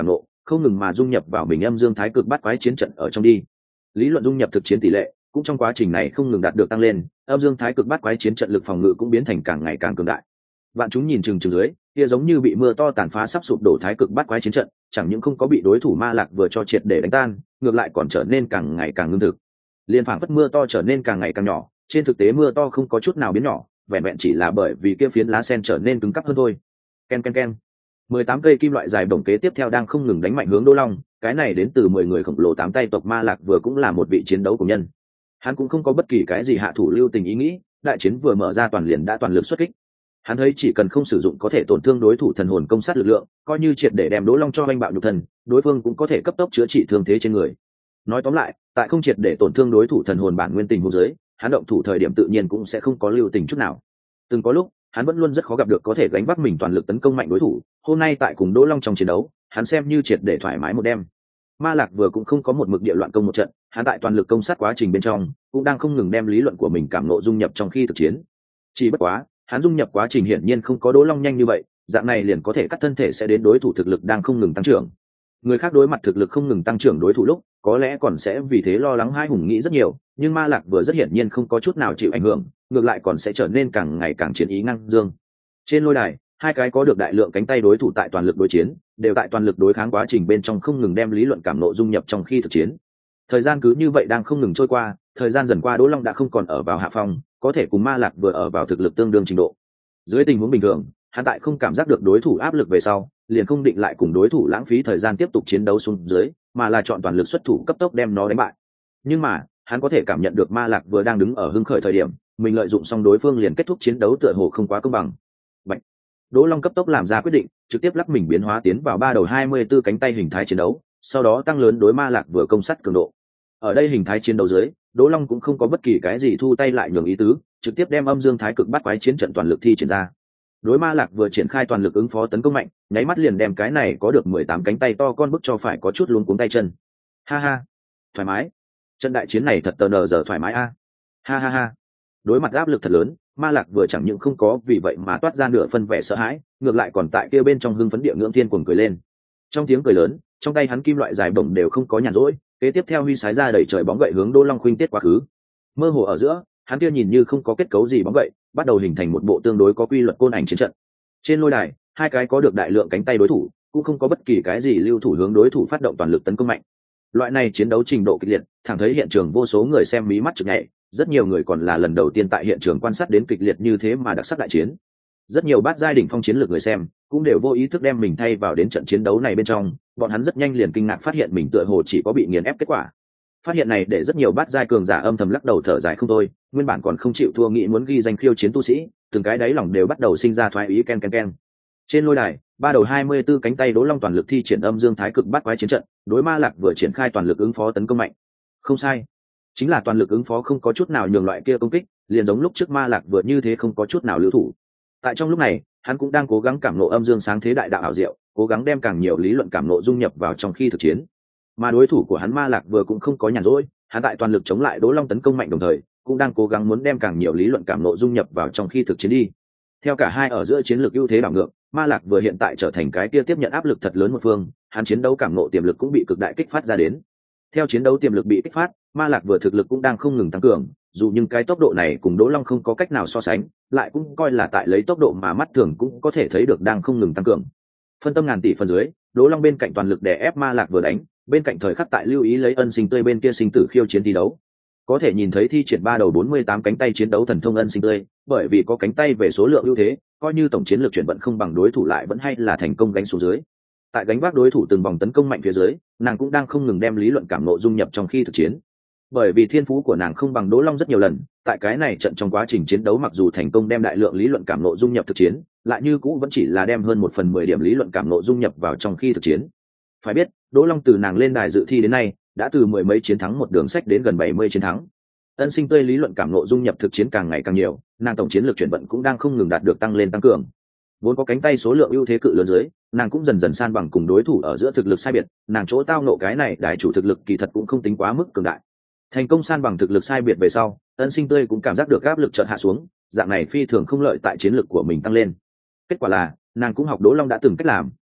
không ngừng mà dung nhập vào mình âm dương thái cực bát quái chiến trận ở trong đi. Lý luận dung nhập thực chiến tỷ lệ cũng trong quá trình này không ngừng đạt được tăng lên, âm dương thái cực bát quái chiến trận lực phòng ngự cũng biến thành càng ngày càng cường đại. Vạn chúng nhìn chừng dưới, kia giống như bị mưa to tàn phá sắp sụp đổ thái cực bát quái chiến trận, chẳng những không có bị đối thủ ma lạc vừa cho triệt để đánh tan, ngược lại còn trở nên càng ngày càng ngưng thực. Liên phảng phất mưa to trở nên càng ngày càng nhỏ, trên thực tế mưa to không có chút nào biến nhỏ, vẹn vẹn chỉ là bởi vì kia phiến lá sen trở nên cứng cáp hơn thôi. Ken ken ken. 18 cây kim loại dài bổng kế tiếp theo đang không ngừng đánh mạnh hướng Đỗ Long, cái này đến từ 10 người khổng lồ tám tay tộc ma lạc vừa cũng là một vị chiến đấu của nhân. Hắn cũng không có bất kỳ cái gì hạ thủ lưu tình ý nghĩ, đại chiến vừa mở ra toàn liền đã toàn lực xuất kích. Hắn thấy chỉ cần không sử dụng có thể tổn thương đối thủ thần hồn công sát lực lượng, coi như triệt để đem Đỗ Long cho oanh bạo nhục thần, đối phương cũng có thể cấp tốc chữa trị thương thế trên người. Nói tóm lại, tại không triệt để tổn thương đối thủ thần hồn bản nguyên tình huống dưới, hắn động thủ thời điểm tự nhiên cũng sẽ không có lưu tình chút nào. Từng có lúc, hắn vẫn luôn rất khó gặp được có thể gánh vác mình toàn lực tấn công mạnh đối thủ, hôm nay tại cùng Đỗ Long trong chiến đấu, hắn xem như triệt để thoải mái một đêm. Ma lạc vừa cũng không có một mực địa loạn công một trận, hắn tại toàn lực công sát quá trình bên trong cũng đang không ngừng đem lý luận của mình cảm ngộ dung nhập trong khi thực chiến. Chỉ bất quá, hắn dung nhập quá trình hiển nhiên không có Đỗ Long nhanh như vậy, dạng này liền có thể cắt thân thể sẽ đến đối thủ thực lực đang không ngừng tăng trưởng. Người khác đối mặt thực lực không ngừng tăng trưởng đối thủ lúc, có lẽ còn sẽ vì thế lo lắng hai hùng nghĩ rất nhiều, nhưng Ma lạc vừa rất hiển nhiên không có chút nào chịu ảnh hưởng, ngược lại còn sẽ trở nên càng ngày càng chiến ý ngang dương. Trên lôi đài, hai cái có được đại lượng cánh tay đối thủ tại toàn lực đối chiến, đều tại toàn lực đối kháng quá trình bên trong không ngừng đem lý luận cảm nộ dung nhập trong khi thực chiến. Thời gian cứ như vậy đang không ngừng trôi qua, thời gian dần qua Đỗ Long đã không còn ở vào hạ phong, có thể cùng Ma lạc vừa ở vào thực lực tương đương trình độ. Dưới tình huống bình thường, hắn tại không cảm giác được đối thủ áp lực về sau, liền không định lại cùng đối thủ lãng phí thời gian tiếp tục chiến đấu xuống dưới, mà là chọn toàn lực xuất thủ cấp tốc đem nó đánh bại. Nhưng mà, hắn có thể cảm nhận được Ma lạc vừa đang đứng ở hưng khởi thời điểm, mình lợi dụng xong đối phương liền kết thúc chiến đấu tựa hồ không quá công bằng. Bạch. Đỗ Long cấp tốc làm ra quyết định, trực tiếp lắc mình biến hóa tiến vào ba đầu 24 cánh tay hình thái chiến đấu, sau đó tăng lớn đối Ma lạc vừa công sát cường độ. Ở đây hình thái chiến đấu dưới, Đỗ Long cũng không có bất kỳ cái gì thu tay lại nhường ý tứ, trực tiếp đem âm dương thái cực bắt quái chiến trận toàn lực thi triển ra. Đối Ma lạc vừa triển khai toàn lực ứng phó tấn công mạnh, nháy mắt liền đem cái này có được 18 cánh tay to con bức cho phải có chút luống cuống tay chân. Ha ha, thoải mái. Trận đại chiến này thật tờ nờ giờ thoải mái a. Ha ha ha. Đối mặt áp lực thật lớn, Ma lạc vừa chẳng những không có vì vậy mà toát ra nửa phân vẻ sợ hãi, ngược lại còn tại kia bên trong hưng phấn địa ngưỡng thiên cuồng cười lên. Trong tiếng cười lớn, trong tay hắn kim loại dài bổng đều không có nhàn rỗi, kế tiếp theo huy sái ra đẩy trời bóng gậy hướng Đỗ Long khuynh tiết quá khứ. Mơ hồ ở giữa, hắn kia nhìn như không có kết cấu gì bóng gậy, bắt đầu hình thành một bộ tương đối có quy luật côn ảnh chiến trận. Trên lôi đài, hai cái có được đại lượng cánh tay đối thủ, cũng không có bất kỳ cái gì lưu thủ hướng đối thủ phát động toàn lực tấn công mạnh. Loại này chiến đấu trình độ kịch liệt, thẳng thấy hiện trường vô số người xem mí mắt chực nhảy, rất nhiều người còn là lần đầu tiên tại hiện trường quan sát đến kịch liệt như thế mà đặc sắc đại chiến. Rất nhiều bát giai đỉnh phong chiến lược người xem cũng đều vô ý thức đem mình thay vào đến trận chiến đấu này bên trong, bọn hắn rất nhanh liền kinh ngạc phát hiện mình tựa hồ chỉ có bị nghiền ép kết quả. Phát hiện này để rất nhiều bát giai cường giả âm thầm lắc đầu thở dài không thôi, nguyên bản còn không chịu thua nghĩ muốn ghi danh khiêu chiến tu sĩ, từng cái đáy lòng đều bắt đầu sinh ra thoái ý ken ken ken. Trên lôi đài, ba đầu 24 cánh tay Đỗ Long toàn lực thi triển âm dương thái cực bát quái chiến trận, đối Ma lạc vừa triển khai toàn lực ứng phó tấn công mạnh. Không sai, chính là toàn lực ứng phó, không có chút nào nhường loại kia công kích, liền giống lúc trước Ma lạc vừa như thế không có chút nào lưu thủ. Tại trong lúc này, hắn cũng đang cố gắng cảm ngộ âm dương sáng thế đại đạo ảo diệu, cố gắng đem càng nhiều lý luận cảm ngộ dung nhập vào trong khi thực chiến. Mà đối thủ của hắn Ma lạc vừa cũng không có nhàn rỗi, hắn tại toàn lực chống lại Đỗ Long tấn công mạnh đồng thời, cũng đang cố gắng muốn đem càng nhiều lý luận cảm ngộ dung nhập vào trong khi thực chiến đi. Theo cả hai ở giữa chiến lược ưu thế đảo ngược, Ma lạc vừa hiện tại trở thành cái kia tiếp nhận áp lực thật lớn một phương, hắn chiến đấu cảm ngộ tiềm lực cũng bị cực đại kích phát ra đến. Theo chiến đấu tiềm lực bị kích phát, Ma lạc vừa thực lực cũng đang không ngừng tăng cường, dù nhưng cái tốc độ này cùng Đỗ Long không có cách nào so sánh, lại cũng coi là tại lấy tốc độ mà mắt thường cũng có thể thấy được đang không ngừng tăng cường. Phân tâm ngàn tỷ phần dưới, Đỗ Long bên cạnh toàn lực đè ép Ma lạc vừa đánh, bên cạnh thời khắc tại lưu ý lấy Ân Sinh Tươi bên kia sinh tử khiêu chiến thi đấu. Có thể nhìn thấy thi triển ba đầu 48 cánh tay chiến đấu thần thông Ân Sinh Tươi, bởi vì có cánh tay về số lượng ưu thế, coi như tổng chiến lược chuyển vận không bằng đối thủ lại vẫn hay là thành công gánh xuống dưới. Tại gánh vác đối thủ từng vòng tấn công mạnh phía dưới, nàng cũng đang không ngừng đem lý luận cảm ngộ dung nhập trong khi thực chiến. Bởi vì thiên phú của nàng không bằng Đỗ Long rất nhiều lần, tại cái này trận trong quá trình chiến đấu mặc dù thành công đem đại lượng lý luận cảm ngộ dung nhập thực chiến, lại như cũ vẫn chỉ là đem hơn 1/10 điểm lý luận cảm ngộ dung nhập vào trong khi thực chiến. Phải biết, Đỗ Long từ nàng lên đài dự thi đến nay, đã từ 10 mấy chiến thắng một đường sách đến gần 70 chiến thắng. Ân Sinh Tươi lý luận cảm ngộ dung nhập thực chiến càng ngày càng nhiều, nàng tổng chiến lược chuyển vận cũng đang không ngừng đạt được tăng lên tăng cường. Vốn có cánh tay số lượng ưu thế cự lớn dưới, nàng cũng dần dần san bằng cùng đối thủ ở giữa thực lực sai biệt, nàng chỗ tao nộ cái này đại chủ thực lực kỳ thật cũng không tính quá mức cường đại. Thành công san bằng thực lực sai biệt về sau, Ân Sinh Tươi cũng cảm giác được áp lực chợt hạ xuống, dạng này phi thường không lợi tại chiến lược của mình tăng lên. Kết quả là, nàng cũng học Đỗ Long đã từng cách làm,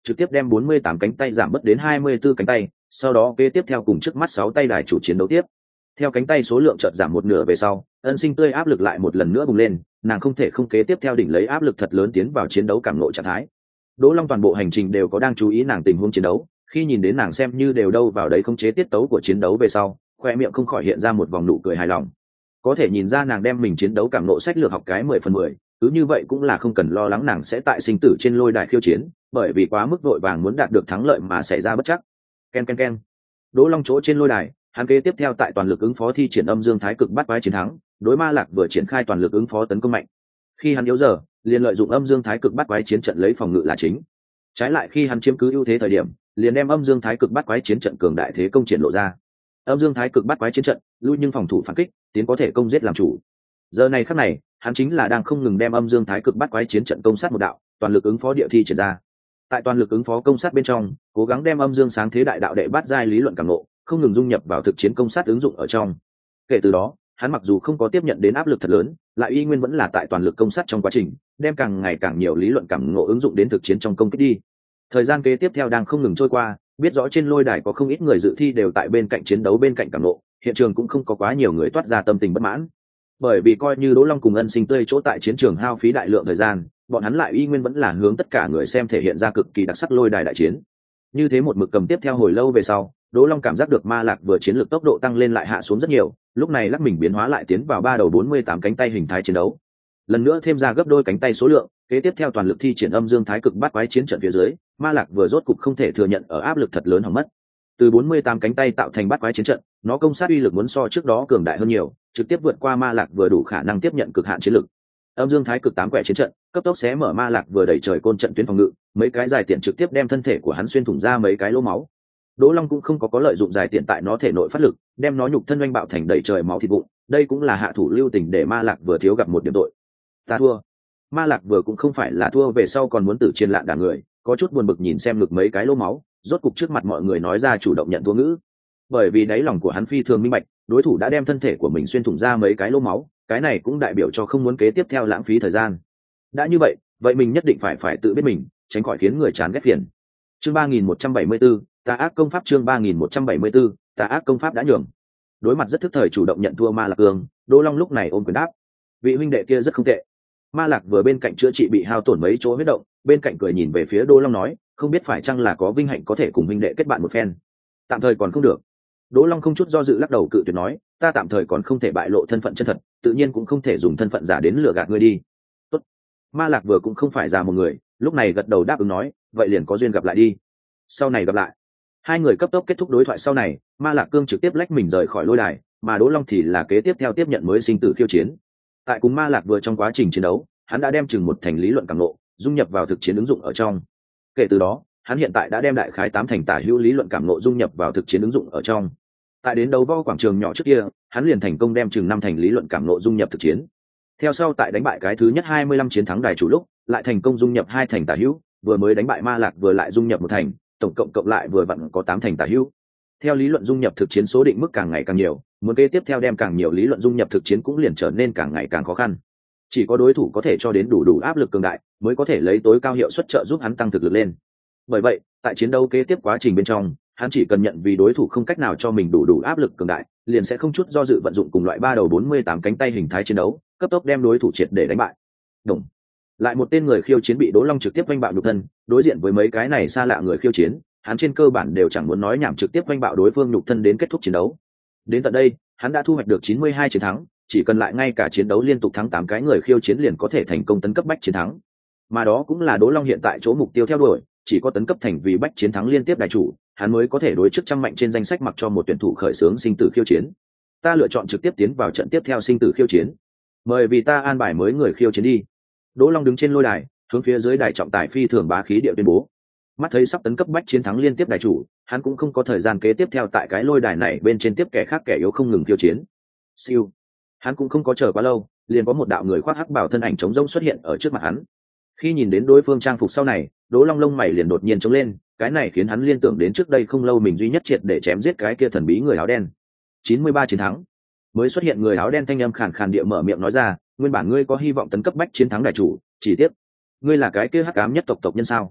trực tiếp đem 48 cánh tay giảm bớt đến 24 cánh tay, sau đó kế tiếp theo cùng trước mắt 6 tay đài chủ chiến đấu tiếp. Theo cánh tay số lượng chợt giảm một nửa về sau, Ân Sinh Tươi áp lực lại một lần nữa bùng lên, nàng không thể không kế tiếp theo đỉnh lấy áp lực thật lớn tiến vào chiến đấu cảm ngộ trạng thái. Đỗ Long toàn bộ hành trình đều có đang chú ý nàng tình huống chiến đấu, khi nhìn đến nàng xem như đều đâu vào đấy không chế tiết tấu của chiến đấu về sau, khoe miệng không khỏi hiện ra một vòng nụ cười hài lòng. Có thể nhìn ra nàng đem mình chiến đấu cảm ngộ sách lược học cái 10/10, cứ như vậy cũng là không cần lo lắng nàng sẽ tại sinh tử trên lôi đài khiêu chiến, bởi vì quá mức vội vàng muốn đạt được thắng lợi mà xảy ra bất chắc. Ken ken ken. Đỗ Long chỗ trên lôi đài, hắn kế tiếp theo tại toàn lực ứng phó thi triển âm dương thái cực bắt quái chiến thắng, đối Ma Lạc vừa triển khai toàn lực ứng phó tấn công mạnh. Khi hắn yếu giờ, liền lợi dụng âm dương thái cực bắt quái chiến trận lấy phòng ngự là chính. Trái lại khi hắn chiếm cứ ưu thế thời điểm, liền đem âm dương thái cực bắt quái chiến trận cường đại thế công triển lộ ra. Âm dương thái cực bắt quái chiến trận, lui nhưng phòng thủ phản kích, tiến có thể công giết làm chủ. Giờ này khắc này, hắn chính là đang không ngừng đem âm dương thái cực bắt quái chiến trận công sát một đạo, toàn lực ứng phó địa thi triển ra. Tại toàn lực ứng phó công sát bên trong, cố gắng đem âm dương sáng thế đại đạo đệ bát giai lý luận cảm ngộ, không ngừng dung nhập vào thực chiến công sát ứng dụng ở trong. Kể từ đó, hắn mặc dù không có tiếp nhận đến áp lực thật lớn, lại y nguyên vẫn là tại toàn lực công sát trong quá trình, đem càng ngày càng nhiều lý luận cảm ngộ ứng dụng đến thực chiến trong công kích đi. Thời gian kế tiếp theo đang không ngừng trôi qua, biết rõ trên lôi đài có không ít người dự thi đều tại bên cạnh chiến đấu bên cạnh cảm ngộ, hiện trường cũng không có quá nhiều người toát ra tâm tình bất mãn. Bởi vì coi như Đỗ Long cùng Ân Sinh Tươi chỗ tại chiến trường hao phí đại lượng thời gian, bọn hắn lại y nguyên vẫn là hướng tất cả người xem thể hiện ra cực kỳ đặc sắc lôi đài đại chiến. Như thế một mực cầm tiếp theo hồi lâu về sau, Đỗ Long cảm giác được Ma Lạc vừa chiến lược tốc độ tăng lên lại hạ xuống rất nhiều, lúc này lắc mình biến hóa lại tiến vào 3 đầu 48 cánh tay hình thái chiến đấu. Lần nữa thêm ra gấp đôi cánh tay số lượng, kế tiếp theo toàn lực thi triển âm dương thái cực bắt quái chiến trận phía dưới, Ma Lạc vừa rốt cục không thể thừa nhận ở áp lực thật lớn hỏng mất. Từ 48 cánh tay tạo thành bắt quái chiến trận, nó công sát uy lực muốn so trước đó cường đại hơn nhiều, trực tiếp vượt qua Ma Lạc vừa đủ khả năng tiếp nhận cực hạn chiến lực. Âm dương thái cực 8 quẻ chiến trận, cấp tốc xé mở Ma Lạc vừa đẩy trời côn trận tuyến phòng ngự, mấy cái dài tiện trực tiếp đem thân thể của hắn xuyên thủng ra mấy cái lỗ máu. Đỗ Long cũng không có lợi dụng dài tiện tại nó thể nội phát lực, đem nó nhục thân oanh bạo thành đầy trời máu thịt vụn, đây cũng là hạ thủ lưu tình để Ma Lạc vừa thiếu gặp một điểm tội. Ta thua. Ma Lạc vừa cũng không phải là thua về sau còn muốn tử chiến lạn đả người, có chút buồn bực nhìn xem ngực mấy cái lỗ máu, rốt cục trước mặt mọi người nói ra chủ động nhận thua ngữ. Bởi vì đáy lòng của hắn phi thường minh bạch, đối thủ đã đem thân thể của mình xuyên thủng ra mấy cái lỗ máu, cái này cũng đại biểu cho không muốn kế tiếp theo lãng phí thời gian. Đã như vậy, vậy mình nhất định phải tự biết mình, tránh khỏi khiến người chán ghét phiền. Chương 3174, Tà ác công pháp. Chương 3174, Tà ác công pháp đã nhường. Đối mặt rất thức thời chủ động nhận thua Ma Lạc Cương, Đỗ Long lúc này ôm quyền đáp: vị huynh đệ kia rất không tệ. Ma Lạc vừa bên cạnh chữa trị bị hao tổn mấy chỗ huyết động, bên cạnh cười nhìn về phía Đỗ Long nói: không biết phải chăng là có vinh hạnh có thể cùng huynh đệ kết bạn một phen. Tạm thời còn không được. Đỗ Long không chút do dự lắc đầu cự tuyệt nói: ta tạm thời còn không thể bại lộ thân phận chân thật, tự nhiên cũng không thể dùng thân phận giả đến lừa gạt ngươi đi. Tốt. Ma Lạc vừa cũng không phải già một người, lúc này gật đầu đáp ứng nói: vậy liền có duyên gặp lại đi. Sau này gặp lại. Hai người cấp tốc kết thúc đối thoại sau này, Ma Lạc Cương trực tiếp lách mình rời khỏi lôi đài, mà Đỗ Long thì là kế tiếp theo tiếp nhận mới sinh tử khiêu chiến. Tại cùng Ma Lạc vừa trong quá trình chiến đấu, hắn đã đem chừng một thành lý luận cảm ngộ dung nhập vào thực chiến ứng dụng ở trong. Kể từ đó, hắn hiện tại đã đem đại khái 8 thành tả hữu lý luận cảm ngộ dung nhập vào thực chiến ứng dụng ở trong. Tại đến đấu võ quảng trường nhỏ trước kia, hắn liền thành công đem chừng 5 thành lý luận cảm ngộ dung nhập thực chiến. Theo sau tại đánh bại cái thứ nhất 25 chiến thắng đài chủ lúc, lại thành công dung nhập 2 thành tả hữu, vừa mới đánh bại Ma Lạc vừa lại dung nhập 1 thành, tổng cộng cộng lại vừa vặn có 8 thành tả hữu. Theo lý luận dung nhập thực chiến số định mức càng ngày càng nhiều, muốn kế tiếp theo đem càng nhiều lý luận dung nhập thực chiến cũng liền trở nên càng ngày càng khó khăn. Chỉ có đối thủ có thể cho đến đủ áp lực cường đại, mới có thể lấy tối cao hiệu suất trợ giúp hắn tăng thực lực lên. Bởi vậy, tại chiến đấu kế tiếp quá trình bên trong, hắn chỉ cần nhận vì đối thủ không cách nào cho mình đủ áp lực cường đại, liền sẽ không chút do dự vận dụng cùng loại 3 đầu 48 cánh tay hình thái chiến đấu, cấp tốc đem đối thủ triệt để đánh bại. Đúng. Lại một tên người khiêu chiến bị Đỗ Long trực tiếp vênh bạo nhục thân, đối diện với mấy cái này xa lạ người khiêu chiến, hắn trên cơ bản đều chẳng muốn nói nhảm trực tiếp vênh bạo đối phương nhục thân đến kết thúc chiến đấu. Đến tận đây, hắn đã thu hoạch được 92 chiến thắng, chỉ cần lại ngay cả chiến đấu liên tục thắng 8 cái người khiêu chiến liền có thể thành công tấn cấp bách chiến thắng. Mà đó cũng là Đỗ Long hiện tại chỗ mục tiêu theo đuổi, chỉ có tấn cấp thành vì bách chiến thắng liên tiếp đại chủ, hắn mới có thể đối trước trăm mạnh trên danh sách mặc cho một tuyển thủ khởi xướng sinh tử khiêu chiến. Ta lựa chọn trực tiếp tiến vào trận tiếp theo sinh tử khiêu chiến. Mời vì ta an bài mới người khiêu chiến đi. Đỗ Long đứng trên lôi đài, hướng phía dưới đài trọng tài phi thường bá khí địa tuyên bố. Mắt thấy sắp tấn cấp bách chiến thắng liên tiếp đại chủ, hắn cũng không có thời gian kế tiếp theo tại cái lôi đài này bên trên tiếp kẻ khác kẻ yếu không ngừng khiêu chiến. Siêu. Hắn cũng không có chờ quá lâu, liền có một đạo người khoác hắc bào thân ảnh trống rỗng xuất hiện ở trước mặt hắn. Khi nhìn đến đối phương trang phục sau này, Đỗ Long lông mày liền đột nhiên trống lên, cái này khiến hắn liên tưởng đến trước đây không lâu mình duy nhất triệt để chém giết cái kia thần bí người áo đen. 93 chiến thắng. Mới xuất hiện người áo đen thanh âm khàn khàn địa mở miệng nói ra, nguyên bản ngươi có hy vọng tấn cấp bách chiến thắng đại chủ, chỉ tiếc ngươi là cái kia hắc ám nhất tộc nhân sao?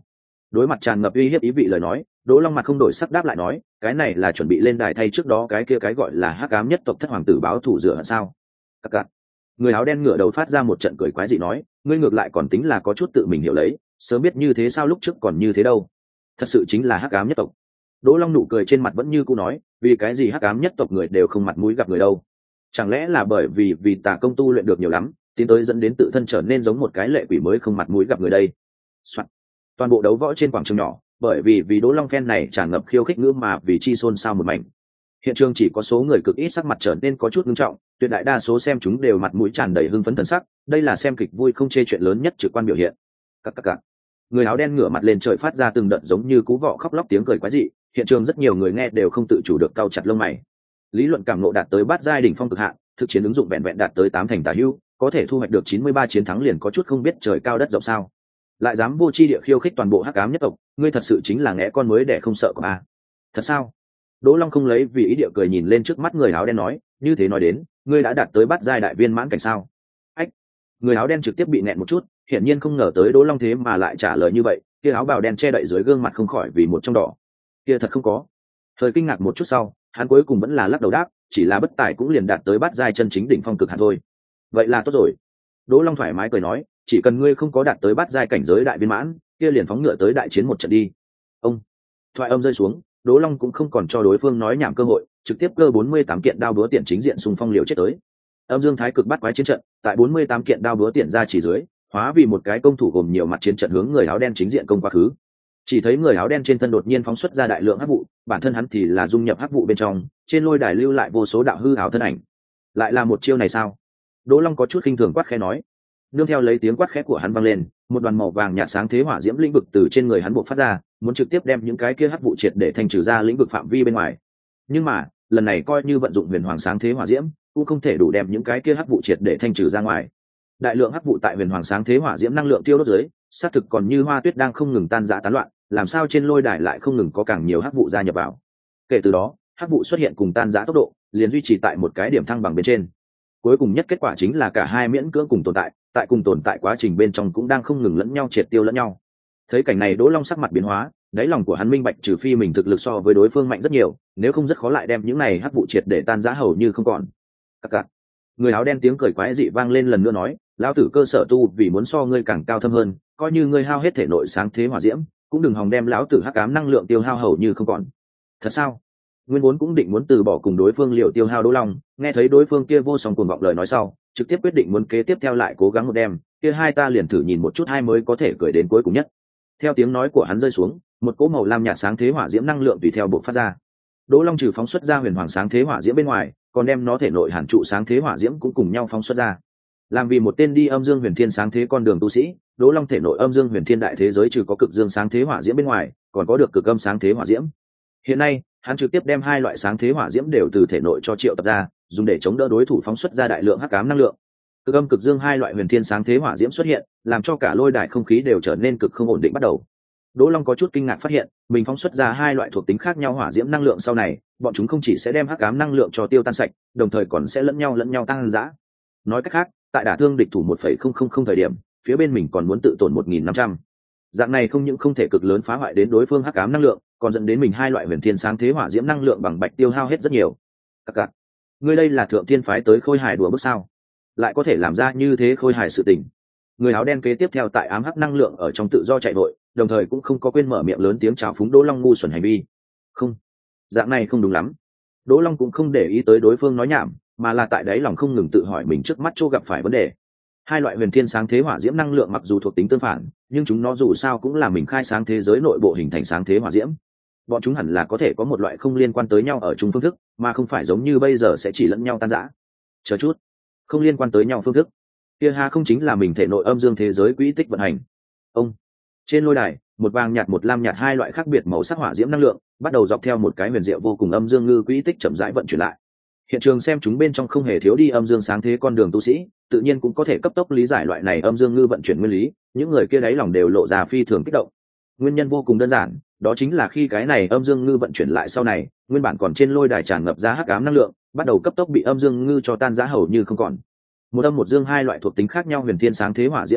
Đối mặt tràn ngập uy hiếp ý vị lời nói, Đỗ Long mặt không đổi sắc đáp lại nói, cái này là chuẩn bị lên đài thay trước đó cái kia cái gọi là hắc ám nhất tộc thất hoàng tử báo thù rửa hận sao? Cặc cặc. Người áo đen ngửa đầu phát ra một trận cười quái dị nói, ngươi ngược lại còn tính là có chút tự mình hiểu lấy, sớm biết như thế sao lúc trước còn như thế đâu. Thật sự chính là hắc ám nhất tộc. Đỗ Long nụ cười trên mặt vẫn như cũ nói, vì cái gì hắc ám nhất tộc người đều không mặt mũi gặp người đâu? Chẳng lẽ là bởi vì tà công tu luyện được nhiều lắm, tiến tới dẫn đến tự thân trở nên giống một cái lệ quỷ mới không mặt mũi gặp người đây? Soạn. Toàn bộ đấu võ trên quảng trường nhỏ, bởi vì Đỗ Long phen này tràn ngập khiêu khích ngữ mà vì chi xôn xao một mảnh. Hiện trường chỉ có số người cực ít sắc mặt trở nên có chút nghiêm trọng, tuyệt đại đa số xem chúng đều mặt mũi tràn đầy hưng phấn thần sắc, đây là xem kịch vui không chê chuyện lớn nhất trực quan biểu hiện. Cặc. Người áo đen ngửa mặt lên trời phát ra từng đợt giống như cú vọ khóc lóc tiếng cười quái dị, hiện trường rất nhiều người nghe đều không tự chủ được cau chặt lông mày. Lý luận cảm ngộ đạt tới bát giai đỉnh phong cực hạn, thực chiến ứng dụng vẹn vẹn đạt tới 8 thành tả hữu, có thể thu hoạch được 93 chiến thắng liền có chút không biết trời cao đất rộng sao. Lại dám vô chi địa khiêu khích toàn bộ hắc ám nhất tộc, ngươi thật sự chính là ngẽ con mới để không sợ của a. Thật sao? Đỗ Long không lấy vì ý địa cười nhìn lên trước mắt người áo đen nói, như thế nói đến, ngươi đã đạt tới bát giai đại viên mãn cảnh sao? Ách. Người áo đen trực tiếp bị nẹn một chút, hiển nhiên không ngờ tới Đỗ Long thế mà lại trả lời như vậy, kia áo bào đen che đậy dưới gương mặt không khỏi vì một trong đỏ. Kia thật không có. Thời kinh ngạc một chút sau, hắn cuối cùng vẫn là lắc đầu đáp, chỉ là bất tài cũng liền đạt tới bát giai chân chính đỉnh phong cực hạn thôi. Vậy là tốt rồi. Đỗ Long thoải mái cười nói, chỉ cần ngươi không có đạt tới bát giai cảnh giới đại viên mãn, kia liền phóng ngựa tới đại chiến một trận đi. Ông. Thoại âm rơi xuống, Đỗ Long cũng không còn cho đối phương nói nhảm cơ hội, trực tiếp cơ 48 kiện đao búa tiện chính diện xung phong liều chết tới. Âm Dương Thái Cực bắt quái chiến trận, tại 48 kiện đao búa tiện ra chỉ dưới, hóa vì một cái công thủ gồm nhiều mặt chiến trận hướng người áo đen chính diện công quá khứ. Chỉ thấy người áo đen trên thân đột nhiên phóng xuất ra đại lượng hắc vụ, bản thân hắn thì là dung nhập hắc vụ bên trong, trên lôi đài lưu lại vô số đạo hư ảo thân ảnh. Lại là một chiêu này sao? Đỗ Long có chút khinh thường quát khẽ nói. Nương theo lấy tiếng quát khẽ của hắn vang lên, một đoàn màu vàng nhạt sáng thế hỏa diễm lĩnh vực từ trên người hắn bộc phát ra, muốn trực tiếp đem những cái kia hắc vụ triệt để thanh trừ ra lĩnh vực phạm vi bên ngoài. Nhưng mà, lần này coi như vận dụng huyền hoàng sáng thế hỏa diễm, cũng không thể đủ đem những cái kia hắc vụ triệt để thanh trừ ra ngoài. Đại lượng hắc vụ tại huyền hoàng sáng thế hỏa diễm năng lượng tiêu đốt dưới, xác thực còn như hoa tuyết đang không ngừng tan rã tán loạn, làm sao trên lôi đài lại không ngừng có càng nhiều hắc vụ gia nhập vào. Kể từ đó, hắc vụ xuất hiện cùng tan rã tốc độ, liền duy trì tại một cái điểm thăng bằng bên trên. Cuối cùng nhất kết quả chính là cả hai miễn cưỡng cùng tồn tại cùng tồn tại quá trình bên trong cũng đang không ngừng lẫn nhau triệt tiêu lẫn nhau. Thấy cảnh này, Đỗ Long sắc mặt biến hóa, đáy lòng của hắn minh bạch trừ phi mình thực lực so với đối phương mạnh rất nhiều, nếu không rất khó lại đem những này hắc vụ triệt để tan rã hầu như không còn. Cặc. Người áo đen tiếng cười quái dị vang lên lần nữa nói, lão tử cơ sở tu vì muốn so ngươi càng cao thâm hơn, coi như ngươi hao hết thể nội sáng thế hỏa diễm, cũng đừng hòng đem lão tử hắc ám năng lượng tiêu hao hầu như không còn. Thật sao? Nguyên vốn cũng định muốn từ bỏ cùng đối phương liệu tiêu hao Đỗ Long, nghe thấy đối phương kia vô song cuồng vọng lời nói sau, trực tiếp quyết định muốn kế tiếp theo lại cố gắng một đêm, kia hai ta liền thử nhìn một chút hai mới có thể cười đến cuối cùng nhất. Theo tiếng nói của hắn rơi xuống, một cỗ màu lam nhạt sáng thế hỏa diễm năng lượng tùy theo bộc phát ra. Đỗ Long trừ phóng xuất ra huyền hoàng sáng thế hỏa diễm bên ngoài, còn đem nó thể nội hàn trụ sáng thế hỏa diễm cũng cùng nhau phóng xuất ra. Làm vì một tên đi âm dương huyền thiên sáng thế con đường tu sĩ, Đỗ Long thể nội âm dương huyền thiên đại thế giới trừ có cực dương sáng thế hỏa diễm bên ngoài, còn có được cực âm sáng thế hỏa diễm. Hiện nay, hắn trực tiếp đem hai loại sáng thế hỏa diễm đều từ thể nội cho triệu tập ra, dùng để chống đỡ đối thủ phóng xuất ra đại lượng hắc ám năng lượng. Cực âm cực dương hai loại huyền thiên sáng thế hỏa diễm xuất hiện, làm cho cả lôi đài không khí đều trở nên cực không ổn định bắt đầu. Đỗ Long có chút kinh ngạc phát hiện, mình phóng xuất ra hai loại thuộc tính khác nhau hỏa diễm năng lượng sau này, bọn chúng không chỉ sẽ đem hắc ám năng lượng cho tiêu tan sạch, đồng thời còn sẽ lẫn nhau tăng dã. Nói cách khác, tại đả thương địch thủ 1,000 thời điểm, phía bên mình còn muốn tự tổn 1.500. Dạng này không những không thể cực lớn phá hoại đến đối phương hắc ám năng lượng, còn dẫn đến mình hai loại huyền thiên sáng thế hỏa diễm năng lượng bằng bạch tiêu hao hết rất nhiều. Cặc. Ngươi đây là thượng thiên phái tới khôi hài đùa bước sao? Lại có thể làm ra như thế khôi hài sự tình. Người áo đen kế tiếp theo tại ám hắc năng lượng ở trong tự do chạy vội, đồng thời cũng không có quên mở miệng lớn tiếng chào phúng Đỗ Long ngu xuẩn hành vi. Không, dạng này không đúng lắm. Đỗ Long cũng không để ý tới đối phương nói nhảm, mà là tại đấy lòng không ngừng tự hỏi mình trước mắt chỗ gặp phải vấn đề. Hai loại huyền thiên sáng thế hỏa diễm năng lượng mặc dù thuộc tính tương phản, nhưng chúng nó dù sao cũng là mình khai sáng thế giới nội bộ hình thành sáng thế hỏa diễm. Bọn chúng hẳn là có thể có một loại không liên quan tới nhau ở chung phương thức, mà không phải giống như bây giờ sẽ chỉ lẫn nhau tan rã. Chờ chút, không liên quan tới nhau phương thức, kia ha không chính là mình thể nội âm dương thế giới quỹ tích vận hành. Ông trên lôi đài, một vàng nhạt một lam nhạt hai loại khác biệt màu sắc hỏa diễm năng lượng bắt đầu dọc theo một cái huyền diệu vô cùng âm dương ngư quỹ tích chậm rãi vận chuyển lại. Hiện trường xem chúng bên trong không hề thiếu đi âm dương sáng thế con đường tu sĩ, tự nhiên cũng có thể cấp tốc lý giải loại này âm dương ngư vận chuyển nguyên lý, những người kia đáy lòng đều lộ ra phi thường kích động. Nguyên nhân vô cùng đơn giản, đó chính là khi cái này âm dương ngư vận chuyển lại sau này, nguyên bản còn trên lôi đài tràn ngập ra hắc ám năng lượng, bắt đầu cấp tốc bị âm dương ngư cho tan rã hầu như không còn. Một âm một dương hai loại thuộc tính khác nhau huyền thiên sáng thế hỏa diễm năng lượng,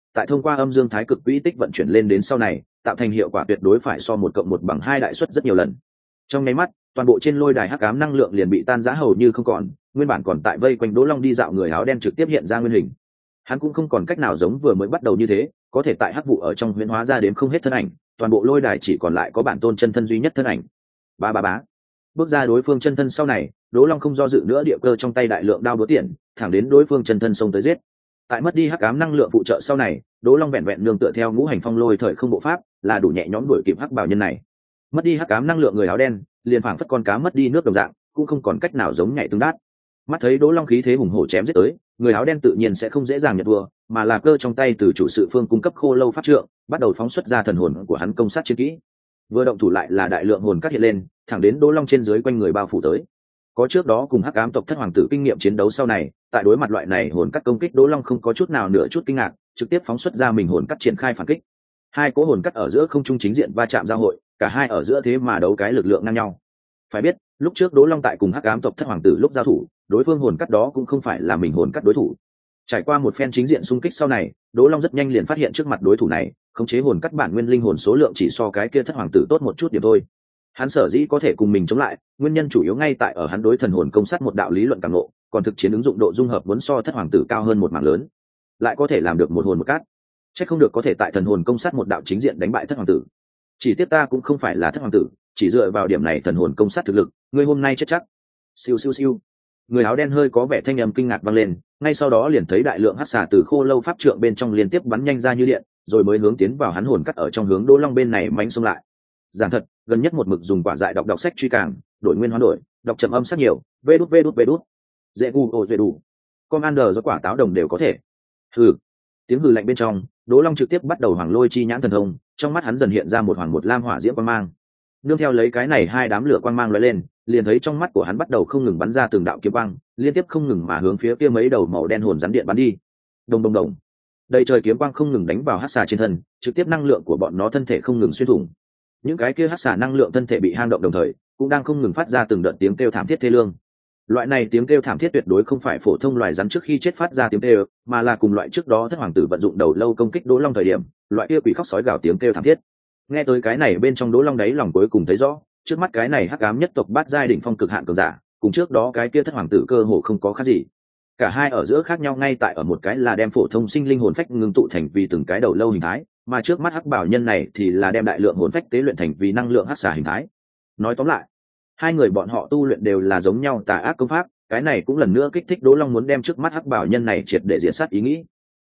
tại thông qua âm dương thái cực quỹ tích vận chuyển lên đến sau này tạo thành hiệu quả tuyệt đối phải so 1+1=2 đại suất rất nhiều lần. Trong nháy mắt toàn bộ trên lôi đài hắc ám năng lượng liền bị tan rã hầu như không còn, nguyên bản còn tại vây quanh Đỗ Long đi dạo người áo đen trực tiếp hiện ra nguyên hình. Hắn cũng không còn cách nào giống vừa mới bắt đầu như thế, có thể tại hắc vụ ở trong huyễn hóa ra đến không hết thân ảnh, toàn bộ lôi đài chỉ còn lại có bản tôn chân thân duy nhất thân ảnh. Ba ba bá. Bước ra đối phương chân thân sau này, Đỗ Long không do dự nữa địa cơ trong tay đại lượng đao búa tiền, thẳng đến đối phương chân thân xông tới giết. Tại mất đi hắc ám năng lượng phụ trợ sau này, Đỗ Long vẹn vẹn nương tựa theo ngũ hành phong lôi thời không bộ pháp, là đủ nhẹ nhõm đuổi kịp hắc bảo nhân này. Mất đi hắc ám năng lượng người áo đen, liền phảng phất con cá mất đi nước đồng dạng, cũng không còn cách nào giống nhảy tương đát. Mắt thấy Đỗ Long khí thế hùng hổ chém giết tới, người áo đen tự nhiên sẽ không dễ dàng nhận thua, mà là cơ trong tay từ chủ sự phương cung cấp khô lâu pháp trượng, bắt đầu phóng xuất ra thần hồn của hắn công sát chiến kỹ. Vừa động thủ lại là đại lượng hồn cắt hiện lên, thẳng đến Đỗ Long trên dưới quanh người bao phủ tới. Có trước đó cùng hắc ám tộc thất hoàng tử kinh nghiệm chiến đấu sau này, tại đối mặt loại này hồn cắt công kích, Đỗ Long không có chút nào nửa chút kinh ngạc, trực tiếp phóng xuất ra mình hồn cắt triển khai phản kích. Hai cỗ hồn cắt ở giữa không trung chính diện va chạm giao hội, cả hai ở giữa thế mà đấu cái lực lượng ngang nhau. Phải biết, lúc trước Đỗ Long tại cùng hắc ám tộc thất hoàng tử lúc giao thủ, đối phương hồn cắt đó cũng không phải là mình hồn cắt đối thủ. Trải qua một phen chính diện xung kích sau này, Đỗ Long rất nhanh liền phát hiện trước mặt đối thủ này, khống chế hồn cắt bản nguyên linh hồn số lượng chỉ so cái kia thất hoàng tử tốt một chút điểm thôi. Hắn sở dĩ có thể cùng mình chống lại, nguyên nhân chủ yếu ngay tại ở hắn đối thần hồn công sát một đạo lý luận cảm ngộ, còn thực chiến ứng dụng độ dung hợp muốn so thất hoàng tử cao hơn một mảng lớn, lại có thể làm được một hồn một cát. Chắc không được có thể tại thần hồn công sát một đạo chính diện đánh bại thất hoàng tử. Chỉ tiếc ta cũng không phải là thất hoàng tử, chỉ dựa vào điểm này thần hồn công sát thực lực, ngươi hôm nay chết chắc. Siêu siêu siêu. Người áo đen hơi có vẻ thanh âm kinh ngạc vang lên, ngay sau đó liền thấy đại lượng hắc xà từ khô lâu pháp trượng bên trong liên tiếp bắn nhanh ra như điện, rồi mới hướng tiến vào hắn hồn cắt ở trong hướng Đỗ Long bên này mánh xông lại. Giản thật, gần nhất một mực dùng quả dại đọc sách truy càng, đổi nguyên hóa đổi, đọc chậm âm sắc nhiều, vê đút. Dễ gu ồ dễ đủ. Commander do quả táo đồng đều có thể. Hừ. Tiếng hừ lạnh bên trong, Đỗ Long trực tiếp bắt đầu hoàng lôi chi nhãn thần thông, trong mắt hắn dần hiện ra một hoàng một lam hỏa diễm quang mang. Nương theo lấy cái này hai đám lửa quang mang lóe lên, liền thấy trong mắt của hắn bắt đầu không ngừng bắn ra từng đạo kiếm quang, liên tiếp không ngừng mà hướng phía kia mấy đầu màu đen hồn rắn điện bắn đi. Đồng đồng đồng. Đầy trời kiếm quang không ngừng đánh vào hắc xà trên thân, trực tiếp năng lượng của bọn nó thân thể không ngừng xuyên thủng. Những cái kia hắc xà năng lượng thân thể bị hang động đồng thời, cũng đang không ngừng phát ra từng đợt tiếng kêu thảm thiết thê lương. Loại này tiếng kêu thảm thiết tuyệt đối không phải phổ thông loài rắn trước khi chết phát ra tiếng kêu, mà là cùng loại trước đó thất hoàng tử vận dụng đầu lâu công kích Đỗ Long thời điểm, loại kia quỷ khóc sói gào tiếng kêu thảm thiết. Nghe tới cái này bên trong Đỗ Long đáy lòng cuối cùng thấy rõ, trước mắt cái này hắc ám nhất tộc bát giai đỉnh phong cực hạn cường giả, cùng trước đó cái kia thất hoàng tử cơ hồ không có khác gì. Cả hai ở giữa khác nhau ngay tại ở một cái là đem phổ thông sinh linh hồn phách ngưng tụ thành vì từng cái đầu lâu hình thái, mà trước mắt hắc bảo nhân này thì là đem đại lượng hồn phách tế luyện thành vì năng lượng hắc xà hình thái. Nói tóm lại, hai người bọn họ tu luyện đều là giống nhau tà ác công pháp, cái này cũng lần nữa kích thích Đỗ Long muốn đem trước mắt hắc bảo nhân này triệt để diệt sát ý nghĩ.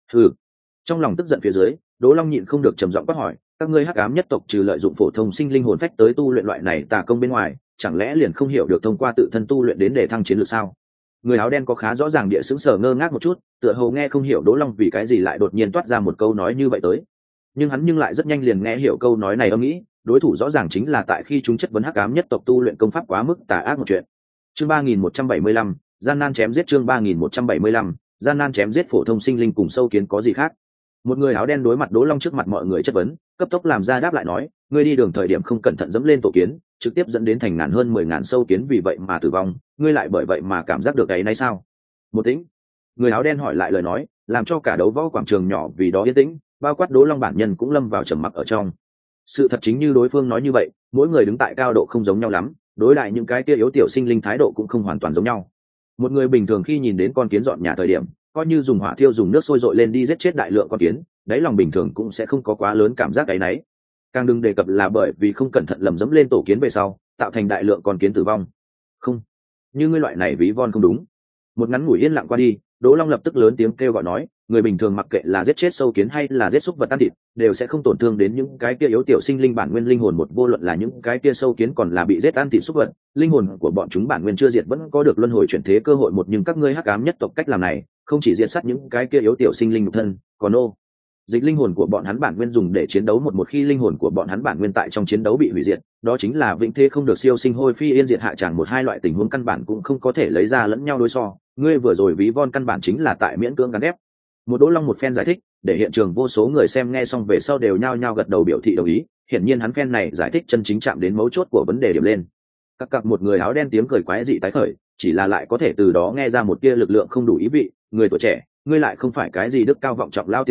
Trong lòng tức giận phía dưới, Đỗ Long nhịn không được trầm giọng quát hỏi, các ngươi hắc ám nhất tộc trừ lợi dụng phổ thông sinh linh hồn phách tới tu luyện loại này tà công bên ngoài, chẳng lẽ liền không hiểu được thông qua tự thân tu luyện đến để thăng chiến lược sao? Người áo đen có khá rõ ràng địa sững sờ ngơ ngác một chút, tựa hồ nghe không hiểu Đỗ Long vì cái gì lại đột nhiên toát ra một câu nói như vậy tới. Nhưng hắn lại rất nhanh liền nghe hiểu câu nói này âm nghĩ, đối thủ rõ ràng chính là tại khi chúng chất vấn hắc ám nhất tộc tu luyện công pháp quá mức tà ác một chuyện. Chương 3175, gian nan chém giết. Chương 3175, gian nan chém giết. Phổ thông sinh linh cùng sâu kiến có gì khác? Một người áo đen đối mặt Đỗ Long trước mặt mọi người chất vấn, cấp tốc làm ra đáp lại nói, ngươi đi đường thời điểm không cẩn thận dẫm lên tổ kiến, trực tiếp dẫn đến thành ngàn hơn 10.000 sâu kiến vì vậy mà tử vong, ngươi lại bởi vậy mà cảm giác được cái này sao? Một tĩnh. Người áo đen hỏi lại lời nói, làm cho cả đấu võ quảng trường nhỏ vì đó yên tĩnh, bao quát Đỗ Long bản nhân cũng lâm vào trầm mặc ở trong. Sự thật chính như đối phương nói như vậy, mỗi người đứng tại cao độ không giống nhau lắm, đối lại những cái kia yếu tiểu sinh linh thái độ cũng không hoàn toàn giống nhau. Một người bình thường khi nhìn đến con kiến dọn nhà thời điểm, coi như dùng hỏa thiêu dùng nước sôi dội lên đi giết chết đại lượng con kiến, đáy lòng bình thường cũng sẽ không có quá lớn cảm giác áy náy. Càng đừng đề cập là bởi vì không cẩn thận lầm dẫm lên tổ kiến về sau, tạo thành đại lượng con kiến tử vong. Không, như ngươi loại này ví von không đúng. Một ngắn ngủi yên lặng qua đi, Đỗ Long lập tức lớn tiếng kêu gọi nói, người bình thường mặc kệ là giết chết sâu kiến hay là giết súc vật ăn thịt, đều sẽ không tổn thương đến những cái kia yếu tiểu sinh linh bản nguyên linh hồn, một vô luận là những cái kia sâu kiến còn là bị giết ăn thịt súc vật, linh hồn của bọn chúng bản nguyên chưa diệt vẫn có được luân hồi chuyển thế cơ hội một, nhưng các ngươi hắc ám nhất tộc cách làm này, không chỉ diệt sát những cái kia yếu tiểu sinh linh nhục thân, còn dịch linh hồn của bọn hắn bản nguyên dùng để chiến đấu, một khi linh hồn của bọn hắn bản nguyên tại trong chiến đấu bị hủy diệt, đó chính là vĩnh thế không được siêu sinh hôi phi yên diệt hạ tràng, một hai loại tình huống căn bản cũng không có thể lấy ra lẫn nhau đối so. Ngươi vừa rồi ví von căn bản chính là tại miễn cưỡng gắn ép. Một Đỗ Long một phen giải thích, để hiện trường vô số người xem nghe xong về sau đều nhao nhao gật đầu biểu thị đồng ý. Hiển nhiên hắn phen này giải thích chân chính chạm đến mấu chốt của vấn đề điểm lên. Các cặp một người áo đen tiếng cười quái dị tái khởi, chỉ là lại có thể từ đó nghe ra một tia lực lượng không đủ ý vị. Người tuổi trẻ, ngươi lại không phải cái gì đức cao vọng trọng lao tiền bối,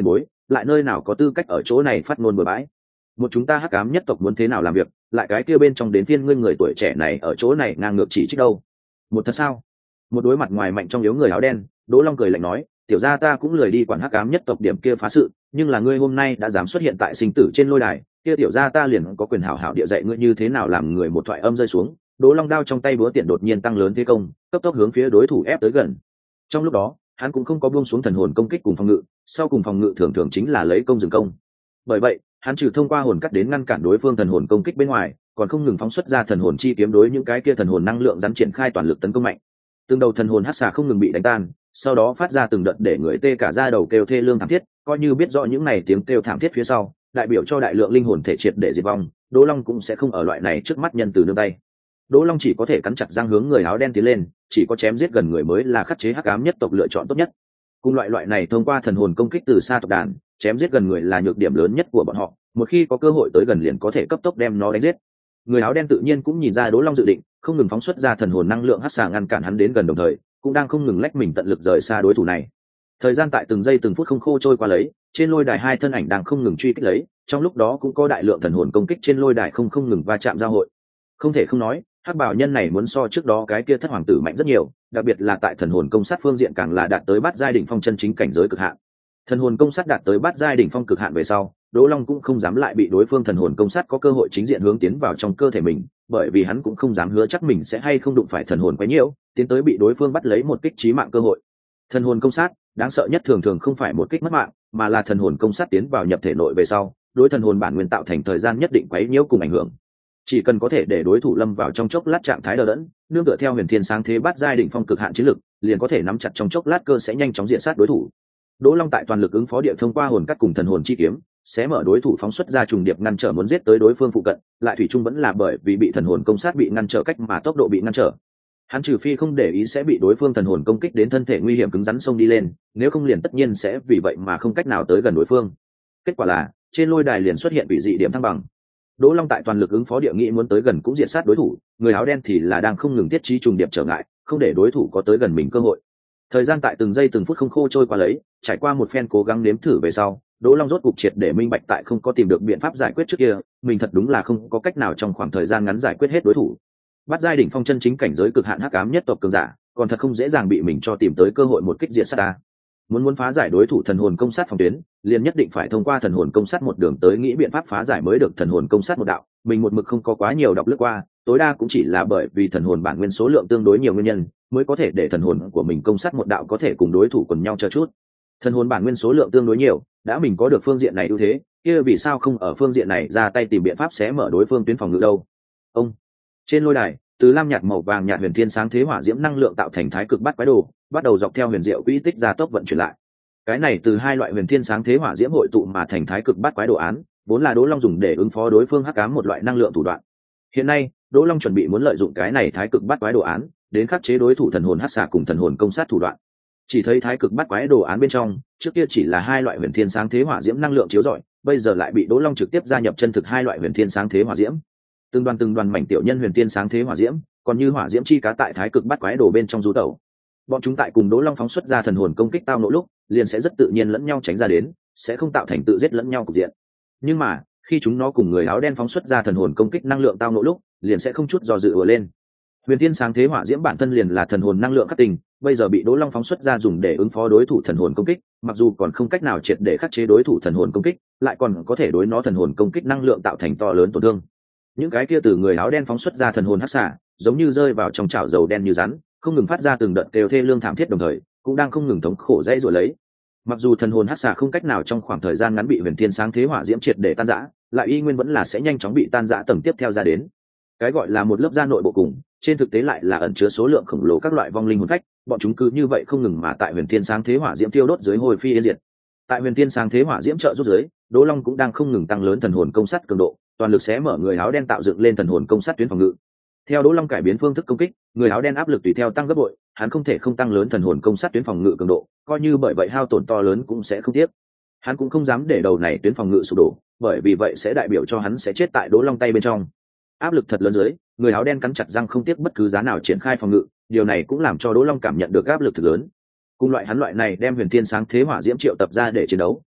lại nơi nào có tư cách ở chỗ này phát ngôn bừa bãi. Một chúng ta hắc ám nhất tộc muốn thế nào làm việc, lại cái kia bên trong đến phiên ngươi người tuổi trẻ này ở chỗ này ngang ngược chỉ trích đâu. Một thật sao? Một đối mặt ngoài mạnh trong yếu người áo đen, Đỗ Long cười lạnh nói, tiểu gia ta cũng lười đi quản hắc ám nhất tộc điểm kia phá sự, nhưng là ngươi hôm nay đã dám xuất hiện tại sinh tử trên lôi đài, kia tiểu gia ta liền có quyền hảo hảo địa dạy ngươi như thế nào làm người. Một thoại âm rơi xuống, Đỗ Long đao trong tay búa tiện đột nhiên tăng lớn thế công, cấp tốc hướng phía đối thủ ép tới gần. Trong lúc đó, hắn cũng không có buông xuống thần hồn công kích cùng phòng ngự, sau cùng phòng ngự thường thường chính là lấy công dừng công. Bởi vậy, hắn trừ thông qua hồn cắt đến ngăn cản đối phương thần hồn công kích bên ngoài, còn không ngừng phóng xuất ra thần hồn chi kiếm đối những cái kia thần hồn năng lượng dám triển khai toàn lực tấn công mạnh. Từng đầu thần hồn hắc xà không ngừng bị đánh tan, sau đó phát ra từng đợt để người tê cả da đầu kêu thê lương thảm thiết, coi như biết rõ những này tiếng kêu thảm thiết phía sau, đại biểu cho đại lượng linh hồn thể triệt để diệt vong, Đỗ Long cũng sẽ không ở loại này trước mắt nhân từ nương tay. Đỗ Long chỉ có thể cắn chặt răng hướng người áo đen tiến lên, chỉ có chém giết gần người mới là khắc chế hắc ám nhất tộc lựa chọn tốt nhất. Cùng loại này thông qua thần hồn công kích từ xa tộc đàn, chém giết gần người là nhược điểm lớn nhất của bọn họ, một khi có cơ hội tới gần liền có thể cấp tốc đem nó đánh giết. Người áo đen tự nhiên cũng nhìn ra Đỗ Long dự định, không ngừng phóng xuất ra thần hồn năng lượng hắc xà ngăn cản hắn đến gần, đồng thời cũng đang không ngừng lách mình tận lực rời xa đối thủ này. Thời gian tại từng giây từng phút không khô trôi qua lấy, trên lôi đài hai thân ảnh đang không ngừng truy kích lấy, trong lúc đó cũng có đại lượng thần hồn công kích trên lôi đài không ngừng va chạm giao hội. Không thể không nói, hắc bảo nhân này muốn so trước đó cái kia thất hoàng tử mạnh rất nhiều, đặc biệt là tại thần hồn công sát phương diện càng là đạt tới bát giai đỉnh phong chân chính cảnh giới cực hạn. Thần hồn công sát đạt tới bát giai đỉnh phong cực hạn về sau, Đỗ Long cũng không dám lại bị đối phương thần hồn công sát có cơ hội chính diện hướng tiến vào trong cơ thể mình, bởi vì hắn cũng không dám hứa chắc mình sẽ hay không đụng phải thần hồn quấy nhiễu, tiến tới bị đối phương bắt lấy một kích chí mạng cơ hội. Thần hồn công sát, đáng sợ nhất thường thường không phải một kích mất mạng, mà là thần hồn công sát tiến vào nhập thể nội về sau, đối thần hồn bản nguyên tạo thành thời gian nhất định quấy nhiễu cùng ảnh hưởng. Chỉ cần có thể để đối thủ lâm vào trong chốc lát trạng thái đờ đẫn, nương tựa theo huyền thiên sáng thế bát giai đỉnh phong cực hạn chiến lực, liền có thể nắm chặt trong chốc lát cơ sẽ nhanh chóng diện sát đối thủ. Đỗ Long tại toàn lực ứng phó địa thông qua hồn cắt cùng thần hồn chi kiếm, sẽ mở đối thủ phóng xuất ra trùng điệp ngăn trở muốn giết tới đối phương phụ cận, lại thủy chung vẫn là bởi vì bị thần hồn công sát bị ngăn trở cách mà tốc độ bị ngăn trở. Hắn trừ phi không để ý sẽ bị đối phương thần hồn công kích đến thân thể nguy hiểm cứng rắn xông đi lên, nếu không liền tất nhiên sẽ vì vậy mà không cách nào tới gần đối phương. Kết quả là, trên lôi đài liền xuất hiện bị dị điểm thăng bằng. Đỗ Long tại toàn lực ứng phó địa nghị muốn tới gần cũng diện sát đối thủ, người áo đen thì là đang không ngừng tiết trí trùng điệp trở ngại, không để đối thủ có tới gần mình cơ hội. Thời gian tại từng giây từng phút không khô trôi qua lấy, trải qua một phen cố gắng nếm thử về sau, Đỗ Long rốt cục triệt để minh bạch tại không có tìm được biện pháp giải quyết trước kia, mình thật đúng là không có cách nào trong khoảng thời gian ngắn giải quyết hết đối thủ. Bát giai đỉnh phong chân chính cảnh giới cực hạn hắc ám nhất tộc cường giả, còn thật không dễ dàng bị mình cho tìm tới cơ hội một kích diệt sát ta. Muốn phá giải đối thủ thần hồn công sát phòng tuyến, liền nhất định phải thông qua thần hồn công sát một đường tới nghĩ biện pháp phá giải mới được. Thần hồn công sát một đạo, mình một mực không có quá nhiều đọc lướt qua, tối đa cũng chỉ là bởi vì thần hồn bản nguyên số lượng tương đối nhiều nguyên nhân, mới có thể để thần hồn của mình công sát một đạo có thể cùng đối thủ quần nhau chờ chút. Thần hồn bản nguyên số lượng tương đối nhiều, đã mình có được phương diện này ưu thế, kia vì sao không ở phương diện này ra tay tìm biện pháp xé mở đối phương tuyến phòng ngự đâu? Ông trên lôi đài, từ lam nhạt màu vàng nhạt huyền thiên sáng thế hỏa diễm năng lượng tạo thành thái cực bát quái đồ, bắt đầu dọc theo huyền diệu quỹ tích gia tốc vận chuyển lại. Cái này từ hai loại huyền thiên sáng thế hỏa diễm hội tụ mà thành thái cực bát quái đồ án, vốn là Đỗ Long dùng để ứng phó đối phương hắc ám một loại năng lượng thủ đoạn. Hiện nay, Đỗ Long chuẩn bị muốn lợi dụng cái này thái cực bát quái đồ án, đến khắc chế đối thủ thần hồn hắc xà cùng thần hồn công sát thủ đoạn. Chỉ thấy thái cực bát quái đồ án bên trong, trước kia chỉ là hai loại huyền thiên sáng thế hỏa diễm năng lượng chiếu rọi, bây giờ lại bị Đỗ Long trực tiếp gia nhập chân thực hai loại huyền thiên sáng thế hỏa diễm. Từng đoàn mảnh tiểu nhân huyền thiên sáng thế hỏa diễm, còn như hỏa diễm chi cá tại thái cực bát quái đồ bên trong du tẩu. Bọn chúng tại cùng Đỗ Long phóng xuất ra thần hồn công kích tao nộ lúc, liền sẽ rất tự nhiên lẫn nhau tránh ra đến, sẽ không tạo thành tự giết lẫn nhau cục diện. Nhưng mà, khi chúng nó cùng người áo đen phóng xuất ra thần hồn công kích năng lượng tao nộ lúc, liền sẽ không chút do dự ùa lên. Huyền thiên sáng thế hỏa diễm bản thân liền là thần hồn năng lượng khắc tình, bây giờ bị Đỗ Long phóng xuất ra dùng để ứng phó đối thủ thần hồn công kích, mặc dù còn không cách nào triệt để khắc chế đối thủ thần hồn công kích, lại còn có thể đối nó thần hồn công kích năng lượng tạo thành to lớn tổn thương. Những cái kia từ người áo đen phóng xuất ra thần hồn hắc xả, giống như rơi vào trong chảo dầu đen như rắn, không ngừng phát ra từng đợt kêu thê lương thảm thiết, đồng thời cũng đang không ngừng thống khổ dãy rủa lấy. Mặc dù thần hồn hắc xà không cách nào trong khoảng thời gian ngắn bị huyền thiên sáng thế hỏa diễm triệt để tan rã, lại y nguyên vẫn là sẽ nhanh chóng bị tan rã tầng tiếp theo ra đến. Cái gọi là một lớp da nội bộ cùng, trên thực tế lại là ẩn chứa số lượng khổng lồ các loại vong linh hồn phách, bọn chúng cứ như vậy không ngừng mà tại huyền thiên sáng thế hỏa diễm tiêu đốt dưới hồi phi yên diệt. Tại huyền thiên sáng thế hỏa diễm trợ rút dưới, Đỗ Long cũng đang không ngừng tăng lớn thần hồn công sát cường độ, toàn lực xé mở người áo đen tạo dựng lên thần hồn công sát tuyến phòng ngự. Theo Đỗ Long cải biến phương thức công kích, người áo đen áp lực tùy theo tăng gấp bội, hắn không thể không tăng lớn thần hồn công sát tuyến phòng ngự cường độ, coi như bởi vậy hao tổn to lớn cũng sẽ không tiếc. Hắn cũng không dám để đầu này tuyến phòng ngự sụp đổ, bởi vì vậy sẽ đại biểu cho hắn sẽ chết tại Đỗ Long tay bên trong. Áp lực thật lớn dưới, người áo đen cắn chặt răng không tiếc bất cứ giá nào triển khai phòng ngự, điều này cũng làm cho Đỗ Long cảm nhận được áp lực thật lớn. Cùng loại hắn loại này đem huyền thiên sáng thế hỏa diễm triệu tập ra để chiến đấu,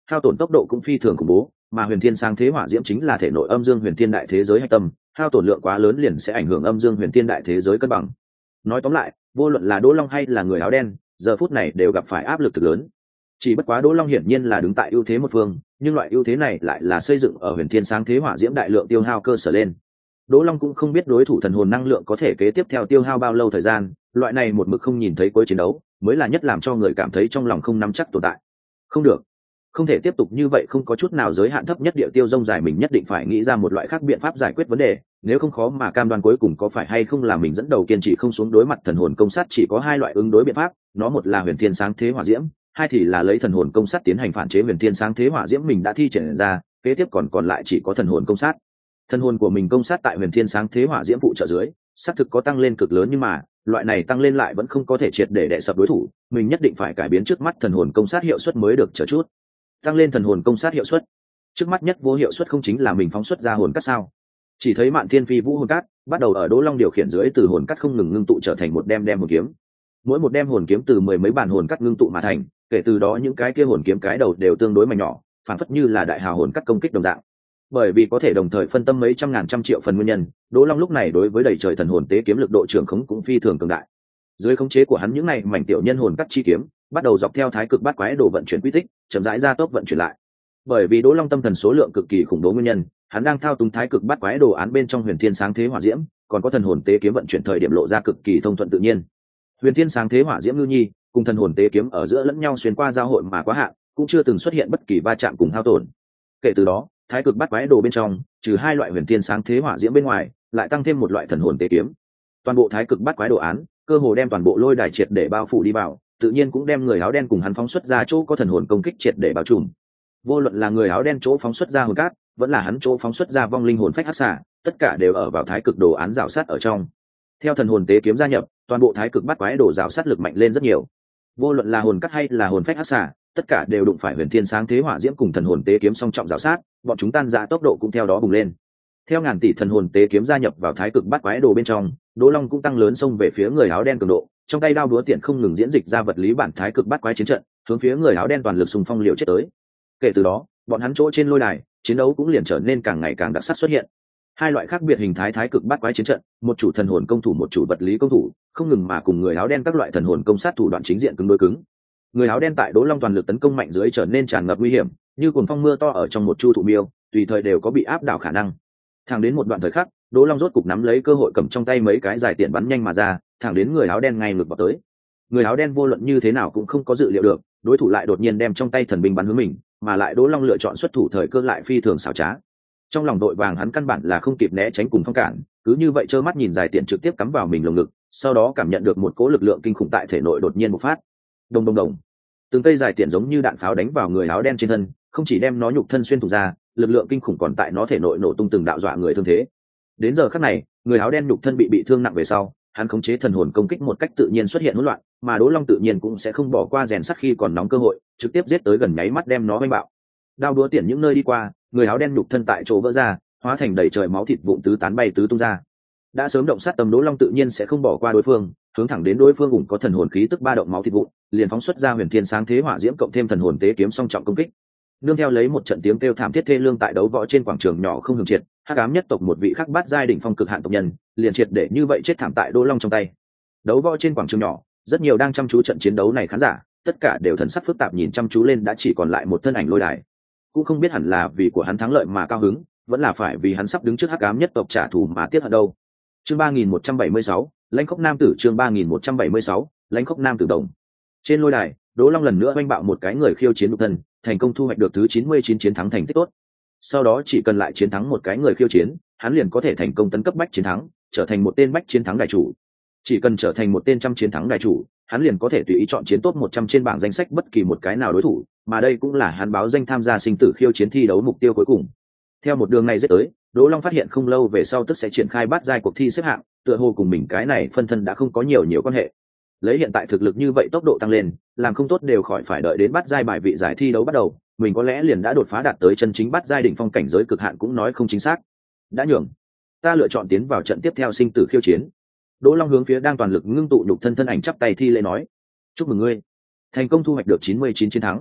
hao tổn tốc độ cũng phi thường khủng bố, mà huyền thiên sáng thế hỏa diễm chính là thể nội âm dương huyền thiên đại thế giới hạch tâm, hao tổn lượng quá lớn liền sẽ ảnh hưởng âm dương huyền thiên đại thế giới cân bằng. Nói tóm lại, vô luận là Đỗ Long hay là người áo đen, giờ phút này đều gặp phải áp lực thực lớn. Chỉ bất quá Đỗ Long hiển nhiên là đứng tại ưu thế một phương, nhưng loại ưu thế này lại là xây dựng ở huyền thiên sáng thế hỏa diễm đại lượng tiêu hao cơ sở lên. Đỗ Long cũng không biết đối thủ thần hồn năng lượng có thể kế tiếp theo tiêu hao bao lâu thời gian, loại này một mực không nhìn thấy cuối chiến đấu, mới là nhất làm cho người cảm thấy trong lòng không nắm chắc tồn tại. Không được, không thể tiếp tục như vậy, không có chút nào giới hạn thấp nhất địa tiêu rông dài, mình nhất định phải nghĩ ra một loại khác biện pháp giải quyết vấn đề, nếu không khó mà cam đoan cuối cùng có phải hay không là mình dẫn đầu kiên trì không xuống đối mặt thần hồn công sát. Chỉ có hai loại ứng đối biện pháp, nó một là huyền thiên sáng thế hỏa diễm, hai thì là lấy thần hồn công sát tiến hành phản chế huyền thiên sáng thế hỏa diễm mình đã thi triển ra, kế tiếp còn lại chỉ có thần hồn công sát. Thần hồn của mình công sát tại huyền thiên sáng thế hỏa diễm phụ trợ dưới, xác thực có tăng lên cực lớn, nhưng mà loại này tăng lên lại vẫn không có thể triệt để đè sập đối thủ, mình nhất định phải cải biến trước mắt thần hồn công sát hiệu suất mới được. Chờ chút, tăng lên thần hồn công sát hiệu suất, trước mắt nhất vô hiệu suất không chính là mình phóng xuất ra hồn cát sao? Chỉ thấy Mạn Thiên Phi Vũ hồn cát bắt đầu ở Đỗ Long điều khiển dưới từ hồn cát không ngừng ngưng tụ trở thành một đem hồn kiếm, mỗi một đem hồn kiếm từ mười mấy bản hồn cát ngưng tụ mà thành, kể từ đó những cái kia hồn kiếm cái đầu đều tương đối mảnh nhỏ, phản phất như là đại hào hồn cát công kích đồng dạng. Bởi vì có thể đồng thời phân tâm mấy trăm ngàn trăm triệu phần nguyên nhân, Đỗ Long lúc này đối với đầy trời thần hồn tế kiếm lực độ trường khống cũng phi thường cường đại. Dưới khống chế của hắn, những này mảnh tiểu nhân hồn cát chi kiếm bắt đầu dọc theo thái cực bát quái đồ vận chuyển quy tích, chậm rãi ra tốc vận chuyển lại. Bởi vì Đỗ Long tâm thần số lượng cực kỳ khủng bố nguyên nhân, hắn đang thao túng thái cực bát quái đồ án bên trong huyền thiên sáng thế hỏa diễm, còn có thần hồn tế kiếm vận chuyển thời điểm lộ ra cực kỳ thông thuận tự nhiên. Huyền thiên sáng thế hỏa diễm ngư nhi cùng thần hồn tế kiếm ở giữa lẫn nhau xuyên qua giao hội mà quá hạn, cũng chưa từng xuất hiện bất kỳ va chạm cùng hao tổn. Kể từ đó, thái cực bát quái đồ bên trong trừ hai loại huyền thiên sáng thế hỏa diễm bên ngoài, lại tăng thêm một loại thần hồn tế kiếm. Toàn bộ thái cực bát quái đồ án cơ hồ đem toàn bộ lôi đài triệt để bao phủ đi vào, tự nhiên cũng đem người áo đen cùng hắn phóng xuất ra chỗ có thần hồn công kích triệt để bao trùm. Vô luận là người áo đen chỗ phóng xuất ra hồn cát, vẫn là hắn chỗ phóng xuất ra vong linh hồn phách hắc xà, tất cả đều ở vào thái cực đồ án rào sát ở trong. Theo thần hồn tế kiếm gia nhập, toàn bộ thái cực bát quái đồ rào sát lực mạnh lên rất nhiều. Vô luận là hồn cát hay là hồn phách hắc xà, tất cả đều đụng phải huyền thiên sáng thế hỏa diễm cùng thần hồn tế kiếm song trọng rào sát, bọn chúng tan ra tốc độ cũng theo đó bùng lên. Theo ngàn tỷ thần hồn tế kiếm gia nhập vào thái cực bát quái đồ bên trong, Đỗ Long cũng tăng lớn xông về phía người áo đen cường độ, trong tay đao đúa tiện không ngừng diễn dịch ra vật lý bản thái cực bát quái chiến trận, hướng phía người áo đen toàn lực xung phong liều chết tới. Kể từ đó, bọn hắn chỗ trên lôi đài chiến đấu cũng liền trở nên càng ngày càng đặc sắc xuất hiện. Hai loại khác biệt hình thái thái cực bát quái chiến trận, một chủ thần hồn công thủ, một chủ vật lý công thủ, không ngừng mà cùng người áo đen các loại thần hồn công sát thủ đoạn chính diện cứng đối cứng. Người áo đen tại Đỗ Long toàn lực tấn công mạnh dưới trở nên tràn ngập nguy hiểm, như cuồng phong mưa to ở trong một chu thụ miêu, tùy thời đều có bị áp đảo khả năng. Thẳng đến một đoạn thời khắc, Đỗ Long rốt cục nắm lấy cơ hội cầm trong tay mấy cái dài tiện bắn nhanh mà ra, thẳng đến người áo đen ngay ngược vào tới. Người áo đen vô luận như thế nào cũng không có dự liệu được, đối thủ lại đột nhiên đem trong tay thần binh bắn hướng mình, mà lại Đỗ Long lựa chọn xuất thủ thời cơ lại phi thường xảo trá. Trong lòng đội vàng hắn căn bản là không kịp né tránh cùng phong cản, cứ như vậy trơ mắt nhìn dài tiện trực tiếp cắm vào mình lồng ngực, sau đó cảm nhận được một cỗ lực lượng kinh khủng tại thể nội đột nhiên bộc phát. Đồng đồng đồng, từng cây dài tiện giống như đạn pháo đánh vào người áo đen trên thân, không chỉ đem nó nhục thân xuyên thủng ra, lực lượng kinh khủng còn tại nó thể nội nổ tung từng đạo dọa người thương thế. Đến giờ khắc này, người áo đen nhục thân bị thương nặng về sau, hắn khống chế thần hồn công kích một cách tự nhiên xuất hiện hỗn loạn, mà Đỗ Long tự nhiên cũng sẽ không bỏ qua rèn sắt khi còn nóng cơ hội, trực tiếp giết tới gần nháy mắt đem nó vây bạo. Đao đúa tiện những nơi đi qua, người áo đen nhục thân tại chỗ vỡ ra, hóa thành đầy trời máu thịt vụn tứ tán bay tứ tung ra. Đã sớm động sát tâm Đỗ Long tự nhiên sẽ không bỏ qua đối phương, hướng thẳng đến đối phương cũng có thần hồn khí tức ba động máu thịt vụn, liền phóng xuất ra huyền thiên sáng thế hỏa diễm cộng thêm thần hồn tế kiếm song trọng công kích. Nương theo lấy một trận tiếng kêu thảm thiết thê lương tại đấu võ trên quảng trường nhỏ không ngừng triệt, hắc ám nhất tộc một vị khắc bát giai đỉnh phong cực hạn tộc nhân, liền triệt để như vậy chết thảm tại Đỗ Long trong tay. Đấu võ trên quảng trường nhỏ, rất nhiều đang chăm chú trận chiến đấu này khán giả, tất cả đều thần sắc phức tạp nhìn chăm chú lên đã chỉ còn lại một thân ảnh lôi đài. Cũng không biết hẳn là vì của hắn thắng lợi mà cao hứng, vẫn là phải vì hắn sắp đứng trước hắc ám nhất tộc trả thù mà tiếc hận đâu. Chương 3176, Lãnh Khốc Nam tử, chương 3176, Lãnh Khốc Nam tử đồng. Trên lôi đài, Đỗ Long lần nữa oanh bạo một cái người khiêu chiến độc thân, thành công thu hoạch được thứ 99 chiến thắng thành tích tốt. Sau đó chỉ cần lại chiến thắng một cái người khiêu chiến, hắn liền có thể thành công tấn cấp bách chiến thắng, trở thành một tên bách chiến thắng đại chủ. Chỉ cần trở thành một tên trăm chiến thắng đại chủ, hắn liền có thể tùy ý chọn chiến top 100 trên bảng danh sách bất kỳ một cái nào đối thủ, mà đây cũng là hắn báo danh tham gia sinh tử khiêu chiến thi đấu mục tiêu cuối cùng. Theo một đường này giết tới, Đỗ Long phát hiện không lâu về sau tức sẽ triển khai bát giai cuộc thi xếp hạng, tựa hồ cùng mình cái này phân thân đã không có nhiều quan hệ. Lấy hiện tại thực lực như vậy tốc độ tăng lên, làm không tốt đều khỏi phải đợi đến bát giai bài vị giải thi đấu bắt đầu, mình có lẽ liền đã đột phá đạt tới chân chính bát giai đỉnh phong cảnh giới cực hạn cũng nói không chính xác. Đã nhường, ta lựa chọn tiến vào trận tiếp theo sinh tử khiêu chiến. Đỗ Long hướng phía đang toàn lực ngưng tụ nhục thân thân ảnh chắp tay thi lễ nói: chúc mừng ngươi thành công thu hoạch được 99 chiến thắng.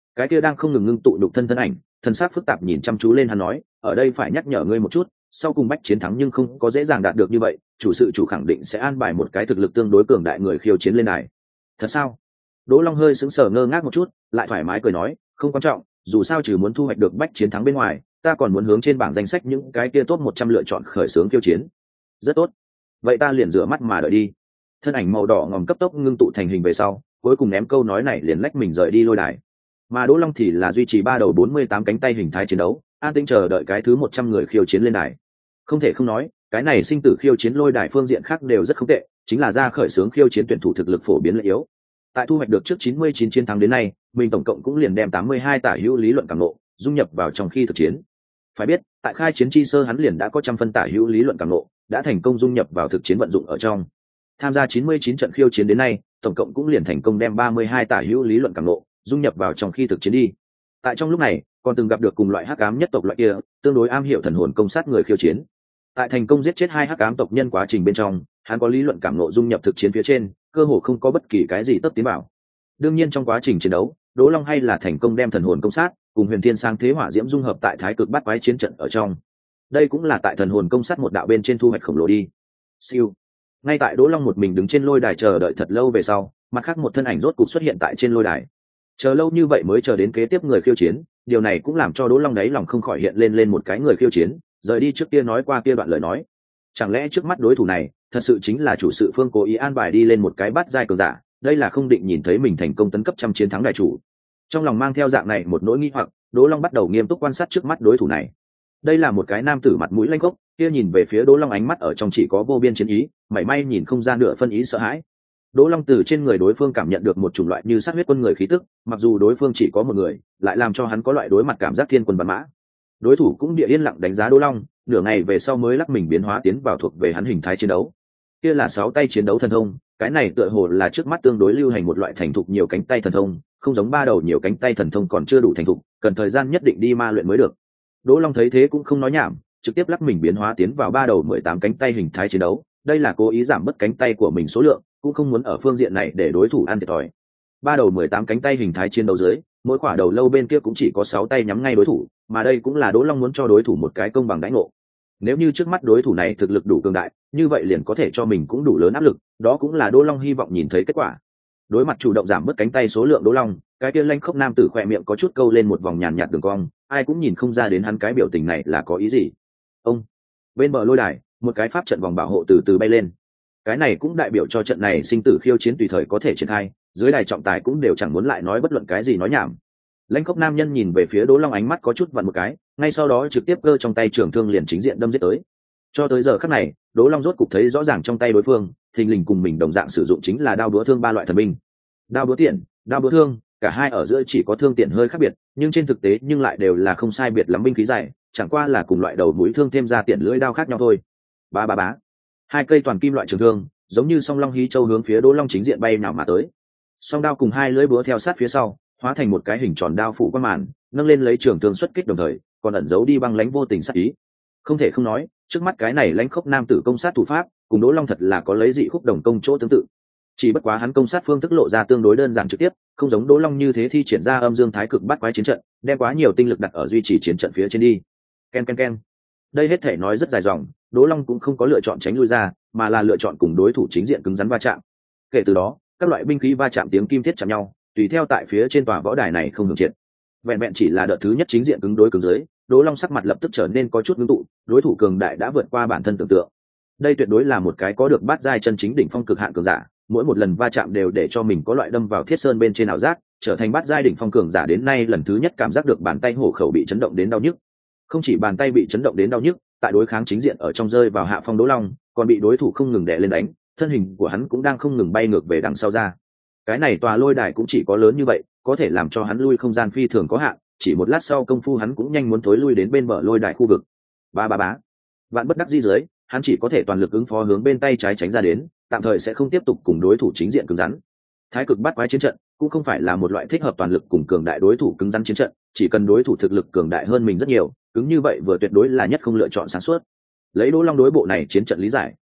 cái kia đang không ngừng ngưng tụ đục thân ảnh thân xác phức tạp nhìn chăm chú lên hắn nói, ở đây phải nhắc nhở ngươi một chút, sau cùng bách chiến thắng nhưng không có dễ dàng đạt được như vậy, chủ sự chủ khẳng định sẽ an bài một cái thực lực tương đối cường đại người khiêu chiến lên này. Thật sao? Đỗ Long hơi sững sờ ngơ ngác một chút, lại thoải mái cười nói, không quan trọng, dù sao trừ muốn thu hoạch được bách chiến thắng bên ngoài, ta còn muốn hướng trên bảng danh sách những cái kia top 100 lựa chọn khởi xướng khiêu chiến. Rất tốt, vậy ta liền rửa mắt mà đợi đi. Thân ảnh màu đỏ ngòm cấp tốc ngưng tụ thành hình về sau, cuối cùng ném câu nói này liền lách mình rời đi lôi đài. Mà Đỗ Long thì là duy trì ba đầu 48 cánh tay hình thái chiến đấu, an tĩnh chờ đợi cái thứ 100 người khiêu chiến lên đài. Không thể không nói, cái này sinh tử khiêu chiến lôi đài phương diện khác đều rất không tệ, chính là ra khởi xướng khiêu chiến tuyển thủ thực lực phổ biến là yếu. Tại thu hoạch được trước 99 chiến thắng đến nay, mình tổng cộng cũng liền đem 82 tả hữu lý luận cảm ngộ dung nhập vào trong khi thực chiến. Phải biết, tại khai chiến chi sơ hắn liền đã có trăm phân tả hữu lý luận cảm ngộ, đã thành công dung nhập vào thực chiến vận dụng ở trong. Tham gia 99 trận khiêu chiến đến nay, tổng cộng cũng liền thành công đem 32 tả hữu lý luận cảm ngộ dung nhập vào trong khi thực chiến đi. Tại trong lúc này, còn từng gặp được cùng loại hắc ám nhất tộc loại kia, tương đối am hiểu thần hồn công sát người khiêu chiến. Tại thành công giết chết hai hắc ám tộc nhân quá trình bên trong, hắn có lý luận cảm ngộ dung nhập thực chiến phía trên, cơ hồ không có bất kỳ cái gì tấp tiến bảo. Đương nhiên trong quá trình chiến đấu, Đỗ Long hay là thành công đem thần hồn công sát cùng huyền thiên sang thế hỏa diễm dung hợp tại thái cực bát quái chiến trận ở trong. Đây cũng là tại thần hồn công sát một đạo bên trên thu hoạch khổng lồ đi. Siêu. Ngay tại Đỗ Long một mình đứng trên lôi đài chờ đợi thật lâu về sau, mặt khác một thân ảnh rốt cục xuất hiện tại trên lôi đài. Chờ lâu như vậy mới chờ đến kế tiếp người khiêu chiến, điều này cũng làm cho Đỗ Long đáy lòng không khỏi hiện lên một cái người khiêu chiến, rời đi trước kia nói qua kia đoạn lời nói. Chẳng lẽ trước mắt đối thủ này thật sự chính là chủ sự phương cố ý an bài đi lên một cái bát giai cường giả, đây là không định nhìn thấy mình thành công tấn cấp trăm chiến thắng đại chủ. Trong lòng mang theo dạng này một nỗi nghi hoặc, Đỗ Long bắt đầu nghiêm túc quan sát trước mắt đối thủ này. Đây là một cái nam tử mặt mũi lanh gốc, kia nhìn về phía Đỗ Long ánh mắt ở trong chỉ có vô biên chiến ý, mảy may nhìn không ra nửa phân ý sợ hãi. Đỗ Long từ trên người đối phương cảm nhận được một chủng loại như sát huyết quân người khí tức, mặc dù đối phương chỉ có một người, lại làm cho hắn có loại đối mặt cảm giác thiên quân vạn mã. Đối thủ cũng địa yên lặng đánh giá Đỗ Long, nửa ngày về sau mới lắc mình biến hóa tiến vào thuộc về hắn hình thái chiến đấu. Kia là 6 tay chiến đấu thần thông, cái này tựa hồ là trước mắt tương đối lưu hành một loại thành thục nhiều cánh tay thần thông, không giống ba đầu nhiều cánh tay thần thông còn chưa đủ thành thục, cần thời gian nhất định đi ma luyện mới được. Đỗ Long thấy thế cũng không nói nhảm, trực tiếp lắc mình biến hóa tiến vào ba đầu 18 cánh tay hình thái chiến đấu, đây là cố ý giảm bớt cánh tay của mình số lượng, cũng không muốn ở phương diện này để đối thủ ăn thiệt thòi. Ba đầu 18 cánh tay hình thái chiến đấu dưới, mỗi quả đầu lâu bên kia cũng chỉ có 6 tay nhắm ngay đối thủ, mà đây cũng là Đỗ Long muốn cho đối thủ một cái công bằng đãi ngộ. Nếu như trước mắt đối thủ này thực lực đủ cường đại, như vậy liền có thể cho mình cũng đủ lớn áp lực, đó cũng là Đỗ Long hy vọng nhìn thấy kết quả. Đối mặt chủ động giảm bớt cánh tay số lượng Đỗ Long, cái kia lanh khốc nam tử khỏe miệng có chút câu lên một vòng nhàn nhạt đường cong, ai cũng nhìn không ra đến hắn cái biểu tình này là có ý gì. Ông, bên bờ lôi đài, một cái pháp trận vòng bảo hộ từ từ bay lên. Cái này cũng đại biểu cho trận này sinh tử khiêu chiến tùy thời có thể triển khai, dưới đài trọng tài cũng đều chẳng muốn lại nói bất luận cái gì nói nhảm. Lãnh khốc nam nhân nhìn về phía Đỗ Long ánh mắt có chút vặn một cái, ngay sau đó trực tiếp cơ trong tay trường thương liền chính diện đâm giết tới. Cho tới giờ khắc này, Đỗ Long rốt cục thấy rõ ràng trong tay đối phương, thình lình cùng mình đồng dạng sử dụng chính là đao búa thương ba loại thần binh. Đao búa tiện, đao búa thương, cả hai ở giữa chỉ có thương tiện hơi khác biệt, nhưng trên thực tế nhưng lại đều là không sai biệt lắm binh khí dài, chẳng qua là cùng loại đầu mũi thương thêm ra tiện lưỡi đao khác nhau thôi. Ba ba bá. Hai cây toàn kim loại trường thương, giống như song long hí châu hướng phía Đỗ Long chính diện bay nào mà tới. Song đao cùng hai lưỡi búa theo sát phía sau, hóa thành một cái hình tròn đao phủ qua màn, nâng lên lấy trường thương xuất kích đồng thời, còn ẩn giấu đi băng lãnh vô tình sát ý. Không thể không nói, trước mắt cái này lãnh khốc nam tử công sát thủ pháp, cùng Đỗ Long thật là có lấy dị khúc đồng công chỗ tương tự. Chỉ bất quá hắn công sát phương thức lộ ra tương đối đơn giản trực tiếp, không giống Đỗ Long như thế thi triển ra âm dương thái cực bát quái chiến trận, đem quá nhiều tinh lực đặt ở duy trì chiến trận phía trên đi. Ken ken ken. Đây hết thể nói rất dài dòng, Đỗ Long cũng không có lựa chọn tránh lui ra, mà là lựa chọn cùng đối thủ chính diện cứng rắn va chạm. Kể từ đó, các loại binh khí va chạm tiếng kim thiết chạm nhau, tùy theo tại phía trên tòa võ đài này không ngừng triệt. Vẹn vẹn chỉ là đợt thứ nhất chính diện cứng đối cứng dưới, Đỗ Long sắc mặt lập tức trở nên có chút ngưng tụ, đối thủ cường đại đã vượt qua bản thân tưởng tượng. Đây tuyệt đối là một cái có được bát giai chân chính đỉnh phong cực hạn cường giả, mỗi một lần va chạm đều để cho mình có loại đâm vào thiết sơn bên trên ảo giác, trở thành bát giai đỉnh phong cường giả đến nay lần thứ nhất cảm giác được bàn tay hổ khẩu bị chấn động đến đau nhức. Không chỉ bàn tay bị chấn động đến đau nhức, tại đối kháng chính diện ở trong rơi vào hạ phong Đỗ Long, còn bị đối thủ không ngừng đè lên đánh, thân hình của hắn cũng đang không ngừng bay ngược về đằng sau ra. Cái này tòa lôi đài cũng chỉ có lớn như vậy, có thể làm cho hắn lui không gian phi thường có hạn, chỉ một lát sau công phu hắn cũng nhanh muốn thối lui đến bên bờ lôi đài khu vực. Ba ba bá. Vạn bất đắc dĩ dưới, hắn chỉ có thể toàn lực ứng phó hướng bên tay trái tránh ra đến, tạm thời sẽ không tiếp tục cùng đối thủ chính diện cứng rắn. Thái cực bát quái chiến trận cũng không phải là một loại thích hợp toàn lực cùng cường đại đối thủ cứng rắn chiến trận, chỉ cần đối thủ thực lực cường đại hơn mình rất nhiều, cứng như vậy vừa tuyệt đối là nhất không lựa chọn sáng suốt. Lấy Đỗ Long đối bộ này chiến trận lý giải,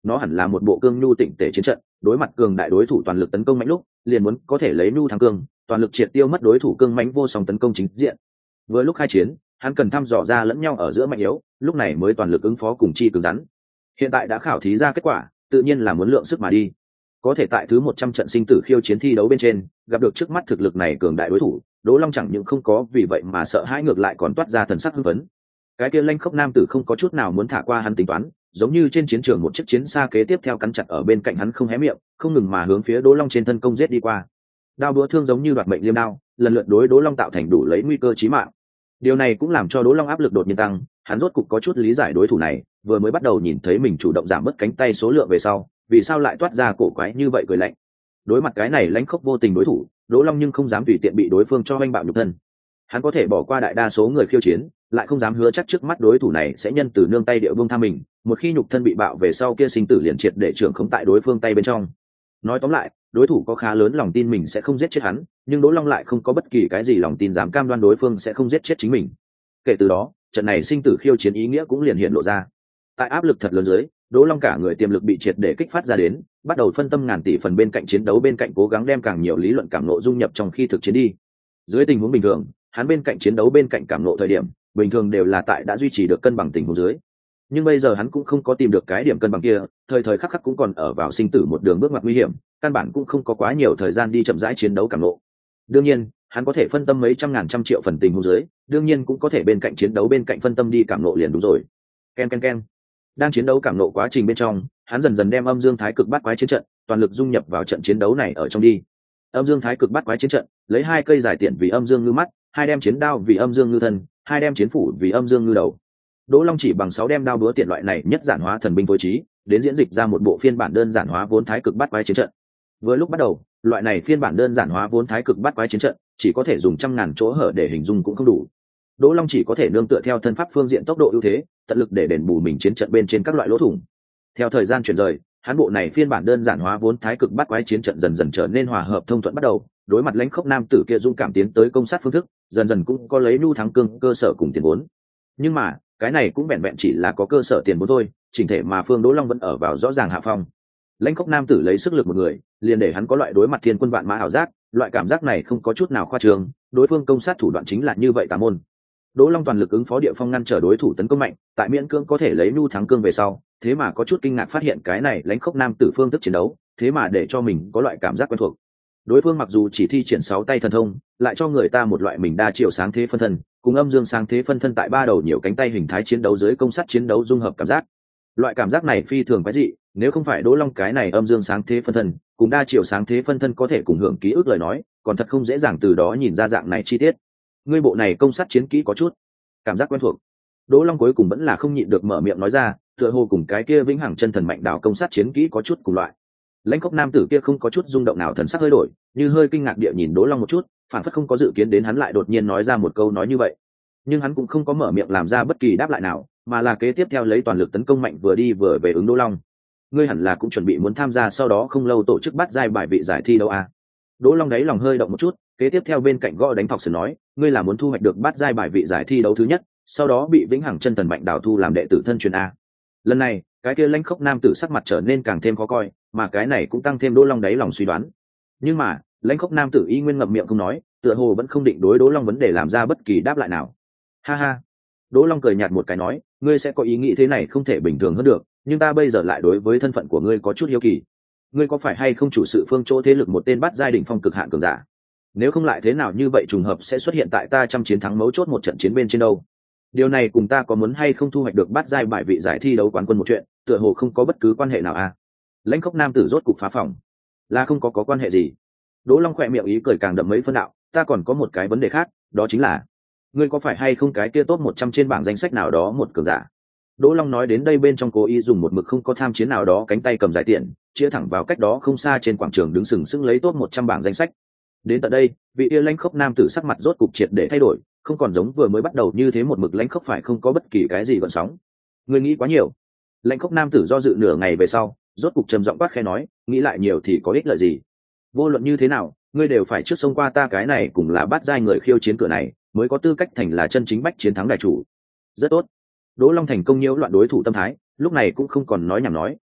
nó hẳn là một bộ cương nhu tịnh tể chiến trận, đối mặt cường đại đối thủ toàn lực tấn công mạnh lúc liền muốn có thể lấy nhu thắng cương, toàn lực triệt tiêu mất đối thủ cương mãnh vô song tấn công chính diện. Với lúc khai chiến, hắn cần thăm dò ra lẫn nhau ở giữa mạnh yếu, lúc này mới toàn lực ứng phó cùng chi cứng rắn. Hiện tại đã khảo thí ra kết quả, tự nhiên là muốn lượng sức mà đi. Có thể tại thứ 100 trận sinh tử khiêu chiến thi đấu bên trên, gặp được trước mắt thực lực này cường đại đối thủ, Đỗ Long chẳng những không có vì vậy mà sợ hãi, ngược lại còn toát ra thần sắc hưng phấn. Cái kia lanh khốc nam tử không có chút nào muốn thả qua hắn tính toán, giống như trên chiến trường một chiếc chiến xa kế tiếp theo cắn chặt ở bên cạnh hắn không hé miệng, không ngừng mà hướng phía Đỗ Long trên thân công giết đi qua. Đao búa thương giống như đoạt mệnh liêm đao, lần lượt đối Đỗ Long tạo thành đủ lấy nguy cơ chí mạng. Điều này cũng làm cho Đỗ Long áp lực đột nhiên tăng, hắn rốt cục có chút lý giải đối thủ này, vừa mới bắt đầu nhìn thấy mình chủ động giảm bớt cánh tay số lượng về sau, vì sao lại toát ra cổ quái như vậy cười lạnh. Đối mặt cái này lãnh khốc vô tình đối thủ, Đỗ Long nhưng không dám tùy tiện bị đối phương cho oanh bạo nhục thân. Hắn có thể bỏ qua đại đa số người khiêu chiến, lại không dám hứa chắc trước mắt đối thủ này sẽ nhân từ nương tay địa vương tha mình, một khi nhục thân bị bạo về sau kia sinh tử liền triệt để trưởng khống tại đối phương tay bên trong. Nói tóm lại, đối thủ có khá lớn lòng tin mình sẽ không giết chết hắn, nhưng Đỗ Long lại không có bất kỳ cái gì lòng tin dám cam đoan đối phương sẽ không giết chết chính mình. Kể từ đó, trận này sinh tử khiêu chiến ý nghĩa cũng liền hiện lộ ra. Tại áp lực thật lớn dưới, Đỗ Long cả người tiềm lực bị triệt để kích phát ra đến, bắt đầu phân tâm ngàn tỷ phần bên cạnh chiến đấu, bên cạnh cố gắng đem càng nhiều lý luận cảm ngộ dung nhập trong khi thực chiến đi. Dưới tình huống bình thường, hắn bên cạnh chiến đấu bên cạnh cảm ngộ thời điểm, bình thường đều là tại đã duy trì được cân bằng tình huống dưới. Nhưng bây giờ hắn cũng không có tìm được cái điểm cân bằng kia, thời thời khắc khắc cũng còn ở vào sinh tử một đường bước ngoặt nguy hiểm, căn bản cũng không có quá nhiều thời gian đi chậm rãi chiến đấu cảm ngộ. Đương nhiên, hắn có thể phân tâm mấy trăm ngàn trăm triệu phần tình huống dưới, đương nhiên cũng có thể bên cạnh chiến đấu bên cạnh phân tâm đi cảm ngộ liền đúng rồi. Ken ken ken. Đang chiến đấu cảm ngộ quá trình bên trong, hắn dần dần đem âm dương thái cực bát quái chiến trận toàn lực dung nhập vào trận chiến đấu này ở trong đi. Âm dương thái cực bát quái chiến trận lấy 2 cây giải tiện vì âm dương ngư mắt, 2 đem chiến đao vì âm dương ngư thân, 2 đem chiến phủ vì âm dương ngư đầu. Đỗ Long chỉ bằng 6 đem đao búa tiện loại này nhất giản hóa thần binh phối trí, đến diễn dịch ra một bộ phiên bản đơn giản hóa vốn thái cực bát quái chiến trận. Với lúc bắt đầu, loại này phiên bản đơn giản hóa vốn thái cực bát quái chiến trận chỉ có thể dùng trăm ngàn chỗ hở để hình dung cũng không đủ. Đỗ Long chỉ có thể nương tựa theo thân pháp phương diện tốc độ ưu thế, tận lực để đền bù mình chiến trận bên trên các loại lỗ thủng. Theo thời gian chuyển rời, hắn bộ này phiên bản đơn giản hóa vốn thái cực bát quái chiến trận dần dần trở nên hòa hợp thông thuận bắt đầu, đối mặt lãnh khốc nam tử kia dũng cảm tiến tới công sát phương thức, dần dần cũng có lấy nhu thắng cương cơ sở cùng tiền vốn. Nhưng mà, cái này cũng vẹn vẹn chỉ là có cơ sở tiền vốn thôi, chỉnh thể mà Phương Đỗ Long vẫn ở vào rõ ràng hạ phong. Lãnh khốc nam tử lấy sức lực một người, liền để hắn có loại đối mặt thiên quân vạn mã ảo giác, loại cảm giác này không có chút nào khoa trương, đối phương công sát thủ đoạn chính là như vậy tà môn. Đỗ Long toàn lực ứng phó địa phong ngăn trở đối thủ tấn công mạnh, tại miễn cưỡng có thể lấy nhu thắng cương về sau, thế mà có chút kinh ngạc phát hiện cái này lãnh khốc nam tử phương thức chiến đấu, thế mà để cho mình có loại cảm giác quen thuộc. Đối phương mặc dù chỉ thi triển 6 tay thần thông, lại cho người ta một loại mình đa chiều sáng thế phân thân, cùng âm dương sáng thế phân thân tại 3 đầu nhiều cánh tay hình thái chiến đấu dưới công sát chiến đấu dung hợp cảm giác. Loại cảm giác này phi thường quái dị, nếu không phải Đỗ Long cái này âm dương sáng thế phân thân, cùng đa chiều sáng thế phân thân có thể cùng hưởng ký ức lời nói, còn thật không dễ dàng từ đó nhìn ra dạng này chi tiết. Ngươi bộ này công sát chiến kỹ có chút cảm giác quen thuộc. Đỗ Long cuối cùng vẫn là không nhịn được mở miệng nói ra, tựa hồ cùng cái kia vĩnh hằng chân thần mạnh đạo công sát chiến kỹ có chút cùng loại. Lãnh khốc nam tử kia không có chút rung động nào, thần sắc hơi đổi, như hơi kinh ngạc địa nhìn Đỗ Long một chút, phản phất không có dự kiến đến hắn lại đột nhiên nói ra một câu nói như vậy. Nhưng hắn cũng không có mở miệng làm ra bất kỳ đáp lại nào, mà là kế tiếp theo lấy toàn lực tấn công mạnh vừa đi vừa về ứng Đỗ Long. Ngươi hẳn là cũng chuẩn bị muốn tham gia sau đó không lâu tổ chức bắt giai bài vị giải thi đấu à? Đỗ Long đáy lòng hơi động một chút, kế tiếp theo bên cạnh gõ đánh thọc sườn nói, ngươi là muốn thu hoạch được bắt giai bài vị giải thi đấu thứ nhất, sau đó bị vĩnh hằng chân thần mạnh đào thu làm đệ tử thân truyền a. Lần này, cái kia lãnh khốc nam tử sắc mặt trở nên càng thêm khó coi, mà cái này cũng tăng thêm Đỗ Long đáy lòng suy đoán. Nhưng mà, lãnh khốc nam tử y nguyên ngậm miệng không nói, tựa hồ vẫn không định đối Đỗ Long vấn đề làm ra bất kỳ đáp lại nào. Ha ha. Đỗ Long cười nhạt một cái nói, ngươi sẽ có ý nghĩ thế này không thể bình thường hơn được, nhưng ta bây giờ lại đối với thân phận của ngươi có chút hiếu kỳ. Ngươi có phải hay không chủ sự phương chỗ thế lực một tên bắt giai đỉnh phong cực hạn cường giả? Nếu không lại thế nào như vậy trùng hợp sẽ xuất hiện tại ta trăm chiến thắng mấu chốt một trận chiến bên trên đâu? Điều này cùng ta có muốn hay không thu hoạch được bắt giai bài vị giải thi đấu quán quân một chuyện, tựa hồ không có bất cứ quan hệ nào à? Lãnh khốc nam tử rốt cục phá phòng, là không có quan hệ gì. Đỗ Long khỏe miệng ý cười càng đậm mấy phân đạo, ta còn có một cái vấn đề khác, đó chính là ngươi có phải hay không cái kia top 100 trên bảng danh sách nào đó một cường giả? Đỗ Long nói đến đây bên trong cố ý dùng một mực không có tham chiến nào đó cánh tay cầm giải tiền, chĩa thẳng vào cách đó không xa trên quảng trường đứng sừng sững lấy top 100 bảng danh sách. Đến tận đây, vị yêu lãnh khốc nam tử sắc mặt rốt cục triệt để thay đổi, không còn giống vừa mới bắt đầu như thế một mực lãnh khốc phải không có bất kỳ cái gì gợn sóng. Ngươi nghĩ quá nhiều. Lãnh khốc nam tử do dự nửa ngày về sau, rốt cục trầm giọng quát khẽ nói, nghĩ lại nhiều thì có ích lợi gì? Vô luận như thế nào, ngươi đều phải trước sông qua ta cái này cùng là bắt giai người khiêu chiến cửa này, mới có tư cách thành là chân chính bách chiến thắng đại chủ. Rất tốt. Đỗ Long thành công nhiễu loạn đối thủ tâm thái, lúc này cũng không còn nói nhảm nói,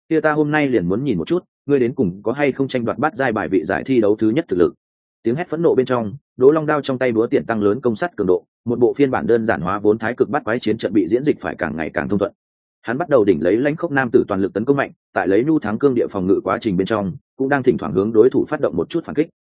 kia ta hôm nay liền muốn nhìn một chút ngươi đến cùng có hay không tranh đoạt bát giai bài vị giải thi đấu thứ nhất thực lực. Tiếng hét phẫn nộ bên trong, Đỗ Long đao trong tay búa tiện tăng lớn công sắt cường độ, một bộ phiên bản đơn giản hóa vốn thái cực bát quái chiến trận bị diễn dịch phải càng ngày càng thông thuận. Hắn bắt đầu đỉnh lấy lãnh khốc nam tử toàn lực tấn công mạnh, tại lấy nhu thắng cương địa phòng ngự quá trình bên trong, cũng đang thỉnh thoảng hướng đối thủ phát động một chút phản kích.